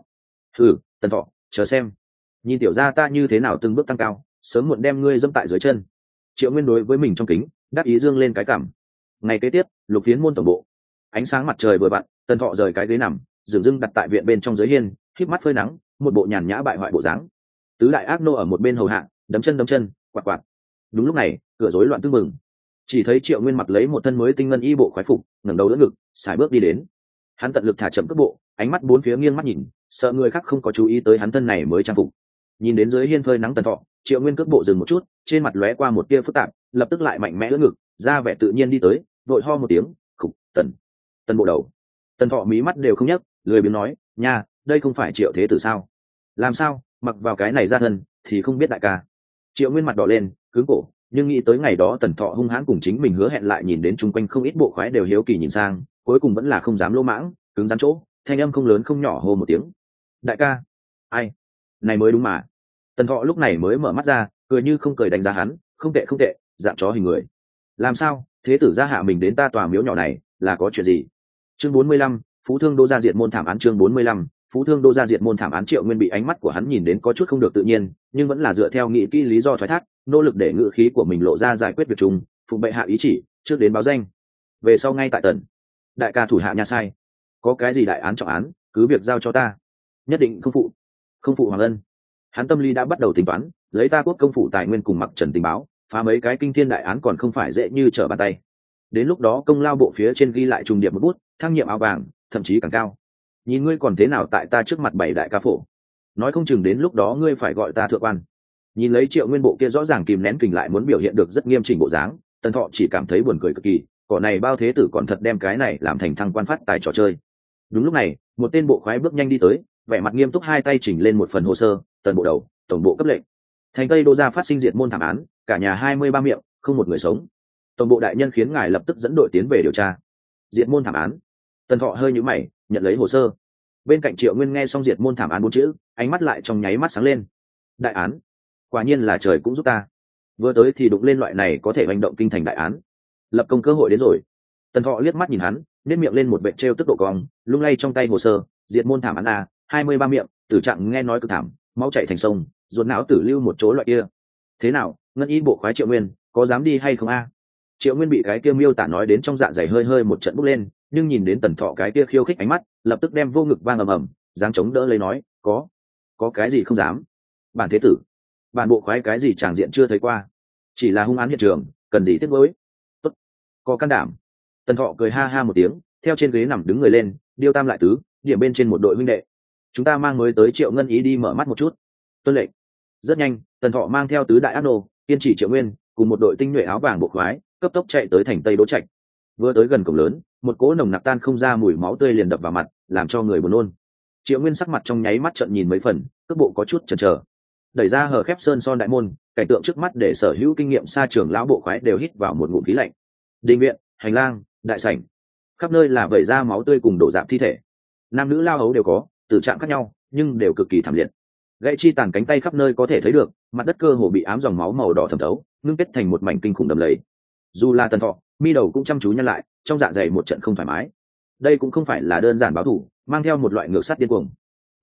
Tần Thọ, chờ xem, nhìn tiểu gia ta như thế nào từng bước tăng cao, sớm muộn đem ngươi dẫm tại dưới chân. Triệu Nguyên đối với mình trong kính, đáp ý dương lên cái cảm. Ngày kế tiếp, Lục Phiến môn tổng bộ, ánh sáng mặt trời vừa vặn, Tần Thọ rời cái ghế nằm, dừng dưng đặt tại viện bên trong dưới hiên, híp mắt phơi nắng, một bộ nhàn nhã bại hoại bộ dáng. Tứ đại ác nô ở một bên hầu hạ, đấm chân, quạt quạt. Đúng lúc này, cửa rối loạn tưng mừng. Chỉ thấy Triệu Nguyên mặc lấy một thân mới tinh ngân y bộ khoái phục, ngẩng đầu đỡ ngực, sải bước đi đến. Hắn tận lực thả chậm cước bộ, ánh mắt bốn phía nghiêng mắt nhìn, sợ người khác không có chú ý tới hắn thân này mới trang phục. Nhìn đến dưới hiên phơi nắng Tần Thọ, Triệu Nguyên cước bộ dừng một chút, trên mặt lóe qua một tia phức tạp, lập tức lại mạnh mẽ đỡ ngực, ra vẻ tự nhiên đi tới, vội ho một tiếng, "Khục, Tần bộ đầu." Tần Thọ mí mắt đều không nhấc, lười biếng nói, "Nha, đây không phải Triệu thế tử sao? Làm sao, mặc vào cái này ra thân thì không biết đại ca." Triệu Nguyên mặt đỏ lên, cứng cổ, nhưng nghĩ tới ngày đó Tần Thọ hung hãn cùng chính mình hứa hẹn lại nhìn đến chung quanh không ít bộ khoái đều hiếu kỳ nhìn sang, cuối cùng vẫn là không dám lỗ mãng, cứng rắn chỗ, thanh âm không lớn không nhỏ hô một tiếng, "Đại ca." "Ai? Này mới đúng mà." Tần Thọ lúc này mới mở mắt ra, cười như không cười đánh giá hắn, "Không tệ không tệ, dạng chó hình người. Làm sao, thế tử gia hạ mình đến ta tòa miếu nhỏ này, là có chuyện gì?" Chương 45, Phú Thương Đô gia diệt môn thảm án. Chương 45, Phú Thương Đô gia diệt môn thảm án. Triệu Nguyên bị ánh mắt của hắn nhìn đến có chút không được tự nhiên, nhưng vẫn là dựa theo nghĩ kỹ lý do thoái thác, nỗ lực để ngữ khí của mình lộ ra giải quyết việc chung, phụng bệ hạ ý chỉ, trước đến báo danh, về sau ngay tại Tần đại ca thủ hạ nhà sai, có cái gì đại án trọng án, cứ việc giao cho ta, nhất định không phụ hoàng ân. Hắn tâm lý đã bắt đầu tính toán, lấy ta quốc công phủ tài nguyên cùng Mặc Trần tình báo, phá mấy cái kinh thiên đại án còn không phải dễ như trở bàn tay. Đến lúc đó công lao bộ phía trên ghi lại trùng điệp một bút, thăng nhiệm áo vàng, thậm chí càng cao. Nhìn ngươi còn thế nào tại ta trước mặt bảy đại ca phổ, nói không chừng đến lúc đó ngươi phải gọi ta thượng quan. Nhìn lấy Triệu Nguyên bộ kia rõ ràng kìm nén kình lại muốn biểu hiện được rất nghiêm chỉnh bộ dáng, Tần Thọ chỉ cảm thấy buồn cười cực kỳ, cỏ này bao thế tử còn thật đem cái này làm thành thăng quan phát tài trò chơi. Đúng lúc này, một tên bộ khoái bước nhanh đi tới, vẻ mặt nghiêm túc, hai tay chỉnh lên một phần hồ sơ. Tần bộ đầu, tổng bộ cấp lệnh, thành Tây Đô gia phát sinh diệt môn thảm án, cả nhà 23 miệng, không một người sống. Tổng bộ đại nhân khiến ngài lập tức dẫn đội tiến về điều tra. Diệt môn thảm án. Tần Thọ hơi nhíu mày, nhận lấy hồ sơ. Bên cạnh Triệu Nguyên nghe xong diệt môn thảm án 4 chữ, ánh mắt lại trong nháy mắt sáng lên. Đại án, quả nhiên là trời cũng giúp ta. Vừa tới thì đụng lên loại này có thể hành động kinh thành đại án, lập công cơ hội đến rồi. Tần Thọ liếc mắt nhìn hắn, nếp miệng lên một vệt trêu tức độ cong, lung lay trong tay hồ sơ. Diệt môn thảm án a, 23 miệng, tử trạng nghe nói cực thảm, máu chảy thành sông, ruột não tử lưu một chỗ loại kia. Thế nào, ngân y bộ khoái Triệu Nguyên, có dám đi hay không a? Triệu Nguyên bị cái kia miêu tả nói đến trong dạ dày hơi hơi một trận bốc lên, nhưng nhìn đến Tần Thọ cái kia khiêu khích ánh mắt, lập tức đem vô ngực vang ầm ầm, dáng chống đỡ lấy nói, có cái gì không dám? Bản thế tử, bản bộ khoái cái gì tràng diện chưa thấy qua, chỉ là hung án hiện trường, cần gì tiếc nuối. Tốt, có can đảm. Tần Thọ cười ha ha một tiếng, theo trên ghế nằm đứng người lên, điêu tam lại tứ, điểm bên trên một đội huynh đệ. Chúng ta mang mới tới Triệu Ngân ý đi mở mắt một chút. Tuân lệnh. Rất nhanh, Tần Thọ mang theo tứ đại ác nô, kiên chỉ Triệu Nguyên, cùng một đội tinh nhuệ áo vàng bộ khoái, cấp tốc chạy tới thành Tây Đỗ Trạch. Vừa tới gần cổng lớn, một cỗ nồng nặc tan không ra mùi máu tươi liền đập vào mặt, làm cho người buồn nôn. Triệu Nguyên sắc mặt trong nháy mắt trợn nhìn mấy phần, cước bộ có chút chần chờ. Đẩy ra hở khép sơn son đại môn, cảnh tượng trước mắt để sở hữu kinh nghiệm xa trường lão bộ khoái đều hít vào một ngụm khí lạnh. Đình viện, hành lang, đại sảnh, khắp nơi là vẩy ra máu tươi cùng đổ rạp thi thể. Nam nữ lao hấu đều có, tử trạng khác nhau, nhưng đều cực kỳ thảm liệt. Gãy chi tàn cánh tay khắp nơi có thể thấy được, mặt đất cơ hồ bị ám dòng máu màu đỏ thẩm thấu, ngưng kết thành một mảnh kinh khủng đầm lầy. Dù là Tần Thọ, mi đầu cũng chăm chú nhăn lại, trong dạ dày một trận không thoải mái. Đây cũng không phải là đơn giản báo thù, mang theo một loại ngược sát điên cuồng.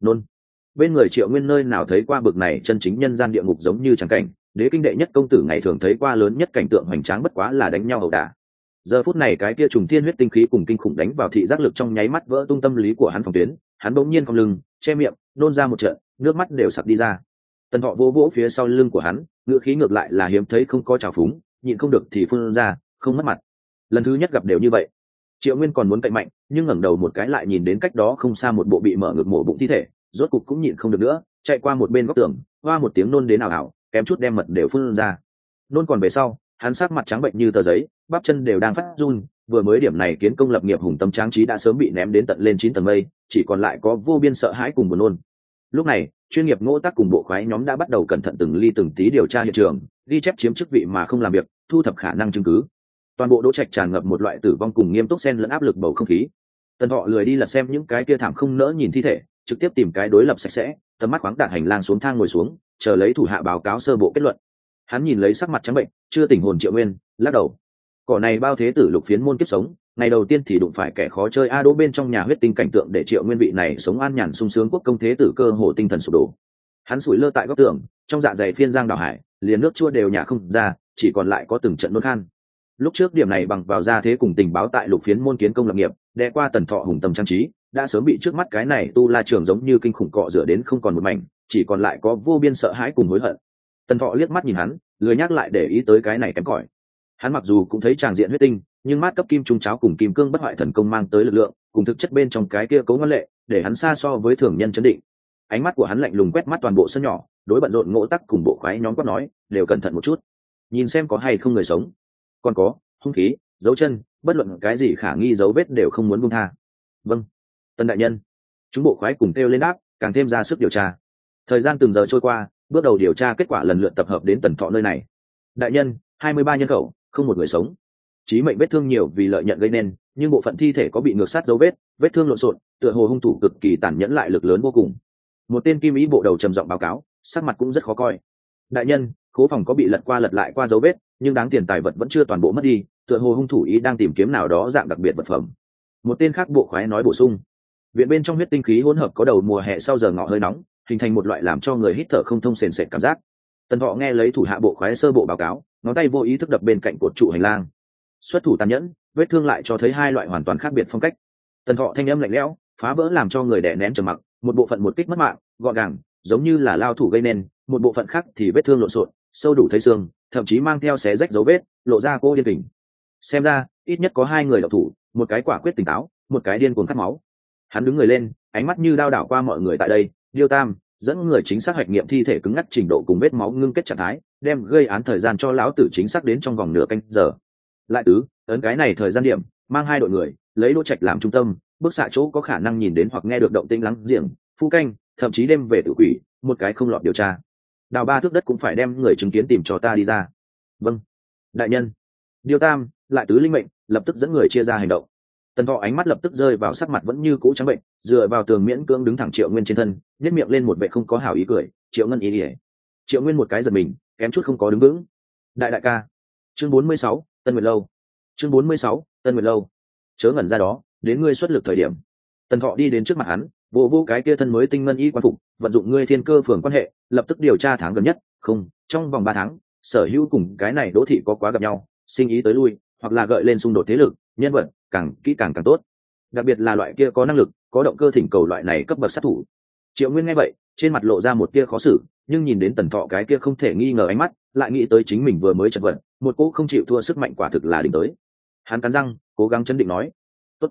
nôn. Bên người Triệu Nguyên nơi nào thấy qua bực này chân chính nhân gian địa ngục giống như trắng cảnh, đế kinh đệ nhất công tử ngày thường thấy qua lớn nhất cảnh tượng hoành tráng bất quá là đánh nhau ẩu đả. Giờ phút này cái kia trùng thiên huyết tinh khí cùng kinh khủng đánh vào thị giác lực trong nháy mắt vỡ tung tâm lý của hắn phòng tuyến, hắn bỗng nhiên cong lưng, che miệng, nôn ra một trận, nước mắt đều sặc đi ra. Tần Thọ vỗ vỗ phía sau lưng của hắn, ngựa khí ngược lại là hiếm thấy không có trào phúng, nhịn không được thì phun ra, không mất mặt. Lần thứ nhất gặp đều như vậy. Triệu Nguyên còn muốn cậy mạnh, nhưng ngẩng đầu một cái lại nhìn đến cách đó không xa một bộ bị mở ngực mổ bụng thi thể, rốt cục cũng nhịn không được nữa, chạy qua một bên góc tường, hoa một tiếng nôn đến ảo ảo, kém chút đem mật đều phun ra. Nôn còn về sau, hắn sắc mặt trắng bệnh như tờ giấy, bắp chân đều đang phát run, vừa mới điểm này kiến công lập nghiệp hùng tâm tráng trí đã sớm bị ném đến tận lên 9 tầng mây, chỉ còn lại có vô biên sợ hãi cùng buồn nôn. Lúc này, chuyên nghiệp ngỗ tác cùng bộ khoái nhóm đã bắt đầu cẩn thận từng ly từng tí điều tra hiện trường, ghi chép chiếm chức vị mà không làm việc, thu thập khả năng chứng cứ. Toàn bộ đỗ trạch tràn ngập một loại tử vong cùng nghiêm túc xen lẫn áp lực bầu không khí. Tần Thọ lười đi lật xem những cái kia thảm không nỡ nhìn thi thể, trực tiếp tìm cái đối lập sạch sẽ, tầm mắt khoáng đạt hành lang xuống thang ngồi xuống, chờ lấy thủ hạ báo cáo sơ bộ kết luận. Hắn nhìn lấy sắc mặt trắng bệnh, chưa tỉnh hồn Triệu Nguyên, lắc đầu. Cỏ này bao thế tử lục phiến môn kiếp sống, ngày đầu tiên thì đụng phải kẻ khó chơi a đỗ bên trong nhà huyết tinh cảnh tượng để Triệu Nguyên vị này sống an nhàn sung sướng quốc công thế tử cơ hồ tinh thần sụp đổ. Hắn sủi lơ tại góc tường, trong dạ dày phiên giang đào hải, liền nước chua đều nhả không ra, chỉ còn lại có từng trận nôn khan. Lúc trước điểm này bằng vào gia thế cùng tình báo tại lục phiến môn kiến công lập nghiệp, đè qua Tần Thọ hùng tâm trang trí, đã sớm bị trước mắt cái này tu la trường giống như kinh khủng cọ rửa đến không còn một mảnh, chỉ còn lại có vô biên sợ hãi cùng hối hận. Tần Thọ liếc mắt nhìn hắn, lười nhắc lại để ý tới cái này kém cỏi. Hắn mặc dù cũng thấy tràng diện huyết tinh, nhưng mát cấp kim trung cháo cùng kim cương bất hoại thần công mang tới lực lượng, cùng thực chất bên trong cái kia cấu ngoan lệ, để hắn xa so với thường nhân chấn định. Ánh mắt của hắn lạnh lùng quét mắt toàn bộ sân nhỏ, đối bận rộn ngỗ tắc cùng bộ khoái nhóm quát nói, đều cẩn thận một chút, nhìn xem có hay không người sống, còn có hung khí, dấu chân, bất luận cái gì khả nghi dấu vết đều không muốn buông tha. Vâng, Tần đại nhân. Chúng bộ khoái cùng kêu lên đáp, càng thêm ra sức điều tra. Thời gian từng giờ trôi qua, bước đầu điều tra kết quả lần lượt tập hợp đến Tần Thọ nơi này. Đại nhân, 23 nhân khẩu, không một người sống. Chí mệnh vết thương nhiều vì lợi nhận gây nên, nhưng bộ phận thi thể có bị ngược sát dấu vết, vết thương lộn xộn, tựa hồ hung thủ cực kỳ tàn nhẫn lại lực lớn vô cùng. Một tên kim ý bộ đầu trầm giọng báo cáo, sắc mặt cũng rất khó coi. Đại nhân, khố phòng có bị lật qua lật lại qua dấu vết, nhưng đáng tiền tài vật vẫn chưa toàn bộ mất đi, tựa hồ hung thủ ý đang tìm kiếm nào đó dạng đặc biệt vật phẩm. Một tên khác bộ khoái nói bổ sung, viện bên trong huyết tinh khí hỗn hợp có đầu mùa hè sau giờ ngọ hơi nóng, hình thành một loại làm cho người hít thở không thông sền sệt cảm giác. Tần Thọ nghe lấy thủ hạ bộ khoái sơ bộ báo cáo, ngón tay vô ý thức đập bên cạnh cột trụ hành lang. Xuất thủ tàn nhẫn, vết thương lại cho thấy hai loại hoàn toàn khác biệt phong cách. Tần Thọ thanh âm lạnh lẽo, phá vỡ làm cho người đè nén trầm mặc, một bộ phận một kích mất mạng, gọn gàng, giống như là lao thủ gây nên, một bộ phận khác thì vết thương lộn xộn, sâu đủ thấy xương, thậm chí mang theo xé rách dấu vết, lộ ra cô điên kình. Xem ra, ít nhất có hai người đạo thủ, một cái quả quyết tỉnh táo, một cái điên cuồng khát máu. Hắn đứng người lên, ánh mắt như đao đảo qua mọi người tại đây, Điêu Tam dẫn người chính xác hoạch nghiệm thi thể cứng ngắc trình độ cùng vết máu ngưng kết trạng thái, đem gây án thời gian cho lão tử chính xác đến trong vòng nửa canh giờ. Lại tứ, ấn cái này thời gian điểm, mang hai đội người, lấy Đỗ Trạch làm trung tâm, bước xạ chỗ có khả năng nhìn đến hoặc nghe được động tĩnh lắng giềng, phu canh, thậm chí đêm về tự quỷ, một cái không lọt điều tra. Đào 3 thước đất cũng phải đem người chứng kiến tìm cho ta đi ra. Vâng, đại nhân. Điêu Tam, lại tứ linh mệnh, lập tức dẫn người chia ra hành động. Tần Thọ ánh mắt lập tức rơi vào sắc mặt vẫn như cũ trắng bệnh, dựa vào tường miễn cưỡng đứng thẳng Triệu Nguyên trên thân, nhếch miệng lên một vẻ không có hảo ý cười, Triệu Ngân ý ỉa. Triệu Nguyên một cái giật mình, kém chút không có đứng vững. Đại ca. Chương 46, Tân Nguyệt lâu. Chương 46, Tân Nguyệt lâu. Chớ ngẩn ra đó, đến ngươi xuất lực thời điểm. Tần Thọ đi đến trước mặt hắn, vô cái kia thân mới tinh ngân y quan phục, vận dụng ngươi thiên cơ phường quan hệ, lập tức điều tra tháng gần nhất, không, trong vòng 3 tháng, sở hữu cùng cái này Đỗ thị có quá gặp nhau, sinh ý tới lui, hoặc là gợi lên xung đột thế lực, nhân vật, càng kỹ càng tốt. Đặc biệt là loại kia có năng lực, có động cơ thỉnh cầu loại này cấp bậc sát thủ. Triệu Nguyên nghe vậy, trên mặt lộ ra một tia khó xử, nhưng nhìn đến Tần Thọ cái kia không thể nghi ngờ ánh mắt, lại nghĩ tới chính mình vừa mới chật vật, một cỗ không chịu thua sức mạnh quả thực là đỉnh tới. Hắn cắn răng, cố gắng chấn định nói, "Tốt,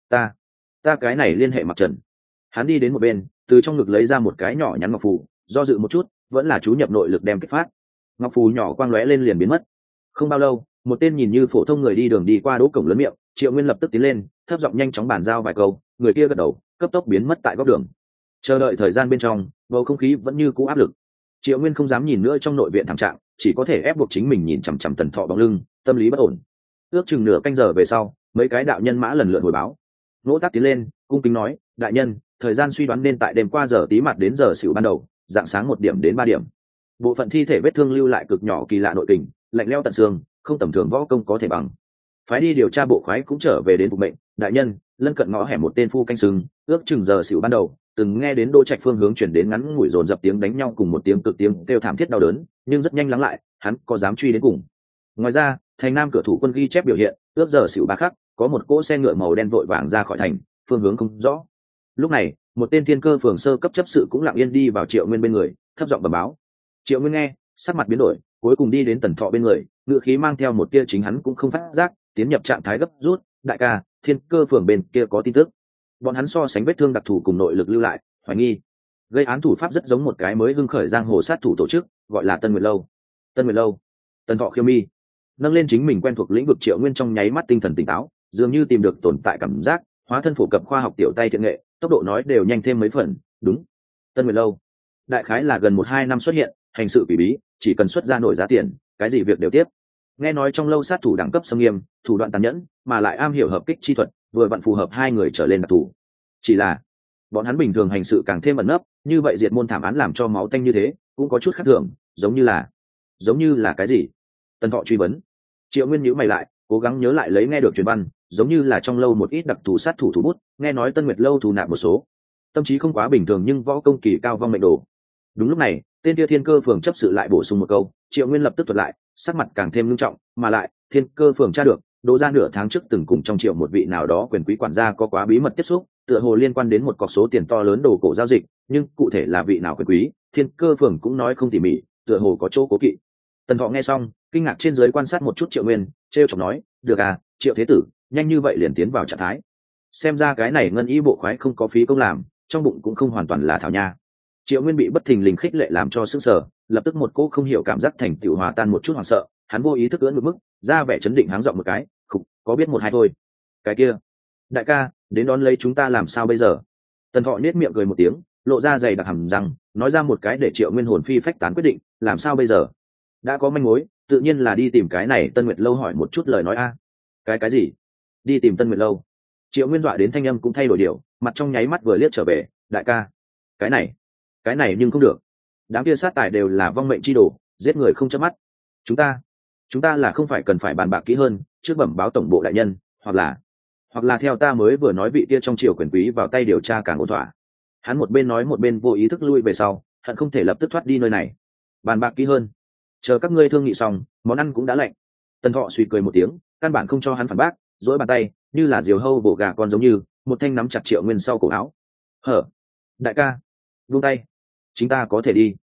ta cái này liên hệ Mặc Trần." Hắn đi đến một bên, từ trong ngực lấy ra một cái nhỏ nhắn ngọc phù, do dự một chút, vẫn là chú nhập nội lực đem kích phát. Ngọc phù nhỏ quang lóe lên liền biến mất. Không bao lâu, một tên nhìn như phổ thông người đi đường đi qua Đỗ cổng lớn miệng, Triệu Nguyên lập tức tiến lên, thấp giọng nhanh chóng bàn giao vài câu, người kia gật đầu, cấp tốc biến mất tại góc đường. Chờ đợi thời gian bên trong, bầu không khí vẫn như cũ áp lực. Triệu Nguyên không dám nhìn nữa trong nội viện thảm trạng, chỉ có thể ép buộc chính mình nhìn chằm chằm Tần Thọ bóng lưng, tâm lý bất ổn. Ước chừng nửa canh giờ về sau, mấy cái đạo nhân mã lần lượt hồi báo. Nỗ Tác tiến lên, cung kính nói, đại nhân, thời gian suy đoán nên tại đêm qua giờ tí mặt đến giờ xỉu ban đầu, dạng sáng 1 điểm đến 3 điểm. Bộ phận thi thể vết thương lưu lại cực nhỏ kỳ lạ nội kình, lạnh lẽo tận xương, không tầm thường võ công có thể bằng. phái đi điều tra bộ khoái cũng trở về đến phục mệnh. Đại nhân, lân cận ngõ hẻm một tên phu canh sừng, ước chừng giờ xỉu ban đầu, từng nghe đến Đỗ Trạch phương hướng chuyển đến ngắn ngủi dồn dập tiếng đánh nhau cùng một tiếng cực tiếng kêu thảm thiết đau đớn, nhưng rất nhanh lắng lại, hắn có dám truy đến cùng. Ngoài ra, thành nam cửa thủ quân ghi chép biểu hiện, ước giờ xỉu ba khắc, có một cỗ xe ngựa màu đen vội vàng ra khỏi thành, phương hướng không rõ. Lúc này, một tên thiên cơ phường sơ cấp chấp sự cũng lặng yên đi vào Triệu Nguyên bên người, thấp giọng bẩm báo. Triệu Nguyên nghe, sắc mặt biến đổi, cuối cùng đi đến Tần Thọ bên người, ngựa khí mang theo một tia chính hắn cũng không phát giác, tiến nhập trạng thái gấp rút. Đại ca, thiên cơ phường bên kia có tin tức. Bọn hắn so sánh vết thương đặc thù cùng nội lực lưu lại, hoài nghi gây án thủ pháp rất giống một cái mới hưng khởi giang hồ sát thủ tổ chức, gọi là Tân Nguyệt Lâu. Tân Nguyệt Lâu. Tần Thọ khiêu mi, nâng lên chính mình quen thuộc lĩnh vực. Triệu Nguyên trong nháy mắt tinh thần tỉnh táo, dường như tìm được tồn tại cảm giác, hóa thân phổ cập khoa học tiểu tay thiện nghệ, tốc độ nói đều nhanh thêm mấy phần. Đúng, Tân Nguyệt Lâu đại khái là gần 1-2 năm xuất hiện, hành sự quỷ bí, chỉ cần xuất ra nổi giá tiền, cái gì việc đều tiếp. Nghe nói trong lâu sát thủ đẳng cấp sâm nghiêm, thủ đoạn tàn nhẫn, mà lại am hiểu hợp kích chi thuật, vừa vặn phù hợp 2 người trở lên đặc thủ. Chỉ là bọn hắn bình thường hành sự càng thêm ẩn nấp, như vậy diệt môn thảm án làm cho máu tanh như thế, cũng có chút khác thường, giống như là cái gì? Tần Thọ truy vấn. Triệu Nguyên nhíu mày lại, cố gắng nhớ lại lấy nghe được truyền văn, giống như là trong lâu một ít đặc thù sát thủ thủ bút, nghe nói Tân Nguyệt Lâu thủ nạp một số. Tâm trí không quá bình thường nhưng võ công kỳ cao vong mệnh đồ. Đúng lúc này, tên kia thiên cơ phường chấp sự lại bổ sung một câu, Triệu Nguyên lập tức thuật lại, sắc mặt càng thêm nghiêm trọng, mà lại, thiên cơ phường tra được, Đỗ gia nửa tháng trước từng cùng trong Triệu một vị nào đó quyền quý quản gia có quá bí mật tiếp xúc, tựa hồ liên quan đến một cọc số tiền to lớn đồ cổ giao dịch, nhưng cụ thể là vị nào quyền quý, thiên cơ phường cũng nói không tỉ mỉ, tựa hồ có chỗ cố kỵ. Tần Thọ nghe xong, kinh ngạc trên dưới quan sát một chút Triệu Nguyên, trêu chọc nói, được à, Triệu thế tử, nhanh như vậy liền tiến vào trạng thái. Xem ra cái này ngân y bộ khoái không có phí công làm, trong bụng cũng không hoàn toàn là thảo nha. Triệu Nguyên bị bất thình lình khích lệ làm cho sững sờ, lập tức một cỗ không hiểu cảm giác thành tựu hòa tan một chút hoảng sợ, hắn vô ý thức ưỡn một mức, ra vẻ chấn định háng giọng một cái, "Khục, có biết một hai thôi." "Cái kia, đại ca, đến đón lấy chúng ta làm sao bây giờ?" Tần Thọ nhếch miệng cười một tiếng, lộ ra dày đặc hàm răng, nói ra một cái để Triệu Nguyên hồn phi phách tán quyết định, "Làm sao bây giờ?" Đã có manh mối, tự nhiên là đi tìm cái này Tân Nguyệt Lâu hỏi một chút lời nói a. Cái gì? Đi tìm Tân Nguyệt Lâu? Triệu Nguyên dọa đến thanh âm cũng thay đổi điều, mặt trong nháy mắt vừa liếc trở về, "Đại ca, cái này nhưng không được. Đám kia sát tài đều là vong mệnh chi đồ, giết người không chớp mắt. Chúng ta là không phải cần phải bàn bạc kỹ hơn, trước bẩm báo tổng bộ đại nhân, hoặc là theo ta mới vừa nói vị kia trong triều quyền quý vào tay điều tra càng ổn thỏa." Hắn một bên nói một bên vô ý thức lui về sau, hận không thể lập tức thoát đi nơi này. Bàn bạc kỹ hơn, chờ các ngươi thương nghị xong, món ăn cũng đã lạnh. Tần Thọ suy cười một tiếng, căn bản không cho hắn phản bác, duỗi bàn tay như là diều hâu bổ gà con giống như một thanh nắm chặt Triệu Nguyên sau cổ áo. "Hở, đại ca, buông tay, chúng ta có thể đi.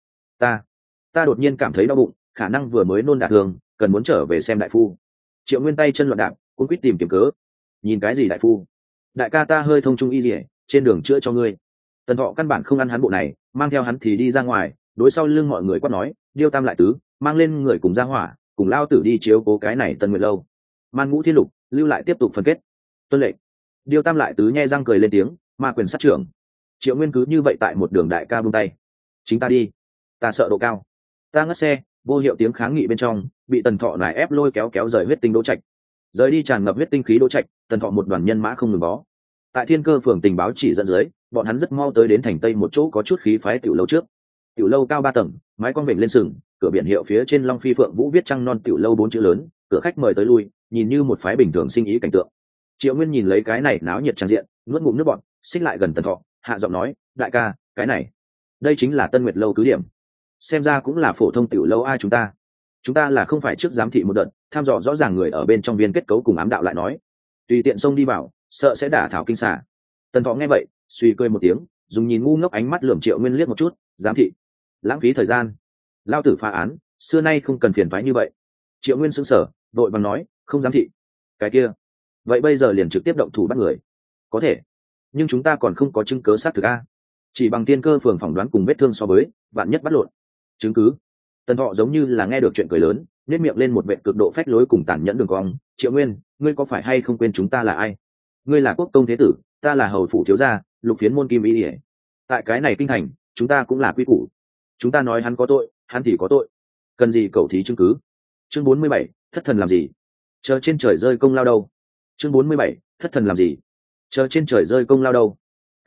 Ta đột nhiên cảm thấy đau bụng, khả năng vừa mới nôn đả thương, cần muốn trở về xem đại phu." Triệu Nguyên tay chân loạn đạp, cũng quyết tìm kiếm cớ. "Nhìn cái gì đại phu? Đại ca ta hơi thông trung y liễu, trên đường chữa cho ngươi." Tần Thọ căn bản không ăn hắn bộ này, mang theo hắn thì đi ra ngoài, đối sau lưng mọi người quát nói, "Điêu Tam lại tứ, mang lên người cùng ra hỏa, cùng lao tử đi chiếu cố cái này Tân Nguyệt Lâu. Man Ngũ Thiên Lục, lưu lại tiếp tục phân kết." Tuân lệnh. Điêu Tam lại tứ nhe răng cười lên tiếng, "Ma quyền sát trưởng." Triệu Nguyên cứ như vậy tại một đường đại ca buông tay, "Chính ta đi, ta sợ độ cao." Ta ngất xe, vô hiệu tiếng kháng nghị bên trong, bị Tần Thọ nài ép lôi kéo rời huyết tinh Đỗ Trạch. Rời đi tràn ngập huyết tinh khí Đỗ Trạch, Tần Thọ một đoàn nhân mã không ngừng bó. Tại Thiên Cơ phường tình báo chỉ dẫn dưới, bọn hắn rất mau tới đến thành Tây một chỗ có chút khí phái tiểu lâu trước. Tiểu lâu cao 3 tầng, mái cong vểnh lên sừng, cửa biển hiệu phía trên Long Phi Phượng Vũ viết trăng non tiểu lâu 4 chữ lớn, cửa khách mời tới lui, nhìn như một phái bình thường sinh ý cảnh tượng. Triệu Nguyên nhìn lấy cái này náo nhiệt tràn diện, nuốt ngụm nước bọt, xích lại gần Tần Thọ, hạ giọng nói, "Đại ca, cái này, đây chính là Tân Nguyệt Lâu cứ điểm. Xem ra cũng là phổ thông tiểu lâu ai, chúng ta là không phải trước giám thị một đợt, thăm dò rõ ràng người ở bên trong viên kết cấu cùng ám đạo lại nói, tùy tiện xông đi vào, sợ sẽ đả thảo kinh xà." Tần Thọ nghe vậy, suy cười một tiếng, dùng nhìn ngu ngốc ánh mắt lườm Triệu Nguyên liếc một chút, "Giám thị? Lãng phí thời gian. Lao tử phá án, xưa nay không cần phiền toái như vậy." Triệu Nguyên sững sờ, vội vàng nói, "Không giám thị? Cái kia, vậy bây giờ liền trực tiếp động thủ bắt người." "Có thể, nhưng chúng ta còn không có chứng cứ xác thực a. Chỉ bằng Thiên Cơ phường phỏng đoán cùng vết thương so với, vạn nhất bắt lộn." "Chứng cứ?" Tần Thọ giống như là nghe được chuyện cười lớn, nhếch miệng lên một vẻ cực độ phách lối cùng tàn nhẫn đường cong, "Triệu Nguyên, ngươi có phải hay không quên chúng ta là ai? Ngươi là quốc công thế tử, ta là hầu phủ thiếu gia, lục phiến môn kim ý ỉa. Tại cái này kinh thành, chúng ta cũng là quy củ. Chúng ta nói hắn có tội, hắn thì có tội. Cần gì cầu thí chứng cứ?" Chương 47, thất thần làm gì? Chờ trên trời rơi công lao đâu? Chương 47, thất thần làm gì? Chờ trên trời rơi công lao đâu?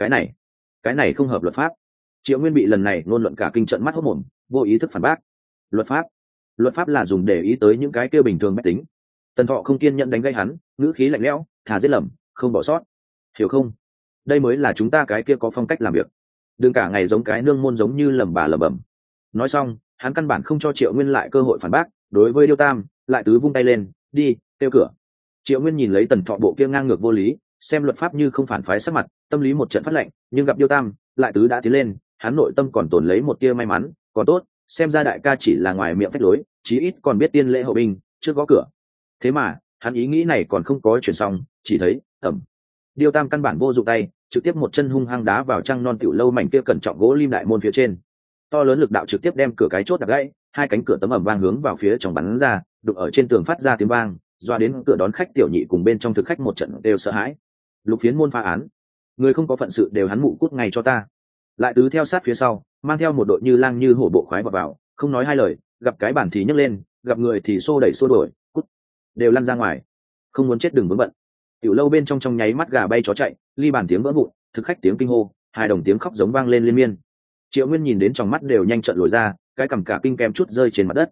Cái này không hợp luật pháp. Triệu Nguyên bị lần này ngôn luận cả kinh trận mắt hốt mồm, vô ý thức phản bác. Luật pháp là dùng để ý tới những cái kia bình thường mách tính. Tần Thọ không kiên nhẫn đánh gây hắn, ngữ khí lạnh lẽo, thà giết lầm không bỏ sót, hiểu không? Đây mới là chúng ta cái kia có phong cách làm việc, đừng cả ngày giống cái nương môn giống như lẩm bà lẩm bẩm. Nói xong hắn căn bản không cho Triệu Nguyên lại cơ hội phản bác, đối với Điêu Tam lại tứ vung tay lên, đi tiêu cửa. Triệu Nguyên nhìn lấy Tần Thọ bộ kia ngang ngược vô lý, xem luật pháp như không phản phái sắc mặt, tâm lý một trận phát lạnh, nhưng gặp Điêu Tam lại tứ đã tiến lên, hắn nội tâm còn tồn lấy một tia may mắn, còn tốt xem ra đại ca chỉ là ngoài miệng phách lối, chí ít còn biết tiên lễ hậu binh trước gõ cửa. Thế mà hắn ý nghĩ này còn không có chuyển xong, chỉ thấy ẩm, Điêu Tam căn bản vô dụng tay, trực tiếp một chân hung hăng đá vào trăng non tiểu lâu mảnh kia cẩn trọng gỗ lim đại môn phía trên, to lớn lực đạo trực tiếp đem cửa cái chốt đập gãy, hai cánh cửa tấm ẩm vang hướng vào phía trong bắn ra, đục ở trên tường phát ra tiếng vang, doa đến cửa đón khách tiểu nhị cùng bên trong thực khách một trận đều sợ hãi. Lục Phiến Môn phá án, người không có phận sự đều hắn mụ cút ngay cho ta. Lại tứ theo sát phía sau, mang theo một đội như lang như hổ bộ khoái vào, không nói hai lời, gặp cái bản thì nhấc lên, gặp người thì xô đẩy xô đuổi, cút, đều lăn ra ngoài, không muốn chết đừng vướng bận. Tiểu lâu bên trong trong nháy mắt gà bay chó chạy, ly bàn tiếng vỡ vụn, thực khách tiếng kinh hô, hai đồng tiếng khóc giống vang lên liên miên. Triệu Nguyên nhìn đến trong mắt đều nhanh trợn lồi ra, cái cằm cả kinh kem chút rơi trên mặt đất,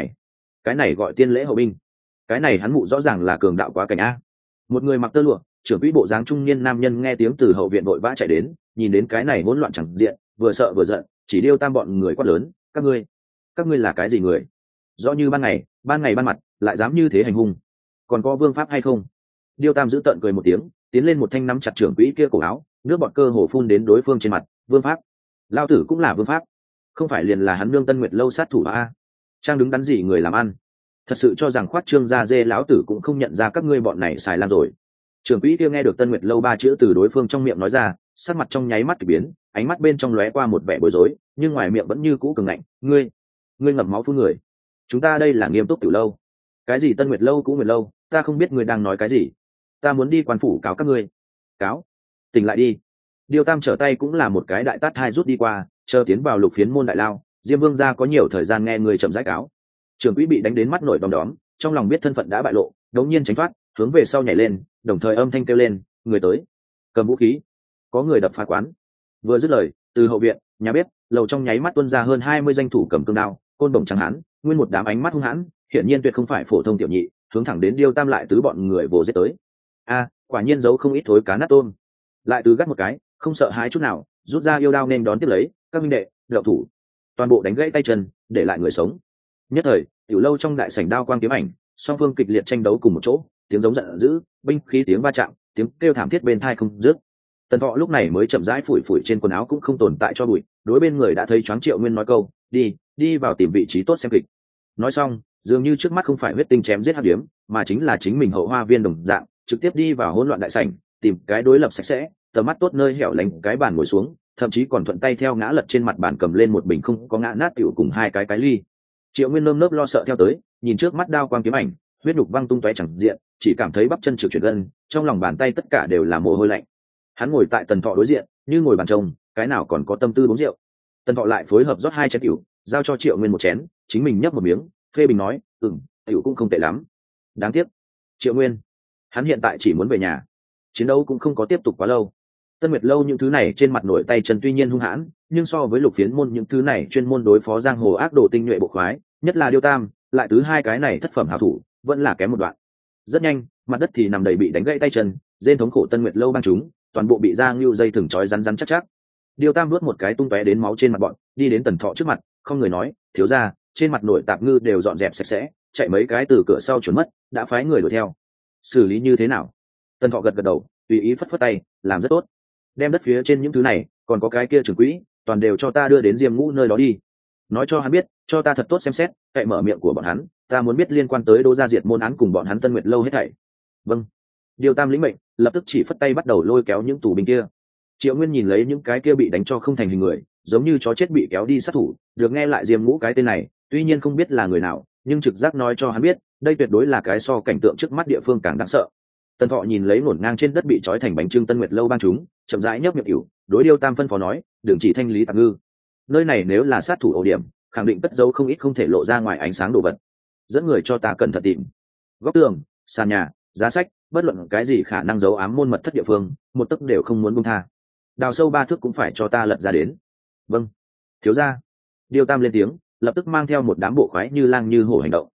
cái này gọi tiên lễ hậu binh, cái này hắn mụ rõ ràng là cường đạo quá cảnh a. Một người mặc tơ lụa, trưởng quỹ bộ dáng trung niên nam nhân nghe tiếng từ hậu viện vội vã chạy đến, nhìn đến cái này hỗn loạn chẳng diện, vừa sợ vừa giận, chỉ Điêu Tam bọn người quát lớn, các ngươi là cái gì người? Rõ như ban ngày ban mặt, lại dám như thế hành hung, còn có vương pháp hay không? Điêu Tam giữ tợn cười một tiếng, tiến lên một thanh nắm chặt trưởng quỹ kia cổ áo, nước bọt cơ hồ phun đến đối phương trên mặt. Vương pháp? Lao tử cũng là vương pháp, không phải liền là hắn nương Tân Nguyệt lâu sát thủ a? Trang đứng đắn gì người làm ăn? Thật sự cho rằng khoát trương gia dê lão tử cũng không nhận ra các ngươi bọn này xài lan rồi? Trưởng quỹ kia nghe được Tân Nguyệt lâu ba chữ từ đối phương trong miệng nói ra, sắc mặt trong nháy mắt kỳ biến, ánh mắt bên trong lóe qua một vẻ bối rối, nhưng ngoài miệng vẫn như cũ cường ngạnh, ngươi ngậm máu phun người. Chúng ta đây là Nghiêm Túc tiểu lâu. Cái gì Tân Nguyệt lâu cũ Nguyệt lâu, ta không biết ngươi đang nói cái gì. Ta muốn đi quan phủ cáo các ngươi. Cáo? Tỉnh lại đi. Điêu Tam trở tay cũng là một cái đại tát hai rút đi qua, chờ tiến vào Lục Phiến Môn đại lao, Diêm Vương gia có nhiều thời gian nghe người chậm rãi cáo. Trưởng quỹ bị đánh đến mắt nổi đom đóm, trong lòng biết thân phận đã bại lộ, đống nhiên tránh thoát, hướng về sau nhảy lên, đồng thời âm thanh kêu lên, người tới, cầm vũ khí, có người đập phá quán. Vừa dứt lời, từ hậu viện, nhà bếp, lầu trong nháy mắt tuôn ra hơn 20 danh thủ cầm cương đao, côn đồng trắng hán, nguyên một đám ánh mắt hung hãn, hiển nhiên tuyệt không phải phổ thông tiểu nhị, hướng thẳng đến Điêu Tam lại tứ bọn người vồ giết tới. A, quả nhiên giấu không ít thối cá nát tôm. Lại tứ gắt một cái, không sợ hãi chút nào, rút ra yêu đao nên đón tiếp lấy, các minh đệ, đậu thủ, toàn bộ đánh gãy tay chân, để lại người sống. Nhất thời, tiểu lâu trong đại sảnh đao quang kiếm ảnh, song phương kịch liệt tranh đấu cùng một chỗ, tiếng giống giận dữ, binh khí tiếng va chạm, tiếng kêu thảm thiết bên tai không dứt. Tần Thọ lúc này mới chậm rãi phủi phủi trên quần áo cũng không tồn tại cho bụi, đối bên người đã thấy choáng Triệu Nguyên nói câu, đi vào tìm vị trí tốt xem kịch. Nói xong, dường như trước mắt không phải huyết tinh chém giết hắc điếm, mà chính là chính mình hậu hoa viên đồng dạng, trực tiếp đi vào hỗn loạn đại sảnh, tìm cái đối lập sạch sẽ, tầm mắt tốt nơi hẻo lánh cái bàn ngồi xuống, thậm chí còn thuận tay theo ngã lật trên mặt bàn cầm lên một bình không có ngã nát tiểu cùng hai cái ly. Triệu Nguyên nơm nớp lo sợ theo tới, nhìn trước mắt đao quang kiếm ảnh, huyết đục văng tung tóe chẳng diện, chỉ cảm thấy bắp chân trực chuyển gân, trong lòng bàn tay tất cả đều là mồ hôi lạnh. Hắn ngồi tại Tần Thọ đối diện, như ngồi bàn trông, cái nào còn có tâm tư uống rượu. Tần Thọ lại phối hợp rót hai chén rượu, giao cho Triệu Nguyên một chén, chính mình nhấp một miếng, phê bình nói, rượu cũng không tệ lắm. Đáng tiếc, Triệu Nguyên, hắn hiện tại chỉ muốn về nhà, chiến đấu cũng không có tiếp tục quá lâu. Tân Nguyệt lâu những thứ này trên mặt nổi tay chân tuy nhiên hung hãn, nhưng so với Lục Phiến Môn những thứ này chuyên môn đối phó giang hồ ác đồ tinh nhuệ bộ khoái, nhất là Điêu Tam, lại tứ hai cái này thất phẩm hảo thủ, vẫn là kém một đoạn. Rất nhanh, mặt đất thì nằm đầy bị đánh gãy tay chân, rên thống khổ Tân Nguyệt lâu băng chúng, toàn bộ bị giang lưu dây thừng trói rắn rắn chắc chắc. Điêu Tam nuốt một cái tung tóe đến máu trên mặt bọn, đi đến Tần Thọ trước mặt, không người nói, thiếu gia, trên mặt nổi tạp ngư đều dọn dẹp sạch sẽ, chạy mấy cái từ cửa sau trốn mất, đã phái người đuổi theo. Xử lý như thế nào? Tần Thọ gật gật đầu, tùy ý phất phất tay, làm rất tốt. Đem đất phía trên những thứ này, còn có cái kia trưởng quỹ, toàn đều cho ta đưa đến Diêm Ngũ nơi đó đi. Nói cho hắn biết, cho ta thật tốt xem xét, cậy mở miệng của bọn hắn, ta muốn biết liên quan tới Đỗ gia diệt môn án cùng bọn hắn Tân Nguyệt lâu hết thảy. Vâng. Điêu Tam lĩnh mệnh, lập tức chỉ phất tay bắt đầu lôi kéo những tù binh kia. Triệu Nguyên nhìn lấy những cái kia bị đánh cho không thành hình người, giống như chó chết bị kéo đi sát thủ, được nghe lại Diêm Ngũ cái tên này, tuy nhiên không biết là người nào, nhưng trực giác nói cho hắn biết, đây tuyệt đối là cái so cảnh tượng trước mắt địa phương càng đáng sợ. Tần Thọ nhìn lấy ngổn ngang trên đất bị trói thành bánh trưng Tân Nguyệt lâu bang chúng, chậm rãi nhấp miệng cửu, đối Điêu Tam phân phó nói, đường chỉ thanh lý tạp ngư. Nơi này nếu là sát thủ ổ điểm, khẳng định cất giấu không ít không thể lộ ra ngoài ánh sáng đồ vật. Dẫn người cho ta cẩn thận tìm. Góc tường, sàn nhà, giá sách, bất luận cái gì khả năng giấu ám môn mật thất địa phương, một tấc đều không muốn buông tha. Đào sâu 3 thước cũng phải cho ta lật ra đến. Vâng, thiếu gia. Điêu Tam lên tiếng, lập tức mang theo một đám bộ khoái như lang như hổ hành động.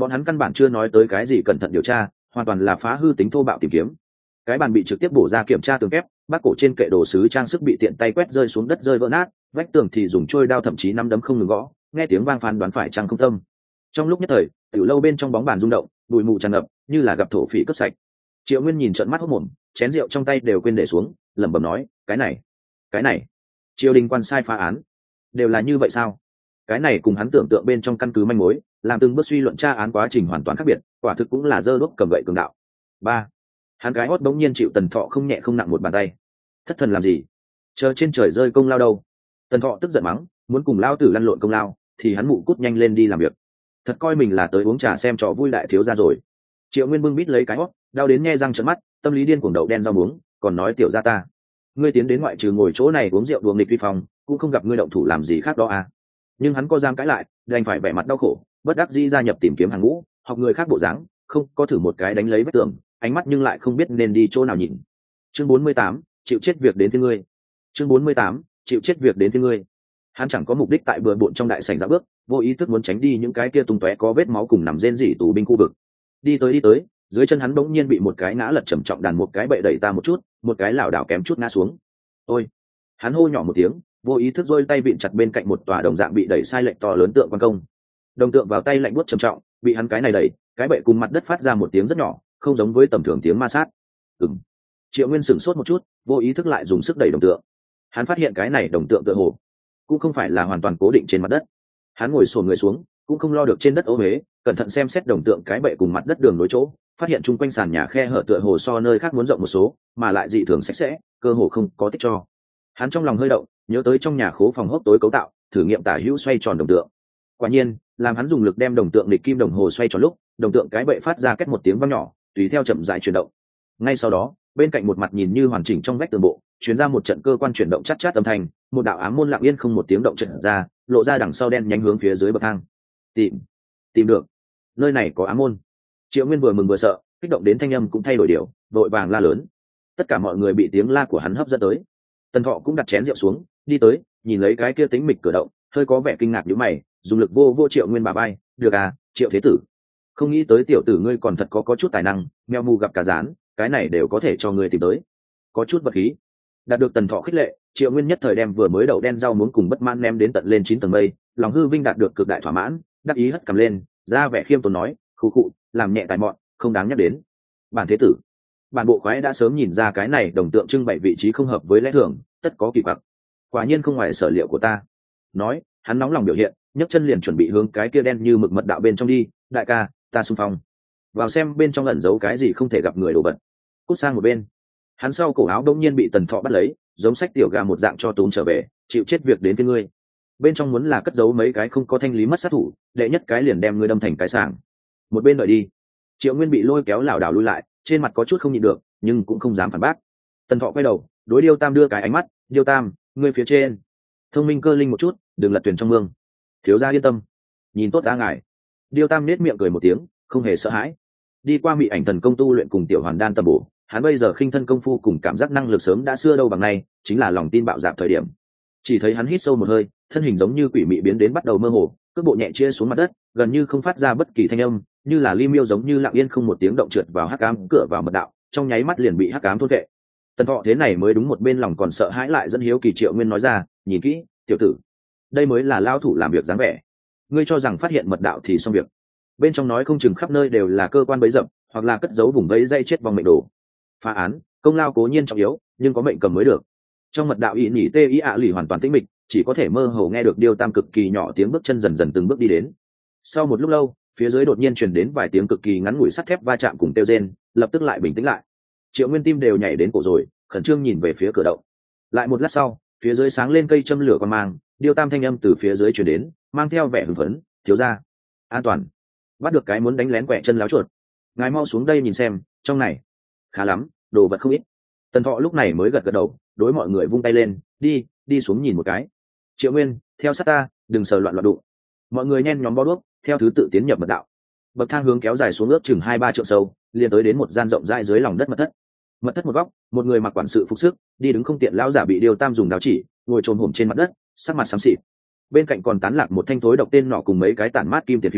bọn hắn căn bản chưa nói tới cái gì cẩn thận điều tra, hoàn toàn là phá hư tính thô bạo tìm kiếm. Cái bàn bị trực tiếp bổ ra kiểm tra tường kép, bác cổ trên kệ đồ sứ trang sức bị tiện tay quét rơi xuống đất rơi vỡ nát, vách tường thì dùng trôi đao thậm chí nắm đấm không ngừng gõ, nghe tiếng vang phán đoán phải chăng không tâm. Trong lúc nhất thời, tiểu lâu bên trong bóng bàn rung động, bụi mù tràn ngập, như là gặp thổ phỉ cướp sạch. Triệu Nguyên nhìn trợn mắt hốt mồm, chén rượu trong tay đều quên để xuống, lẩm bẩm nói, cái này, triều đình quan sai phá án, đều là như vậy sao? Cái này cùng hắn tưởng tượng bên trong căn cứ manh mối, làm từng bước suy luận tra án quá trình hoàn toàn khác biệt, quả thực cũng là dơ đuốc cầm gậy cường đạo. Ba, hắn cái hót bỗng nhiên chịu Tần Thọ không nhẹ không nặng một bàn tay. Thất thần làm gì? Chờ trên trời rơi công lao đâu? Tần Thọ tức giận mắng, muốn cùng lao tử lăn lộn công lao, thì hắn mụ cút nhanh lên đi làm việc. Thật coi mình là tới uống trà xem trò vui đại thiếu gia rồi. Triệu Nguyên bưng bít lấy cái hót, đau đến nhe răng trợn mắt, tâm lý điên cuồng đậu đen rau muống, còn nói tiểu gia ta, ngươi tiến đến ngoại trừ ngồi chỗ này uống rượu đùa nghịch vi phong, cũng không gặp ngươi động thủ làm gì khác đó à? Nhưng hắn có dám cãi lại, đành phải vẻ mặt đau khổ, bất đắc dĩ gia nhập tìm kiếm hàng ngũ, học người khác bộ dáng, không có thử một cái đánh lấy vách tường, ánh mắt nhưng lại không biết nên đi chỗ nào nhìn. Chương 48, chịu chết việc đến với ngươi. Chương 48, chịu chết việc đến với ngươi. Hắn chẳng có mục đích tại bừa bộn trong đại sảnh ra bước, vô ý thức muốn tránh đi những cái kia tung tóe có vết máu cùng nằm rên rỉ tù binh khu vực. Đi tới, dưới chân hắn bỗng nhiên bị một cái ngã lật trầm trọng đàn một cái bệ đẩy ta một chút, một cái lảo đảo kém chút ngã xuống. Ôi! Hắn hô nhỏ một tiếng, vô ý thức giơ tay vịn chặt bên cạnh một tòa đồng dạng bị đẩy sai lệch to lớn tượng quan công. Đồng tượng vào tay lạnh buốt trầm trọng, bị hắn cái này đẩy, cái bệ cùng mặt đất phát ra một tiếng rất nhỏ, không giống với tầm thường tiếng ma sát. Triệu Nguyên sửng sốt một chút, vô ý thức lại dùng sức đẩy đồng tượng. Hắn phát hiện cái này đồng tượng tựa hồ cũng không phải là hoàn toàn cố định trên mặt đất. Hắn ngồi xổm người xuống, cũng không lo được trên đất ô uế, cẩn thận xem xét đồng tượng cái bệ cùng mặt đất đường nối chỗ, phát hiện chung quanh sàn nhà khe hở tựa hồ so nơi khác muốn rộng một số, mà lại dị thường sạch sẽ, cơ hồ không có tích cho. Hắn trong lòng hơi động, nhớ tới trong nhà khố phòng hốc tối cấu tạo, thử nghiệm tả hữu xoay tròn đồng tượng. Quả nhiên, làm hắn dùng lực đem đồng tượng lịch kim đồng hồ xoay tròn lúc, đồng tượng cái bệ phát ra két một tiếng vang nhỏ, tùy theo chậm rãi chuyển động. Ngay sau đó, bên cạnh một mặt nhìn như hoàn chỉnh trong vách tường bộ, truyền ra một trận cơ quan chuyển động chát chát âm thanh, một đạo ám môn lặng yên không một tiếng động trận ra, lộ ra đằng sau đen nhánh hướng phía dưới bậc thang. Tìm được, nơi này có ám môn. Triệu Nguyên vừa mừng vừa sợ, kích động đến thanh âm cũng thay đổi điều, vội vàng la lớn. Tất cả mọi người bị tiếng la của hắn hấp dẫn tới. Tần Thọ cũng đặt chén rượu xuống, đi tới, nhìn lấy cái kia tính mịch cửa động, hơi có vẻ kinh ngạc nhíu mày, dùng lực vô Triệu Nguyên bà bay, "Được à, Triệu thế tử. Không nghĩ tới tiểu tử ngươi còn thật có chút tài năng, mèo mù gặp cả rán, cái này đều có thể cho ngươi tìm tới. Có chút vật khí." Đạt được Tần Thọ khích lệ, Triệu Nguyên nhất thời đem vừa mới đậu đen rau muống cùng bất mãn ném đến tận lên 9 tầng mây, lòng hư vinh đạt được cực đại thỏa mãn, đắc ý hất cầm lên, ra vẻ khiêm tốn nói, khụ, làm nhẹ tài mọn, không đáng nhắc đến. Bản thế tử, bản bộ khoái đã sớm nhìn ra cái này đồng tượng trưng bày vị trí không hợp với lẽ thường, tất có kỳ quặc. Quả nhiên không ngoài sở liệu của ta. Nói, hắn nóng lòng biểu hiện, nhấc chân liền chuẩn bị hướng cái kia đen như mực mật đạo bên trong đi. Đại ca, ta xung phong. Vào xem bên trong ẩn giấu cái gì không thể gặp người đồ vật. Cút sang một bên. Hắn sau cổ áo đông nhiên bị Tần Thọ bắt lấy, giống sách tiểu gà một dạng cho túm trở về, chịu chết việc đến với ngươi. Bên trong muốn là cất giấu mấy cái không có thanh lý mất sát thủ, đệ nhất cái liền đem ngươi đâm thành cái sàng. Một bên đợi đi. Triệu Nguyên bị lôi kéo lảo đảo lui lại, trên mặt có chút không nhịn được, nhưng cũng không dám phản bác. Tần Thọ quay đầu, đối Điêu Tam đưa cái ánh mắt, "Điêu Tam, ngươi phía trên, thông minh cơ linh một chút, đừng lật thuyền trong mương." "Thiếu gia yên tâm, nhìn tốt đã ngài." Điêu Tam nết miệng cười một tiếng, không hề sợ hãi. Đi qua Mị Ảnh Thần công tu luyện cùng tiểu hoàn đan tầm bổ, hắn bây giờ khinh thân công phu cùng cảm giác năng lực sớm đã xưa đâu bằng nay, chính là lòng tin bạo dạn thời điểm. Chỉ thấy hắn hít sâu một hơi, thân hình giống như quỷ mị biến đến bắt đầu mơ hồ, cước bộ nhẹ chia xuống mặt đất, gần như không phát ra bất kỳ thanh âm, như là li miêu giống như lặng yên không một tiếng động trượt vào hắc ám cửa vào mật đạo, trong nháy mắt liền bị hắc ám thôn vệ. Tần Thọ thế này mới đúng một bên lòng còn sợ hãi lại dẫn hiếu kỳ. Triệu Nguyên nói ra, "Nhìn kỹ, tiểu tử, đây mới là lao thủ làm việc dáng vẻ. Ngươi cho rằng phát hiện mật đạo thì xong việc. Bên trong nói không chừng khắp nơi đều là cơ quan bẫy dập, hoặc là cất giấu vùng bẫy dây chết vòng mệnh đồ. Phá án, công lao cố nhiên trọng yếu, nhưng có mệnh cầm mới được." Trong mật đạo ỷ nhỉ tê ý ạ lì hoàn toàn tĩnh mịch, chỉ có thể mơ hồ nghe được Điêu Tam cực kỳ nhỏ tiếng bước chân dần dần từng bước đi đến. Sau một lúc lâu, phía dưới đột nhiên truyền đến vài tiếng cực kỳ ngắn ngủi sắt thép va chạm cùng kêu rên, lập tức lại bình tĩnh lại. Triệu Nguyên tim đều nhảy đến cổ rồi, khẩn trương nhìn về phía cửa động. Lại một lát sau, phía dưới sáng lên cây châm lửa quan mang, Điêu Tam thanh âm từ phía dưới truyền đến, mang theo vẻ hưng phấn, "Thiếu gia, an toàn. Bắt được cái muốn đánh lén quẹ chân láo chuột. Ngài mau xuống đây nhìn xem, trong này khá lắm, đồ vật không ít." Tần Thọ lúc này mới gật gật đầu, đối mọi người vung tay lên, đi xuống nhìn một cái. "Triệu Nguyên, theo sát ta, đừng sờ loạn đụng." Mọi người nhen nhóm bó đuốc, theo thứ tự tiến nhập mật đạo. Bậc thang hướng kéo dài xuống ước chừng 2-3 trượng sâu, liền tới đến một gian rộng rãi dưới lòng đất mật thất. Mật thất một góc, một người mặc quản sự phục sức, đi đứng không tiện lão giả bị Điêu Tam dùng đao chỉ, ngồi chồm hổm trên mặt đất, sắc mặt xám xịt. Bên cạnh còn tán lạc một thanh thối độc tên nọ cùng mấy cái tản mát kim tiền phiêu,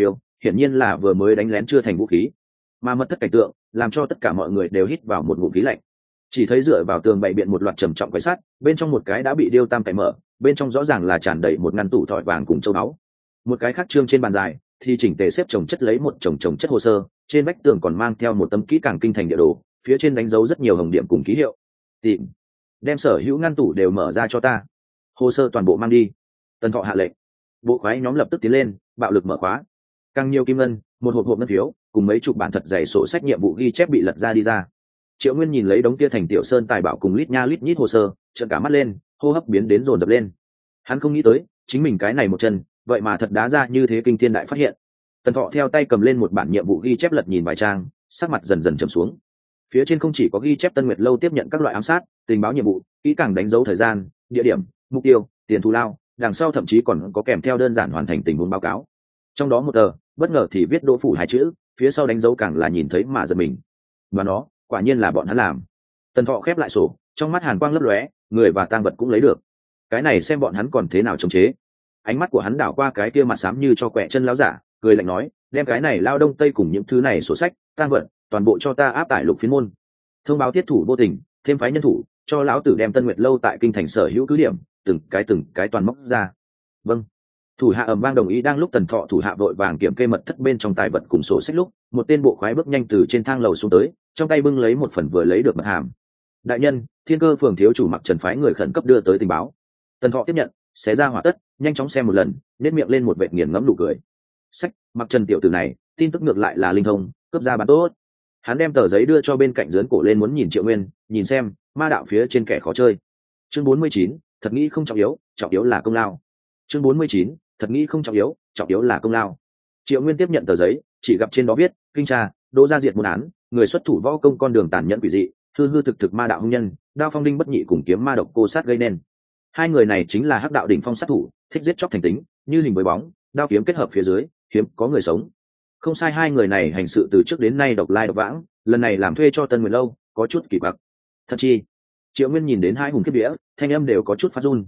hiển nhiên là vừa mới đánh lén chưa thành vũ khí, mà mật thất cảnh tượng làm cho tất cả mọi người đều hít vào một ngụm khí lạnh. Chỉ thấy dựa vào tường bày biện một loạt trầm trọng quái sắt, bên trong một cái đã bị điêu tam cậy mở, bên trong rõ ràng là tràn đầy một ngăn tủ thỏi vàng cùng châu báu. Một cái khác trương trên bàn dài thì chỉnh tề xếp chồng chất lấy một chồng chất hồ sơ, trên vách tường còn mang theo một tấm kỹ càng kinh thành địa đồ, phía trên đánh dấu rất nhiều hồng điểm cùng ký hiệu. Tìm, đem sở hữu ngăn tủ đều mở ra cho ta, hồ sơ toàn bộ mang đi. Tần Thọ hạ lệnh. Bộ khoái nhóm lập tức tiến lên, bạo lực mở khóa. Càng nhiều kim ngân, một hộp ngân phiếu cùng mấy chục bản thật dày sổ sách nhiệm vụ ghi chép bị lật ra đi ra. Triệu Nguyên nhìn lấy đống kia thành tiểu sơn tài bảo cùng lít nha lít nhít hồ sơ, trợn cả mắt lên, hô hấp biến đến dồn dập lên. Hắn không nghĩ tới, chính mình cái này một chân, vậy mà thật đá ra như thế kinh thiên đại phát hiện. Tần Thọ theo tay cầm lên một bản nhiệm vụ ghi chép lật nhìn vài trang, sắc mặt dần dần trầm xuống. Phía trên không chỉ có ghi chép Tân Nguyệt lâu tiếp nhận các loại ám sát, tình báo nhiệm vụ, kỹ càng đánh dấu thời gian, địa điểm, mục tiêu, tiền thù lao, đằng sau thậm chí còn có kèm theo đơn giản hoàn thành tình huống báo cáo. Trong đó một tờ, bất ngờ thì viết Đỗ phủ hai chữ, phía sau đánh dấu càng là nhìn thấy mà giật mình. Và nó, quả nhiên là bọn hắn làm. Tần Thọ khép lại sổ, trong mắt hàn quang lấp lóe, người và tang vật cũng lấy được. Cái này xem bọn hắn còn thế nào chống chế. Ánh mắt của hắn đảo qua cái kia mặt xám như cho quẹ chân lão giả, cười lạnh nói, đem cái này lao đông tây cùng những thứ này sổ sách, tang vật, toàn bộ cho ta áp tải Lục Phiến môn. Thông báo thiết thủ vô tình, thêm phái nhân thủ, cho lão tử đem Tân Nguyệt lâu tại kinh thành sở hữu cứ điểm, từng cái toàn móc ra. Vâng. Thủ hạ ầm vang đồng ý. Đang lúc Tần Thọ thủ hạ vội vàng kiểm kê mật thất bên trong tài vật cùng sổ sách lúc, một tên bộ khoái bước nhanh từ trên thang lầu xuống tới, trong tay bưng lấy một phần vừa lấy được mật hàm. Đại nhân, Thiên Cơ phường thiếu chủ Mặc Trần phái người khẩn cấp đưa tới tình báo. Tần Thọ tiếp nhận, xé ra hỏa tất, nhanh chóng xem một lần, nét miệng lên một vệt nghiền ngẫm nụ cười. Sách, Mặc Trần tiểu tử này, tin tức ngược lại là linh thông, cướp ra bán tốt. Hắn đem tờ giấy đưa cho bên cạnh dướn cổ lên muốn nhìn Triệu Nguyên, nhìn xem, ma đạo phía trên kẻ khó chơi. Chương 49, thật nghĩ không trọng yếu là công lao. Chương 49, thật nghĩ không trọng yếu là công lao. Triệu Nguyên tiếp nhận tờ giấy, chỉ gặp trên đó viết, kinh tra, Đỗ gia diệt môn án, người xuất thủ võ công con đường tàn nhẫn quỷ dị, hư hư thực ma đạo hung nhân, Đao Phong Đinh bất nhị cùng kiếm ma độc cô sát gây nên. Hai người này chính là Hắc đạo đỉnh phong sát thủ, thích giết chóc thành tính, như hình với bóng, đao kiếm kết hợp phía dưới, hiếm có người sống. Không sai, hai người này hành sự từ trước đến nay độc lai độc vãng, lần này làm thuê cho Tân Nguyệt lâu, có chút kỳ quặc. Thật chi? Triệu Nguyên nhìn đến hai hùng kiếp vía, thanh âm đều có chút phát run.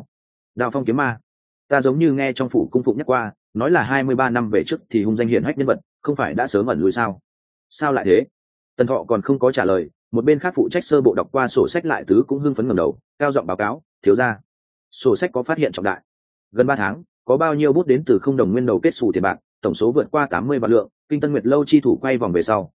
Đao Phong kiếm ma, ta giống như nghe trong phủ cung phụng nhắc qua, nói là 23 năm về trước thì hung danh hiển hách nhân vật, không phải đã sớm ẩn lui sao? Sao lại thế? Tần Thọ còn không có trả lời, một bên khác phụ trách sơ bộ đọc qua sổ sách lại tứ cũng hưng phấn ngẩng đầu, cao giọng báo cáo, thiếu gia, sổ sách có phát hiện trọng đại. Gần 3 tháng, có bao nhiêu bút đến từ không đồng nguyên đầu kết xù tiền bạc, tổng số vượt qua 80 vạn lượng, kinh Tân Nguyệt lâu chi thủ quay vòng về sau,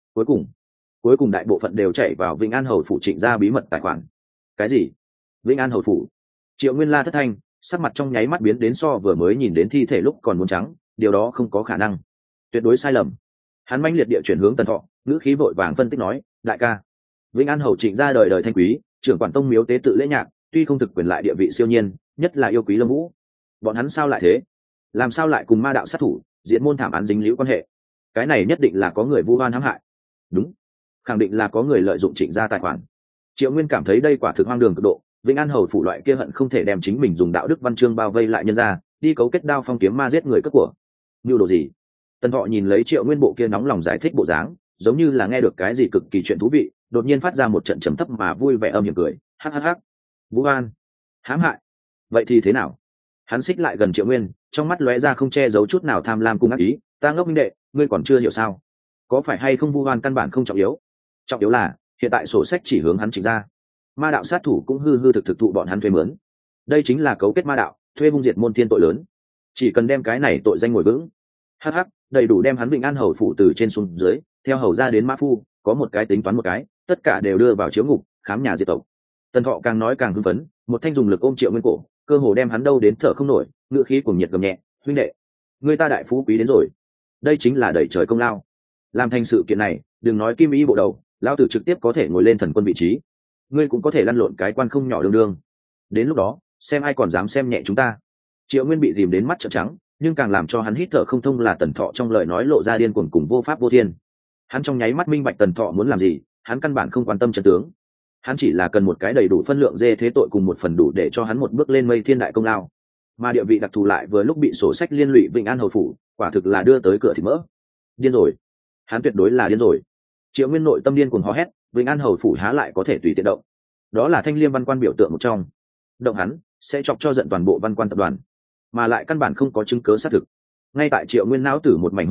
cuối cùng đại bộ phận đều chạy vào Vĩnh An hầu phủ Trịnh gia bí mật tài khoản. Cái gì? Vĩnh An hầu phủ? Triệu Nguyên la thất thanh, sắc mặt trong nháy mắt biến đến so vừa mới nhìn đến thi thể lúc còn muốn trắng, điều đó không có khả năng, tuyệt đối sai lầm. Hắn mãnh liệt địa chuyển hướng Tần Thọ, ngữ khí vội vàng phân tích nói, đại ca, Vĩnh An hầu Trịnh gia đời đời thanh quý, trưởng quản tông miếu tế tự lễ nhạc, tuy không thực quyền lại địa vị siêu nhiên, nhất là yêu quý Lâm Vũ. Bọn hắn sao lại thế? Làm sao lại cùng ma đạo sát thủ diễn môn thảm án dính líu quan hệ? Cái này nhất định là có người vu oan hãm hại. Đúng, khẳng định là có người lợi dụng Trịnh gia tài khoản. Triệu Nguyên cảm thấy đây quả thực hoang đường cực độ. Vĩnh An hầu phủ loại kia hận không thể đem chính mình dùng đạo đức văn chương bao vây lại nhân ra, đi cấu kết Đao Phong kiếm ma giết người cướp của. Nưu đồ gì? Tần Thọ nhìn lấy Triệu Nguyên bộ kia nóng lòng giải thích bộ dáng, giống như là nghe được cái gì cực kỳ chuyện thú vị, đột nhiên phát ra một trận trầm thấp mà vui vẻ âm hiểm cười, hắc hắc hắc. Vũ An, hãm hại. Vậy thì thế nào? Hắn xích lại gần Triệu Nguyên, trong mắt lóe ra không che giấu chút nào tham lam cùng ác ý, ta ngốc minh đệ, ngươi còn chưa hiểu sao? Có phải hay không Vu Hoan căn bản không trọng yếu, trọng yếu là hiện tại sổ sách chỉ hướng hắn Trịnh gia, ma đạo sát thủ cũng hư hư thực thụ bọn hắn thuê mướn, đây chính là cấu kết ma đạo, thuê hung diệt môn thiên tội lớn. Chỉ cần đem cái này tội danh ngồi vững, hh, đầy đủ đem hắn Vĩnh An hầu phủ từ trên xuống dưới, theo hầu ra đến mã phu, có một cái tính toán một cái, tất cả đều đưa vào chiếu ngục, khám nhà diệt tộc. Tần Thọ càng nói càng hưng phấn, một thanh dùng lực ôm Triệu Nguyên cổ, cơ hồ đem hắn đâu đến thở không nổi, ngữ khí cuồng nhiệt gầm nhẹ, huynh đệ, người ta đại phú quý đến rồi, đây chính là đẩy trời công lao. Làm thành sự kiện này, đừng nói kim y bộ đầu, lão tử trực tiếp có thể ngồi lên thần quân vị trí, ngươi cũng có thể lăn lộn cái quan không nhỏ đương đương. Đến lúc đó, xem ai còn dám xem nhẹ chúng ta. Triệu Nguyên bị dìm đến mắt trợn trắng, nhưng càng làm cho hắn hít thở không thông là Tần Thọ trong lời nói lộ ra điên cuồng cùng vô pháp vô thiên. Hắn trong nháy mắt minh bạch Tần Thọ muốn làm gì, hắn căn bản không quan tâm trận tướng. Hắn chỉ là cần một cái đầy đủ phân lượng dê thế tội cùng một phần đủ để cho hắn một bước lên mây thiên đại công lao. Mà địa vị đặc thù lại vừa lúc bị sổ sách liên lụy Vĩnh An hầu phủ, quả thực là đưa tới cửa thì mỡ. Điên rồi, hắn tuyệt đối là điên rồi. Triệu Nguyên nội tâm điên cuồng hò hét, Vĩnh An hầu phủ há lại có thể tùy tiện động. Đó là Thanh Liêm văn quan biểu tượng một trong, động hắn sẽ chọc cho giận toàn bộ văn quan tập đoàn, mà lại căn bản không có chứng cứ xác thực. Ngay tại Triệu Nguyên não tử một mảnh hỗn loạn,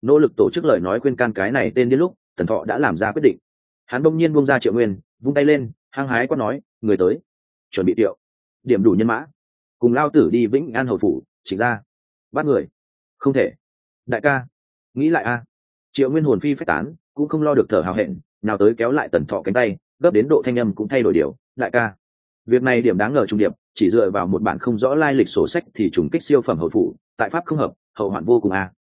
nỗ lực tổ chức lời nói khuyên can cái này tên đến lúc Tần Thọ đã làm ra quyết định. Hắn bỗng nhiên buông ra Triệu Nguyên, vung tay lên, hăng hái quát nói, người tới, chuẩn bị tiệu, điểm đủ nhân mã, cùng lao tử đi Vĩnh An hầu phủ. Chỉnh ra, bắt người. Không thể, đại ca, nghĩ lại a. Triệu Nguyên hồn phi phách tán, cũng không lo được thở hào hẹn, nào tới kéo lại Tần Thọ cánh tay, gấp đến độ thanh âm cũng thay đổi điều. Đại ca, việc này điểm đáng ngờ trùng điệp, chỉ dựa vào một bản không rõ lai lịch sổ sách thì trùng kích siêu phẩm hầu phủ, tại pháp không hợp, hậu hoạn vô cùng a.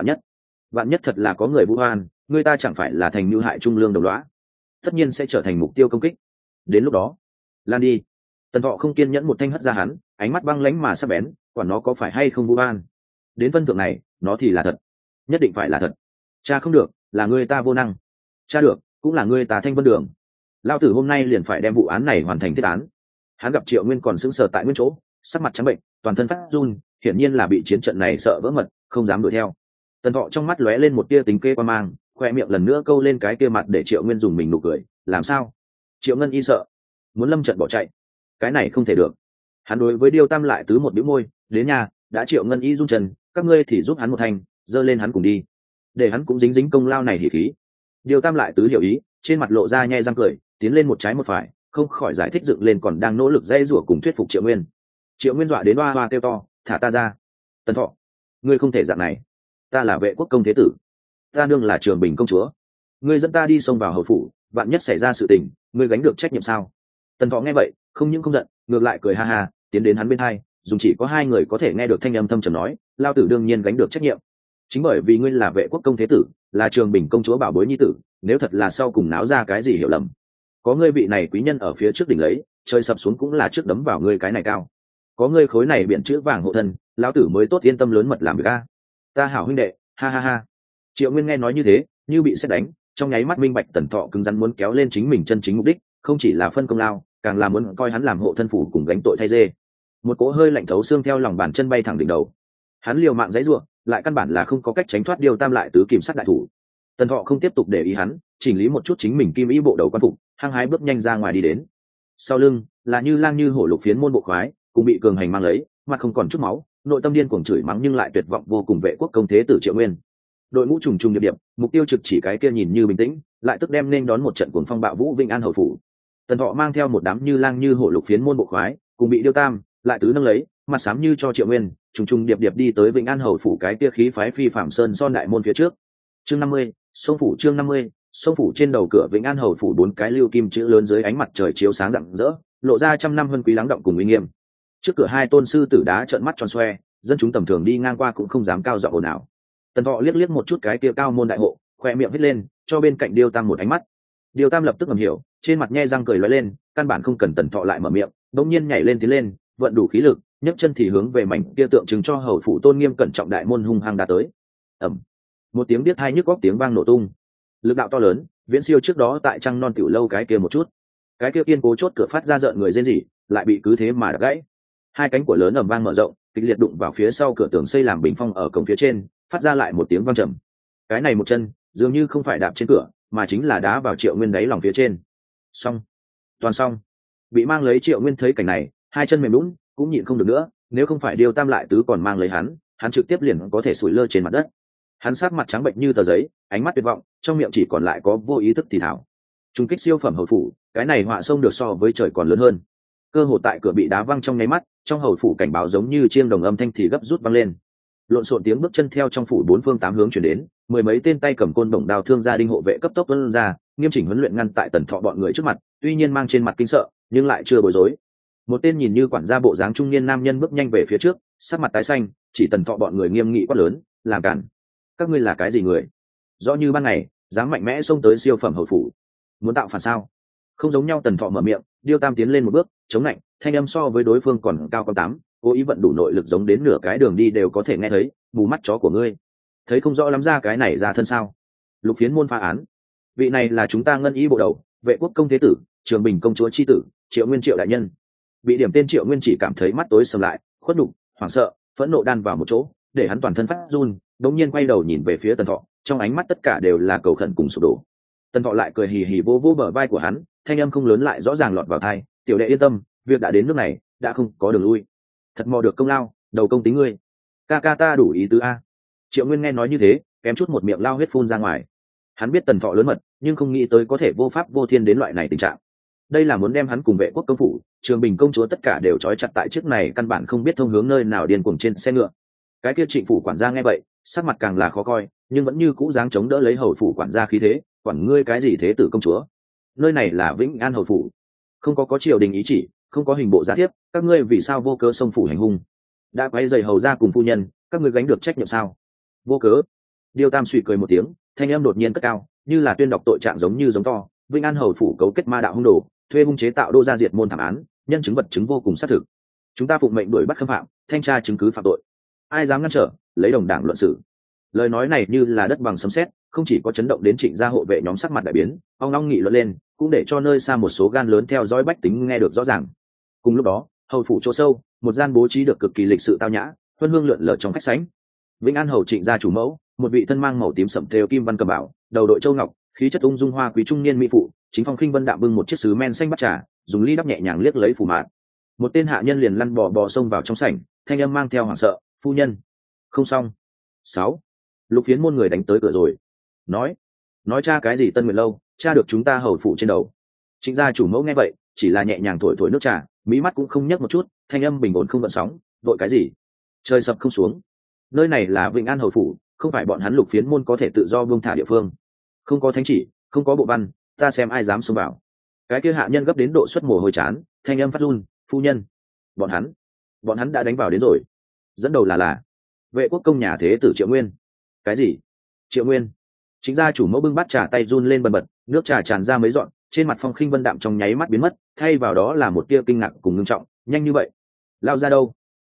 Vạn nhất thật là có người vu oan, người ta chẳng phải là thành mưu hại trung lương đồng lõa, tất nhiên sẽ trở thành mục tiêu công kích. Đến lúc đó, lan đi. Tần Thọ không kiên nhẫn một thanh hất ra hắn, ánh mắt băng lãnh mà sắc bén, quản nó có phải hay không vu oan. Đến phân thượng này, nó thì là thật, nhất định phải là thật. Cha không được, là người ta vô năng. Cha được, cũng là người ta thanh vân đường. Lao tử hôm nay liền phải đem vụ án này hoàn thành thiết án. Hắn gặp Triệu Nguyên còn sững sờ tại nguyên chỗ, sắc mặt trắng bệnh, toàn thân phát run, hiển nhiên là bị chiến trận này sợ vỡ mật, không dám đuổi theo. Tần Thọ trong mắt lóe lên một tia tính kê qua mang, khoe miệng lần nữa câu lên cái kia mặt để Triệu Nguyên dùng mình nụ cười. Làm sao? Triệu Ngân y sợ, muốn lâm trận bỏ chạy. Cái này không thể được. Hắn đối với Điêu Tam lại tứ một bĩu môi, đến nhà, đã Triệu Ngân y run chân, các ngươi thì giúp hắn một thành, dơ lên hắn cùng đi, để hắn cũng dính dính công lao này hỉ khí. Điêu Tam lại tứ hiểu ý, trên mặt lộ ra nhe răng cười, tiến lên một trái một phải, không khỏi giải thích dựng lên còn đang nỗ lực dây rủa cùng thuyết phục Triệu Nguyên. Triệu Nguyên dọa đến oa oa kêu to, thả ta ra. Tần Thọ, ngươi không thể dạng này, ta là Vệ Quốc công thế tử, ta nương là Trường Bình công chúa, ngươi dẫn ta đi xông vào hầu phủ, vạn nhất xảy ra sự tình, ngươi gánh được trách nhiệm sao? Tần Thọ nghe vậy, không những không giận, ngược lại cười ha ha, tiến đến hắn bên hai, dùng chỉ có hai người có thể nghe được thanh âm thâm trầm nói, lao tử đương nhiên gánh được trách nhiệm. Chính bởi vì ngươi là Vệ Quốc công thế tử, là Trường Bình công chúa bảo bối nhi tử, nếu thật là sau cùng náo ra cái gì hiểu lầm, có ngươi vị này quý nhân ở phía trước đỉnh lấy, trời sập xuống cũng là trước đấm vào ngươi cái này cao. Có ngươi khối này biện chữ vàng hộ thân, lão tử mới tốt yên tâm lớn mật làm việc a. Ta hảo huynh đệ, ha ha ha. Triệu Nguyên nghe nói như thế, như bị sét đánh, trong nháy mắt minh bạch Tần Thọ cứng rắn muốn kéo lên chính mình chân chính mục đích, không chỉ là phân công lao, càng là muốn coi hắn làm hộ thân phủ cùng gánh tội thay dê. Một cỗ hơi lạnh thấu xương theo lòng bàn chân bay thẳng đỉnh đầu. Hắn liều mạng giãy giụa, lại căn bản là không có cách tránh thoát Điêu Tam lại tứ kìm sát đại thủ. Tần Thọ không tiếp tục để ý hắn, chỉnh lý một chút chính mình kim ý bộ đầu quan phục, hăng hái bước nhanh ra ngoài đi đến. Sau lưng là như lang như hổ lục phiến môn bộ khoái, cũng bị cường hành mang lấy, mặt không còn chút máu, nội tâm điên cuồng chửi mắng nhưng lại tuyệt vọng vô cùng Vệ Quốc công thế tử Triệu Nguyên. Đội ngũ trùng trùng điệp điệp, mục tiêu trực chỉ cái kia nhìn như bình tĩnh, lại tức đem nên đón một trận cuồng phong bạo vũ Vĩnh An hầu phủ. Tần Thọ mang theo một đám như lang như hổ lục phiến môn bộ khoái, cùng bị Điêu Tam lại tứ nâng lấy, mặt xám như cho Triệu Nguyên, trùng trùng điệp điệp đi tới Vĩnh An hầu phủ cái kia khí phái phi phạm sơn son đại môn phía trước. Chương 50, sông phủ. Chương 50, sông phủ. Trên đầu cửa Vĩnh An hầu phủ bốn cái lưu kim chữ lớn dưới ánh mặt trời chiếu sáng rạng rỡ, lộ ra trăm năm vân quý lắng động cùng uy nghiêm. Trước cửa hai tôn sư tử đá trợn mắt tròn xoe, dân chúng tầm thường đi ngang qua cũng không dám cao giọng ồn ào. Tần Thọ liếc liếc một chút cái kia cao môn đại hộ, khoe miệng vít lên, cho bên cạnh Điêu Tam một ánh mắt. Điêu Tam lập tức ngầm hiểu, trên mặt nhe răng cười lóe lên, căn bản không cần Tần Thọ lại mở miệng, đống nhiên nhảy lên tiến lên, vận đủ khí lực, nhấc chân thì hướng về mảnh kia tượng trưng cho hầu phủ tôn nghiêm cẩn trọng đại môn hung hăng đá tới. Ầm. Một tiếng biết hai nhức góc tiếng vang nổ tung. Lực đạo to lớn, viễn siêu trước đó tại Trăng Non tiểu lâu cái kia một chút. Cái kia kiên cố chốt cửa phát ra rợn người rên rỉ, lại bị cứ thế mà đập gãy. Hai cánh cửa lớn ầm vang mở rộng, kịch liệt đụng vào phía sau cửa tường xây làm bình phong ở cổng phía trên, phát ra lại một tiếng vang trầm. Cái này một chân, dường như không phải đạp trên cửa, mà chính là đá vào Triệu Nguyên đáy lòng phía trên. Xong, toàn xong. Bị mang lấy Triệu Nguyên thấy cảnh này, hai chân mềm nhũn, cũng nhịn không được nữa, nếu không phải Điêu Tam lại tứ còn mang lấy hắn trực tiếp liền có thể sủi lơ trên mặt đất. Hắn sát mặt trắng bệnh như tờ giấy, ánh mắt tuyệt vọng, trong miệng chỉ còn lại có vô ý thức thì thào. Trung kích siêu phẩm hầu phủ, cái này họa sông được so với trời còn lớn hơn. Cơ hồ tại cửa bị đá văng trong nháy mắt, trong hầu phủ cảnh báo giống như chiêng đồng âm thanh thì gấp rút vang lên. Lộn xộn tiếng bước chân theo trong phủ bốn phương tám hướng truyền đến, mười mấy tên tay cầm côn đồng đao thương gia đinh hộ vệ cấp tốc tuôn ra, nghiêm chỉnh huấn luyện ngăn tại Tần Thọ bọn người trước mặt, tuy nhiên mang trên mặt kinh sợ, nhưng lại chưa bối rối. Một tên nhìn như quản gia bộ dáng trung niên nam nhân bước nhanh về phía trước, sắc mặt tái xanh, chỉ Tần Thọ bọn người nghiêm nghị quát lớn, làm cản. Các ngươi là cái gì người? Rõ như ban ngày, dám mạnh mẽ xông tới siêu phẩm hầu phủ, muốn tạo phản sao? Không giống nhau. Tần Thọ mở miệng, Điêu Tam tiến lên một bước, chống lạnh, thanh âm so với đối phương còn cao con tám, cố ý vận đủ nội lực giống đến nửa cái đường đi đều có thể nghe thấy, mù mắt chó của ngươi, thấy không rõ lắm ra cái này ra thân sao? Lục Phiến môn phá án, vị này là chúng ta Ngân Y bộ đầu, Vệ Quốc công thế tử, Trường Bình công chúa chi tử, Triệu Nguyên Triệu đại nhân. Bị điểm tên Triệu Nguyên chỉ cảm thấy mắt tối sầm lại, khuất nhục, hoảng sợ, phẫn nộ đan vào một chỗ, để hắn toàn thân phát run, đống nhiên quay đầu nhìn về phía Tần Thọ, trong ánh mắt tất cả đều là cầu khẩn cùng sụp đổ. Tần Thọ lại cười hì hì vô vô bờ vai của hắn, thanh âm không lớn lại rõ ràng lọt vào tai, tiểu đệ yên tâm, việc đã đến nước này, đã không có đường lui. Thật mò được công lao, đầu công tính ngươi. Ca ca ta đủ ý tứ a. Triệu Nguyên nghe nói như thế, kém chút một miệng lao huyết phun ra ngoài. Hắn biết Tần Thọ lớn mật, nhưng không nghĩ tới có thể vô pháp vô thiên đến loại này tình trạng. Đây là muốn đem hắn cùng Vệ Quốc công phủ, Trường Bình công chúa tất cả đều trói chặt tại chiếc này căn bản không biết thông hướng nơi nào điên cuồng trên xe ngựa. Cái kia Trịnh phủ quản gia nghe vậy, sắc mặt càng là khó coi, nhưng vẫn như cũ dáng chống đỡ lấy hầu phủ quản gia khí thế, quản ngươi cái gì thế tử công chúa? Nơi này là Vĩnh An hầu phủ, không có triều đình ý chỉ, không có hình bộ giá thiếp, các ngươi vì sao vô cớ xông phủ hành hung? Đã quay dày hầu ra cùng phu nhân, các ngươi gánh được trách nhiệm sao? Vô cớ. Điêu Tam suy cười một tiếng, thanh âm đột nhiên cất cao, như là tuyên đọc tội trạng giống to. Vĩnh An hầu phủ cấu kết ma đạo hung đồ, thuê hung chế tạo đô gia diệt môn thảm án, nhân chứng vật chứng vô cùng xác thực. Chúng ta phụng mệnh đuổi bắt khâm phạm, thanh tra chứng cứ phạm tội. Ai dám ngăn trở, lấy đồng đảng luận xử. Lời nói này như là đất bằng sấm sét, không chỉ có chấn động đến Trịnh gia hộ vệ nhóm sắc mặt đại biến, ong ong nghị luận lên, cũng để cho nơi xa một số gan lớn theo dõi bách tính nghe được rõ ràng. Cùng lúc đó, hầu phủ chỗ sâu, một gian bố trí được cực kỳ lịch sự tao nhã, huân hương lượn lờ trong khách sảnh. Vĩnh An hầu Trịnh gia chủ mẫu, một vị thân mang màu tím sẫm thêu kim văn cầm bảo, đầu đội châu ngọc, khí chất ung dung hoa quý trung niên mỹ phụ, chính phong khinh vân đạm bưng một chiếc sứ men xanh bắt trà, dùng ly đắp nhẹ nhàng liếc lấy phủ mạn. Một tên hạ nhân liền lăn bò xông vào trong sảnh, thanh âm mang theo hoảng sợ, phu nhân. Không xong. 6. Lục Phiến môn người đánh tới cửa rồi. Nói cha cái gì Tân Nguyệt lâu, cha được chúng ta hầu phụ trên đầu. Trịnh gia chủ mẫu nghe vậy, chỉ là nhẹ nhàng thổi nước trà, mí mắt cũng không nhấc một chút, thanh âm bình ổn không gợn sóng, đội cái gì? Trời sập không xuống. Nơi này là Vĩnh An hầu phủ, không phải bọn hắn Lục Phiến môn có thể tự do buông thả địa phương. Không có thánh chỉ, không có bộ văn, ta xem ai dám xông vào. Cái kia hạ nhân gấp đến độ xuất mồ hôi chán, thanh âm phát run, phu nhân. Bọn hắn đã đánh vào đến rồi. Dẫn đầu là Vệ Quốc công nhà thế tử Triệu Nguyên. Cái gì? Triệu Nguyên? Chính gia chủ mẫu bưng bát trà tay run lên bần bật, nước trà tràn ra mấy dọn, trên mặt phong khinh vân đạm trong nháy mắt biến mất, thay vào đó là một tia kinh ngạc cùng ngưng trọng. Nhanh như vậy? Lao ra đâu?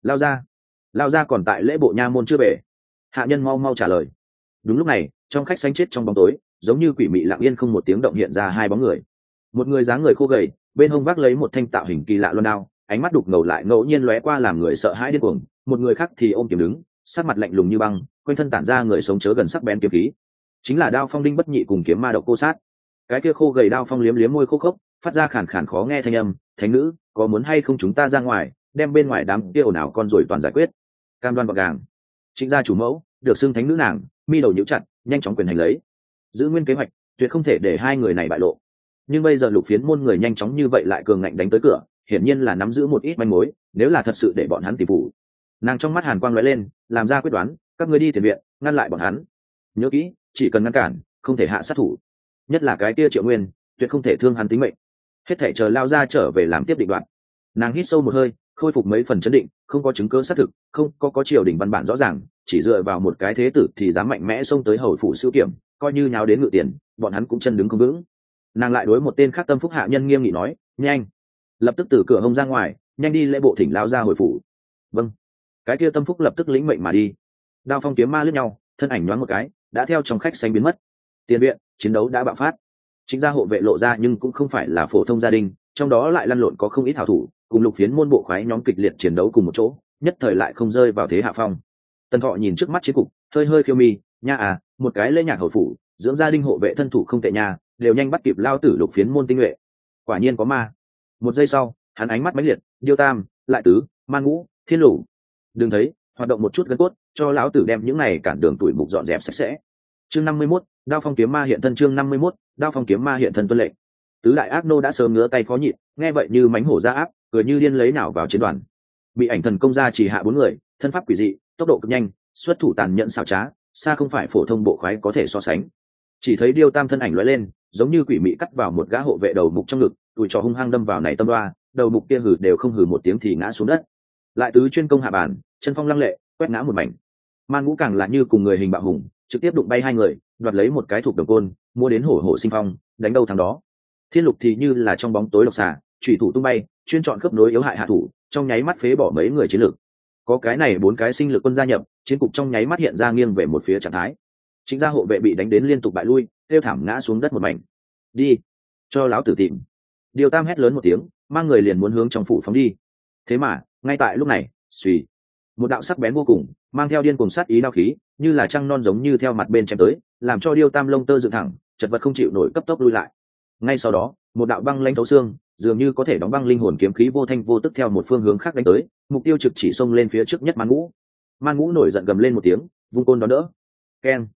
Lao ra còn tại lễ bộ nha môn chưa về. Hạ nhân mau trả lời. Đúng lúc này, trong khách sánh chết trong bóng tối, giống như quỷ mị lặng yên không một tiếng động hiện ra hai bóng người. Một người dáng người khô gầy, bên hông vác lấy một thanh tạo hình kỳ lạ loan đao, ánh mắt đục ngầu lại ngẫu nhiên lóe qua làm người sợ hãi điên cuồng. Một người khác thì ôm kiếm đứng, sắc mặt lạnh lùng như băng, quanh thân tản ra người sống chớ gần sắc bén kiếm khí. Chính là Đao Phong Đinh Bất Nhị cùng kiếm ma độc cô sát. Cái kia khô gầy Đao Phong liếm liếm môi khô khốc, phát ra khàn khàn khó nghe thanh âm, "Thánh nữ, có muốn hay không chúng ta ra ngoài, đem bên ngoài đám kia ồn ào con rồi toàn giải quyết." Cam đoan gọn gàng. Trịnh gia chủ mẫu, được xưng thánh nữ nàng, mi đầu nhíu chặt, nhanh chóng quyền hành lấy. Giữ nguyên kế hoạch, tuyệt không thể để hai người này bại lộ. Nhưng bây giờ Lục Phiến môn người nhanh chóng như vậy lại cường ngạnh đánh tới cửa, hiển nhiên là nắm giữ một ít manh mối, nếu là thật sự để bọn hắn tìm phủ. Nàng trong mắt hàn quang lóe lên, làm ra quyết đoán, các ngươi đi tiền viện, ngăn lại bọn hắn. Nhớ kỹ, chỉ cần ngăn cản, không thể hạ sát thủ. Nhất là cái kia Triệu Nguyên, tuyệt không thể thương hắn tính mệnh. Hết thảy chờ Lao ra trở về làm tiếp định đoạn. Nàng hít sâu một hơi, khôi phục mấy phần chấn định, không có chứng cứ xác thực, không có triều đình văn bản rõ ràng, chỉ dựa vào một cái thế tử thì dám mạnh mẽ xông tới hầu phủ siêu kiểm, coi như nháo đến ngự tiền, bọn hắn cũng chân đứng không vững. Nàng lại đối một tên khác tâm phúc hạ nhân nghiêm nghị nói, nhanh, lập tức từ cửa hông ra ngoài, nhanh đi lễ bộ thỉnh Lao ra hồi phủ. Vâng. Cái kia tâm phúc lập tức lĩnh mệnh mà đi. Đao Phong kiếm ma lướt nhau, thân ảnh nhoáng một cái, đã theo trong khách sánh biến mất. Tiền viện, chiến đấu đã bạo phát. Chính gia hộ vệ lộ ra nhưng cũng không phải là phổ thông gia đình, trong đó lại lăn lộn có không ít hảo thủ, cùng Lục Phiến môn bộ khoái nhóm kịch liệt chiến đấu cùng một chỗ, nhất thời lại không rơi vào thế hạ phong. Tần Thọ nhìn trước mắt chiến cục, hơi khiêu mi, nha à, một cái lễ nhạc hầu phủ, dưỡng gia đình hộ vệ thân thủ không tệ nha, đều nhanh bắt kịp lao tử Lục Phiến môn tinh nhuệ. Quả nhiên có ma. Một giây sau, hắn ánh mắt mãnh liệt, Điêu Tam, Lại Tứ, Man Ngũ, Thiên Lũ. Đừng thấy, hoạt động một chút gân cốt, cho lão tử đem những này cản đường tuổi mục dọn dẹp sạch sẽ. Chương 51, Đao Phong kiếm ma hiện thân. Chương 51, Đao Phong kiếm ma hiện thân tuân lệnh. Tứ đại ác nô đã sớm ngứa tay khó nhịn, nghe vậy như mánh hổ ra áp, cười như điên lấy nào vào chiến đoàn. Bị ảnh thần công ra chỉ hạ 4 người, thân pháp quỷ dị, tốc độ cực nhanh, xuất thủ tàn nhẫn xảo trá, xa không phải phổ thông bộ khoái có thể so sánh. Chỉ thấy Điêu Tam thân ảnh lóe lên, giống như quỷ mị cắt vào một gã hộ vệ đầu mục trong ngực, tùi trò hung hăng đâm vào này tâm đoa, đầu mục kia hừ đều không hừ một tiếng thì ngã xuống đất. Lại Tứ chuyên công hạ bàn, chân phong lăng lệ, quét ngã một mảnh. Man Ngũ càng là như cùng người hình bạo hùng, trực tiếp đụng bay 2 người, đoạt lấy một cái thuộc đồng côn, mua đến hổ hổ sinh phong, đánh đâu thắng đó. Thiên Lục thì như là trong bóng tối độc xà, chủy thủ tung bay, chuyên chọn khớp nối yếu hại hạ thủ, trong nháy mắt phế bỏ mấy người chiến lược. Có cái này 4 cái sinh lực quân gia nhập, chiến cục trong nháy mắt hiện ra nghiêng về một phía trạng thái. Chính gia hộ vệ bị đánh đến liên tục bại lui, kêu thảm ngã xuống đất một mảnh. Đi, cho lão tử tìm. Điêu Tam hét lớn một tiếng, mang người liền muốn hướng trong phủ phóng đi. Thế mà, ngay tại lúc này, xùy, một đạo sắc bén vô cùng, mang theo điên cuồng sát ý đao khí, như là trăng non giống như theo mặt bên chém tới, làm cho Điêu Tam lông tơ dựng thẳng, chật vật không chịu nổi cấp tốc lui lại. Ngay sau đó, một đạo băng lãnh thấu xương, dường như có thể đóng băng linh hồn kiếm khí vô thanh vô tức theo một phương hướng khác đánh tới, mục tiêu trực chỉ xông lên phía trước nhất Man Ngũ. Man Ngũ nổi giận gầm lên một tiếng, vung côn đón đỡ. Keng!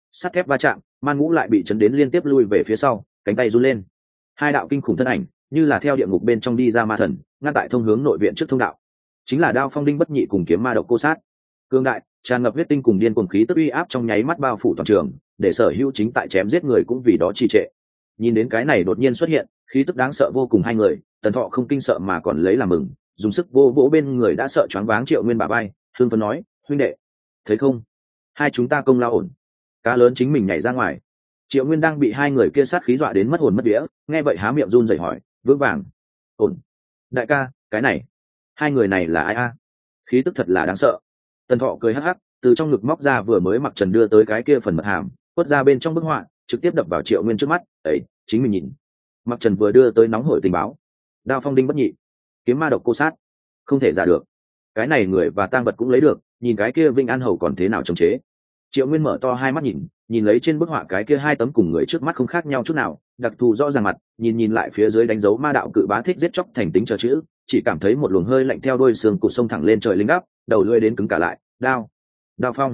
Sắt thép va chạm, Man Ngũ lại bị chấn đến liên tiếp lui về phía sau, cánh tay run lên. Hai đạo kinh khủng thân ảnh như là theo địa ngục bên trong đi ra ma thần, ngăn tại thông hướng nội viện trước thông đạo. Chính là Đao Phong Đinh Bất Nhị cùng Kiếm Ma Độc Cô Sát. Cương đại, tràn ngập huyết tinh cùng điên cuồng khí tức uy áp trong nháy mắt bao phủ toàn trường, để sở hữu chính tại chém giết người cũng vì đó trì trệ. Nhìn đến cái này đột nhiên xuất hiện, khí tức đáng sợ vô cùng hai người, Tần Thọ không kinh sợ mà còn lấy làm mừng, dùng sức vô vỗ bên người đã sợ choáng váng Triệu Nguyên bả vai, hương phấn nói: "Huynh đệ, thấy không? Hai chúng ta công lao ổn." Cá lớn chính mình nhảy ra ngoài. Triệu Nguyên đang bị hai người kia sát khí dọa đến mất hồn mất vía, nghe vậy há miệng run rẩy hỏi: "Vững vàng? Ổn." "Đại ca, cái này, hai người này là ai a?" Khí tức thật là đáng sợ. Tần Thọ cười hắc hắc, từ trong ngực móc ra vừa mới mặc trần đưa tới cái kia phần mật hàm, quất ra bên trong bức họa, trực tiếp đập vào Triệu Nguyên trước mắt. "Ấy, chính mình nhìn." Mặc trần vừa đưa tới nóng hổi tình báo. Đao Phong Đinh Bất Nhị, Kiếm Ma Độc Cô Sát, không thể giả được. Cái này người và tang vật cũng lấy được, nhìn cái kia Vinh An Hầu còn thế nào chống chế. Triệu Nguyên mở to hai mắt nhìn lấy trên bức họa cái kia hai tấm cùng người trước mắt không khác nhau chút nào, đặc thù rõ ràng mặt, nhìn lại phía dưới đánh dấu ma đạo cự bá thích giết chóc thành tính chờ chữ, chỉ cảm thấy một luồng hơi lạnh theo đôi xương cụt sông thẳng lên trời lính áp, đầu lưỡi đến cứng cả lại. Đao Phong,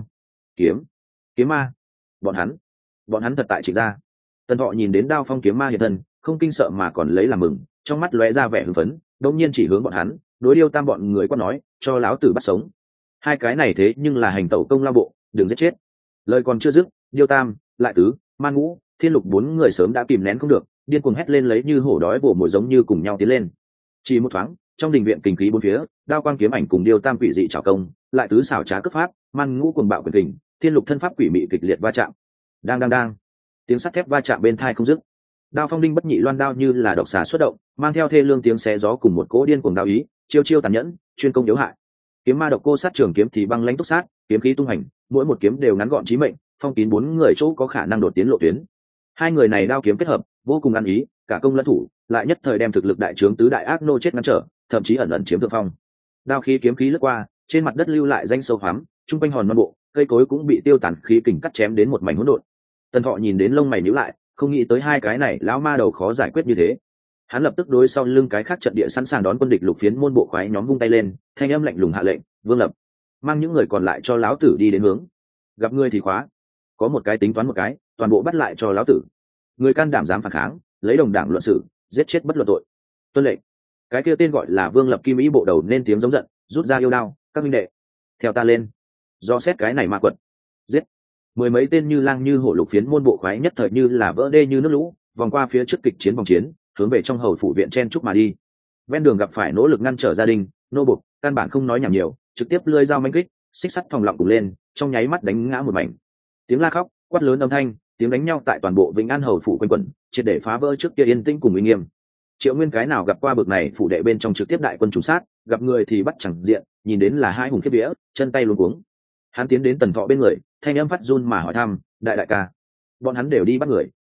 kiếm ma, bọn hắn thật tại Trịnh gia. Tần Thọ nhìn đến Đao Phong kiếm ma hiện thân, không kinh sợ mà còn lấy làm mừng, trong mắt lóe ra vẻ hưng phấn, đột nhiên chỉ hướng bọn hắn, đối Điêu Tam bọn người quát nói: "Cho lão tử bắt sống." Hai cái này thế nhưng là hành tẩu công lao bộ, đừng giết chết. Lời còn chưa dứt, Điêu Tam, Lại Tứ, Man Ngũ, Thiên Lục bốn người sớm đã kìm nén không được, điên cuồng hét lên lấy như hổ đói vồ mồi giống như cùng nhau tiến lên. Chỉ một thoáng, trong đình viện kinh khí bốn phía, đao quang kiếm ảnh cùng Điêu Tam quỷ dị trảo công, Lại Tứ xảo trá cướp pháp, Man Ngũ cuồng bạo quyền kình, Thiên Lục thân pháp quỷ mị kịch liệt va chạm. Đang, tiếng sắt thép va chạm bên tai không dứt. Đao Phong Đinh Bất Nhị loan đao như là độc xà xuất động, mang theo thê lương tiếng xé gió cùng một cỗ điên cuồng đao ý, chiêu tàn nhẫn, chuyên công yếu hại. Kiếm Ma Độc Cô Sát trường kiếm thì băng lãnh túc sát, kiếm khí tung hành, mỗi một kiếm đều ngắn gọn chí mệnh, phong kín bốn người chỗ có khả năng đột tiến lộ tuyến. Hai người này đao kiếm kết hợp, vô cùng ăn ý, cả công lẫn thủ, lại nhất thời đem thực lực đại trướng tứ đại ác nô chết ngăn trở, thậm chí ẩn chiếm thượng phong. Đao khí kiếm khí lướt qua, trên mặt đất lưu lại danh sâu hoắm, trung quanh hòn non bộ, cây cối cũng bị tiêu tàn khí kình cắt chém đến một mảnh hỗn độn. Tần Thọ nhìn đến lông mày nhíu lại, không nghĩ tới hai cái này lão ma đầu khó giải quyết như thế. Hắn lập tức đối sau lưng cái khác trận địa sẵn sàng đón quân địch lục phiến môn bộ khoái nhóm vung tay lên, thanh âm lạnh lùng hạ lệnh: "Vương Lập, mang những người còn lại cho lão tử đi đến hướng. Gặp ngươi thì khóa, có một cái tính toán một cái, toàn bộ bắt lại cho lão tử. Người can đảm dám phản kháng, lấy đồng đảng luận xử, giết chết bất luận tội." Tuân lệnh. Cái kia tên gọi là Vương Lập Kim Ý bộ đầu nên tiếng giống giận, rút ra yêu đao: "Các minh đệ, theo ta lên, do xét cái này ma quật." Giết. Mười mấy tên như lang như hổ lục phiến môn bộ khoái nhất thời như là vỡ đê như nước lũ, vòng qua phía trước kịch chiến vòng chiến, hướng về trong hầu phủ viện chen trúc mà đi. Ven đường gặp phải nỗ lực ngăn trở gia đình, nô bộc, căn bản không nói nhảm nhiều, trực tiếp lưỡi dao manh kích, xích sắt thòng lọng cùng lên, trong nháy mắt đánh ngã một mảnh. Tiếng la khóc, quát lớn âm thanh, tiếng đánh nhau tại toàn bộ Vĩnh An hầu phủ quanh quẩn, triệt để phá vỡ trước kia yên tĩnh cùng uy nghiêm. Triệu Nguyên cái nào gặp qua bực này phủ đệ bên trong trực tiếp đại quân trùng sát, gặp người thì bắt chẳng diện, nhìn đến là hai hùng kiếp vía, chân tay luống cuống. Hắn tiến đến Tần Thọ bên người, thanh âm phát run mà hỏi thăm: đại ca, bọn hắn đều đi bắt người,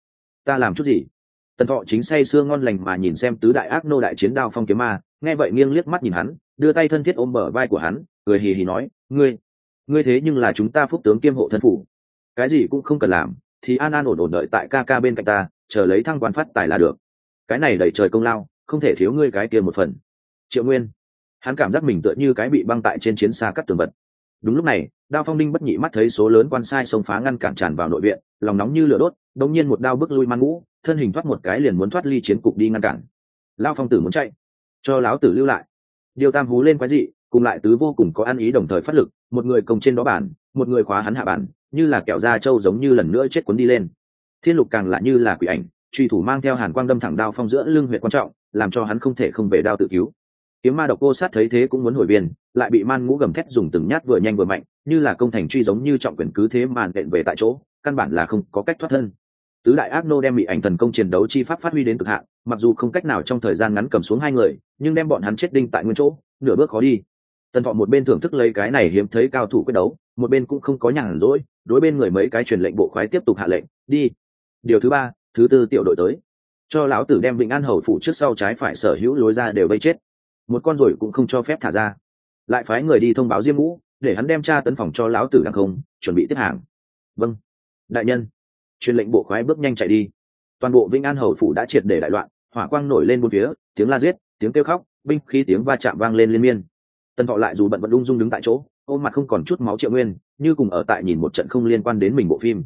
ta làm chút gì?" Tần Thọ chính say sưa ngon lành mà nhìn xem tứ đại ác nô đại chiến Đao Phong kiếm ma, nghe vậy nghiêng liếc mắt nhìn hắn, đưa tay thân thiết ôm bờ vai của hắn, cười hì hì nói: ngươi thế nhưng là chúng ta phúc tướng kiêm hộ thân phủ, cái gì cũng không cần làm, thì an an ổn ổn đợi tại ca bên cạnh ta, chờ lấy thăng quan phát tài là được. Cái này đẩy trời công lao, không thể thiếu ngươi cái kia một phần. Triệu Nguyên, hắn cảm giác mình tựa như cái bị băng tại trên chiến xa cắt tường vật. Đúng lúc này, Đao Phong Đinh Bất Nhị mắt thấy số lớn quan sai xông phá ngăn cản tràn vào nội viện, lòng nóng như lửa đốt, đột nhiên một đao bước lui Man Ngũ, thân hình thoát một cái liền muốn thoát ly chiến cục đi ngăn cản. Lao Phong tử muốn chạy, cho láo tử lưu lại. Điêu Tam hú lên quái dị, cùng Lại Tứ vô cùng có ăn ý đồng thời phát lực, một người công trên đó bản, một người khóa hắn hạ bản, như là kẹo da trâu giống như lần nữa chết cuốn đi lên. Thiên Lục càng lại như là quỷ ảnh, truy thủ mang theo hàn quang đâm thẳng Đao Phong giữa lưng huyệt quan trọng, làm cho hắn không thể không về đao tự cứu. Kiếm Ma Độc Cô Sát thấy thế cũng muốn hồi viên, lại bị Man Ngũ gầm thét dùng từng nhát vừa nhanh vừa mạnh, như là công thành truy giống như trọng quyền cứ thế màn đện về tại chỗ, căn bản là không có cách thoát thân. Tứ đại ác nô đem bị ảnh thần công chiến đấu chi pháp phát huy đến cực hạn, mặc dù không cách nào trong thời gian ngắn cầm xuống hai người, nhưng đem bọn hắn chết đinh tại nguyên chỗ, nửa bước khó đi. Tần Thọ một bên thưởng thức lấy cái này hiếm thấy cao thủ quyết đấu, một bên cũng không có nhàn rỗi, đối bên người mấy cái truyền lệnh bộ khoái tiếp tục hạ lệnh: "Đi. Điều thứ 3, thứ 4 tiểu đội tới. Cho lão tử đem Vĩnh An hầu phủ trước sau trái phải sở hữu lối ra đều vây chết. Một con rồi cũng không cho phép thả ra." Lại phái người đi thông báo Diêm Ngũ, để hắn đem tra tấn phòng cho lão tử đằng không, chuẩn bị tiếp hàng. "Vâng, đại nhân." Truyền lệnh bộ khoái bước nhanh chạy đi. Toàn bộ Vĩnh An hầu phủ đã triệt để đại loạn, hỏa quang nổi lên bốn phía, tiếng la giết, tiếng kêu khóc, binh khí tiếng va chạm vang lên liên miên. Tần Thọ lại dù bận vẫn ung dung đứng tại chỗ, ôm mặt không còn chút máu Triệu Nguyên, như cùng ở tại nhìn một trận không liên quan đến mình bộ phim.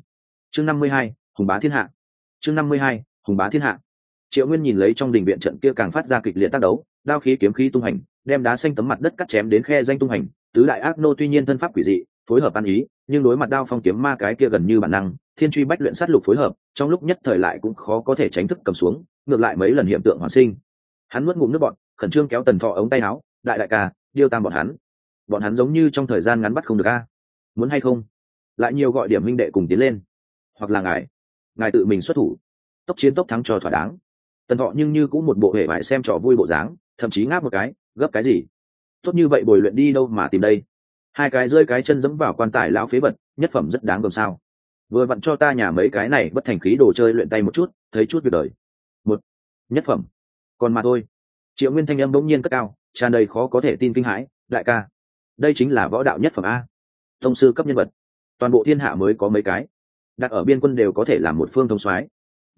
chương 52, hùng bá thiên hạ. chương 52, hùng bá thiên hạ. Triệu Nguyên nhìn lấy trong đình viện trận kia càng phát ra kịch liệt tác đấu, đao khí kiếm khí tung hành, đem đá xanh tấm mặt đất cắt chém đến khe danh tung hành. Tứ đại ác nô tuy nhiên thân pháp quỷ dị, phối hợp ăn ý, nhưng đối mặt đao phong kiếm ma cái kia gần như bản năng, thiên truy bách luyện sát lục phối hợp, trong lúc nhất thời lại cũng khó có thể tránh thức cầm xuống, ngược lại mấy lần hiện tượng hoàn sinh. Hắn nuốt ngụm nước bọt, khẩn trương kéo Tần Thọ ống tay áo, đại ca, điêu tam bọn hắn giống như trong thời gian ngắn bắt không được a. Muốn hay không? Lại nhiều gọi điểm minh đệ cùng tiến lên, hoặc là ngài tự mình xuất thủ, tốc chiến tốc thắng cho thỏa đáng. Tần Thọ nhưng như cũng một bộ hệ vải xem trò vui bộ dáng, thậm chí ngáp một cái, gấp cái gì? Tốt như vậy bồi luyện đi đâu mà tìm đây? Hai cái rơi cái chân dẫm vào quan tài lão phế vật, nhất phẩm rất đáng gờm sao? Vừa vặn cho ta nhà mấy cái này bất thành khí đồ chơi luyện tay một chút, thấy chút việc đời. Một nhất phẩm, còn mà thôi. Triệu Nguyên thanh âm bỗng nhiên cất cao, tràn đầy khó có thể tin kinh hãi, đại ca, đây chính là võ đạo nhất phẩm a, tông sư cấp nhân vật, toàn bộ thiên hạ mới có mấy cái, đặt ở biên quân đều có thể làm một phương thông soái.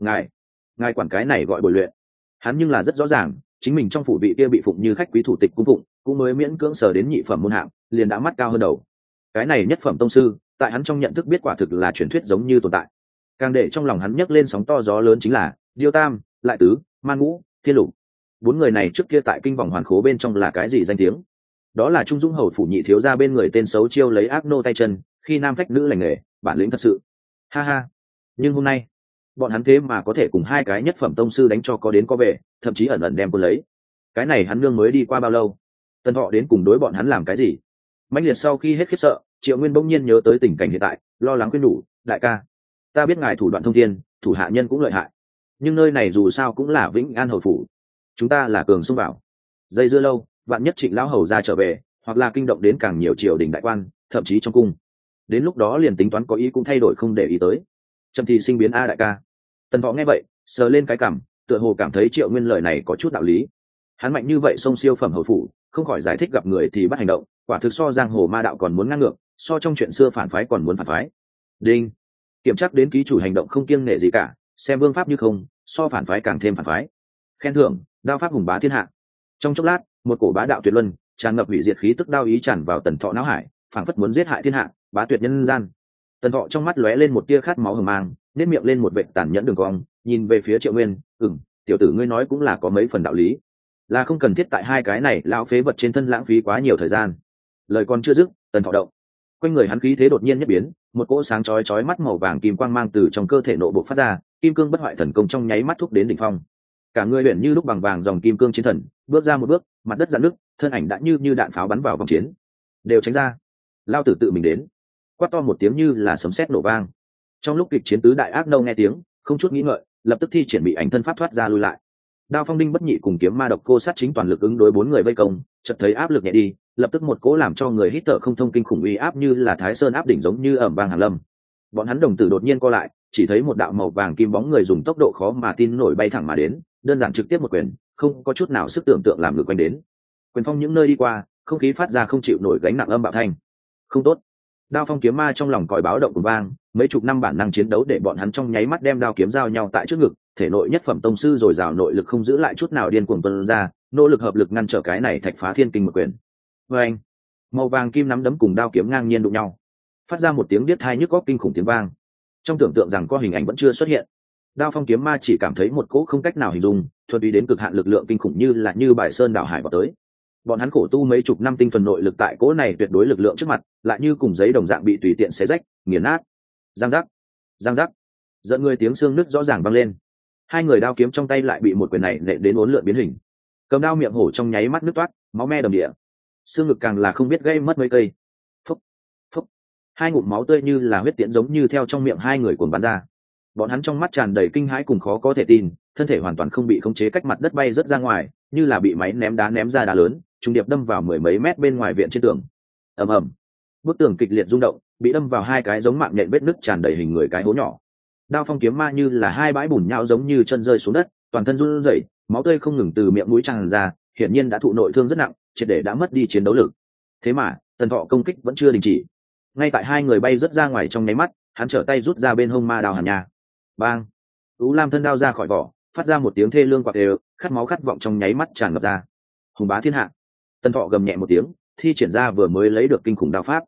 Ngài quản cái này gọi bồi luyện? Hắn nhưng là rất rõ ràng, chính mình trong phủ vị kia bị phụng như khách quý thủ tịch cung phụng, cũng mới miễn cưỡng sở đến nhị phẩm môn hạng, liền đã mắt cao hơn đầu. Cái này nhất phẩm tông sư, tại hắn trong nhận thức biết quả thực là truyền thuyết giống như tồn tại. Càng để trong lòng hắn nhấc lên sóng to gió lớn chính là Điêu Tam, Lại Tứ, Man Ngũ, Thiên Lục. Bốn người này trước kia tại kinh vòng hoàn khố bên trong là cái gì danh tiếng? Đó là Trung Dũng hầu phủ nhị thiếu gia bên người tên xấu chiêu lấy ác nô tay chân, khi nam phách nữ lành nghề, bản lĩnh thật sự. Ha ha. Nhưng hôm nay, bọn hắn thế mà có thể cùng hai cái nhất phẩm tông sư đánh cho có đến có về, thậm chí ẩn ẩn đem quân lấy. Cái này hắn nương mới đi qua bao lâu? Tần Thọ đến cùng đối bọn hắn làm cái gì? Mãnh liệt sau khi hết khiếp sợ, Triệu Nguyên bỗng nhiên nhớ tới tình cảnh hiện tại, lo lắng khuyên nhủ, đại ca, ta biết ngài thủ đoạn thông thiên, thủ hạ nhân cũng lợi hại, nhưng nơi này dù sao cũng là Vĩnh An hầu phủ, chúng ta là cường xông vào, dây dưa lâu, vạn nhất Trịnh lão hầu ra trở về, hoặc là kinh động đến càng nhiều triều đình đại quan, thậm chí trong cung, đến lúc đó liền tính toán có ý cũng thay đổi không để ý tới. Trầm thì sinh biến a đại ca. Tần Thọ nghe vậy, sờ lên cái cằm, tựa hồ cảm thấy Triệu Nguyên lời này có chút đạo lý. Hắn mạnh như vậy xông siêu phẩm hầu phủ, không khỏi giải thích gặp người thì bắt hành động, quả thực so giang hồ ma đạo còn muốn ngang ngược, so trong chuyện xưa phản phái còn muốn phản phái. Đinh, kiểm tra đến ký chủ hành động không kiêng nể gì cả, xem vương pháp như không, so phản phái càng thêm phản phái. Khen thưởng, đao pháp hùng bá thiên hạ. Trong chốc lát, một cổ bá đạo tuyệt luân, tràn ngập hủy diệt khí tức đao ý tràn vào Tần Thọ não hải, phảng phất muốn giết hại thiên hạ, bá tuyệt nhân gian. Tần Thọ trong mắt lóe lên một tia khát máu hờ mang, nét miệng lên một vệt tàn nhẫn đường cong, nhìn về phía Triệu Nguyên, tiểu tử ngươi nói cũng là có mấy phần đạo lý, là không cần thiết tại hai cái này lão phế vật trên thân lãng phí quá nhiều thời gian. Lời còn chưa dứt, Tần Thọ động, quanh người hắn khí thế đột nhiên nhất biến, một cỗ sáng chói chói mắt màu vàng kim quang mang từ trong cơ thể nội bộ phát ra, kim cương bất hoại thần công trong nháy mắt thúc đến đỉnh phong. Cả người luyện như lúc bằng vàng dòng kim cương chiến thần, bước ra một bước, mặt đất rạn nứt, thân ảnh đã như đạn pháo bắn vào vòng chiến. Đều tránh ra, lao tử tự mình đến. Quát to một tiếng như là sấm sét nổ vang. Trong lúc kịch chiến tứ đại ác nâu nghe tiếng, không chút nghĩ ngợi, lập tức thi triển bị ảnh thân pháp thoát ra lui lại. Đao phong đinh bất nhị cùng kiếm ma độc cô sát chính toàn lực ứng đối bốn người vây công, chợt thấy áp lực nhẹ đi, lập tức một cỗ làm cho người hít thở không thông kinh khủng uy áp như là Thái Sơn áp đỉnh giống như ầm vang hàng lâm. Bọn hắn đồng tử đột nhiên co lại, chỉ thấy một đạo màu vàng kim bóng người dùng tốc độ khó mà tin nổi bay thẳng mà đến, đơn giản trực tiếp một quyền, không có chút nào sức tưởng tượng làm ngược quanh đến. Quyền phong những nơi đi qua, không khí phát ra không chịu nổi gánh nặng âm bạo thanh. Không tốt. Đao phong kiếm ma trong lòng còi báo động cùng vang, mấy chục năm bản năng chiến đấu để bọn hắn trong nháy mắt đem đao kiếm giao nhau tại trước ngực, thể nội nhất phẩm tông sư rồi rào nội lực không giữ lại chút nào điên cuồng tuôn ra, nỗ lực hợp lực ngăn trở cái này thạch phá thiên kinh một quyền. Oeng! Màu vàng kim nắm đấm cùng đao kiếm ngang nhiên đụng nhau, phát ra một tiếng điếc tai nhức óc kinh khủng tiếng vang. Trong tưởng tượng rằng có hình ảnh vẫn chưa xuất hiện, đao phong kiếm ma chỉ cảm thấy một cỗ không cách nào hình dung, thuần túy đến cực hạn lực lượng kinh khủng như bài sơn đảo hải vào tới. Bọn hắn khổ tu mấy chục năm tinh thuần nội lực tại cỗ này tuyệt đối lực lượng trước mặt, lại như cùng giấy đồng dạng bị tùy tiện xé rách, nghiền nát. Giang giác, giang giác, giận người tiếng xương nứt rõ ràng vang lên. Hai người đao kiếm trong tay lại bị một quyền này nện đến uốn lượn biến hình. Cầm đao miệng hổ trong nháy mắt nứt toát, máu me đầm địa. Xương ngực càng là không biết gây mất mấy cây. Phốc, phốc. Hai ngụm máu tươi như là huyết tiễn giống như theo trong miệng hai người cuồn bắn ra. Bọn hắn trong mắt tràn đầy kinh hãi cùng khó có thể tin, thân thể hoàn toàn không bị khống chế cách mặt đất bay rớt ra ngoài, như là bị máy ném đá ném ra đá lớn, trùng điệp đâm vào mười mấy mét bên ngoài viện trên tường. Ầm ầm. Bức tường kịch liệt rung động, bị đâm vào hai cái giống mạng nhện vết nứt tràn đầy hình người cái hố nhỏ. Đao phong kiếm ma như là hai bãi bùn nhão giống như chân rơi xuống đất, toàn thân run rẩy, máu tươi không ngừng từ miệng mũi tràn ra, hiển nhiên đã thụ nội thương rất nặng, triệt để đã mất đi chiến đấu lực. Thế mà, Tần Thọ công kích vẫn chưa đình chỉ. Ngay tại hai người bay rất ra ngoài trong nháy mắt, hắn trở tay rút ra bên hông ma đao hàn nha. Bang! Ú Lam thân đao ra khỏi vỏ, phát ra một tiếng thê lương quạt đều, khát máu khát vọng trong nháy mắt tràn ngập ra. Hùng bá thiên hạ. Tần Thọ gầm nhẹ một tiếng, thi triển ra vừa mới lấy được kinh khủng đao pháp.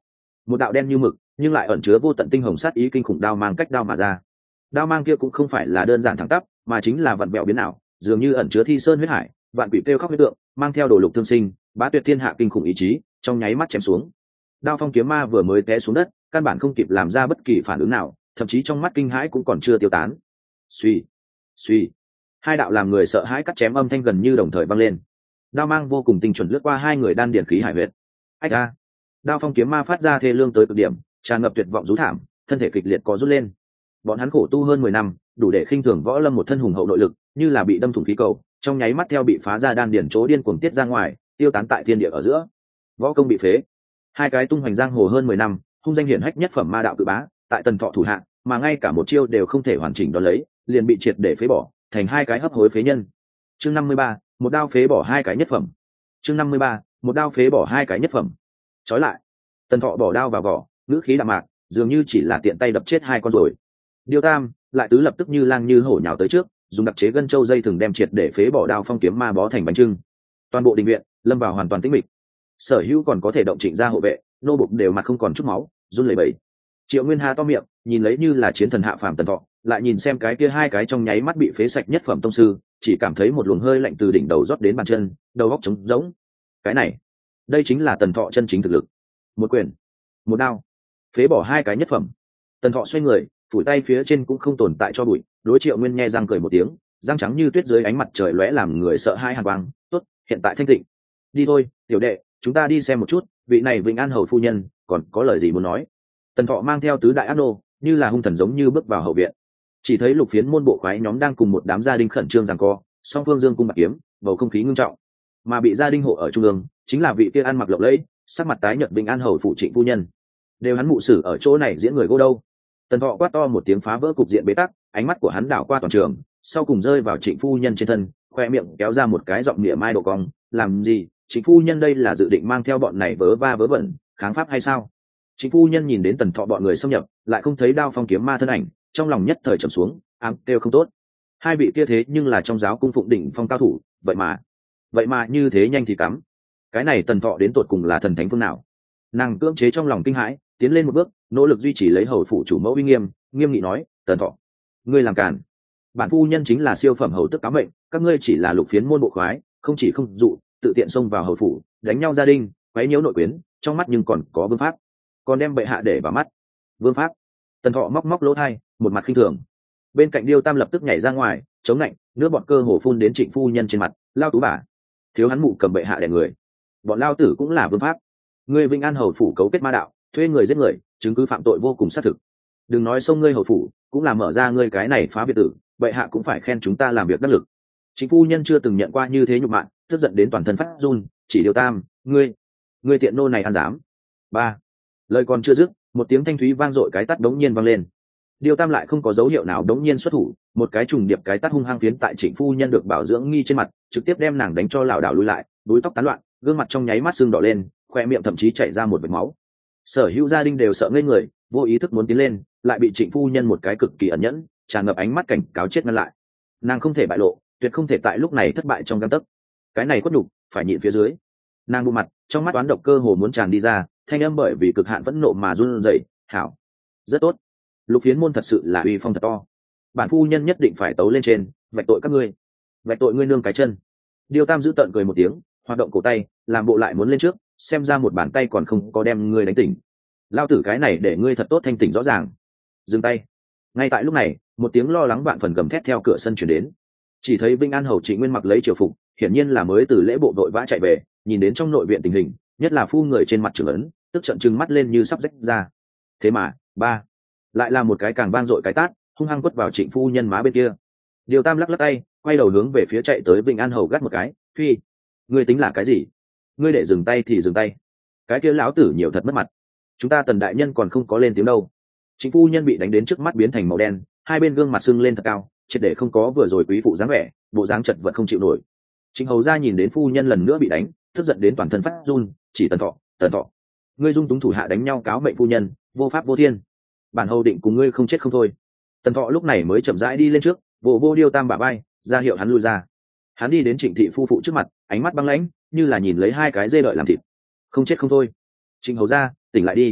một đạo đen như mực nhưng lại ẩn chứa vô tận tinh hồng sát ý kinh khủng đao mang cách đao mà ra. Đao mang kia cũng không phải là đơn giản thẳng tắp, mà chính là vặn vẹo biến ảo, dường như ẩn chứa thi sơn huyết hải, vạn quỷ kêu khóc huyết tượng, mang theo đồ lục thương sinh, bá tuyệt thiên hạ kinh khủng ý chí, trong nháy mắt chém xuống. Đao phong kiếm ma vừa mới té xuống đất, căn bản không kịp làm ra bất kỳ phản ứng nào, thậm chí trong mắt kinh hãi cũng còn chưa tiêu tán. Suy, suy, hai đạo làm người sợ hãi cắt chém âm thanh gần như đồng thời vang lên. Đao mang vô cùng tinh chuẩn lướt qua hai người đan điển khí hải huyệt. Ách a! Đao phong kiếm ma phát ra thê lương tới cực điểm, tràn ngập tuyệt vọng rú thảm, thân thể kịch liệt có rút lên. Bọn hắn khổ tu hơn 10 năm, đủ để khinh thường võ lâm một thân hùng hậu nội lực, như là bị đâm thủng khí cầu, trong nháy mắt theo bị phá ra đan điển chỗ điên cuồng tiết ra ngoài, tiêu tán tại thiên địa ở giữa. Võ công bị phế. Hai cái tung hoành giang hồ hơn 10 năm, hung danh hiển hách nhất phẩm ma đạo cự bá, tại Tần Thọ thủ hạ, mà ngay cả một chiêu đều không thể hoàn chỉnh đón lấy, liền bị triệt để phế bỏ, thành hai cái hấp hối phế nhân. Chương 53, một đao phế bỏ hai cái nhất phẩm. Chương 53, một đao phế bỏ hai cái nhất phẩm. Chói lại. Tần Thọ bỏ đao vào vỏ, ngữ khí đạm mạc, dường như chỉ là tiện tay đập chết hai con rồi. Điêu Tam lại tứ lập tức như lang như hổ nhào tới trước, dùng đặc chế gân châu dây thừng đem triệt để phế bỏ đao phong kiếm ma bó thành bánh trưng. Toàn bộ đình viện lâm vào hoàn toàn tĩnh mịch. Sở Hữu còn có thể động Trịnh gia hộ vệ, nô bộc đều mặt không còn chút máu, run lẩy bẩy. Triệu Nguyên Hà to miệng, nhìn lấy như là chiến thần hạ phàm Tần Thọ, lại nhìn xem cái kia hai cái trong nháy mắt bị phế sạch nhất phẩm tông sư, chỉ cảm thấy một luồng hơi lạnh từ đỉnh đầu rót đến bàn chân, đầu óc trống rỗng. Cái này, đây chính là Tần Thọ chân chính thực lực. Một quyền, một đao, phế bỏ hai cái nhất phẩm. Tần Thọ xoay người, phủi tay phía trên cũng không tồn tại cho bụi, đối Triệu Nguyên nhe răng cười một tiếng, răng trắng như tuyết dưới ánh mặt trời lóe làm người sợ hai hàn quang. Tốt, hiện tại thanh tịnh. Đi thôi, tiểu đệ, chúng ta đi xem một chút, vị này Vĩnh An hầu phu nhân còn có lời gì muốn nói. Tần Thọ mang theo tứ đại ác nô, như là hung thần giống như bước vào hậu viện. Chỉ thấy Lục Phiến môn bộ khoái nhóm đang cùng một đám gia đình khẩn trương giằng co, song phương dương cung bạc kiếm, bầu không khí ngưng trọng. Mà bị gia đình hộ ở trung ương, chính là vị kia ăn mặc lộng lẫy, sắc mặt tái nhợt Vĩnh An hầu phụ Trịnh phu nhân. Đều hắn mụ sử ở chỗ này diễn người gô đâu. Tần Thọ quát to một tiếng phá vỡ cục diện bế tắc, ánh mắt của hắn đảo qua toàn trường, sau cùng rơi vào Trịnh phu nhân trên thân, khoe miệng kéo ra một cái giọng mỉa mai độ cong, làm gì? Trịnh phu nhân đây là dự định mang theo bọn này vớ va vớ vẩn, kháng pháp hay sao? Trịnh phu nhân nhìn đến Tần Thọ bọn người xâm nhập, lại không thấy đao phong kiếm ma thân ảnh, trong lòng nhất thời trầm xuống, ám kêu không tốt. Hai vị kia thế nhưng là trong giáo cung phụng đỉnh phong cao thủ, vậy mà như thế nhanh thì cắm. Cái này Tần Thọ đến tột cùng là thần thánh phương nào? Nàng cưỡng chế trong lòng kinh hãi, tiến lên một bước, nỗ lực duy trì lấy hầu phủ chủ mẫu uy nghiêm, nghiêm nghị nói, Tần Thọ, ngươi làm cản. Bản phu nhân chính là siêu phẩm hầu tức cám mệnh, các ngươi chỉ là Lục Phiến môn bộ khoái, không chỉ không dụ, tự tiện xông vào hầu phủ, đánh nhau gia đình, quấy nhiễu nội quyến, trong mắt nhưng còn có vương pháp, còn đem bệ hạ để vào mắt. Vương pháp? Tần Thọ móc lỗ tai, một mặt khinh thường. Bên cạnh Điêu Tam lập tức nhảy ra ngoài, chống lạnh, nước bọt cơ hồ phun đến Trịnh phu nhân trên mặt, lao tú bà, thiếu hắn mụ cầm bệ hạ đè người, bọn lao tử cũng là vương pháp. Ngươi Vĩnh An hầu phủ cấu kết ma đạo, thuê người giết người, chứng cứ phạm tội vô cùng xác thực. Đừng nói xông ngươi hầu phủ, cũng là mở ra ngươi cái này phá biệt tử, bệ hạ cũng phải khen chúng ta làm việc đắc lực. Trịnh phu nhân chưa từng nhận qua như thế nhục mạ, tức giận đến toàn thân phát run, chỉ Điêu Tam, ngươi tiện nô này ăn dám. Ba, lời còn chưa dứt, một tiếng thanh thúy vang dội cái tát đống nhiên vang lên. Điêu Tam lại không có dấu hiệu nào đống nhiên xuất thủ, một cái trùng điệp cái tát hung hăng phiến tại Trịnh phu nhân được bảo dưỡng nghi trên mặt, trực tiếp đem nàng đánh cho lảo đảo lùi lại, đuôi tóc tán loạn, gương mặt trong nháy mắt sưng đỏ lên, khoe miệng thậm chí chảy ra một vệt máu. Sở hữu gia đình đều sợ ngây người, vô ý thức muốn tiến lên, lại bị Trịnh phu nhân một cái cực kỳ ẩn nhẫn, tràn ngập ánh mắt cảnh cáo chết ngăn lại. Nàng không thể bại lộ, tuyệt không thể tại lúc này thất bại trong gang tấc. Cái này khuất nhục, phải nhịn phía dưới. Nàng bụng mặt, trong mắt oán độc cơ hồ muốn tràn đi ra, thanh âm bởi vì cực hạn phẫn nộ mà run rẩy. Hảo, rất tốt. Lục Phiến môn thật sự là uy phong thật to. Bản phu nhân nhất định phải tấu lên trên, vạch tội các ngươi, vạch tội ngươi nương cái chân. Điêu Tam giữ tợn cười một tiếng, hoạt động cổ tay, làm bộ lại muốn lên trước, xem ra một bàn tay còn không có đem ngươi đánh tỉnh. Lao tử cái này để ngươi thật tốt thanh tỉnh rõ ràng. Dừng tay. Ngay tại lúc này, một tiếng lo lắng vạn phần gầm thét theo cửa sân chuyển đến. Chỉ thấy Vĩnh An hầu Trịnh Nguyên mặc lấy triều phục, hiển nhiên là mới từ lễ bộ vội vã chạy về, nhìn đến trong nội viện tình hình, nhất là phu người trên mặt trưởng ấn, tức trận trừng mắt lên như sắp rách ra. Thế mà, ba, lại là một cái càng vang dội cái tát, hung hăng quất vào Trịnh phu nhân má bên kia. Điều Tam lắc lắc tay, quay đầu hướng về phía chạy tới Vĩnh An hầu gắt một cái, phi, ngươi tính là cái gì? Ngươi để dừng tay thì dừng tay. Cái kia lão tử nhiều thật mất mặt. Chúng ta Tần đại nhân còn không có lên tiếng đâu. Trịnh phu nhân bị đánh đến trước mắt biến thành màu đen, hai bên gương mặt sưng lên thật cao, triệt để không có vừa rồi quý phụ dáng vẻ, bộ dáng chật vật không chịu nổi. Trịnh hầu gia nhìn đến phu nhân lần nữa bị đánh, tức giận đến toàn thân phát run, chỉ Tần Thọ, ngươi dung túng thủ hạ đánh nhau cáo mệnh phu nhân, vô pháp vô thiên. Bản hầu định cùng ngươi không chết không thôi. Tần Thọ lúc này mới chậm rãi đi lên trước, vô Điêu Tam bả vai, ra hiệu hắn lui ra. Hắn đi đến Trịnh thị phu phụ trước mặt, ánh mắt băng lãnh, như là nhìn lấy hai cái dê đợi làm thịt. Không chết không thôi. Trịnh hầu gia, tỉnh lại đi.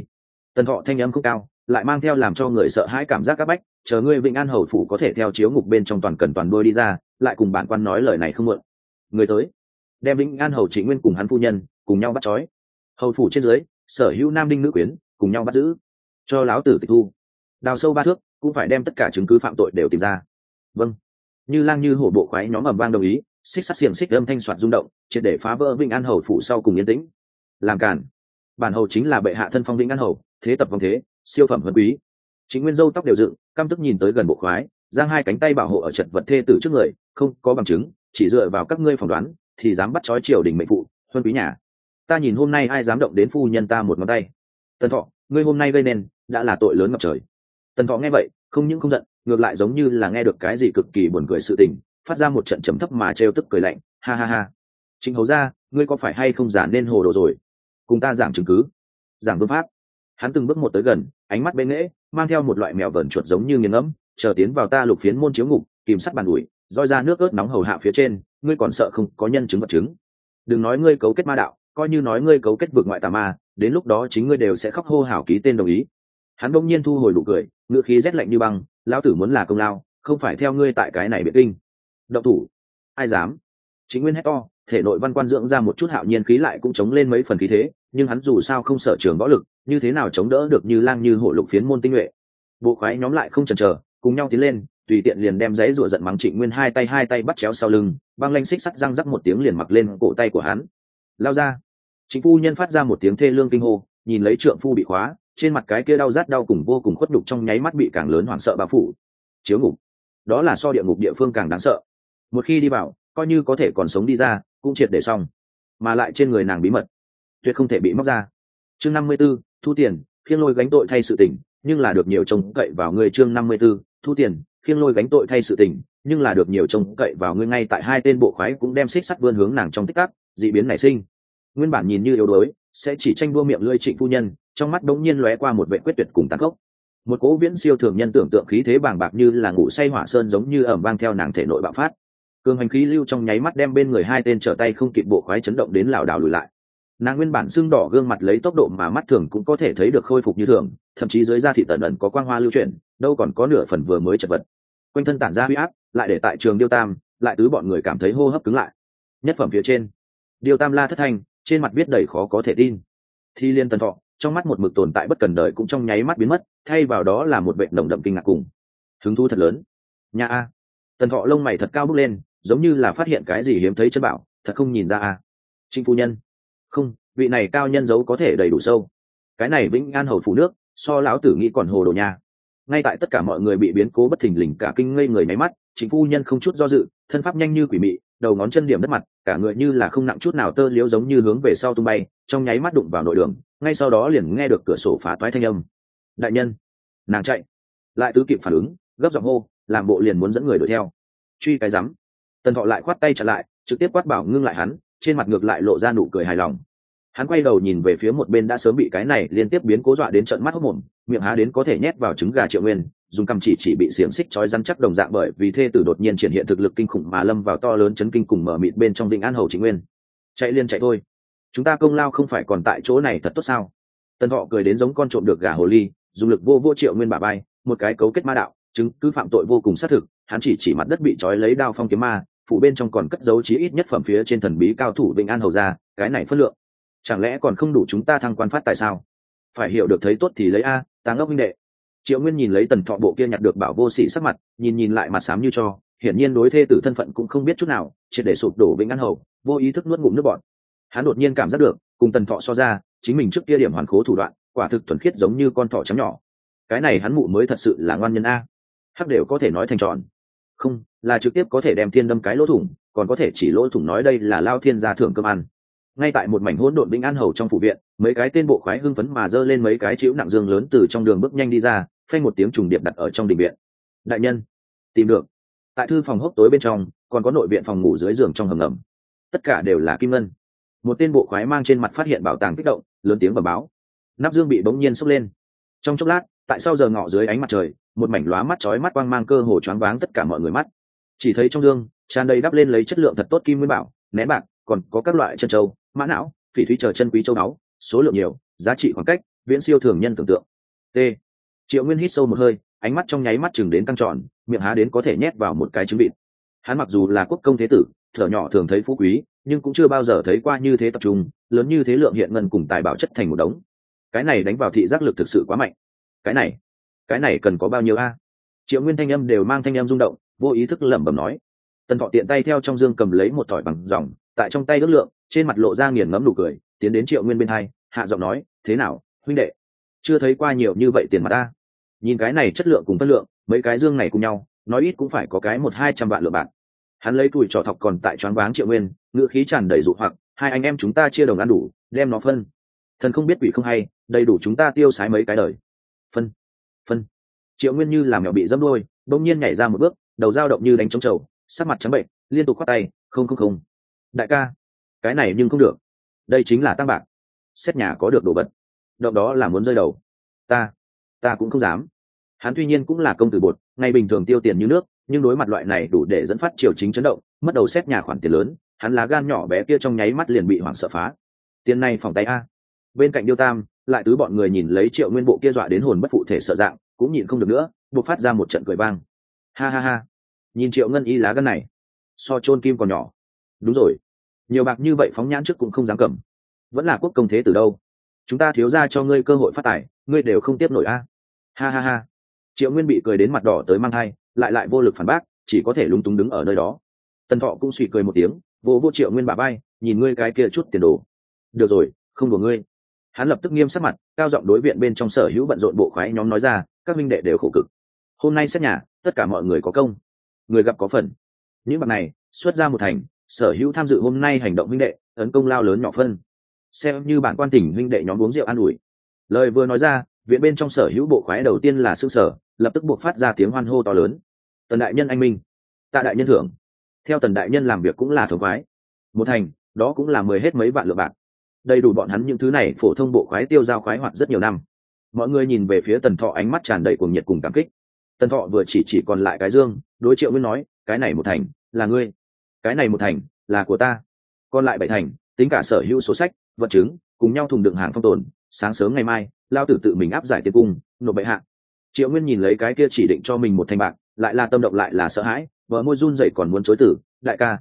Tần Thọ thanh âm không cao, lại mang theo làm cho người sợ hãi cảm giác áp bách, chờ ngươi Vĩnh An hầu phủ có thể theo chiếu ngục bên trong toàn cần toàn đôi đi ra, lại cùng bản quan nói lời này không muộn. Người tới, đem Vĩnh An hầu Trịnh Nguyên cùng hắn phu nhân cùng nhau bắt trói. Hầu phủ trên dưới, sở hữu nam đinh nữ quyến cùng nhau bắt giữ, cho láo tử tịch thu. Đào sâu 3 thước, cũng phải đem tất cả chứng cứ phạm tội đều tìm ra. Vâng. Như lang như hổ bộ khoái nhóm ầm vang đồng ý, xích sắt xiềng xích âm thanh soạt rung động, triệt để phá vỡ Vĩnh An hầu phủ sau cùng yên tĩnh. Làm cản. Bản hầu chính là bệ hạ thân phong Vĩnh An hầu, thế tập vong thế, siêu phẩm huân quý. Chính Nguyên râu tóc đều dựng, căm tức nhìn tới gần bộ khoái, giang hai cánh tay bảo hộ ở trận vật thê tử trước người, không có bằng chứng, chỉ dựa vào các ngươi phỏng đoán thì dám bắt trói triều đình mệnh phụ, huân quý nhà. Ta nhìn hôm nay ai dám động đến phu nhân ta một ngón tay. Tần Thọ, ngươi hôm nay gây nên đã là tội lớn ngập trời. Tần Thọ nghe vậy, không những không giận, ngược lại giống như là nghe được cái gì cực kỳ buồn cười sự tình, phát ra một trận trầm thấp mà trêu tức cười lạnh, ha ha ha. Trịnh hầu gia, ngươi có phải hay không giả nên hồ đồ rồi? Cùng ta giảng chứng cứ, giảng phương pháp. Hắn từng bước một tới gần, ánh mắt bên nghễ, mang theo một loại mèo vờn chuột giống như nghiền ngẫm, chờ tiến vào ta Lục Phiến môn chiếu ngục, kìm sắt bàn ủi, roi ra nước ớt nóng hầu hạ phía trên, ngươi còn sợ không có nhân chứng vật chứng? Đừng nói ngươi cấu kết ma đạo, coi như nói ngươi cấu kết vượt ngoại tà ma, đến lúc đó chính ngươi đều sẽ khóc hô hào ký tên đồng ý. Hắn bỗng nhiên thu hồi nụ cười, ngữ khí rét lạnh như băng, lão tử muốn là công lao, không phải theo ngươi tại cái này biệt kinh. Động thủ, ai dám? Chính Nguyên hét to, thể nội văn quan dưỡng ra một chút hạo nhiên khí lại cũng chống lên mấy phần khí thế, nhưng hắn dù sao không sở trường võ lực, như thế nào chống đỡ được như lang như hổ Lục Phiến môn tinh nhuệ. Bộ khoái nhóm lại không chần chờ, cùng nhau tiến lên, tùy tiện liền đem giấy rủa giận mắng Trịnh Nguyên hai tay bắt chéo sau lưng, băng lanh xích sắt răng rắc một tiếng liền mặc lên cổ tay của hắn. Lao ra. Trịnh phu nhân phát ra một tiếng thê lương kinh hô, nhìn lấy trượng phu bị khóa, trên mặt cái kia đau rát đau cùng vô cùng khuất đục trong nháy mắt bị càng lớn hoảng sợ bao phủ. Chiếu ngục, đó là so địa ngục địa phương càng đáng sợ. Một khi đi vào, coi như có thể còn sống đi ra, cũng triệt để xong. Mà lại trên người nàng bí mật, tuyệt không thể bị móc ra. Chương 54, thu tiền, khiêng lôi gánh tội thay sự tình, nhưng là được nhiều trông cậy vào ngươi. Chương 54, thu tiền, khiêng lôi gánh tội thay sự tình, nhưng là được nhiều trông cậy vào ngươi. Ngay tại hai tên bộ khoái cũng đem xích sắt vươn hướng nàng trong tích tắc, dị biến nảy sinh. Nguyên bản nhìn như yếu đuối, sẽ chỉ tranh đua miệng lưỡi Trịnh phu nhân, trong mắt đống nhiên lóe qua một vẻ quyết tuyệt cùng tàn khốc. Một cỗ viễn siêu thường nhân tưởng tượng khí thế bàng bạc như là ngủ say hỏa sơn giống như ầm vang theo nàng thể nội bạo phát. Cường hành khí lưu trong nháy mắt đem bên người hai tên trở tay không kịp bộ khoái chấn động đến lảo đảo lùi lại. Nàng nguyên bản sưng đỏ gương mặt lấy tốc độ mà mắt thường cũng có thể thấy được khôi phục như thường, thậm chí dưới da thịt tẩn ẩn có quang hoa lưu chuyển, đâu còn có nửa phần vừa mới chật vật. Quanh thân tản ra huy áp, lại để tại trường Điêu Tam, lại tứ bọn người cảm thấy hô hấp cứng lại. Nhất phẩm phía trên, Điêu Tam la thất thanh, trên mặt viết đầy khó có thể tin. Thi Liên Tần Thọ, trong mắt một mực tồn tại bất cần đời cũng trong nháy mắt biến mất, thay vào đó là một vẻ nồng đậm kinh ngạc cùng hứng thú thật lớn. Nha a. Tần Thọ lông mày thật cao bước lên, giống như là phát hiện cái gì hiếm thấy chân bảo, thật không nhìn ra a. Trịnh phu nhân, không, vị này cao nhân giấu có thể đầy đủ sâu. Cái này Vĩnh An hầu phủ nước, so lão tử nghĩ còn hồ đồ nha. Ngay tại tất cả mọi người bị biến cố bất thình lình cả kinh ngây người nháy mắt, Trịnh phu nhân không chút do dự, thân pháp nhanh như quỷ mị, đầu ngón chân điểm đất mặt, cả người như là không nặng chút nào tơ liễu giống như hướng về sau tung bay, trong nháy mắt đụng vào nội đường, ngay sau đó liền nghe được cửa sổ phá toái thanh âm. Đại nhân, nàng chạy. Lại tứ kịp phản ứng, gấp giọng hô, làm bộ liền muốn dẫn người đuổi theo. Truy cái rắm. Tần Thọ lại khoát tay chặn lại, trực tiếp quát bảo ngưng lại hắn, trên mặt ngược lại lộ ra nụ cười hài lòng. Hắn quay đầu nhìn về phía một bên đã sớm bị cái này liên tiếp biến cố dọa đến trợn mắt hốt mồm, miệng há đến có thể nhét vào trứng gà Triệu Nguyên, dùng cầm chỉ bị xiềng xích trói rắn chắc đồng dạng bởi vì thê tử đột nhiên triển hiện thực lực kinh khủng mà lâm vào to lớn chấn kinh cùng mở mịt bên trong Vĩnh An hầu Trịnh Nguyên. Chạy liền chạy thôi, chúng ta công lao không phải còn tại chỗ này thật tốt sao? Tần Thọ cười đến giống con trộm được gà hồ ly, dùng lực vô Triệu Nguyên bả vai, một cái cấu kết ma đạo, chứng cứ phạm tội vô cùng xác thực, hắn chỉ mặt đất bị trói lấy đao phong kiếm ma, phủ bên trong còn cất giấu chí ít nhất phẩm phía trên thần bí cao thủ Vĩnh An hầu ra, cái này phân lượng, chẳng lẽ còn không đủ chúng ta thăng quan phát tại sao? Phải hiểu được thấy tốt thì lấy a, táng ốc huynh đệ. Triệu Nguyên nhìn lấy Tần Thọ bộ kia nhặt được bảo vô sỉ sắc mặt, nhìn lại mặt xám như cho, hiển nhiên đối thê tử thân phận cũng không biết chút nào, triệt để sụp đổ Vĩnh An hầu, vô ý thức nuốt ngụm nước bọt. Hắn đột nhiên cảm giác được, cùng Tần Thọ so ra, chính mình trước kia điểm hoàn khố thủ đoạn, quả thực thuần khiết giống như con thỏ chấm nhỏ. Cái này hắn mụ mới thật sự là ngoan nhân a. Hắc đều có thể nói thành tròn. Không, là trực tiếp có thể đem thiên đâm cái lỗ thủng, còn có thể chỉ lỗ thủng nói đây là lao thiên gia thưởng cơm ăn. Ngay tại một mảnh hỗn độn Vĩnh An hầu trong phủ viện, mấy cái tên bộ khoái hưng phấn mà giơ lên mấy cái chĩu nặng dương lớn từ trong đường bước nhanh đi ra, phanh một tiếng trùng điệp đặt ở trong đình viện. Đại nhân, tìm được. Tại thư phòng hốc tối bên trong, còn có nội viện phòng ngủ dưới giường trong hầm ngầm, tất cả đều là kim ngân. Một tên bộ khoái mang trên mặt phát hiện bảo tàng kích động, lớn tiếng bẩm báo. Nắp dương bị bỗng nhiên xốc lên. Trong chốc lát, tại sau giờ ngọ dưới ánh mặt trời, một mảnh lóa mắt chói mắt quang mang cơ hồ choáng váng tất cả mọi người mắt. Chỉ thấy trong dương tràn đầy đắp lên lấy chất lượng thật tốt kim nguyên bảo, nén bạc, còn có các loại chân châu, mã não, phỉ thúy chờ chân quý châu báu, số lượng nhiều, giá trị khoảng cách viễn siêu thường nhân tưởng tượng. T. Triệu Nguyên hít sâu một hơi, ánh mắt trong nháy mắt chừng đến căng tròn, miệng há đến có thể nhét vào một cái trứng vịt. Hắn mặc dù là quốc công thế tử, thở nhỏ thường thấy phú quý, nhưng cũng chưa bao giờ thấy qua như thế tập trung lớn như thế lượng hiện ngân cùng tài bảo chất thành một đống. Cái này đánh vào thị giác lực thực sự quá mạnh. Cái này cần có bao nhiêu a? Triệu Nguyên thanh âm đều mang thanh âm rung động, vô ý thức lẩm bẩm nói. Tần Thọ tiện tay theo trong dương cầm lấy một thỏi bằng ròng, tại trong tay ước lượng, trên mặt lộ ra nghiền ngẫm nụ cười, tiến đến Triệu Nguyên bên hai, hạ giọng nói, thế nào, huynh đệ, chưa thấy qua nhiều như vậy tiền mà ta. Nhìn cái này chất lượng cùng phân lượng, mấy cái dương này cùng nhau, nói ít cũng phải có cái 100-200 vạn lượng bạc. Hắn lấy tuổi trò thọc còn tại choáng váng Triệu Nguyên, ngựa khí tràn đầy dụ hoặc, hai anh em chúng ta chia đồng ăn đủ, đem nó phân. Thần không biết quỷ không hay, đầy đủ chúng ta tiêu xái mấy cái đời. Phân. Triệu Nguyên như làm mèo bị dẫm đuôi, bỗng nhiên nhảy ra một bước, đầu dao động như đánh trống trầu, sắc mặt trắng bệnh, liên tục khoát tay, không. Đại ca, cái này nhưng không được. Đây chính là tăng bạc. Xét nhà có được đồ vật. Động đó là muốn rơi đầu. Ta cũng không dám. Hắn tuy nhiên cũng là công tử bột, ngày bình thường tiêu tiền như nước, nhưng đối mặt loại này đủ để dẫn phát triều chính chấn động, mất đầu xét nhà khoản tiền lớn, hắn lá gan nhỏ bé kia trong nháy mắt liền bị hoảng sợ phá. Tiền này phòng tay a. Bên cạnh Điêu Tam, lại tứ bọn người nhìn lấy Triệu Nguyên bộ kia dọa đến hồn bất phụ thể sợ dạng, cũng nhịn không được nữa, buộc phát ra một trận cười vang. Ha, nhìn Triệu Ngân y lá gan này, so chôn kim còn nhỏ. Đúng rồi, nhiều bạc như vậy phóng nhãn trước cũng không dám cầm, vẫn là quốc công thế từ đâu. Chúng ta thiếu ra cho ngươi cơ hội phát tài, ngươi đều không tiếp nổi a. Ha. Triệu Nguyên bị cười đến mặt đỏ tới mang hai, lại vô lực phản bác, chỉ có thể lúng túng đứng ở nơi đó. Tần Thọ cũng suy cười một tiếng, vô Triệu Nguyên bả vai, nhìn ngươi cái kia chút tiền đồ. Được rồi, không đùa ngươi. Hắn lập tức nghiêm sắc mặt, cao giọng đối viện bên trong sở hữu bận rộn bộ khoái nhóm nói ra, các minh đệ đều khổ cực. Hôm nay xét nhà, tất cả mọi người có công, người gặp có phần. Những bạc này xuất ra một thành, sở hữu tham dự hôm nay hành động minh đệ, ấn công lao lớn nhỏ phân. Xem như bản quan tỉnh minh đệ nhóm uống rượu an ủi. Lời vừa nói ra, viện bên trong sở hữu bộ khoái đầu tiên là sương sở, lập tức buộc phát ra tiếng hoan hô to lớn. Tần đại nhân anh minh, Tạ đại nhân thưởng. Theo Tần đại nhân làm việc cũng là thống khoái. Một thành, đó cũng là 10 hết mấy vạn lượng bạc. Đầy đủ bọn hắn những thứ này phổ thông bộ khoái tiêu giao khoái hoạt rất nhiều năm. Mọi người nhìn về phía Tần Thọ ánh mắt tràn đầy cuồng nhiệt cùng cảm kích. Tần Thọ vừa chỉ còn lại cái dương, đối Triệu Nguyên nói, cái này một thành là ngươi, cái này một thành là của ta, còn lại 7 thành tính cả sở hữu số sách vật chứng cùng nhau thùng đựng hàng phong tồn, sáng sớm ngày mai lao tử tự mình áp giải tiền cung nộp bệ hạ. Triệu Nguyên nhìn lấy cái kia chỉ định cho mình một thành bạc, lại là tâm động lại là sợ hãi, vợ môi run rẩy còn muốn chối tử. Đại ca,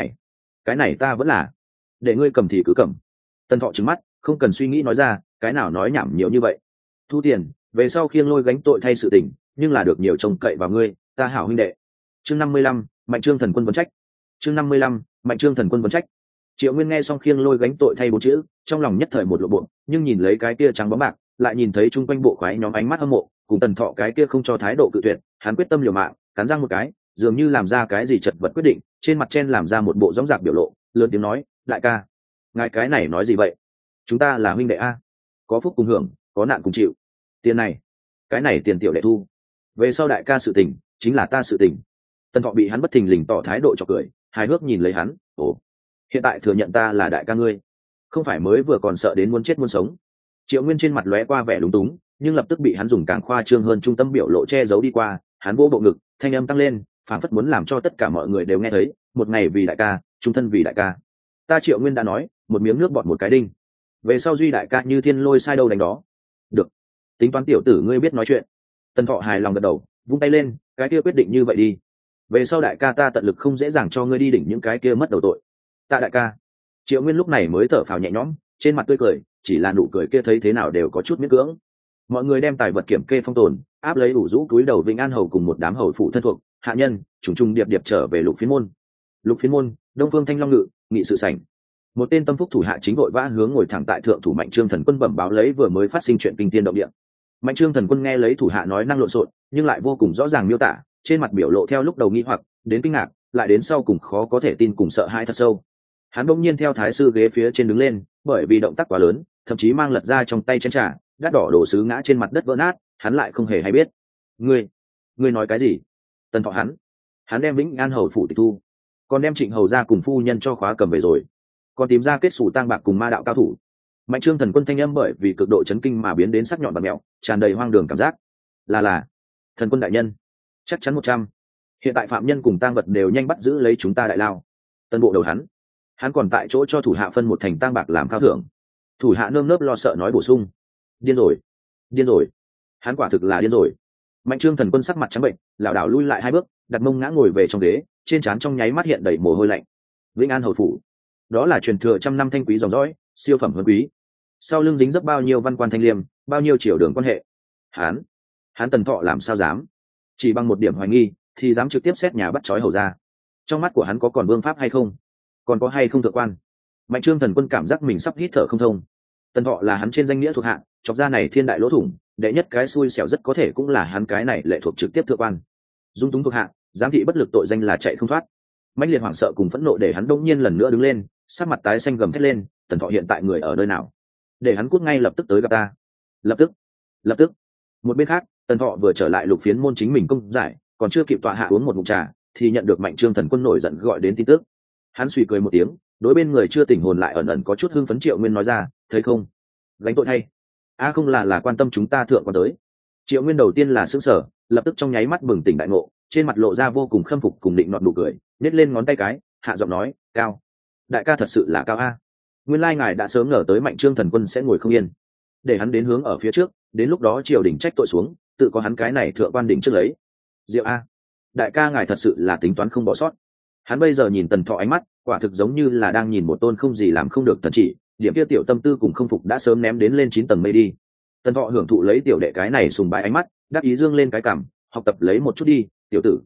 cái này ta vẫn là, để ngươi cầm thì cứ cầm. Tần Thọ trừng mắt, không cần suy nghĩ nói ra, cái nào nói nhảm nhiều như vậy. Thu tiền về sau khiêng lôi gánh tội thay sự tình, nhưng là được nhiều trông cậy vào ngươi, ta hảo huynh đệ. Chương 55, Mạnh Trương thần quân vấn trách. Chương 55, Mạnh Trương thần quân vấn trách. Triệu Nguyên nghe xong khiêng lôi gánh tội thay 4 chữ, trong lòng nhất thời một lộ bộ, nhưng nhìn lấy cái kia trắng bóng bạc, lại nhìn thấy chung quanh bộ khoái nhóm ánh mắt hâm mộ, cùng Tần Thọ cái kia không cho thái độ cự tuyệt, hắn quyết tâm liều mạng, cắn răng một cái, dường như làm ra cái gì chật vật quyết định, trên mặt chen làm ra một bộ dõng dạc biểu lộ, lớn tiếng nói, đại ca, ngài cái này nói gì vậy? Chúng ta là huynh đệ a, có phúc cùng hưởng, có nạn cùng chịu. Tiền này, cái này tiền tiểu đệ thu, về sau đại ca sự tình chính là ta sự tình. Tần Thọ bị hắn bất thình lình tỏ thái độ cho cười, hài hước nhìn lấy hắn, ồ, hiện tại thừa nhận ta là đại ca ngươi, không phải mới vừa còn sợ đến muốn chết muốn sống. Triệu Nguyên trên mặt lóe qua vẻ lúng túng, nhưng lập tức bị hắn dùng càng khoa trương hơn trung tâm biểu lộ che giấu đi qua. Hắn vỗ bộ ngực, thanh âm tăng lên, phảng phất muốn làm cho tất cả mọi người đều nghe thấy, một ngày vì đại ca, trung thân vì đại ca. Ta Triệu Nguyên đã nói, một miếng nước bọt một cái đinh, về sau duy đại ca như thiên lôi sai đâu đánh đó. Được, tính toán tiểu tử ngươi biết nói chuyện. Tần Thọ hài lòng gật đầu, vung tay lên, cái kia quyết định như vậy đi. Về sau đại ca ta tận lực không dễ dàng cho ngươi đi đỉnh những cái kia mất đầu tội. Tạ đại ca. Triệu Nguyên lúc này mới thở phào nhẹ nhõm, trên mặt tươi cười, chỉ là nụ cười kia thấy thế nào đều có chút miễn cưỡng. Mọi người đem tài vật kiểm kê phong tồn, áp lấy đủ rũ túi đầu Vĩnh An hầu cùng một đám hầu phụ thân thuộc hạ nhân, trùng trùng điệp điệp trở về Lục Phiến môn. Lục Phiến môn, Đông Phương Thanh Long ngự, nghị sự sảnh. Một tên tâm phúc thủ hạ chính vội vã hướng ngồi thẳng tại thượng thủ Mạnh Trương thần quân bẩm báo lấy vừa mới phát sinh chuyện kinh thiên động địa. Mạnh Trương thần quân nghe lấy thủ hạ nói năng lộn xộn, nhưng lại vô cùng rõ ràng miêu tả, trên mặt biểu lộ theo lúc đầu nghi hoặc đến kinh ngạc, lại đến sau cùng khó có thể tin cùng sợ hãi thật sâu. Hắn bỗng nhiên theo thái sư ghế phía trên đứng lên, bởi vì động tác quá lớn, thậm chí mang lật ra trong tay chén trà, đắt đỏ đổ sứ ngã trên mặt đất vỡ nát, hắn lại không hề hay biết. Ngươi nói cái gì? Tần Thọ hắn đem Vĩnh An hầu phủ tịch thu, còn đem Trịnh hầu ra cùng phu nhân cho khóa cầm về rồi, còn tìm ra kết sủ tang bạc cùng ma đạo cao thủ. Mạnh Trương thần quân thanh âm bởi vì cực độ chấn kinh mà biến đến sắc nhọn và mẹo, tràn đầy hoang đường cảm giác. Là thần quân đại nhân, chắc chắn 100. Hiện tại phạm nhân cùng tang vật đều nhanh bắt giữ lấy chúng ta đại lao. Tân bộ đầu hắn còn tại chỗ cho thủ hạ phân một thành tang bạc làm khao thưởng. Thủ hạ nơm nớp lo sợ nói bổ sung. điên rồi, điên rồi, hắn quả thực là điên rồi. Mạnh Trương Thần Quân sắc mặt trắng bệnh, lảo đảo lui lại 2 bước, đặt mông ngã ngồi về trong ghế, trên trán trong nháy mắt hiện đầy mồ hôi lạnh. Vĩnh An hầu phủ, đó là truyền thừa trăm năm thanh quý dòng dõi, siêu phẩm huân quý. Sau lưng dính dấp bao nhiêu văn quan thanh liêm, bao nhiêu triều đường quan hệ. Hắn Tần Thọ làm sao dám? Chỉ bằng một điểm hoài nghi, thì dám trực tiếp xét nhà bắt trói hầu ra. Trong mắt của hắn có còn vương pháp hay không? Còn có hay không thượng quan? Mạnh Trương Thần Quân cảm giác mình sắp hít thở không thông. Tần Thọ là hắn trên danh nghĩa thuộc hạ, chọc ra này thiên đại lỗ thủng, đệ nhất cái xui xẻo rất có thể cũng là hắn cái này lệ thuộc trực tiếp thượng quan. Dung túng thuộc hạ, giám thị bất lực tội danh là chạy không thoát. Mãnh liệt hoảng sợ cùng phẫn nộ để hắn đông nhiên lần nữa đứng lên, sắc mặt tái xanh gầm thét lên, Tần Thọ hiện tại người ở nơi nào? Để hắn cút ngay lập tức tới gặp ta. Lập tức. Một bên khác, Tần Thọ vừa trở lại Lục Phiến môn chính mình công giải, còn chưa kịp tọa hạ uống một ngụm trà, thì nhận được Mạnh Trương Thần Quân nổi giận gọi đến tin tức. Hắn suy cười một tiếng, đối bên người chưa tỉnh hồn lại ẩn ẩn có chút hưng phấn Triệu Nguyên nói ra, thấy không, gánh tội thay. Không là quan tâm chúng ta thượng quan tới. Triệu Nguyên đầu tiên là sững sờ, lập tức trong nháy mắt bừng tỉnh đại ngộ, trên mặt lộ ra vô cùng khâm phục cùng định nọt nụ cười, nhếch lên ngón tay cái, hạ giọng nói, cao, đại ca thật sự là cao a. Nguyên lai ngài đã sớm ngờ tới Mạnh Trương Thần Quân sẽ ngồi không yên, để hắn đến hướng ở phía trước, đến lúc đó triều đình trách tội xuống, tự có hắn cái này thượng quan đỉnh trước lấy. Diệu a, đại ca ngài thật sự là tính toán không bỏ sót. Hắn bây giờ nhìn Tần Thọ ánh mắt, quả thực giống như là đang nhìn một tôn không gì làm không được thần chỉ, điểm kia tiểu tâm tư cùng không phục đã sớm ném đến lên 9 tầng mây đi. Tần Thọ hưởng thụ lấy tiểu đệ cái này sùng bái ánh mắt, đáp ý dương lên cái cằm, học tập lấy một chút đi, tiểu tử.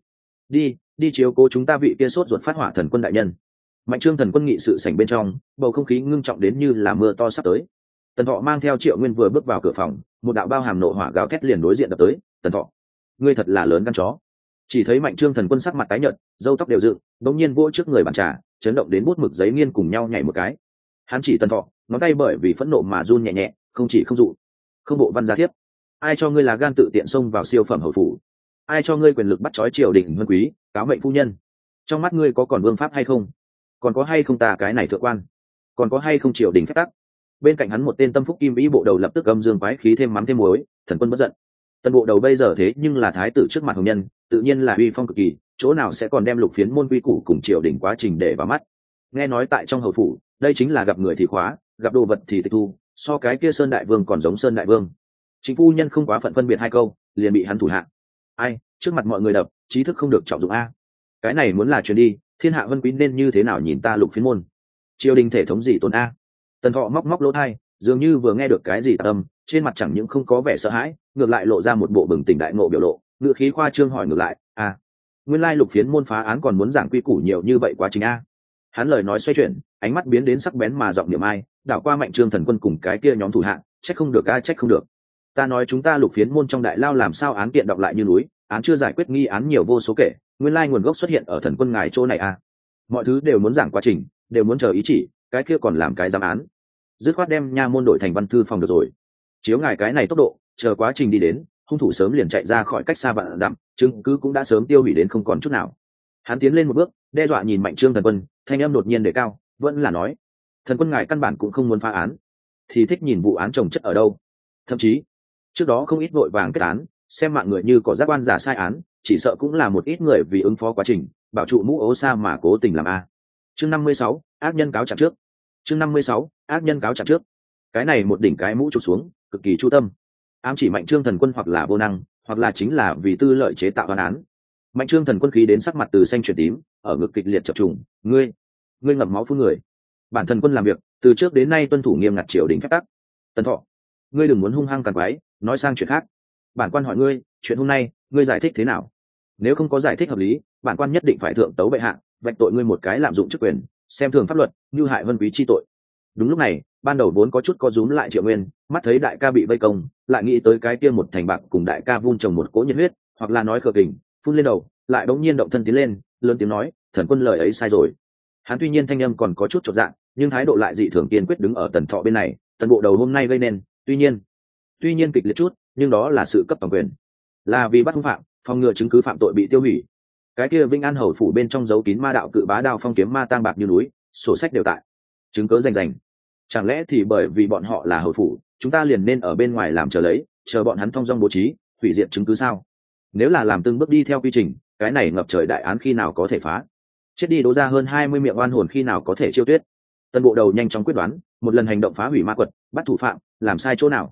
Đi chiếu cố chúng ta vị kia sốt ruột phát hỏa thần quân đại nhân. Mạnh Trương Thần Quân nghị sự sảnh bên trong, bầu không khí ngưng trọng đến như là mưa to sắp tới. Tần Thọ mang theo Triệu Nguyên vừa bước vào cửa phòng, một đạo bao hàm nộ hỏa gào thét liền đối diện đập tới. Tần Thọ, ngươi thật là lớn gan chó. Chỉ thấy Mạnh Trương Thần Quân sắc mặt tái nhợt, râu tóc đều dựng, bỗng nhiên vỗ trước người bàn trà, chấn động đến bút mực giấy nghiên cùng nhau nhảy một cái. Hắn chỉ Tần Thọ, ngón tay bởi vì phẫn nộ mà run nhẹ nhẹ, không chỉ không dụ. Không bộ văn gia thiếp, ai cho ngươi là gan tự tiện xông vào siêu phẩm hầu phủ? Ai cho ngươi quyền lực bắt trói triều đình huân quý, cáo mệnh phu nhân? Trong mắt ngươi có còn vương pháp hay không? Còn có hay không ta cái này thượng quan? Còn có hay không triều đình phép tắc? Bên cạnh hắn một tên tâm phúc kim vĩ bộ đầu lập tức âm dương quái khí thêm mắm thêm muối. Thần Quân bất giận. Tần bộ đầu bây giờ thế nhưng là thái tử trước mặt hồng nhân, tự nhiên là uy phong cực kỳ, chỗ nào sẽ còn đem Lục Phiến môn quy củ cùng triều đình quá trình để vào mắt. Nghe nói tại trong hầu phủ, đây chính là gặp người thì khóa, gặp đồ vật thì tịch thu, so cái kia Sơn Đại Vương còn giống Sơn Đại Vương. Chính phu nhân không quá phận phân biệt 2 câu, liền bị hắn thủ hạ. Ai, trước mặt mọi người đập, trí thức không được trọng dụng a. Cái này muốn là truyền đi, thiên hạ vân quý nên như thế nào nhìn ta Lục Phiến môn? Triều đình thể thống gì tồn a? Tần Thọ móc lỗ tai, dường như vừa nghe được cái gì tạc âm, trên mặt chẳng những không có vẻ sợ hãi, ngược lại lộ ra một bộ bừng tỉnh đại ngộ biểu lộ, ngữ khí khoa trương hỏi ngược lại, nguyên lai Lục Phiến môn phá án còn muốn giảng quy củ nhiều như vậy quá trình a? Hắn lời nói xoay chuyển, ánh mắt biến đến sắc bén mà giọng niệm ai, đảo qua Mạnh Trương Thần Quân cùng cái kia nhóm thủ hạ, trách không được trách không được. Ta nói chúng ta Lục Phiến môn trong đại lao làm sao án kiện đọc lại như núi, án chưa giải quyết nghi án nhiều vô số kể, nguyên lai nguồn gốc xuất hiện ở Thần Quân ngài chỗ này a. Mọi thứ đều muốn giảng quá trình, đều muốn chờ ý chỉ, cái kia còn làm cái giám án. Dứt khoát đem nha môn đổi thành văn thư phòng được rồi. Chiếu ngài cái này tốc độ, chờ quá trình đi đến, hung thủ sớm liền chạy ra khỏi cách xa vạn dặm, chứng cứ cũng đã sớm tiêu hủy đến không còn chút nào. Hắn tiến lên một bước, đe dọa nhìn Mạnh Trương Thần Quân, thanh âm đột nhiên đề cao, vẫn là nói: Thần Quân ngài căn bản cũng không muốn phá án, thì thích nhìn vụ án chồng chất ở đâu. Thậm chí trước đó không ít vội vàng kết án, xem mạng người như có giác quan giả sai án, chỉ sợ cũng là một ít người vì ứng phó quá trình, bảo trụ mũ ố sa mà cố tình làm a. Chương 56, ác nhân cáo trạng trước. Chương 56, ác nhân cáo trạng trước. Cái này một đỉnh cái mũ chụp xuống, cực kỳ chu tâm. Ám chỉ Mạnh Trương Thần Quân hoặc là vô năng, hoặc là chính là vì tư lợi chế tạo án án. Mạnh Trương Thần Quân khí đến sắc mặt từ xanh chuyển tím, ở ngực kịch liệt chập trùng, ngươi ngậm máu phun người. Bản thân quân làm việc, từ trước đến nay tuân thủ nghiêm ngặt triều đình phép tắc. Tần Thọ, ngươi đừng muốn hung hăng càn quái, nói sang chuyện khác. Bản quan hỏi ngươi, chuyện hôm nay, ngươi giải thích thế nào? Nếu không có giải thích hợp lý, bản quan nhất định phải thượng tấu bệ hạ, vạch tội ngươi một cái lạm dụng chức quyền, xem thường pháp luật, mưu hại vân quý chi tội. Đúng lúc này, ban đầu vốn có chút co rúm lại Triệu Nguyên, mắt thấy đại ca bị vây công, lại nghĩ tới cái kia một thành bạc cùng đại ca vun trồng một cỗ nhiệt huyết, hoặc là nói khờ kình, phun lên đầu, lại bỗng nhiên động thân tiến lên, lớn tiếng nói: Thần Quân lời ấy sai rồi. Hắn tuy nhiên thanh âm còn có chút chột dạ, nhưng thái độ lại dị thường kiên quyết đứng ở Tần Thọ bên này. Tần bộ đầu hôm nay gây nên, tuy nhiên kịch liệt chút, nhưng đó là sự cấp toàn quyền, là vì bắt hung phạm, phòng ngừa chứng cứ phạm tội bị tiêu hủy. Cái kia Vĩnh An hầu phủ bên trong giấu kín ma đạo cự bá đao phong kiếm ma tang bạc như núi, sổ sách đều tại, chứng cứ rành. Chẳng lẽ thì bởi vì bọn họ là hầu phủ, chúng ta liền nên ở bên ngoài làm chờ lấy, chờ bọn hắn thông dong bố trí, hủy diệt chứng cứ sao? Nếu là làm từng bước đi theo quy trình, cái này ngập trời đại án khi nào có thể phá? Chết đi đố ra hơn 20 miệng oan hồn khi nào có thể chiêu tuyết? Tân bộ đầu nhanh chóng quyết đoán, một lần hành động phá hủy ma quật, bắt thủ phạm, làm sai chỗ nào?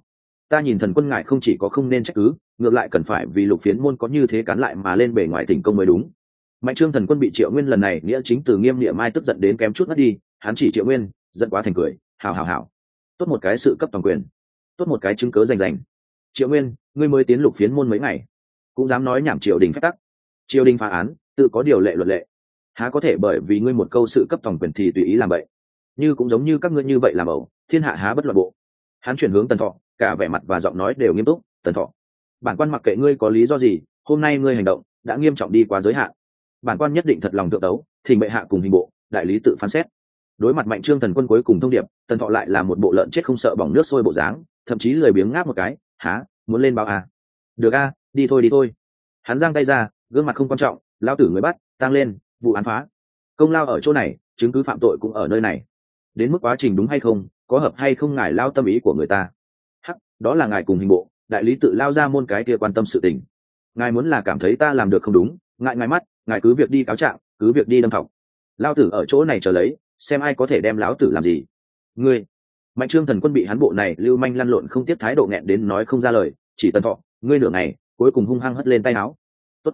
ta nhìn thần quân ngài không chỉ có không nên trách cứ, ngược lại cần phải vì Lục Phiến môn có như thế cán lại mà lên bề ngoài tỉnh công mới đúng. Mạnh Trương thần quân bị Triệu Nguyên lần này nghĩa chính từ nghiêm niệm mai tức giận đến kém chút mất đi, hắn chỉ Triệu Nguyên, giận quá thành cười, hảo, tốt một cái sự cấp toàn quyền, tốt một cái chứng cớ rành. Triệu Nguyên, ngươi mới tiến Lục Phiến môn mấy ngày, cũng dám nói nhảm triều đình phép tắc. Triều đình phá án, tự có điều lệ luật lệ, há có thể bởi vì ngươi một câu sự cấp toàn quyền thì tùy ý làm vậy. Như cũng giống như các ngươi như vậy làm ẩu, thiên hạ há bất loạn bộ. Hắn chuyển hướng Tần Thọ, cả vẻ mặt và giọng nói đều nghiêm túc. Tần Thọ, bản quan mặc kệ ngươi có lý do gì, hôm nay ngươi hành động đã nghiêm trọng đi quá giới hạn, bản quan nhất định thật lòng thượng đấu, thỉnh bệ hạ cùng hình bộ đại lý tự phán xét. Đối mặt Mạnh Trương thần quân cuối cùng thông điệp, Tần Thọ lại là một bộ lợn chết không sợ bỏng nước sôi bộ dáng, thậm chí lười biếng ngáp một cái. Há, muốn lên báo à? Được a, đi thôi. Hắn giang tay ra, gương mặt không quan trọng, lao tử người bắt, tăng lên, vụ án phá. Công lao ở chỗ này, chứng cứ phạm tội cũng ở nơi này. Đến mức quá trình đúng hay không, có hợp hay không ngài lao tâm ý của người ta. Hắc, đó là ngài cùng hình bộ đại lý tự lao ra môn cái kia quan tâm sự tình. Ngài muốn là cảm thấy ta làm được không đúng, ngại ngài mắt, ngài cứ việc đi cáo trạng, cứ việc đi đâm thọc. Lao tử ở chỗ này chờ lấy, xem ai có thể đem lão tử làm gì. Ngươi, Mạnh Trương thần quân bị hắn bộ này lưu manh lăn lộn không tiếp thái độ nghẹn đến nói không ra lời, chỉ Tần Thọ, ngươi nửa ngày, cuối cùng hung hăng hất lên tay áo. Tốt,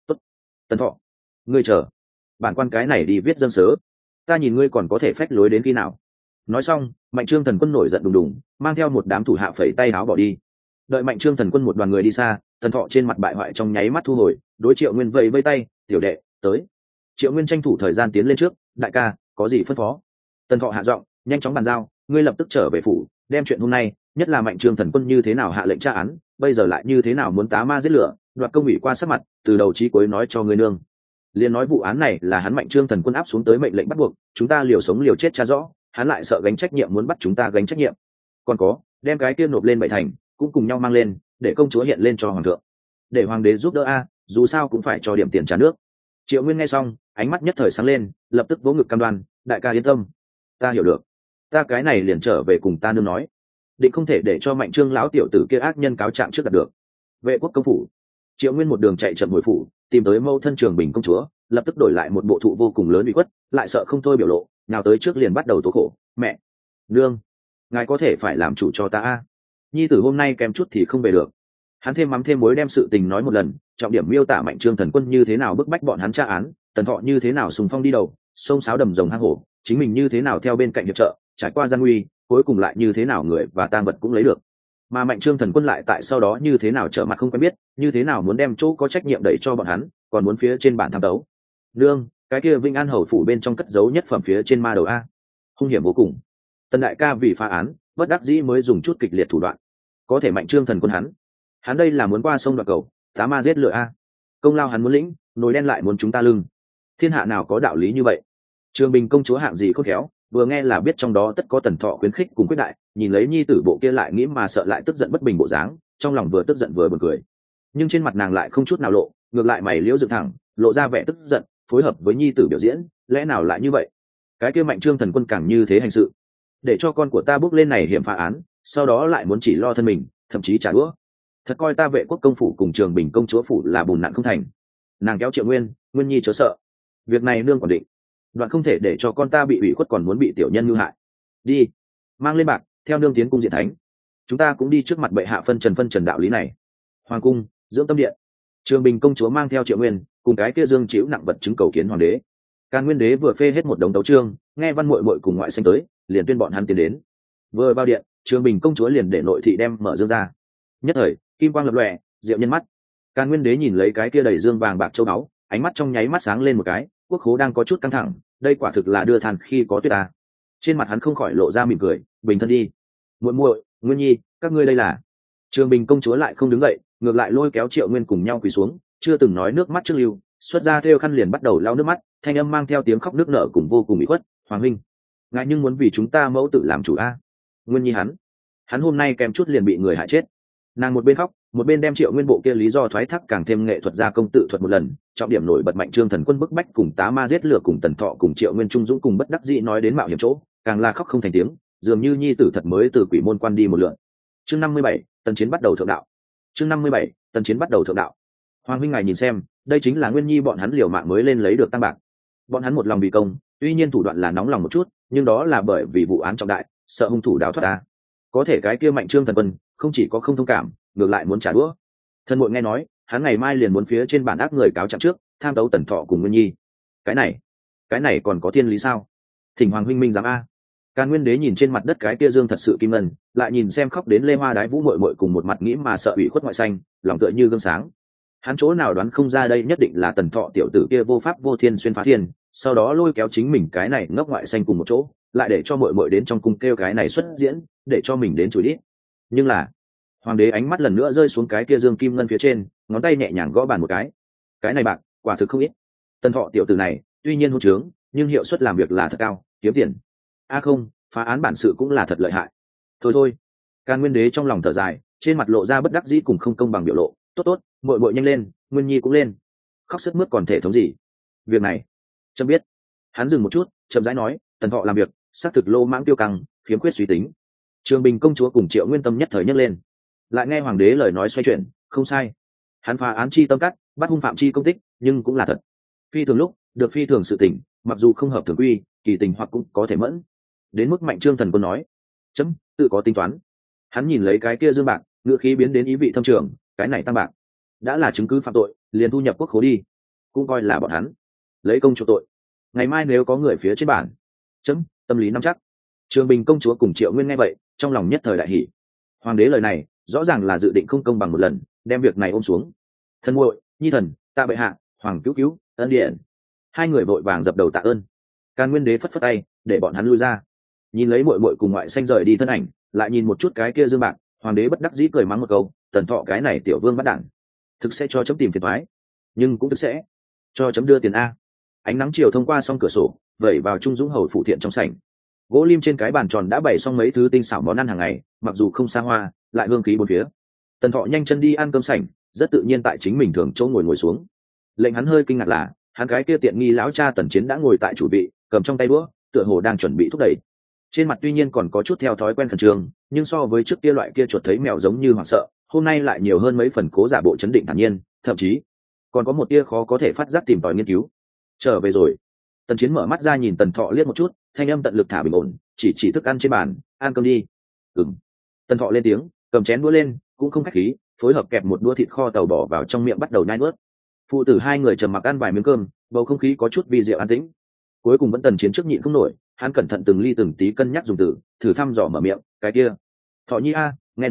Tần Thọ, ngươi chờ, bản quan cái này đi viết dâng sớ, ta nhìn ngươi còn có thể phách lối đến khi nào. Nói xong, Mạnh Trương thần quân nổi giận đùng đùng, mang theo một đám thủ hạ phẩy tay áo bỏ đi. Đợi Mạnh Trương thần quân một đoàn người đi xa, Tần Thọ trên mặt bại hoại trong nháy mắt thu hồi, đối Triệu Nguyên vẫy vẫy tay, tiểu đệ, tới. Triệu Nguyên tranh thủ thời gian tiến lên trước, đại ca, có gì phân phó. Tần Thọ hạ giọng, nhanh chóng bàn giao, ngươi lập tức trở về phủ, đem chuyện hôm nay, nhất là Mạnh Trương thần quân như thế nào hạ lệnh tra án, bây giờ lại như thế nào muốn tá ma giết lửa, đoạt công ủy qua sát mặt, từ đầu chí cuối nói cho ngươi nương. Liên nói vụ án này là hắn Mạnh Trương thần quân áp xuống tới mệnh lệnh bắt buộc, chúng ta liều sống liều chết tra rõ, hắn lại sợ gánh trách nhiệm muốn bắt chúng ta gánh trách nhiệm. Còn có, đem cái kia nộp lên bảy thành, cũng cùng nhau mang lên, để công chúa hiện lên cho hoàng thượng, để hoàng đế giúp đỡ a, dù sao cũng phải cho điểm tiền trả nước. Triệu Nguyên nghe xong, ánh mắt nhất thời sáng lên, lập tức vỗ ngực cam đoan, đại ca yên tâm, ta hiểu được, ta cái này liền trở về cùng ta nương nói, định không thể để cho Mạnh Trương lão tiểu tử kia ác nhân cáo trạng trước đạt được. Vệ quốc công phủ, Triệu Nguyên một đường chạy chậm hồi phủ, tìm tới mâu thân Trường Bình công chúa, lập tức đổi lại một bộ thụ vô cùng lớn bị khuất, lại sợ không thôi biểu lộ, nào tới trước liền bắt đầu tố khổ, mẹ, nương, ngài có thể phải làm chủ cho ta a, nhi tử hôm nay kém chút thì không về được. Hắn thêm mắm thêm muối đem sự tình nói một lần, trọng điểm miêu tả Mạnh Trương thần quân như thế nào bức bách bọn hắn tra án, Tần Thọ như thế nào sùng phong đi đầu, sông sáo đầm rồng hang hổ, chính mình như thế nào theo bên cạnh hiệp trợ, trải qua gian nguy, cuối cùng lại như thế nào người và tang vật cũng lấy được. Mà Mạnh Trương thần quân lại tại sau đó như thế nào trở mặt không quen biết, như thế nào muốn đem chỗ có trách nhiệm đẩy cho bọn hắn, còn muốn phía trên bản tham đấu. Nương, cái kia Vinh An hầu phủ bên trong cất giấu nhất phẩm phía trên ma đầu a, hung hiểm vô cùng. Tần đại ca vì phá án, bất đắc dĩ mới dùng chút kịch liệt thủ đoạn. Có thể Mạnh Trương thần quân hắn đây là muốn qua sông đoạt cầu, tá ma giết lửa a, công lao hắn muốn lĩnh, nồi đen lại muốn chúng ta lưng. Thiên hạ nào có đạo lý như vậy. Trường Bình công chúa hạng gì khôn khéo, vừa nghe là biết trong đó tất có Tần Thọ khuyến khích cùng quyết đại, nhìn lấy nhi tử bộ kia lại nghĩ mà sợ lại tức giận bất bình bộ dáng, trong lòng vừa tức giận vừa buồn cười, nhưng trên mặt nàng lại không chút nào lộ, ngược lại mày liễu dựng thẳng, lộ ra vẻ tức giận, phối hợp với nhi tử biểu diễn, lẽ nào lại như vậy. Cái kia Mạnh Trương thần quân càng như thế hành sự, để cho con của ta bước lên này hiểm phá án, sau đó lại muốn chỉ lo thân mình, thậm chí trả đũa, thật coi ta Vệ quốc công phủ cùng Trường Bình công chúa phủ là bùn nặn không thành. Nàng kéo Triệu Nguyên, Nguyên nhi chớ sợ, việc này nương còn định, đoạn không thể để cho con ta bị ủy khuất còn muốn bị tiểu nhân ngư hại. Đi, mang lên bạc, theo nương tiến cung diện thánh, chúng ta cũng đi trước mặt bệ hạ phân trần đạo lý này. Hoàng cung, dưỡng tâm điện, Trường Bình công chúa mang theo Triệu Nguyên cùng cái kia dương chịu nặng vật chứng cầu kiến hoàng đế. Càn Nguyên đế vừa phê hết một đống tấu chương, nghe Văn Muội Muội cùng ngoại xanh tới, liền tuyên bọn hắn tiến đến. Vừa vào điện, Trường Bình công chúa liền để nội thị đem mở dương ra. Nhất thời, kim quang lập lòe, diệu nhân mắt. Càn Nguyên đế nhìn lấy cái kia đầy dương vàng bạc châu báu, ánh mắt trong nháy mắt sáng lên một cái, quốc khố đang có chút căng thẳng, đây quả thực là đưa than khi có tuyết à. Trên mặt hắn không khỏi lộ ra mỉm cười, bình thân đi. Muội muội, Nguyên nhi, các ngươi đây là. Trường Bình công chúa lại không đứng dậy, ngược lại lôi kéo Triệu Nguyên cùng nhau quỳ xuống, chưa từng nói nước mắt trước lưu, xuất ra thêu khăn liền bắt đầu lau nước mắt, thanh âm mang theo tiếng khóc nước nở cùng vô cùng bị khuất. Hoàng huynh, ngài nhưng muốn vì chúng ta mẫu tử làm chủ a. Nguyên nhi hắn hôm nay kèm chút liền bị người hại chết. Nàng một bên khóc, một bên đem Triệu Nguyên bộ kia lý do thoái thác càng thêm nghệ thuật gia công tự thuật một lần, trọng điểm nổi bật Mạnh Trương thần quân bức bách cùng tá ma giết lửa cùng Tần Thọ cùng Triệu Nguyên trung dũng cùng bất đắc dĩ nói đến mạo hiểm chỗ, càng là khóc không thành tiếng, dường như nhi tử thật mới từ quỷ môn quan đi một lượt. Chương 57, tần chiến bắt đầu thượng đạo. Chương 57, tần chiến bắt đầu thượng đạo. Hoàng huynh ngài nhìn xem, đây chính là Nguyên nhi bọn hắn liều mạng mới lên lấy được tăng bạc. Bọn hắn một lòng vì công, tuy nhiên thủ đoạn là nóng lòng một chút, nhưng đó là bởi vì vụ án trọng đại, sợ hung thủ đào thoát ra. Có thể cái kia Mạnh Trương thần quân không chỉ có không thông cảm, ngược lại muốn trả đũa. Thân muội nghe nói hắn ngày mai liền muốn phía trên bản ác người cáo trạng trước tham đấu Tần Thọ cùng Nguyên Nhi. Cái này còn có thiên lý sao? Thỉnh Hoàng huynh minh giám a. Càn Nguyên Đế nhìn trên mặt đất cái kia dương thật sự kim ngân, lại nhìn xem khóc đến lê hoa đái vũ muội muội cùng một mặt nghĩ mà sợ ủy khuất ngoại xanh, lòng tựa như gương sáng. Hắn chỗ nào đoán không ra đây nhất định là Tần Thọ tiểu tử kia vô pháp vô thiên xuyên phá thiên, sau đó lôi kéo chính mình cái này ngốc ngoại xanh cùng một chỗ, lại để cho muội muội đến trong cung kêu cái này xuất diễn, để cho mình đến chửi đít. Nhưng là, Hoàng đế ánh mắt lần nữa rơi xuống cái kia dương kim ngân phía trên, ngón tay nhẹ nhàng gõ bàn một cái này bạc quả thực không ít. Tần Thọ tiểu tử này tuy nhiên hôn trướng, nhưng hiệu suất làm việc là thật cao, kiếm tiền. Không, phá án bản sự cũng là thật lợi hại. Thôi, Càn Nguyên Đế trong lòng thở dài, trên mặt lộ ra bất đắc dĩ cùng không công bằng biểu lộ. Tốt, muội muội nhanh lên, Nguyên Nhi cũng lên. Khóc sướt mướt còn thể thống gì? Việc này, chấm biết. Hắn dừng một chút, chậm rãi nói, Tần Thọ làm việc, xác thực lô mãng tiêu căng, khiếm khuyết suy tính. Trường Bình công chúa cùng Triệu Nguyên Tâm nhất thời nhấc lên. Lại nghe Hoàng đế lời nói xoay chuyển, không sai. Hắn phá án chi tâm cắt, bắt hung phạm chi công tích, nhưng cũng là thật. Phi thường lúc, được phi thường sự tình, mặc dù không hợp thường quy, kỳ tình hoặc cũng có thể mẫn. Đến mức Mạnh Trương Thần Quân nói, chấm tự có tính toán. Hắn nhìn lấy cái kia dương bạc, ngựa khí biến đến ý vị thâm trường, cái này tăng bạc đã là chứng cứ phạm tội, liền thu nhập quốc khố đi, cũng coi là bọn hắn lấy công chuộc tội. Ngày mai nếu có người phía trên bản, chấm tâm lý nắm chắc. Trường Bình công chúa cùng Triệu Nguyên nghe vậy, trong lòng nhất thời đại hỉ. Hoàng đế lời này rõ ràng là dự định không công bằng một lần, đem việc này ôm xuống. Thân muội, Nhi thần, tạ bệ hạ, Hoàng cứu cứu, ân điện. Hai người vội vàng dập đầu tạ ơn. Càn Nguyên Đế phất phất tay để bọn hắn lui ra. Nhìn lấy muội muội cùng ngoại xanh rời đi thân ảnh, lại nhìn một chút cái kia dương bạc, Hoàng đế bất đắc dĩ cười mắng một câu, Tần Thọ cái này tiểu vương bắt đản, thực sẽ cho chấm tìm phiền toái, nhưng cũng thực sẽ cho chấm đưa tiền a. Ánh nắng chiều thông qua song cửa sổ vẩy vào Trung Dũng hầu phụ thiện trong sảnh. Gỗ lim trên cái bàn tròn đã bày xong mấy thứ tinh xảo món ăn hàng ngày, mặc dù không xa hoa, lại hương khí bốn phía. Tần Thọ nhanh chân đi ăn cơm sảnh, rất tự nhiên tại chính mình thường chỗ ngồi xuống. Lệnh hắn hơi kinh ngạc là, hắn cái kia tiện nghi lão cha Tần Chiến đã ngồi tại chủ vị, cầm trong tay đũa, tựa hồ đang chuẩn bị thúc đẩy. Trên mặt tuy nhiên còn có chút theo thói quen khẩn trương, nhưng so với trước kia loại kia chuột thấy mèo giống như hoảng sợ, hôm nay lại nhiều hơn mấy phần cố giả bộ chấn định thản nhiên, thậm chí còn có một tia khó có thể phát giác tìm tòi nghiên cứu. Trở về rồi. Tần Chiến mở mắt ra nhìn Tần Thọ liếc một chút, thanh âm tận lực thả bình ổn, chỉ thức ăn trên bàn, ăn cơm đi. Tần Thọ lên tiếng, cầm chén đũa lên, cũng không khách khí, phối hợp kẹp một đũa thịt kho tàu bỏ vào trong miệng bắt đầu nhai nuốt. Phụ tử hai người trầm mặc ăn vài miếng cơm, bầu không khí có chút vi diệu an tĩnh. Cuối cùng vẫn Tần Chiến trước nhịn không nổi, hắn cẩn thận từng ly từng tí cân nhắc dùng từ, thử thăm dò mở miệng, cái kia, Thọ Nhi a, nghe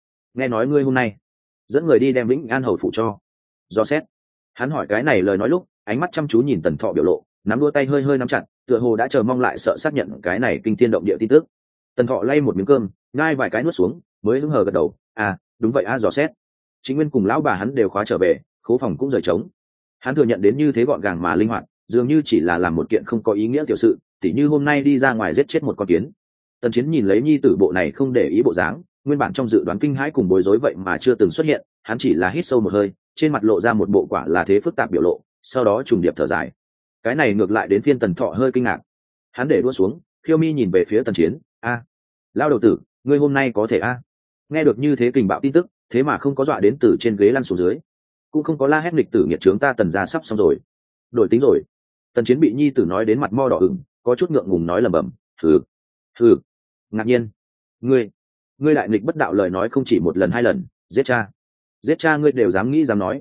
nói ngươi hôm nay dẫn người đi đem Vĩnh An hầu phụ cho do xét. Hắn hỏi cái này lời nói lúc, ánh mắt chăm chú nhìn Tần Thọ biểu lộ, nắm đua tay hơi hơi nắm chặt, tựa hồ đã chờ mong lại sợ xác nhận cái này kinh thiên động địa tin tức. Tần Thọ lay một miếng cơm, ngai vài cái nuốt xuống, mới hứng hờ gật đầu, đúng vậy dò xét. Chính Nguyên cùng lão bà hắn đều khóa trở về, khố phòng cũng rời trống. Hắn thừa nhận đến như thế gọn gàng mà linh hoạt, dường như chỉ là làm một kiện không có ý nghĩa tiểu sự, tỉ như hôm nay đi ra ngoài giết chết một con kiến. Tần Chiến nhìn lấy nhi tử bộ này không để ý bộ dáng, nguyên bản trong dự đoán kinh hãi cùng bối rối vậy mà chưa từng xuất hiện, hắn chỉ là hít sâu một hơi, trên mặt lộ ra một bộ quả là thế phức tạp biểu lộ, sau đó trùng điệp thở dài. Cái này ngược lại đến phiên Tần Thọ hơi kinh ngạc. Hắn để đua xuống, khiêu mi nhìn về phía Tần Chiến, lao đầu tử, ngươi hôm nay có thể nghe được như thế kình bạo tin tức, thế mà không có dọa đến từ trên ghế lăn xuống dưới, cũng không có la hét nghịch tử nghiệt trướng ta Tần gia sắp xong rồi, đổi tính rồi. Tần Chiến bị nhi tử nói đến mặt mo đỏ ửng, có chút ngượng ngùng nói lẩm bẩm, hừ, ngạc nhiên, ngươi lại nghịch bất đạo lời nói không chỉ một lần hai lần, giết cha ngươi đều dám nghĩ dám nói,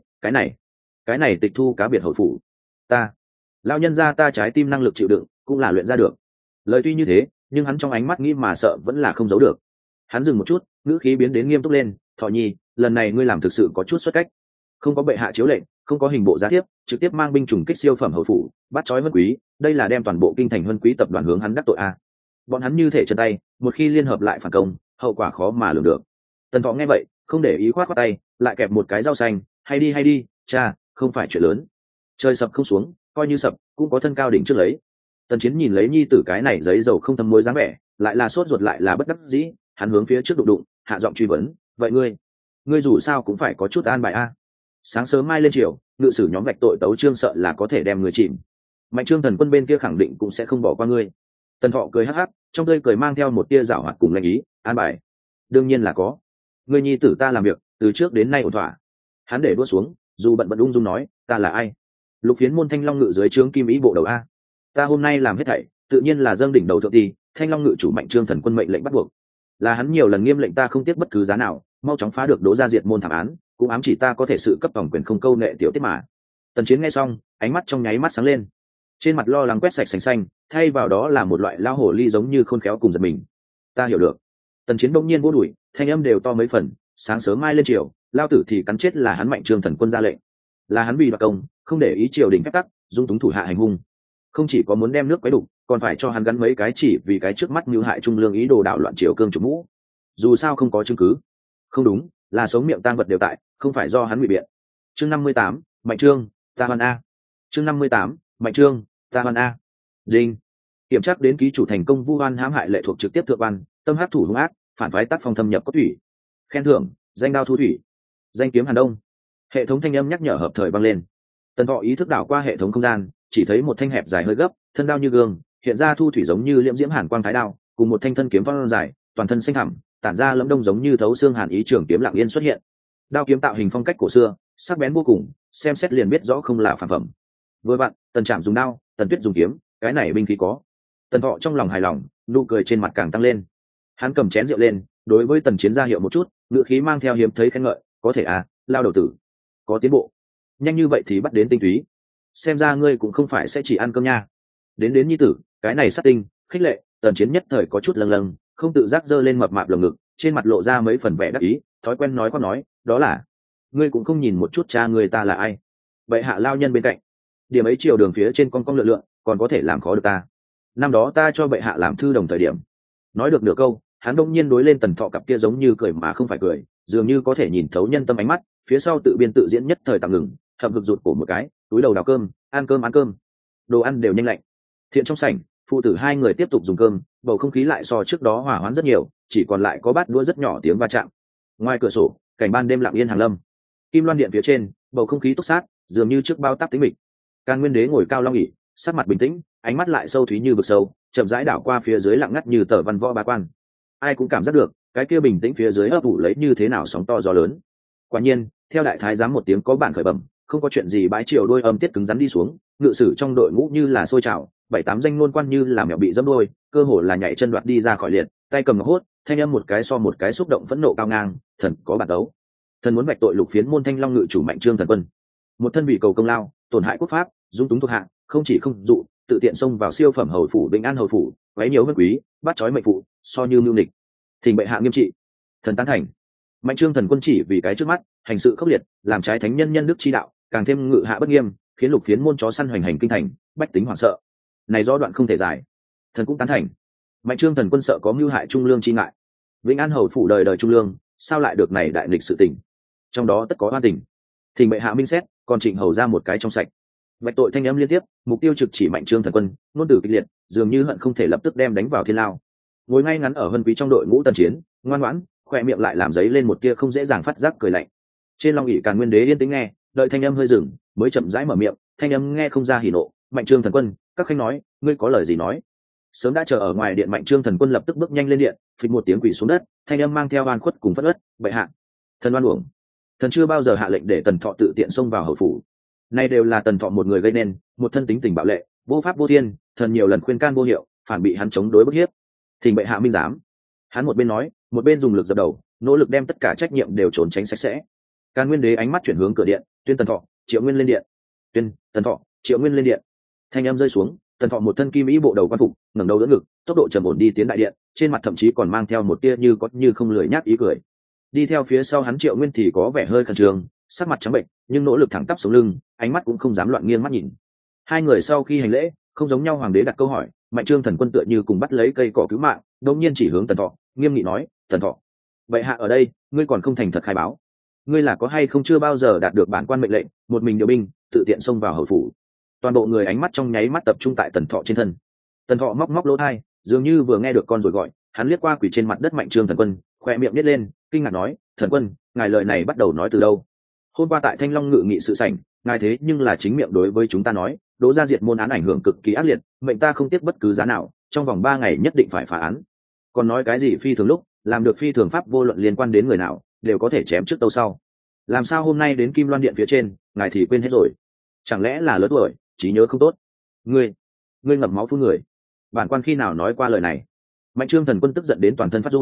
cái này tịch thu cá biệt hậu phủ, ta lao nhân ra ta trái tim năng lực chịu đựng cũng là luyện ra được. Lời tuy như thế, nhưng hắn trong ánh mắt nghĩ mà sợ vẫn là không giấu được. Hắn dừng một chút, ngữ khí biến đến nghiêm túc lên, Thọ Nhi, lần này ngươi làm thực sự có chút xuất cách, không có bệ hạ chiếu lệnh, không có hình bộ giá tiếp, trực tiếp mang binh trùng kích siêu phẩm hầu phủ, bắt trói Vân Quý, đây là đem toàn bộ kinh thành Vân Quý tập đoàn hướng hắn đắc tội bọn hắn như thể chân tay, một khi liên hợp lại phản công, hậu quả khó mà lường được. Tần Thọ nghe vậy, không để ý khoát tay, lại kẹp một cái rau xanh, hay đi, cha, không phải chuyện lớn, trời sập không xuống, coi như sập cũng có thân cao đỉnh trước lấy. Tần Chiến nhìn lấy nhi tử cái này giấy dầu không thấm muối dáng vẻ, lại là sốt ruột lại là bất đắc dĩ, hắn hướng phía trước đụng, hạ giọng truy vấn, vậy ngươi dù sao cũng phải có chút an bài sáng sớm mai lên chiều, ngự sử nhóm gạch tội tấu trương sợ là có thể đem người chìm. Mạnh Trương Thần Quân bên kia khẳng định cũng sẽ không bỏ qua ngươi. Tần Thọ cười hắc hắc, trong tươi cười mang theo một tia giảo hoạt cùng lanh ý, an bài đương nhiên là có, ngươi nhi tử ta làm việc từ trước đến nay ổn thỏa. Hắn để đua xuống, dù bận ung dung nói, ta là ai? Lục Phiến môn Thanh Long ngự dưới trướng Kim Ý bộ đầu ta hôm nay làm hết thảy tự nhiên là dâng đỉnh đầu thượng ti, Thanh Long ngự chủ Mạnh Trương Thần Quân mệnh lệnh bắt buộc. là hắn nhiều lần nghiêm lệnh ta không tiếc bất cứ giá nào mau chóng phá được Đỗ gia diệt môn thảm án, cũng ám chỉ ta có thể sự cấp tổng quyền không câu nệ tiểu tiết mà. Tần Chiến nghe xong, ánh mắt trong nháy mắt sáng lên, trên mặt lo lắng quét sạch sành xanh, thay vào đó là một loại lao hổ ly giống như khôn khéo cùng giật mình. Ta hiểu được. Tần Chiến bỗng nhiên vô đuổi, thanh âm đều to mấy phần, sáng sớm mai lên triều, lao tử thì cắn chết là hắn Mạnh Trương Thần Quân ra lệnh, là hắn bị đoạt công, không để ý triều đình phép tắc, dung túng thủ hạ hành hung, không chỉ có muốn đem nước quấy đục, còn phải cho hắn gắn mấy cái chỉ vì cái trước mắt mưu hại trung lương ý đồ đảo loạn triều cương chủ mũ. Dù sao không có chứng cứ. Không đúng, là sống miệng tang vật đều tại, không phải do hắn ngụy biện. Chương 58, Mạnh Trương, ta văn a. Chương 58, Mạnh Trương, ta văn a. Đinh. Kiểm tra đến ký chủ thành công vu oan hãm hại lệ thuộc trực tiếp thượng văn, tâm hắc thủ hung ác, phản phái tác phong thâm nhập cốt thủy. Khen thưởng, danh đao thu thủy, danh kiếm hàn đông. Hệ thống thanh âm nhắc nhở hợp thời vang lên. Tần Thọ ý thức đảo qua hệ thống không gian, chỉ thấy một thanh hẹp dài hơi gấp, thân đao như gương, hiện ra thu thủy giống như liễm diễm hàn quang thái đao, cùng một thanh thân kiếm phong dài, toàn thân xanh thẳm, tản ra lẫm đông giống như thấu xương hàn ý trường kiếm lặng yên xuất hiện. Đao kiếm tạo hình phong cách cổ xưa, sắc bén vô cùng, xem xét liền biết rõ không là phản phẩm. Vừa vặn, Tần Trạm dùng đao, Tần Tuyết dùng kiếm, cái này binh khí có. Tần Thọ trong lòng hài lòng, nụ cười trên mặt càng tăng lên. Hắn cầm chén rượu lên, đối với Tần Chiến ra hiệu một chút, ngữ khí mang theo hiếm thấy khen ngợi, có thể à, lao đầu tử, có tiến bộ. Nhanh như vậy thì bắt đến tinh túy. Xem ra ngươi cũng không phải sẽ chỉ ăn cơm nha. Đến nhi tử, cái này sát tinh, khích lệ. Tần Chiến nhất thời có chút lâng lâng, không tự giác giơ lên mập mạp lồng ngực, trên mặt lộ ra mấy phần vẻ đắc ý, thói quen nói qua nói, đó là, ngươi cũng không nhìn một chút cha người ta là ai. Bệ hạ lao nhân bên cạnh, điểm ấy chiều đường phía trên con lượn lượn, còn có thể làm khó được ta. Năm đó ta cho bệ hạ làm thư đồng thời điểm. Nói được nửa câu, hắn đông nhiên đối lên Tần Thọ cặp kia giống như cười mà không phải cười, dường như có thể nhìn thấu nhân tâm ánh mắt, phía sau tự biên tự diễn nhất thời tạm ngừng, hậm hực rụt cổ một cái, túi đầu đào cơm, ăn cơm. Đồ ăn đều nhanh lạnh. Thiện trong sảnh, phụ tử hai người tiếp tục dùng cơm, bầu không khí lại so trước đó hòa hoãn rất nhiều, chỉ còn lại có bát đũa rất nhỏ tiếng va chạm. Ngoài cửa sổ, cảnh ban đêm lặng yên hàng lâm. Kim Loan điện phía trên, bầu không khí túc sát, dường như trước bao táp tĩnh mịch. Càn Nguyên Đế ngồi cao long ỷ, sắc mặt bình tĩnh, ánh mắt lại sâu thúy như vực sâu, chậm rãi đảo qua phía dưới lặng ngắt như tờ văn võ bá quan. Ai cũng cảm giác được, cái kia bình tĩnh phía dưới ấp ủ lấy như thế nào sóng to gió lớn. Quả nhiên, theo đại thái giám một tiếng có bản khởi bẩm, không có chuyện gì bãi triều đôi âm tiết cứng rắn đi xuống, ngự sử trong đội ngũ như là sôi trào, 7-8 danh nôn quan như là mèo bị dẫm đôi, cơ hồ là nhảy chân đoạt đi ra khỏi liệt, tay cầm ngọc hốt, thanh âm một cái so một cái xúc động phẫn nộ cao ngang, thần có bản đấu. Thần muốn vạch tội lục phiến môn Thanh Long ngự chủ Mạnh Trương Thần Quân. Một thân bị cầu công lao, tổn hại quốc pháp, dung túng thuộc hạ, không chỉ không dụ, tự tiện xông vào siêu phẩm hầu phủ Bình An hầu phủ, quấy nhiễu vân quý, bắt chói mệnh phụ, so như mưu nghịch. Thỉnh bệ hạ nghiêm trị. Thần tán thành. Mạnh Trương Thần Quân chỉ vì cái trước mắt, hành sự khốc liệt, làm trái thánh nhân nhân đức chi đạo, càng thêm ngự hạ bất nghiêm, khiến lục phiến môn chó săn hoành hành kinh thành, bách tính hoảng sợ. Này do đoạn không thể giải. Thần cũng tán thành. Mạnh Trương Thần Quân sợ có mưu hại trung lương chi ngại. Vĩnh An hầu phủ đời đời trung lương, sao lại được này đại nghịch sự tình? Trong đó tất có oan tình. Thỉnh bệ hạ minh xét, còn Trịnh hầu ra một cái trong sạch. Vạch tội thanh âm liên tiếp, mục tiêu trực chỉ Mạnh Trương Thần Quân, ngôn từ kịch liệt, dường như hận không thể lập tức đem đánh vào thiên lao. Ngồi ngay ngắn ở Vân Quý trong đội ngũ Tần Chiến, ngoan ngoãn, khỏe miệng lại làm giấy lên một tia không dễ dàng phát giác cười lạnh. Trên long ỷ Càn Nguyên Đế yên tĩnh nghe, đợi thanh âm hơi dừng, mới chậm rãi mở miệng, thanh âm nghe không ra hỉ nộ. Mạnh Trương Thần Quân, các khanh nói, ngươi có lời gì nói? Sớm đã chờ ở ngoài điện Mạnh Trương Thần Quân lập tức bước nhanh lên điện, phịch một tiếng quỳ xuống đất, thanh âm mang theo oan khuất cùng phẫn uất, bệ hạ, thần oan uổng, thần chưa bao giờ hạ lệnh để Tần Thọ tự tiện xông vào hầu phủ, nay đều là Tần Thọ một người gây nên, một thân tính tình bạo lệ, vô pháp vô thiên, thần nhiều lần khuyên can vô hiệu, phản bị hắn chống đối bức hiếp. Thỉnh bệ hạ minh giám. Hắn một bên nói, một bên dùng lực dập đầu, nỗ lực đem tất cả trách nhiệm đều trốn tránh sạch sẽ. Càn Nguyên Đế ánh mắt chuyển hướng cửa điện, tuyên Tần Thọ, Triệu Nguyên lên điện. Tuyên Tần Thọ, Triệu Nguyên lên điện. Thanh âm rơi xuống, Tần Thọ một thân kim ý bộ đầu quan phục, ngẩng đầu đỡ ngực, tốc độ trầm ổn đi tiến đại điện, trên mặt thậm chí còn mang theo một tia như có như không lười nhác ý cười. Đi theo phía sau hắn Triệu Nguyên thì có vẻ hơi khẩn trương, sắc mặt trắng bệnh, nhưng nỗ lực thẳng tắp sống lưng, ánh mắt cũng không dám loạn nghiêng mắt nhìn. Hai người sau khi hành lễ, không giống nhau, hoàng đế đặt câu hỏi, Mạnh Trương Thần Quân tựa như cùng bắt lấy cây cỏ cứu mạng, đột nhiên chỉ hướng Tần Thọ, nghiêm nghị nói, Tần Thọ, bệ hạ ở đây, ngươi còn không thành thật khai báo, ngươi là có hay không chưa bao giờ đạt được bản quan mệnh lệnh, một mình điều binh, tự tiện xông vào hầu phủ? Toàn bộ người ánh mắt trong nháy mắt tập trung tại Tần Thọ trên thân. Tần Thọ móc móc lỗ tai, dường như vừa nghe được con rồi gọi, hắn liếc qua quỳ trên mặt đất Mạnh Trương Thần Quân, khoe miệng nít lên, kinh ngạc nói, Thần Quân, ngài lời này bắt đầu nói từ đâu? Hôm qua tại Thanh Long ngự nghị sự sảnh, ngài thế nhưng là chính miệng đối với chúng ta nói, Đỗ gia diệt môn án ảnh hưởng cực kỳ ác liệt, mệnh ta không tiếc bất cứ giá nào, trong vòng 3 ngày nhất định phải phá án. Còn nói cái gì phi thường lúc, làm được phi thường pháp vô luận liên quan đến người nào, đều có thể chém trước tâu sau. Làm sao hôm nay đến Kim Loan điện phía trên, ngài thì quên hết rồi? Chẳng lẽ là lớn tuổi, trí nhớ không tốt? Ngươi ngậm máu phun người. Bản quan khi nào nói qua lời này? Mạnh Trương Thần Quân tức giận đến toàn thân phát run,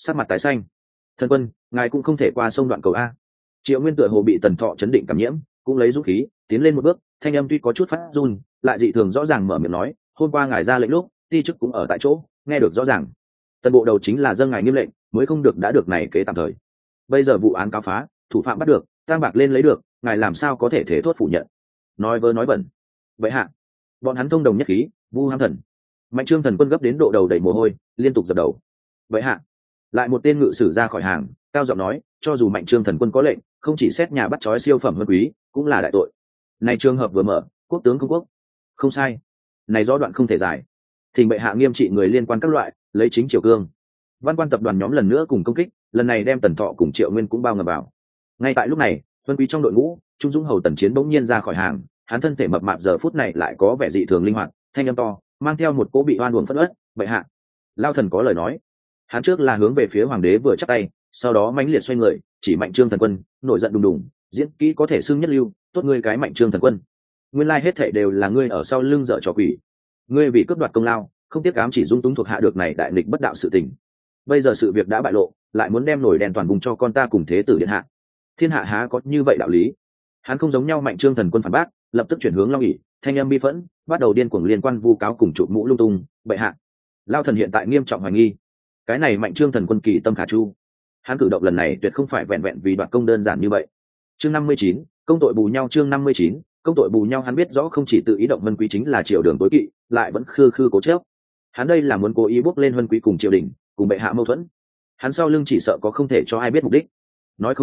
sắc mặt tái xanh. Thần quân, ngài cũng không thể qua sông Đoạn Cầu a. Triệu Nguyên tựa hồ bị Tần Thọ chấn định cảm nhiễm, cũng lấy dũng khí tiến lên một bước, thanh âm tuy có chút phát run, lại dị thường rõ ràng mở miệng nói, hôm qua ngài ra lệnh lúc ti chức cũng ở tại chỗ, nghe được rõ ràng. Tần bộ đầu chính là dâng ngài nghiêm lệnh mới không được đã được này kế tạm thời. Bây giờ vụ án cáo phá, thủ phạm bắt được, tang bạc lên lấy được, ngài làm sao có thể thể thốt phủ nhận? Nói vớ nói bẩn. Vậy hạ, bọn hắn thông đồng nhất khí, vu ham thần. Mạnh Trương Thần Quân gấp đến độ đầu đầy mồ hôi, liên tục dập đầu. Vậy hạ, lại một tên ngự sử ra khỏi hàng, cao giọng nói, cho dù Mạnh Trương Thần Quân có lệnh, không chỉ xét nhà bắt trói siêu phẩm hơn quý, cũng là đại tội. Này trường hợp vừa mở, quốc tướng không quốc. Không sai. Này rõ đoạn không thể giải. Thỉnh bệ hạ nghiêm trị người liên quan các loại, lấy chính triều cương. Văn quan tập đoàn nhóm lần nữa cùng công kích, lần này đem Tần Thọ cùng Triệu Nguyên cũng bao ngập vào. Ngay tại lúc này, Vân Quý trong đội ngũ, Trung Dũng Hầu Tần Chiến bỗng nhiên ra khỏi hàng, hắn thân thể mập mạp giờ phút này lại có vẻ dị thường linh hoạt, thanh âm to, mang theo một cỗ bị oan uổng phẫn uất, "Bệ hạ." Lao thần có lời nói. Hắn trước là hướng về phía hoàng đế vừa chắp tay, sau đó mãnh liệt xoay người, chỉ Mạnh Trương Thần Quân, nổi giận đùng đùng, diễn kỹ có thể xưng nhất lưu, tốt ngươi cái Mạnh Trương Thần Quân. Nguyên lai hết thảy đều là ngươi ở sau lưng dở trò quỷ. Ngươi vì cướp đoạt công lao, không tiếc ám chỉ dung túng thuộc hạ được này đại nghịch bất đạo sự tình. Bây giờ sự việc đã bại lộ, lại muốn đem nổi đèn toàn vùng cho con ta cùng thế tử điện hạ. Thiên hạ há có như vậy đạo lý? Hắn không giống nhau. Mạnh Trương Thần Quân phản bác, lập tức chuyển hướng Long ỉ, thanh âm bi phẫn, bắt đầu điên cuồng liên quan vu cáo cùng chụp mũ lung tung. Bệ hạ, Lao thần hiện tại nghiêm trọng hoài nghi, cái này Mạnh Trương Thần Quân kỳ tâm khả chu. Hắn cử động lần này tuyệt không phải vẹn vẹn vì đoạt công đơn giản như vậy. Chương 59, công tội bù nhau. Chương 59, công tội bù nhau. Hắn biết rõ không chỉ tự ý động Vân Quý chính là triều đường tối kỵ, lại vẫn khư khư cố chấp. Hắn đây là muốn cố ý bước lên Vân Quý cùng triều đình, cùng bệ hạ mâu thuẫn. Hắn sau lưng chỉ sợ có không thể cho ai biết mục đích. Nói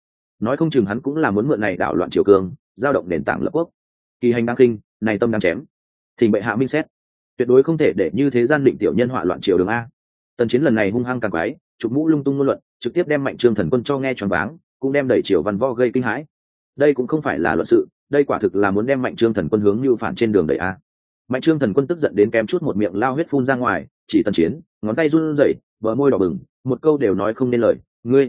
không chừng hắn cũng là muốn mượn này đảo loạn triều cương, giao động nền tảng lập quốc. Kỳ hành đang kinh, này tâm đang chém. Thỉnh bệ hạ minh xét, tuyệt đối không thể để như thế gian định tiểu nhân họa loạn triều đường a. Tần Chiến lần này hung hăng càng quái, chụp mũ lung tung ngôn luận, trực tiếp đem Mạnh Trương Thần Quân cho nghe choáng váng, cũng đem đẩy triều văn võ gây kinh hãi. Đây cũng không phải là luận sự, đây quả thực là muốn đem Mạnh Trương Thần Quân hướng như phản trên đường đẩy a. Mạnh Trương Thần Quân tức giận đến kém chút một miệng lao huyết phun ra ngoài, chỉ Tần Chiến, ngón tay run rẩy, bờ môi đỏ bừng, một câu đều nói không nên lời.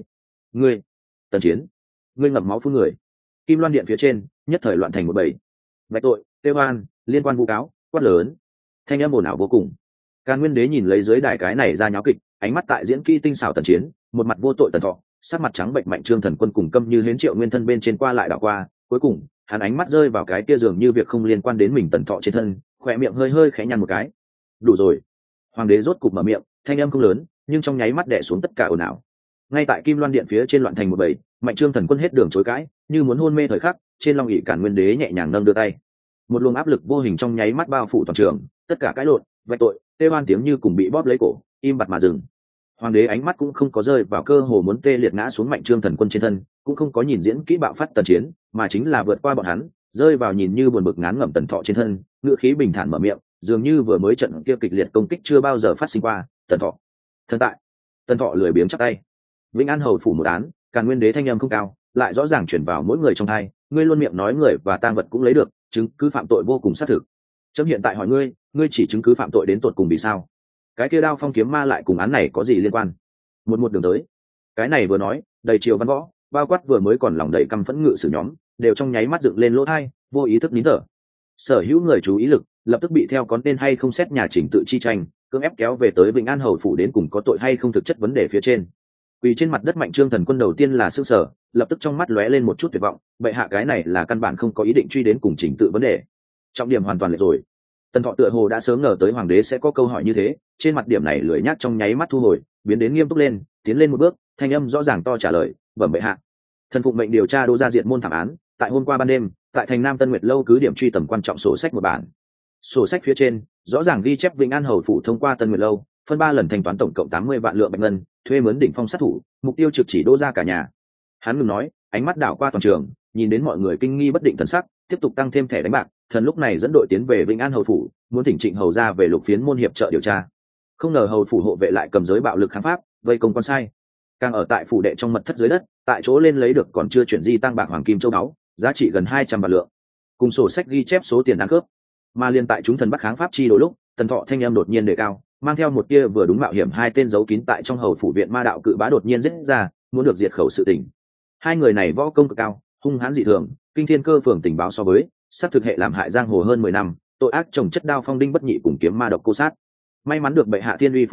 Ngươi, Tần Chiến, ngươi ngậm máu phun người. Kim Loan điện phía trên, nhất thời loạn thành một bầy. Vạch tội, têu oan, liên quan vu cáo, quát lớn, thanh âm ồn ào vô cùng. Càn Nguyên Đế nhìn lấy dưới đài cái này ra nháo kịch, ánh mắt tại diễn kỹ tinh xảo Tần Chiến, một mặt vô tội Tần Thọ, sắc mặt trắng bệnh Mạnh Trương Thần Quân cùng câm như hến Triệu Nguyên thân bên trên qua lại đảo qua, cuối cùng hắn ánh mắt rơi vào cái kia dường như việc không liên quan đến mình Tần Thọ trên thân, khỏe miệng hơi hơi khẽ nhăn một cái. Đủ rồi. Hoàng đế rốt cục mở miệng, thanh âm không lớn, nhưng trong nháy mắt đè xuống tất cả ồn ào. Ngay tại Kim Loan điện phía trên loạn thành một bầy, Mạnh Trương Thần Quân hết đường chối cãi, như muốn hôn mê thời khắc, trên long ỷ Càn Nguyên Đế nhẹ nhàng nâng đưa tay, một luồng áp lực vô hình trong nháy mắt bao phủ toàn trường, tất cả cãi lộn, vạch tội, tê oan tiếng như cùng bị bóp lấy cổ, im bặt mà dừng. Hoàng đế ánh mắt cũng không có rơi vào cơ hồ muốn tê liệt ngã xuống Mạnh Trương Thần Quân trên thân, cũng không có nhìn diễn kỹ bạo phát Tần Chiến, mà chính là vượt qua bọn hắn, rơi vào nhìn như buồn bực ngán ngẩm Tần Thọ trên thân, ngữ khí bình thản mở miệng, dường như vừa mới trận kia kịch liệt công kích chưa bao giờ phát sinh qua. Tần Thọ, thân tại. Tần Thọ lười biếng chắp tay. Vĩnh An hầu phủ một án, Càn Nguyên Đế thanh âm không cao, lại rõ ràng chuyển vào mỗi người trong tai, ngươi luôn miệng nói người và tang vật cũng lấy được, chứng cứ phạm tội vô cùng xác thực. Chấm hiện tại hỏi ngươi, ngươi chỉ chứng cứ phạm tội đến tột cùng vì sao? Cái kia Đao Phong kiếm ma lại cùng án này có gì liên quan? Một đường tới, cái này vừa nói, đầy triều văn võ, bao quát vừa mới còn lòng đầy căm phẫn ngự sử nhóm, đều trong nháy mắt dựng lên lỗ tai, vô ý thức nín thở. Sở hữu người chú ý lực lập tức bị theo có tên hay không xét nhà chỉnh tự chi tranh, cưỡng ép kéo về tới Vĩnh An hầu phủ đến cùng có tội hay không thực chất vấn đề phía trên. Quỳ trên mặt đất Mạnh Trương Thần Quân đầu tiên là sững sờ, lập tức trong mắt lóe lên một chút tuyệt vọng, bệ hạ cái này là căn bản không có ý định truy đến cùng chỉnh tự vấn đề, trọng điểm hoàn toàn lệch rồi. Tần Thọ tựa hồ đã sớm ngờ tới hoàng đế sẽ có câu hỏi như thế, trên mặt điểm này lười nhác trong nháy mắt thu hồi, biến đến nghiêm túc lên, tiến lên một bước, thanh âm rõ ràng to trả lời, bẩm bệ hạ, thần phụng mệnh điều tra Đỗ Gia Diện môn thảm án, tại hôm qua ban đêm, tại thành Nam Tân Nguyệt lâu cứ điểm truy tầm quan trọng sổ sách một bản. Sổ sách phía trên rõ ràng ghi chép Vĩnh An hầu phủ thông qua Tân Nguyệt lâu, phân 3 lần thanh toán tổng cộng 80 vạn lượng bạch ngân, thuê mướn đỉnh phong sát thủ, mục tiêu trực chỉ Đỗ gia cả nhà. Hắn ngừng nói, ánh mắt đảo qua toàn trường, nhìn đến mọi người kinh nghi bất định thần sắc, tiếp tục tăng thêm thẻ đánh bạc, thần lúc này dẫn đội tiến về Vĩnh An hầu phủ, muốn thỉnh Trịnh hầu ra về Lục Phiến môn hiệp trợ điều tra. Không ngờ hầu phủ hộ vệ lại cầm giới bạo lực kháng pháp, vây công con sai. Càng ở tại phủ đệ trong mật thất dưới đất, tại chỗ lên lấy được còn chưa chuyển di tăng bạc hoàng kim châu báu, giá trị gần 200 vạn lượng. Cùng sổ sách ghi chép số tiền đáng cướp. Mà liên tại chúng thần bắt kháng pháp chi đôi lúc, Tần Thọ thanh em đột nhiên đề cao, mang theo một tia vừa đúng mạo hiểm hai tên giấu kín tại trong hầu phủ viện ma đạo cự bá đột nhiên giết ra, muốn được diệt khẩu sự tình. Hai người này võ công cực cao, hung hãn dị thường, kinh thiên cơ phường tình báo so với, sát thực hệ làm hại giang hồ hơn 10 năm, tội ác trồng chất Đao Phong đinh bất nhị cùng kiếm ma độc cô sát. May mắn được bệ hạ thiên uy phù hộ,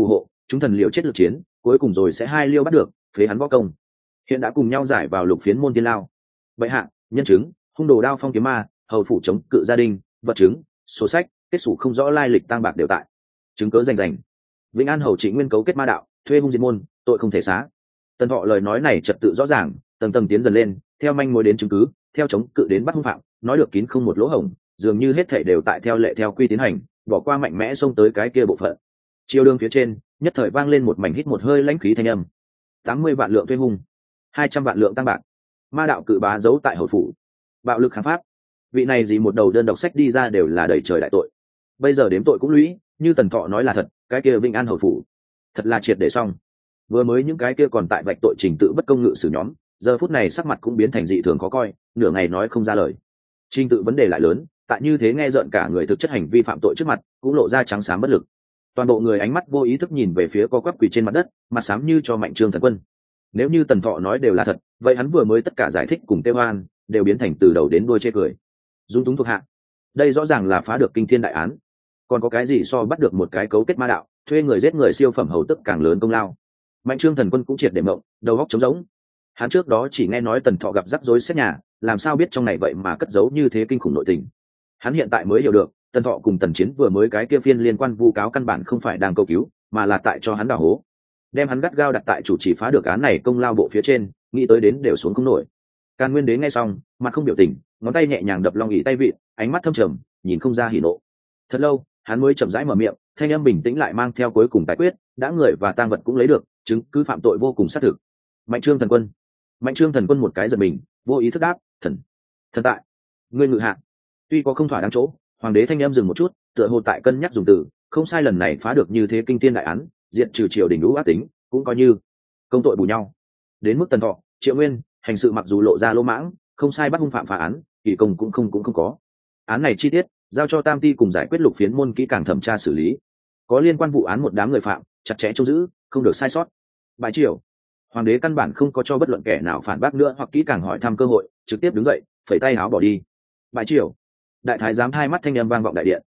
chúng thần liều chết lực chiến, cuối cùng rồi sẽ hai liêu bắt được, phế hắn võ công. Hiện đã cùng nhau giải vào lục phiến môn tiên lao. Bệ hạ, nhân chứng, hung đồ đao phong kiếm ma, hầu phủ chống cự gia đình, vật chứng, sổ sách, kết sủ không rõ lai lịch tang bạc đều tại. Chứng cớ rành. Vĩnh An hầu Trịnh Nguyên cấu kết ma đạo, thuê hung diệt môn, tội không thể xá. Tần Thọ lời nói này trật tự rõ ràng, tầng tầng tiến dần lên, theo manh mối đến chứng cứ, theo chống cự đến bắt hung phạm, nói được kín không một lỗ hổng, dường như hết thảy đều tại theo lệ theo quy tiến hành, bỏ qua mạnh mẽ xông tới cái kia bộ phận. Chiều đường phía trên, nhất thời vang lên một mảnh hít một hơi lãnh khí thanh âm. 80 vạn lượng thuê hung, 200 vạn lượng tăng bạc. Ma đạo cự bá giấu tại hầu phủ, bạo lực kháng pháp. Vị này gì một đầu đơn độc sách đi ra đều là đầy trời đại tội. Bây giờ đếm tội cũng lũy, như Tần Thọ nói là thật, cái kia Vĩnh An hầu phủ thật là triệt để xong. Vừa mới những cái kia còn tại vạch tội trình tự bất công ngự sử nhóm, giờ phút này sắc mặt cũng biến thành dị thường khó coi, nửa ngày nói không ra lời. Trình tự vấn đề lại lớn, tại như thế nghe rợn cả người thực chất hành vi phạm tội trước mặt, cũng lộ ra trắng xám bất lực. Toàn bộ người ánh mắt vô ý thức nhìn về phía co quắp quỳ trên mặt đất, mặt xám như cho Mạnh Trương Thần Quân. Nếu như Tần Thọ nói đều là thật, vậy hắn vừa mới tất cả giải thích cùng Tê Hoan đều biến thành từ đầu đến đuôi chê cười. Dung túng thuộc hạ, đây rõ ràng là phá được kinh thiên đại án, còn có cái gì so bắt được một cái cấu kết ma đạo, thuê người giết người siêu phẩm hầu tức càng lớn công lao. Mạnh Trương Thần Quân cũng triệt để mộng, đầu óc trống rỗng. Hắn trước đó chỉ nghe nói Tần Thọ gặp rắc rối xét nhà, làm sao biết trong này vậy mà cất giấu như thế kinh khủng nội tình. Hắn hiện tại mới hiểu được, Tần Thọ cùng Tần Chiến vừa mới cái kia phiên liên quan vu cáo căn bản không phải đang cầu cứu, mà là tại cho hắn đào hố, đem hắn gắt gao đặt tại chủ trì phá được án này công lao bộ phía trên, nghĩ tới đến đều xuống không nổi. Càn Nguyên Đế nghe xong, mặt không biểu tình, ngón tay nhẹ nhàng đập long ỷ tay vị, ánh mắt thâm trầm, nhìn không ra hỉ nộ. Thật lâu, hắn mới chậm rãi mở miệng, thanh âm bình tĩnh lại mang theo cuối cùng tài quyết, đã người và tang vật cũng lấy được, chứng cứ phạm tội vô cùng xác thực. Mạnh Trương Thần Quân. Mạnh Trương Thần Quân một cái giật mình, vô ý thức đáp, thần tại. Ngươi ngự hạ. Tuy có không thỏa đáng chỗ, hoàng đế thanh âm dừng một chút, tựa hồ tại cân nhắc dùng từ, không sai, lần này phá được như thế kinh thiên đại án, diệt trừ triều đình lũ ác tính, cũng coi như công tội bù nhau. Đến mức Tần Thọ, Triệu Nguyên hành sự mặc dù lộ ra lỗ mãng, không sai bắt hung phạm phá án, kỳ công cũng không có. Án này chi tiết giao cho Tam Ti cùng giải quyết lục phiến môn kỹ càng thẩm tra xử lý. Có liên quan vụ án một đám người phạm, chặt chẽ trông giữ, không được sai sót. Bái triều. Hoàng đế căn bản không có cho bất luận kẻ nào phản bác nữa hoặc kỹ càng hỏi thăm cơ hội, trực tiếp đứng dậy, phẩy tay áo bỏ đi. Bái triều. Đại thái giám hai mắt thanh âm vang vọng đại điện,